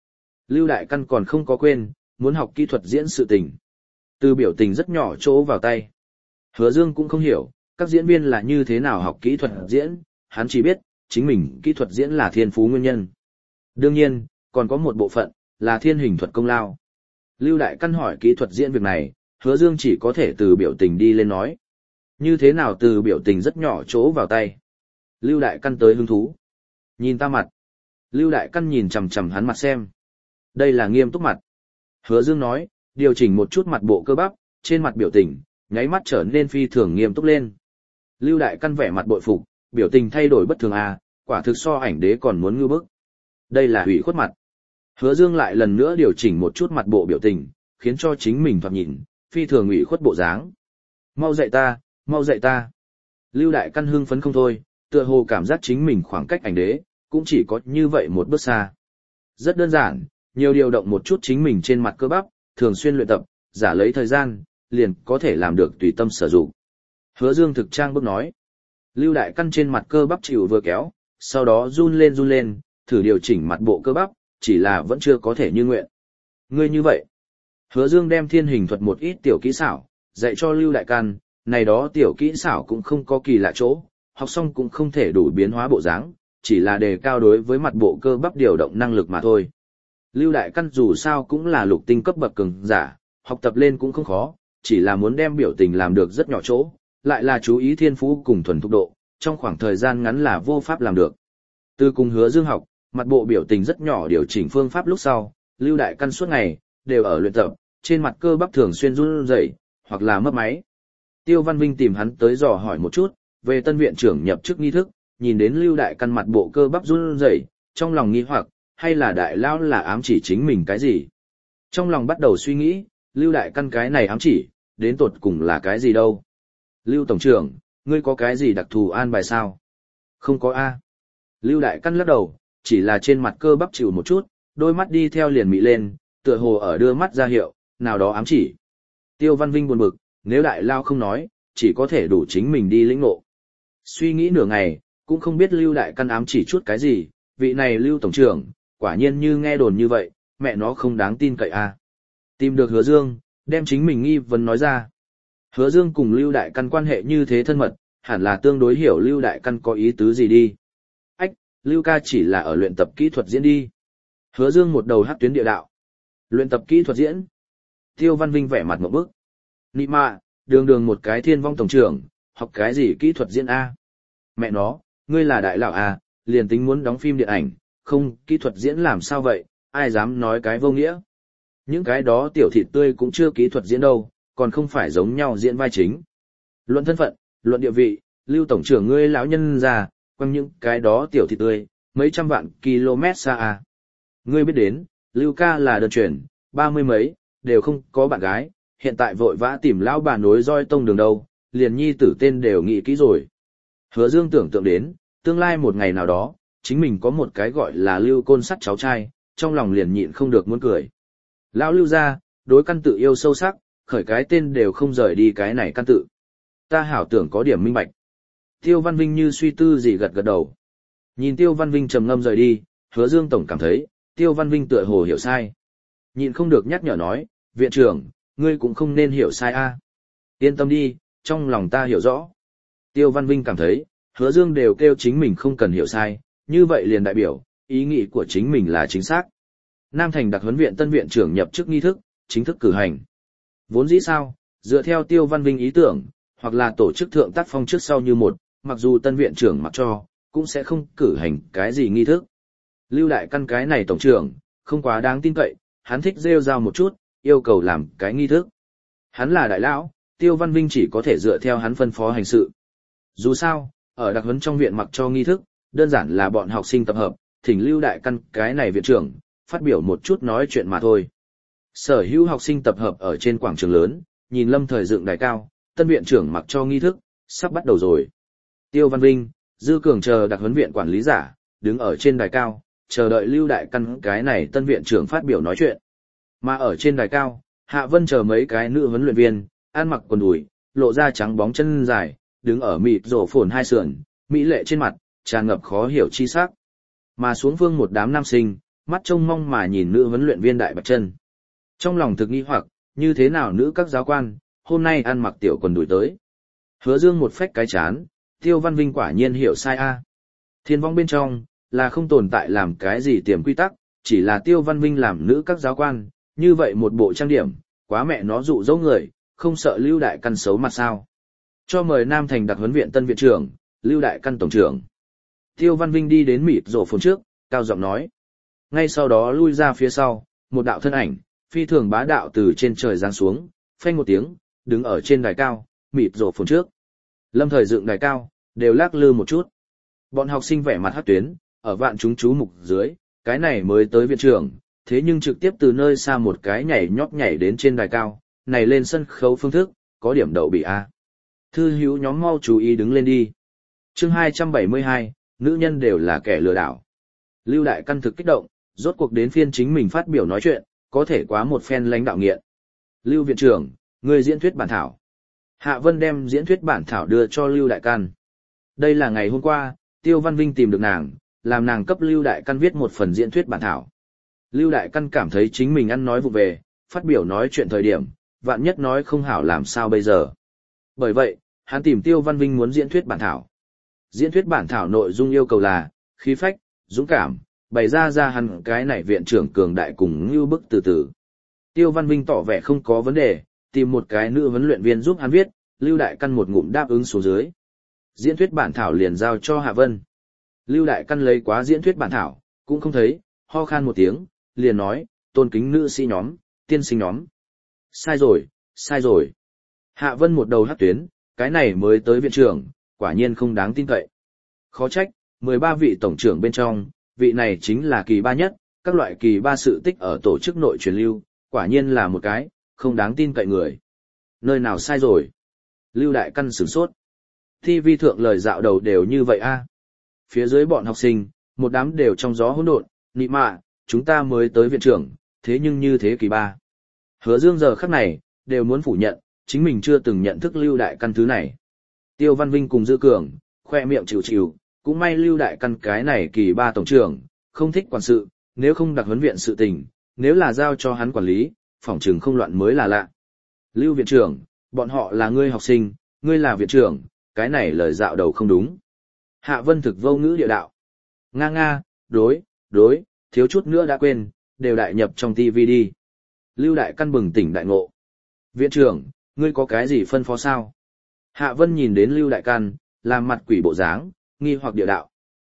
Lưu Đại Căn còn không có quên, muốn học kỹ thuật diễn sự tình. Từ biểu tình rất nhỏ chỗ vào tay. Hứa Dương cũng không hiểu, các diễn viên là như thế nào học kỹ thuật diễn, hắn chỉ biết, chính mình kỹ thuật diễn là thiên phú nguyên nhân. Đương nhiên, còn có một bộ phận, là thiên hình thuật công lao. Lưu Đại Căn hỏi kỹ thuật diễn việc này, Hứa Dương chỉ có thể từ biểu tình đi lên nói. Như thế nào từ biểu tình rất nhỏ chỗ vào tay. Lưu Đại Căn tới hứng thú. Nhìn ta mặt. Lưu Đại Căn nhìn chằm chằm hắn mặt xem. Đây là nghiêm túc mặt. Hứa Dương nói, điều chỉnh một chút mặt bộ cơ bắp, trên mặt biểu tình, nháy mắt trở nên phi thường nghiêm túc lên. Lưu Đại Căn vẻ mặt bội phục, biểu tình thay đổi bất thường à, quả thực so ảnh đế còn muốn ngư bức. Đây là hủy khuất mặt. Hứa Dương lại lần nữa điều chỉnh một chút mặt bộ biểu tình, khiến cho chính mình thoạt nhìn, phi thường ủy khuất bộ dáng. Mau dạy ta, mau dạy ta. Lưu Đại Căn hưng phấn không thôi, tựa hồ cảm giác chính mình khoảng cách ảnh đế, cũng chỉ có như vậy một bước xa. Rất đơn giản, nhiều điều động một chút chính mình trên mặt cơ bắp, thường xuyên luyện tập, giả lấy thời gian, liền có thể làm được tùy tâm sử dụng. Hứa Dương thực trang bước nói. Lưu Đại Căn trên mặt cơ bắp chịu vừa kéo, sau đó run lên, thử điều chỉnh mặt bộ cơ bắp, chỉ là vẫn chưa có thể như nguyện. Ngươi như vậy. Hứa Dương đem thiên hình thuật một ít tiểu kỹ xảo, dạy cho Lưu Đại Căn, này đó tiểu kỹ xảo cũng không có kỳ lạ chỗ, học xong cũng không thể đủ biến hóa bộ dáng, chỉ là đề cao đối với mặt bộ cơ bắp điều động năng lực mà thôi. Lưu Đại Căn dù sao cũng là lục tinh cấp bậc cường giả, học tập lên cũng không khó, chỉ là muốn đem biểu tình làm được rất nhỏ chỗ, lại là chú ý thiên phú cùng thuần thục độ, trong khoảng thời gian ngắn là vô pháp làm được. Từ cùng Hứa Dương học, mặt bộ biểu tình rất nhỏ điều chỉnh phương pháp lúc sau, Lưu Đại Căn suốt ngày đều ở luyện tập, trên mặt cơ bắp thường xuyên run rẩy, hoặc là mất máy. Tiêu Văn Vinh tìm hắn tới dò hỏi một chút, về tân viện trưởng nhập chức nghi thức, nhìn đến Lưu Đại Căn mặt bộ cơ bắp run rẩy, trong lòng nghi hoặc, hay là đại lão là ám chỉ chính mình cái gì? Trong lòng bắt đầu suy nghĩ, Lưu Đại Căn cái này ám chỉ, đến tột cùng là cái gì đâu? Lưu Tổng trưởng, ngươi có cái gì đặc thù an bài sao? Không có a. Lưu Đại Căn lắc đầu, chỉ là trên mặt cơ bắp chịu một chút, đôi mắt đi theo liền mị lên, tựa hồ ở đưa mắt ra hiệu, nào đó ám chỉ. Tiêu Văn Vinh buồn bực, nếu đại lao không nói, chỉ có thể đủ chính mình đi lĩnh ngộ. Suy nghĩ nửa ngày, cũng không biết Lưu Đại Căn ám chỉ chút cái gì, vị này Lưu Tổng trưởng, quả nhiên như nghe đồn như vậy, mẹ nó không đáng tin cậy a. Tìm được Hứa Dương, đem chính mình nghi vấn nói ra. Hứa Dương cùng Lưu Đại Căn quan hệ như thế thân mật, hẳn là tương đối hiểu Lưu Đại Căn có ý tứ gì đi. Ách, Lưu ca chỉ là ở luyện tập kỹ thuật diễn đi. Hứa Dương một đầu hắc tuyến địa đạo. Luyện tập kỹ thuật diễn. Tiêu Văn Vinh vẻ mặt ngộp bức. Nị mạ, đường một cái thiên vong tổng trưởng, học cái gì kỹ thuật diễn a? Mẹ nó, ngươi là đại lão a, liền tính muốn đóng phim điện ảnh, không, kỹ thuật diễn làm sao vậy, ai dám nói cái vô nghĩa. Những cái đó tiểu thịt tươi cũng chưa kỹ thuật diễn đâu, còn không phải giống nhau diễn vai chính. Luận thân phận, luận địa vị, Lưu tổng trưởng ngươi lão nhân già, quăng những cái đó tiểu thịt tươi, mấy trăm vạn km xa a. Ngươi biết đến, Lưu ca là đơn truyền, 30 mấy, đều không có bạn gái, hiện tại vội vã tìm lão bà nối roi tông đường đâu, liền nhi tử tên đều nghĩ kỹ rồi. Hứa Dương tưởng tượng đến, tương lai một ngày nào đó, chính mình có một cái gọi là Lưu Côn Sắt cháu trai, trong lòng liền nhịn không được muốn cười. Lão Lưu gia, đối căn tự yêu sâu sắc, khởi cái tên đều không rời đi cái này căn tự. Ta hảo tưởng có điểm minh bạch. Tiêu Văn Vinh như suy tư gì gật gật đầu. Nhìn Tiêu Văn Vinh trầm ngâm rời đi, Hứa Dương tổng cảm thấy, Tiêu Văn Vinh tựa hồ hiểu sai. Nhịn không được nhắc nhở nói, viện trưởng, ngươi cũng không nên hiểu sai a. Yên tâm đi, trong lòng ta hiểu rõ. Tiêu Văn Vinh cảm thấy, Hứa Dương đều kêu chính mình không cần hiểu sai, như vậy liền đại biểu, ý nghĩ của chính mình là chính xác. Nam Thành đặc huấn viện tân viện trưởng nhập chức nghi thức, chính thức cử hành. Vốn dĩ sao, dựa theo Tiêu Văn Vinh ý tưởng, hoặc là tổ chức thượng tác phong trước sau như một, mặc dù tân viện trưởng mặc cho, cũng sẽ không cử hành cái gì nghi thức. Lưu Đại Căn cái này tổng trưởng, không quá đáng tin cậy, hắn thích rêu rao một chút, yêu cầu làm cái nghi thức. Hắn là đại lão, Tiêu Văn Vinh chỉ có thể dựa theo hắn phân phó hành sự. Dù sao, ở đặc huấn trong viện mặc cho nghi thức, đơn giản là bọn học sinh tập hợp, thỉnh Lưu Đại Căn cái này viện trưởng, phát biểu một chút nói chuyện mà thôi. Sở hữu học sinh tập hợp ở trên quảng trường lớn, nhìn lâm thời dựng đài cao, tân viện trưởng mặc cho nghi thức, sắp bắt đầu rồi. Tiêu Văn Vinh, Dư Cường chờ đặc huấn viện quản lý giả, đứng ở trên đài cao, chờ đợi Lưu Đại Căn cái này tân viện trưởng phát biểu nói chuyện. Mà ở trên đài cao, Hạ Vân chờ mấy cái nữ huấn luyện viên, ăn mặc quần đùi, lộ ra trắng bóng chân dài, đứng ở mịt rổ phồn hai sườn, mỹ lệ trên mặt, tràn ngập khó hiểu chi sắc. Mà xuống phương một đám nam sinh, mắt trông mong mà nhìn nữ huấn luyện viên Đại Bạch Chân. Trong lòng thực nghi hoặc, như thế nào nữ các giáo quan, hôm nay ăn mặc tiểu quần đùi tới. Hứa Dương một phách cái chán, Tiêu Văn Vinh quả nhiên hiểu sai a. Thiên vong bên trong, là không tồn tại làm cái gì tiềm quy tắc, chỉ là Tiêu Văn Vinh làm nữ các giáo quan, như vậy một bộ trang điểm, quá mẹ nó dụ dỗ người, không sợ Lưu Đại Căn xấu mặt sao. Cho mời Nam Thành đặc huấn viện tân viện trưởng, Lưu Đại Căn tổng trưởng. Tiêu Văn Vinh đi đến mịt rổ phồn trước, cao giọng nói. Ngay sau đó lui ra phía sau, một đạo thân ảnh, phi thường bá đạo từ trên trời giáng xuống, phanh một tiếng, đứng ở trên đài cao, mịt rổ phồn trước. Lâm Thời dựng đài cao, đều lắc lư một chút. Bọn học sinh vẻ mặt hắc tuyến, ở vạn chúng chú mục dưới, cái này mới tới viện trưởng, thế nhưng trực tiếp từ nơi xa một cái nhảy nhót nhảy đến trên đài cao, này lên sân khấu phương thức, có điểm đậu bị A. Thư hữu nhóm mau chú ý đứng lên đi. Chương 272, nữ nhân đều là kẻ lừa đảo. Lưu Đại Căn thực kích động, rốt cuộc đến phiên chính mình phát biểu nói chuyện, có thể quá một phen lãnh đạo nghiện. Lưu viện trưởng, người diễn thuyết bản thảo. Hạ Vân đem diễn thuyết bản thảo đưa cho Lưu Đại Căn. Đây là ngày hôm qua, Tiêu Văn Vinh tìm được nàng, làm nàng cấp Lưu Đại Căn viết một phần diễn thuyết bản thảo. Lưu Đại Căn cảm thấy chính mình ăn nói vụ về, phát biểu nói chuyện thời điểm, vạn nhất nói không hảo làm sao bây giờ. Bởi vậy, hắn tìm Tiêu Văn Vinh muốn diễn thuyết bản thảo. Diễn thuyết bản thảo nội dung yêu cầu là, khí phách, dũng cảm, bày ra hắn cái này viện trưởng cường đại cùng như bức từ từ. Tiêu Văn Vinh tỏ vẻ không có vấn đề, tìm một cái nữ huấn luyện viên giúp hắn viết, Lưu Đại Căn một ngụm đáp ứng xuống dưới. Diễn thuyết bản thảo liền giao cho Hạ Vân. Lưu Đại Căn lấy quá diễn thuyết bản thảo, cũng không thấy, ho khan một tiếng, liền nói, tôn kính nữ sĩ nhóm, tiên sinh nhóm. Sai rồi, sai rồi. Hạ Vân một đầu hất tuyến, cái này mới tới viện trưởng, quả nhiên không đáng tin cậy. Khó trách, 13 vị tổng trưởng bên trong, vị này chính là kỳ ba nhất, các loại kỳ ba sự tích ở tổ chức nội truyền lưu, quả nhiên là một cái, không đáng tin cậy người. Nơi nào sai rồi? Lưu Đại Căn sửng sốt. TV thượng lời dạo đầu đều như vậy a. Phía dưới bọn học sinh, một đám đều trong gió hỗn độn, nị mạ, chúng ta mới tới viện trưởng, thế nhưng như thế kỳ ba. Hứa Dương giờ khắc này, đều muốn phủ nhận, chính mình chưa từng nhận thức Lưu Đại Căn thứ này. Tiêu Văn Vinh cùng Dư Cường, khoe miệng chịu chịu, cũng may Lưu Đại Căn cái này kỳ ba tổng trưởng, không thích quản sự, nếu không đặc huấn viện sự tình, nếu là giao cho hắn quản lý, phỏng chừng không loạn mới là lạ. Lưu viện trưởng, bọn họ là ngươi học sinh, ngươi là viện trưởng, cái này lời dạo đầu không đúng. Hạ Vân thực vô ngữ địa đạo. Nga, đối, thiếu chút nữa đã quên, đều đại nhập trong TV đi. Lưu Đại Căn bừng tỉnh đại ngộ. Viện trưởng, ngươi có cái gì phân phó sao? Hạ Vân nhìn đến Lưu Đại Căn, làm mặt quỷ bộ dáng, nghi hoặc địa đạo.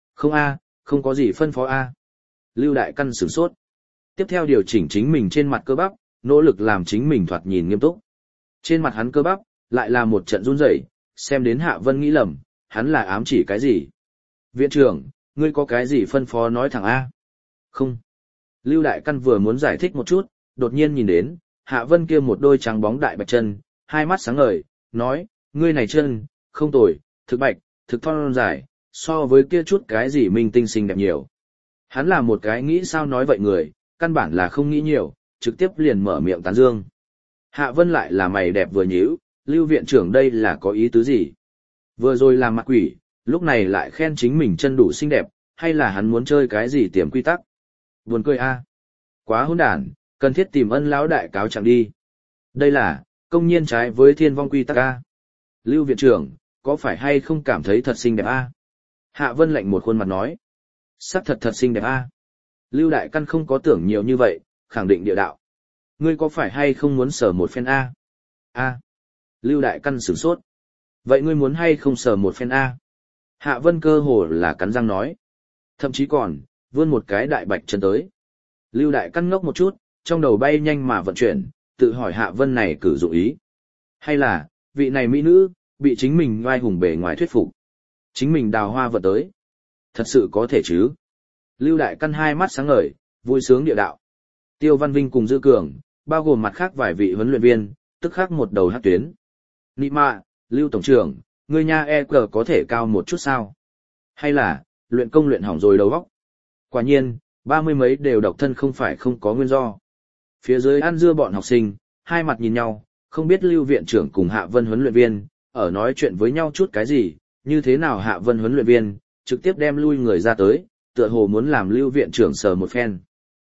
Không có gì phân phó a. Lưu Đại Căn sửng sốt. Tiếp theo điều chỉnh chính mình trên mặt cơ bắp, nỗ lực làm chính mình thoạt nhìn nghiêm túc. Trên mặt hắn cơ bắp, lại là một trận run rẩy, xem đến Hạ Vân nghĩ lầm, hắn là ám chỉ cái gì? Viện trưởng, ngươi có cái gì phân phó nói thẳng A? Không. Lưu Đại Căn vừa muốn giải thích một chút, đột nhiên nhìn đến, Hạ Vân kia một đôi trắng bóng đại bạch chân, hai mắt sáng ngời, nói, ngươi này chân, không tồi, thực bạch, thực thon dài, so với kia chút cái gì minh tinh xinh đẹp nhiều. Hắn là một cái nghĩ sao nói vậy người, căn bản là không nghĩ nhiều, trực tiếp liền mở miệng tán dương. Hạ Vân lại là mày đẹp vừa nhíu, Lưu viện trưởng đây là có ý tứ gì? Vừa rồi làm mặt quỷ, lúc này lại khen chính mình chân đủ xinh đẹp, hay là hắn muốn chơi cái gì tiềm quy tắc? Buồn cười a. Quá hỗn đản, cần thiết tìm Ân lão đại cáo trạng đi. Đây là công nhiên trái với thiên vong quy tắc a. Lưu viện trưởng, có phải hay không cảm thấy thật xinh đẹp a? Hạ Vân lạnh một khuôn mặt nói. Sắc thật xinh đẹp a. Lưu Đại Căn không có tưởng nhiều như vậy, khẳng định địa đạo. Ngươi có phải hay không muốn sờ một phen a? A. Lưu Đại Căn sửng sốt. Vậy ngươi muốn hay không sờ một phen a? Hạ Vân cơ hồ là cắn răng nói. Thậm chí còn, vươn một cái đại bạch chân tới. Lưu Đại Căn ngốc một chút, trong đầu bay nhanh mà vận chuyển, tự hỏi Hạ Vân này cử dụng ý. Hay là, vị này mỹ nữ, bị chính mình oai hùng bề ngoài thuyết phục. Chính mình đào hoa vận tới. Thật sự có thể chứ? Lưu Đại Căn hai mắt sáng ngời, vui sướng địa đạo. Tiêu Văn Vinh cùng Dư Cường, bao gồm mặt khác vài vị huấn luyện viên, tức khắc một đầu hát tuyến. Nị mạ, Lưu Tổng trưởng, ngươi nha EQ có thể cao một chút sao? Hay là, luyện công luyện hỏng rồi đầu óc? Quả nhiên, 30 mấy đều độc thân không phải không có nguyên do. Phía dưới ăn dưa bọn học sinh, hai mặt nhìn nhau, không biết Lưu viện trưởng cùng Hạ Vân huấn luyện viên, ở nói chuyện với nhau chút cái gì, như thế nào Hạ Vân huấn luyện viên, trực tiếp đem lui người ra tới, tựa hồ muốn làm Lưu viện trưởng sờ một phen.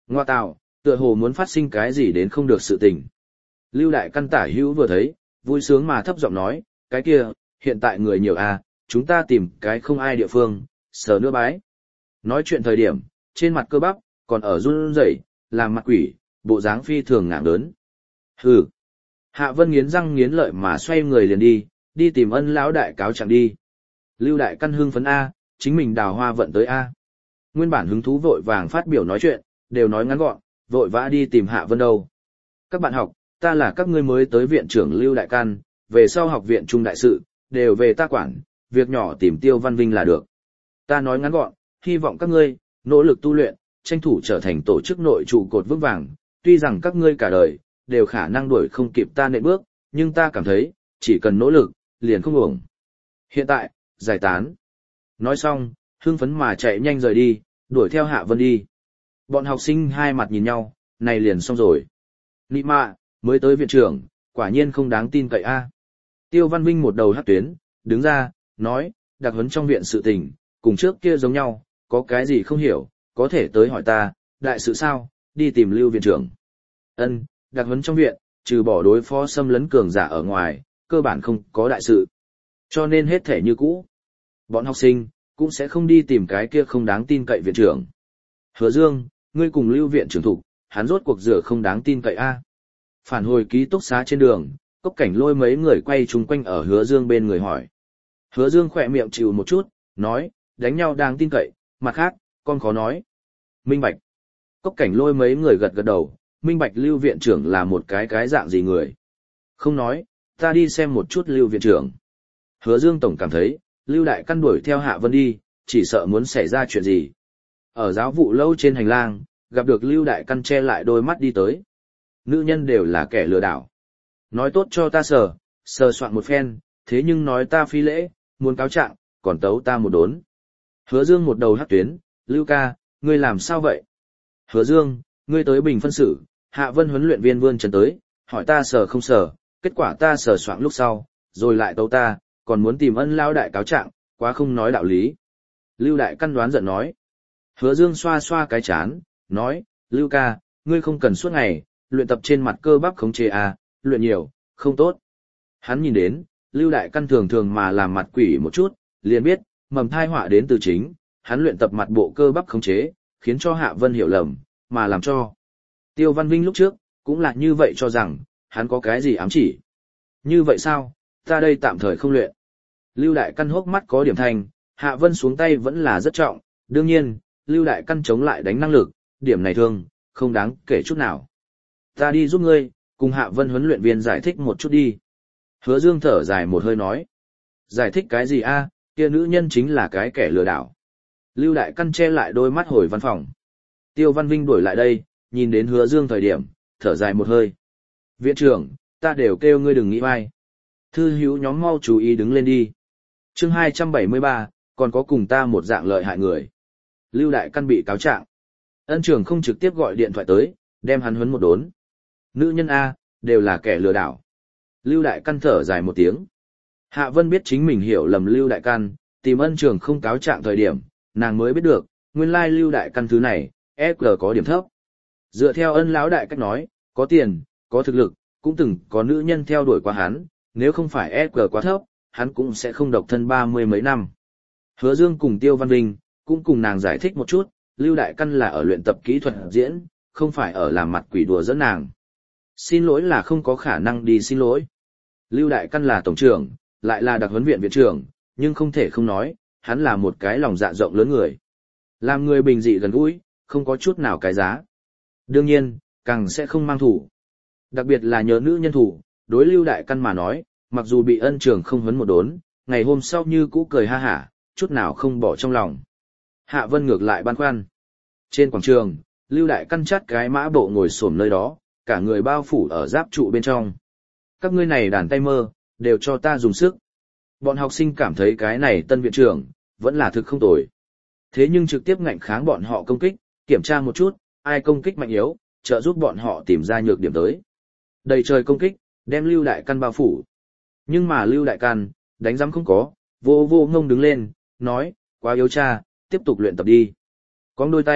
Ngoa tạo, tựa hồ muốn phát sinh cái gì đến không được sự tình. Lưu Đại Căn tả hữu vừa thấy, vui sướng mà thấp giọng nói, cái kia, hiện tại người nhiều à, chúng ta tìm cái không ai địa phương, sờ nữa bái. Nói chuyện thời điểm, trên mặt cơ bắp, còn ở run rẩy, làm mặt quỷ, bộ dáng phi thường ngạng lớn. Hừ. Hạ Vân nghiến răng nghiến lợi mà xoay người liền đi tìm Ân lão đại cáo trạng đi. Lưu Đại Căn hưng phấn A, chính mình đào hoa vận tới A. Nguyên bản hứng thú vội vàng phát biểu nói chuyện, đều nói ngắn gọn, vội vã đi tìm Hạ Vân đâu. Các bạn học, ta là các ngươi mới tới viện trưởng Lưu Đại Căn, về sau học viện trung đại sự, đều về ta quản, việc nhỏ tìm Tiêu Văn Vinh là được. Ta nói ngắn gọn, hy vọng các ngươi, nỗ lực tu luyện, tranh thủ trở thành tổ chức nội trụ cột vững vàng, tuy rằng các ngươi cả đời, đều khả năng đuổi không kịp ta nện bước, nhưng ta cảm thấy, chỉ cần nỗ lực, liền không uổng. Hiện tại, giải tán. Nói xong, hưng phấn mà chạy nhanh rời đi, đuổi theo Hạ Vân đi. Bọn học sinh hai mặt nhìn nhau, này liền xong rồi. Nị mạ, mới tới viện trưởng, quả nhiên không đáng tin cậy a. Tiêu Văn Vinh một đầu hất tuyến, đứng ra, nói, đặc huấn trong viện sự tình, cùng trước kia giống nhau, có cái gì không hiểu, có thể tới hỏi ta, đại sự sao, đi tìm Lưu viện trưởng. Ân, đặc huấn trong viện, trừ bỏ đối phó xâm lấn cường giả ở ngoài, cơ bản không có đại sự. Cho nên hết thể như cũ. Bọn học sinh, cũng sẽ không đi tìm cái kia không đáng tin cậy viện trưởng. Hứa Dương, ngươi cùng Lưu viện trưởng thủ, hắn rốt cuộc rửa không đáng tin cậy a. Phản hồi ký túc xá trên đường, Cốc Cảnh Lôi mấy người quay chung quanh ở Hứa Dương bên người hỏi. Hứa Dương khỏe miệng chịu một chút, nói, đánh nhau đáng tin cậy, mặt khác, con khó nói. Minh bạch. Cốc Cảnh Lôi mấy người gật gật đầu, minh bạch Lưu viện trưởng là một cái dạng gì người. Không nói, ta đi xem một chút Lưu viện trưởng. Hứa Dương tổng cảm thấy, Lưu Đại Căn đuổi theo Hạ Vân đi, chỉ sợ muốn xảy ra chuyện gì. Ở giáo vụ lâu trên hành lang, gặp được Lưu Đại Căn che lại đôi mắt đi tới. Nữ nhân đều là kẻ lừa đảo. Nói tốt cho ta sờ soạn một phen, thế nhưng nói ta phi lễ, muốn cáo trạng, còn tấu ta một đốn. Hứa Dương một đầu hắc tuyến, Lưu ca, ngươi làm sao vậy? Hứa Dương, ngươi tới bình phân xử, Hạ Vân huấn luyện viên vươn chân tới, hỏi ta sờ không sờ, kết quả ta sờ soạn lúc sau, rồi lại tấu ta, còn muốn tìm Ân lão đại cáo trạng, quá không nói đạo lý. Lưu Đại Căn đoán giận nói. Hứa Dương xoa xoa cái chán, nói, Lưu ca, ngươi không cần suốt ngày, luyện tập trên mặt cơ bắp khống chế à, luyện nhiều, không tốt. Hắn nhìn đến, Lưu Đại Căn thường thường mà làm mặt quỷ một chút, liền biết, mầm thai họa đến từ chính, hắn luyện tập mặt bộ cơ bắp khống chế, khiến cho Hạ Vân hiểu lầm, mà làm cho. Tiêu Văn Vinh lúc trước, cũng là như vậy cho rằng, hắn có cái gì ám chỉ. Như vậy sao, ta đây tạm thời không luyện. Lưu Đại Căn hốc mắt có điểm thành, Hạ Vân xuống tay vẫn là rất trọng, đương nhiên, Lưu Đại Căn chống lại đánh năng lực, điểm này thương, không đáng kể chút nào. Ta đi giúp ngươi, cùng Hạ Vân huấn luyện viên giải thích một chút đi. Hứa Dương thở dài một hơi nói. Giải thích cái gì a? Kia nữ nhân chính là cái kẻ lừa đảo. Lưu Đại Căn che lại đôi mắt hồi văn phòng. Tiêu Văn Vinh đuổi lại đây, nhìn đến Hứa Dương thời điểm, thở dài một hơi. Viện trưởng, ta đều kêu ngươi đừng nghĩ vai. Thư hữu nhóm mau chú ý đứng lên đi. Chương 273, còn có cùng ta một dạng lợi hại người. Lưu Đại Căn bị cáo trạng. Ân trưởng không trực tiếp gọi điện thoại tới, đem hắn huấn một đốn. Nữ nhân A, đều là kẻ lừa đảo. Lưu Đại Căn thở dài một tiếng. Hạ Vân biết chính mình hiểu lầm Lưu Đại Căn, tìm Ân trưởng không cáo trạng thời điểm, nàng mới biết được, nguyên lai Lưu Đại Căn thứ này, EQ có điểm thấp. Dựa theo Ân lão đại cách nói, có tiền, có thực lực, cũng từng có nữ nhân theo đuổi qua hắn, nếu không phải EQ quá thấp, hắn cũng sẽ không độc thân 30 mấy năm. Hứa Dương cùng Tiêu Văn Vinh, cũng cùng nàng giải thích một chút, Lưu Đại Căn là ở luyện tập kỹ thuật diễn, không phải ở làm mặt quỷ đùa dẫn nàng. Xin lỗi là không có khả năng đi xin lỗi. Lưu Đại Căn là tổng trưởng, lại là đặc huấn viện viện trưởng, nhưng không thể không nói, hắn là một cái lòng dạ rộng lớn người. Làm người bình dị gần gũi, không có chút nào cái giá. Đương nhiên, càng sẽ không mang thủ. Đặc biệt là nhớ nữ nhân thủ, đối Lưu Đại Căn mà nói, mặc dù bị Ân trưởng không huấn một đốn, ngày hôm sau như cũ cười ha hả, chút nào không bỏ trong lòng. Hạ Vân ngược lại băn khoăn. Trên quảng trường, Lưu Đại Căn chát cái mã bộ ngồi xổm nơi đó, cả người bao phủ ở giáp trụ bên trong. Các ngươi này đàn tay mơ, đều cho ta dùng sức. Bọn học sinh cảm thấy cái này tân viện trưởng, vẫn là thực không tồi. Thế nhưng trực tiếp ngạnh kháng bọn họ công kích, kiểm tra một chút, ai công kích mạnh yếu, trợ giúp bọn họ tìm ra nhược điểm tới. Đầy trời công kích, đem Lưu Đại Căn bao phủ. Nhưng mà Lưu Đại Căn, đánh rắm không có, vô ngông đứng lên, nói, quá yếu cha, tiếp tục luyện tập đi. Có đôi tay,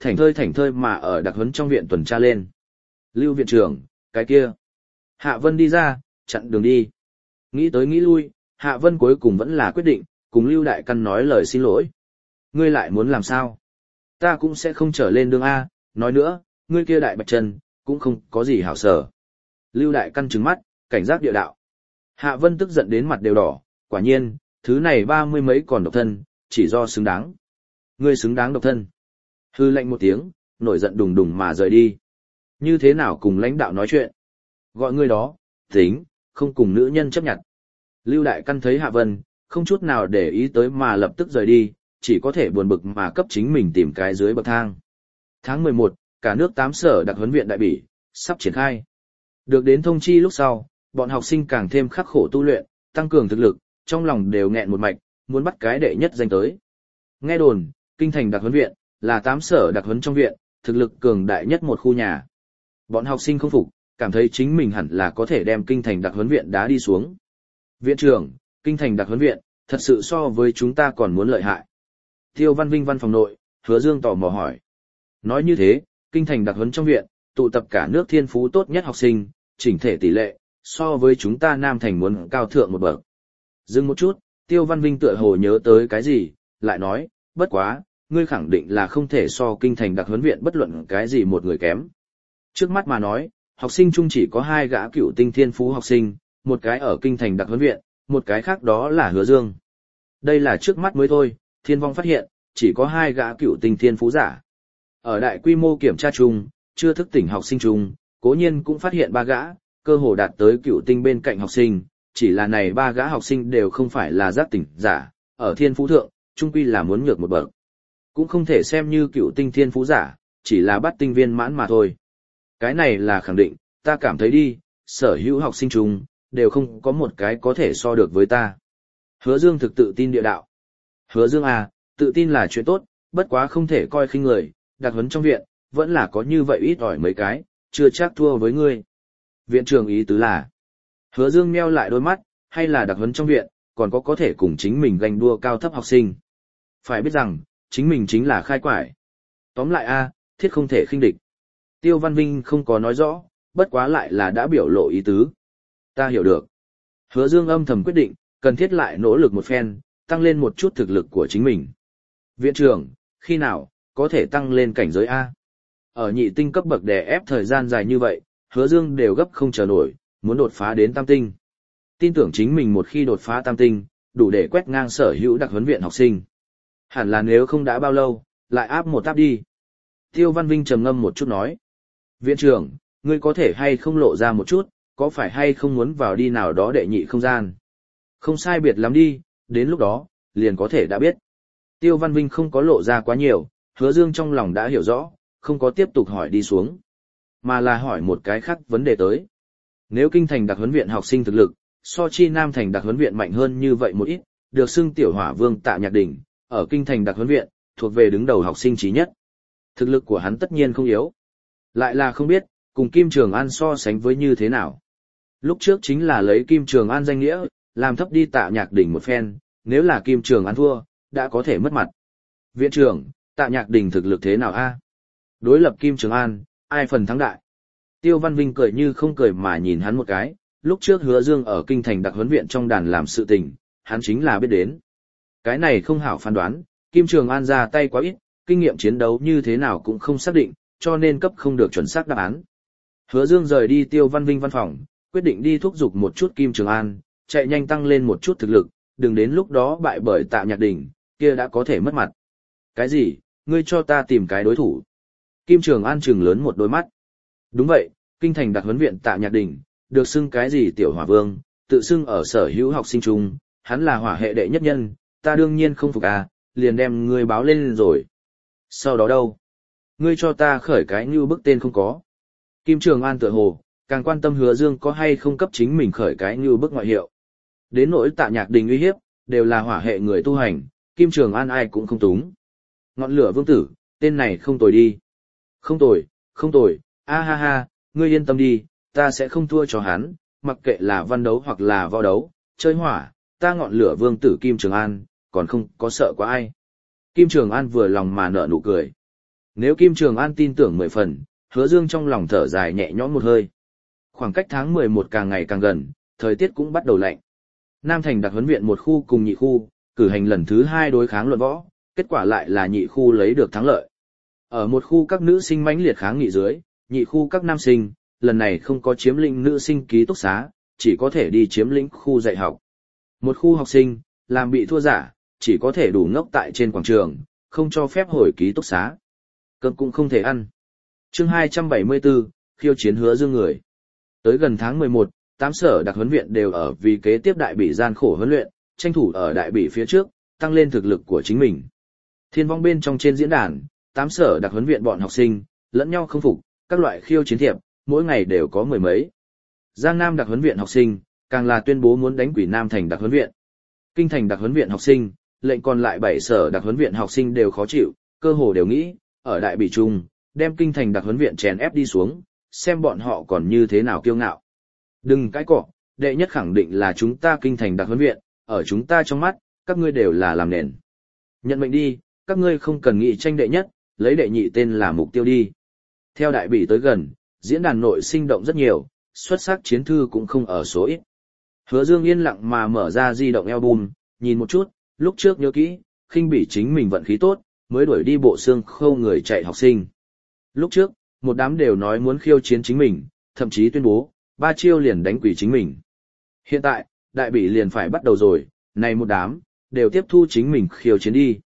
thảnh thơi mà ở đặc huấn trong viện tuần tra lên. Lưu viện trưởng, cái kia. Hạ Vân đi ra, chặn đường đi. Nghĩ tới nghĩ lui, Hạ Vân cuối cùng vẫn là quyết định, cùng Lưu Đại Căn nói lời xin lỗi. Ngươi lại muốn làm sao? Ta cũng sẽ không trở lên đường A, nói nữa, ngươi kia đại bạch chân, cũng không có gì hảo sở. Lưu Đại Căn trừng mắt, cảnh giác địa đạo. Hạ Vân tức giận đến mặt đều đỏ, quả nhiên, thứ này 30 mấy còn độc thân, chỉ do xứng đáng. Ngươi xứng đáng độc thân. Hư lệnh một tiếng, nổi giận đùng đùng mà rời đi. Như thế nào cùng lãnh đạo nói chuyện? Gọi ngươi đó, tính, không cùng nữ nhân chấp nhận. Lưu Đại Căn thấy Hạ Vân, không chút nào để ý tới mà lập tức rời đi, chỉ có thể buồn bực mà cấp chính mình tìm cái dưới bậc thang. Tháng 11, cả nước 8 sở đặc huấn viện đại bỉ, sắp triển khai. Được đến thông chi lúc sau, bọn học sinh càng thêm khắc khổ tu luyện, tăng cường thực lực, trong lòng đều nghẹn một mạch, muốn bắt cái đệ nhất danh tới. Nghe đồn, kinh thành đặc huấn viện, là 8 sở đặc huấn trong viện, thực lực cường đại nhất một khu nhà. Bọn học sinh không phục, cảm thấy chính mình hẳn là có thể đem kinh thành đặc huấn viện đá đi xuống. Viện trưởng, kinh thành đặc huấn viện, thật sự so với chúng ta còn muốn lợi hại. Tiêu Văn Vinh văn phòng nội, Hứa Dương tò mò hỏi. Nói như thế, kinh thành đặc huấn trong viện, tụ tập cả nước thiên phú tốt nhất học sinh, chỉnh thể tỷ lệ, so với chúng ta Nam Thành muốn cao thượng một bậc. Dừng một chút, Tiêu Văn Vinh tựa hồ nhớ tới cái gì, lại nói, bất quá, ngươi khẳng định là không thể so kinh thành đặc huấn viện bất luận cái gì một người kém. Trước mắt mà nói, học sinh chung chỉ có 2 gã cựu tinh thiên phú học sinh, một cái ở kinh thành đặc huấn viện, một cái khác đó là Hứa Dương. Đây là trước mắt mới thôi, Thiên Vong phát hiện, chỉ có 2 gã cựu tinh thiên phú giả. Ở đại quy mô kiểm tra chung, chưa thức tỉnh học sinh chung, cố nhiên cũng phát hiện 3 gã, cơ hồ đạt tới cựu tinh bên cạnh học sinh, chỉ là này 3 gã học sinh đều không phải là giác tỉnh giả, ở thiên phú thượng, chung quy là muốn nhược một bậc. Cũng không thể xem như cựu tinh thiên phú giả, chỉ là bắt tinh viên mãn mà thôi. Cái này là khẳng định, ta cảm thấy đi, sở hữu học sinh chung, đều không có một cái có thể so được với ta. Hứa Dương thực tự tin địa đạo. Hứa Dương à, tự tin là chuyện tốt, bất quá không thể coi khinh người, đặc huấn trong viện, vẫn là có như vậy ít ỏi mấy cái, chưa chắc thua với ngươi. Viện trưởng ý tứ là, Hứa Dương meo lại đôi mắt, hay là đặc huấn trong viện, còn có thể cùng chính mình ganh đua cao thấp học sinh. Phải biết rằng, chính mình chính là khai quải. Tóm lại a, thiết không thể khinh địch. Tiêu Văn Vinh không có nói rõ, bất quá lại là đã biểu lộ ý tứ. Ta hiểu được. Hứa Dương âm thầm quyết định, cần thiết lại nỗ lực một phen, tăng lên một chút thực lực của chính mình. Viện trưởng, khi nào, có thể tăng lên cảnh giới A? Ở nhị tinh cấp bậc đè ép thời gian dài như vậy, Hứa Dương đều gấp không chờ nổi, muốn đột phá đến tam tinh. Tin tưởng chính mình một khi đột phá tam tinh, đủ để quét ngang sở hữu đặc huấn viện học sinh. Hẳn là nếu không đã bao lâu, lại áp một áp đi. Tiêu Văn Vinh trầm ngâm một chút nói. Viện trưởng, ngươi có thể hay không lộ ra một chút, có phải hay không muốn vào đi nào đó đệ nhị không gian? Không sai biệt lắm đi, đến lúc đó, liền có thể đã biết. Tiêu Văn Vinh không có lộ ra quá nhiều, Hứa Dương trong lòng đã hiểu rõ, không có tiếp tục hỏi đi xuống, mà là hỏi một cái khác vấn đề tới. Nếu kinh thành đặc huấn viện học sinh thực lực, so chi Nam thành đặc huấn viện mạnh hơn như vậy một ít, được xưng tiểu hỏa vương Tạ Nhạc Đình, ở kinh thành đặc huấn viện, thuộc về đứng đầu học sinh trí nhất. Thực lực của hắn tất nhiên không yếu. Lại là không biết, cùng Kim Trường An so sánh với như thế nào. Lúc trước chính là lấy Kim Trường An danh nghĩa, làm thấp đi Tạ Nhạc Đình một phen, nếu là Kim Trường An thua, đã có thể mất mặt. Viện trưởng, Tạ Nhạc Đình thực lực thế nào a? Đối lập Kim Trường An, ai phần thắng đại? Tiêu Văn Vinh cười như không cười mà nhìn hắn một cái, lúc trước Hứa Dương ở kinh thành đặc huấn viện trong đàn làm sự tình, hắn chính là biết đến. Cái này không hảo phán đoán, Kim Trường An ra tay quá ít, kinh nghiệm chiến đấu như thế nào cũng không xác định, cho nên cấp không được chuẩn xác đáp án. Hứa Dương rời đi Tiêu Văn Vinh văn phòng, quyết định đi thúc giục một chút Kim Trường An, chạy nhanh tăng lên một chút thực lực, đừng đến lúc đó bại bởi Tạ Nhạc Đình, kia đã có thể mất mặt. Cái gì, ngươi cho ta tìm cái đối thủ? Kim Trường An trừng lớn một đôi mắt. Đúng vậy, kinh thành đặc huấn viện Tạ Nhạc Đình, được xưng cái gì tiểu hỏa vương, tự xưng ở sở hữu học sinh chung, hắn là hỏa hệ đệ nhất nhân, ta đương nhiên không phục à, liền đem ngươi báo lên rồi. Sau đó đâu? Ngươi cho ta khởi cái như bức tên không có. Kim Trường An tựa hồ, càng quan tâm Hứa Dương có hay không cấp chính mình khởi cái như bức ngoại hiệu. Đến nỗi Tạ Nhạc Đình uy hiếp, đều là hỏa hệ người tu hành, Kim Trường An ai cũng không túng. Ngọn lửa vương tử, tên này không tồi đi. Không tồi, không tồi, a ha ha, ngươi yên tâm đi, ta sẽ không thua cho hắn, mặc kệ là văn đấu hoặc là võ đấu, chơi hỏa, ta ngọn lửa vương tử Kim Trường An, còn không có sợ quá ai. Kim Trường An vừa lòng mà nở nụ cười. Nếu Kim Trường An tin tưởng 10 phần, Hứa Dương trong lòng thở dài nhẹ nhõm một hơi. Khoảng cách tháng 11 càng ngày càng gần, thời tiết cũng bắt đầu lạnh. Nam Thành đặc huấn viện một khu cùng nhị khu, cử hành lần thứ 2 đối kháng luận võ, kết quả lại là nhị khu lấy được thắng lợi. Ở một khu các nữ sinh mãnh liệt kháng nghị dưới, nhị khu các nam sinh, lần này không có chiếm lĩnh nữ sinh ký túc xá, chỉ có thể đi chiếm lĩnh khu dạy học. Một khu học sinh, làm bị thua giả, chỉ có thể đủ ngốc tại trên quảng trường, không cho phép hồi ký túc xá. Cơm cũng không thể ăn. Chương 274, khiêu chiến Hứa Dương người. Tới gần tháng 11, 8 sở đặc huấn viện đều ở vì kế tiếp đại bỉ gian khổ huấn luyện, tranh thủ ở đại bỉ phía trước, tăng lên thực lực của chính mình. Thiên vong bên trong trên diễn đàn, 8 sở đặc huấn viện bọn học sinh, lẫn nhau không phục, các loại khiêu chiến thiệp, mỗi ngày đều có mười mấy. Giang Nam đặc huấn viện học sinh, càng là tuyên bố muốn đánh quỷ Nam Thành đặc huấn viện. Kinh Thành đặc huấn viện học sinh, lệnh còn lại 7 sở đặc huấn viện học sinh đều khó chịu, cơ hồ đều nghĩ, ở đại bỉ chung, đem Kinh Thành đặc huấn viện chèn ép đi xuống, xem bọn họ còn như thế nào kiêu ngạo. Đừng cãi cọ, đệ nhất khẳng định là chúng ta Kinh Thành đặc huấn viện, ở chúng ta trong mắt, các ngươi đều là làm nền. Nhận mệnh đi, các ngươi không cần nghĩ tranh đệ nhất, lấy đệ nhị tên là mục tiêu đi. Theo đại bỉ tới gần, diễn đàn nội sinh động rất nhiều, xuất sắc chiến thư cũng không ở số ít. Hứa Dương yên lặng mà mở ra di động album, nhìn một chút, lúc trước nhớ kỹ, khinh bỉ chính mình vận khí tốt, mới đuổi đi bộ xương khâu người chạy học sinh. Lúc trước, một đám đều nói muốn khiêu chiến chính mình, thậm chí tuyên bố, 3 chiêu liền đánh quỷ chính mình. Hiện tại, đại bỉ liền phải bắt đầu rồi, này một đám, đều tiếp thu chính mình khiêu chiến đi.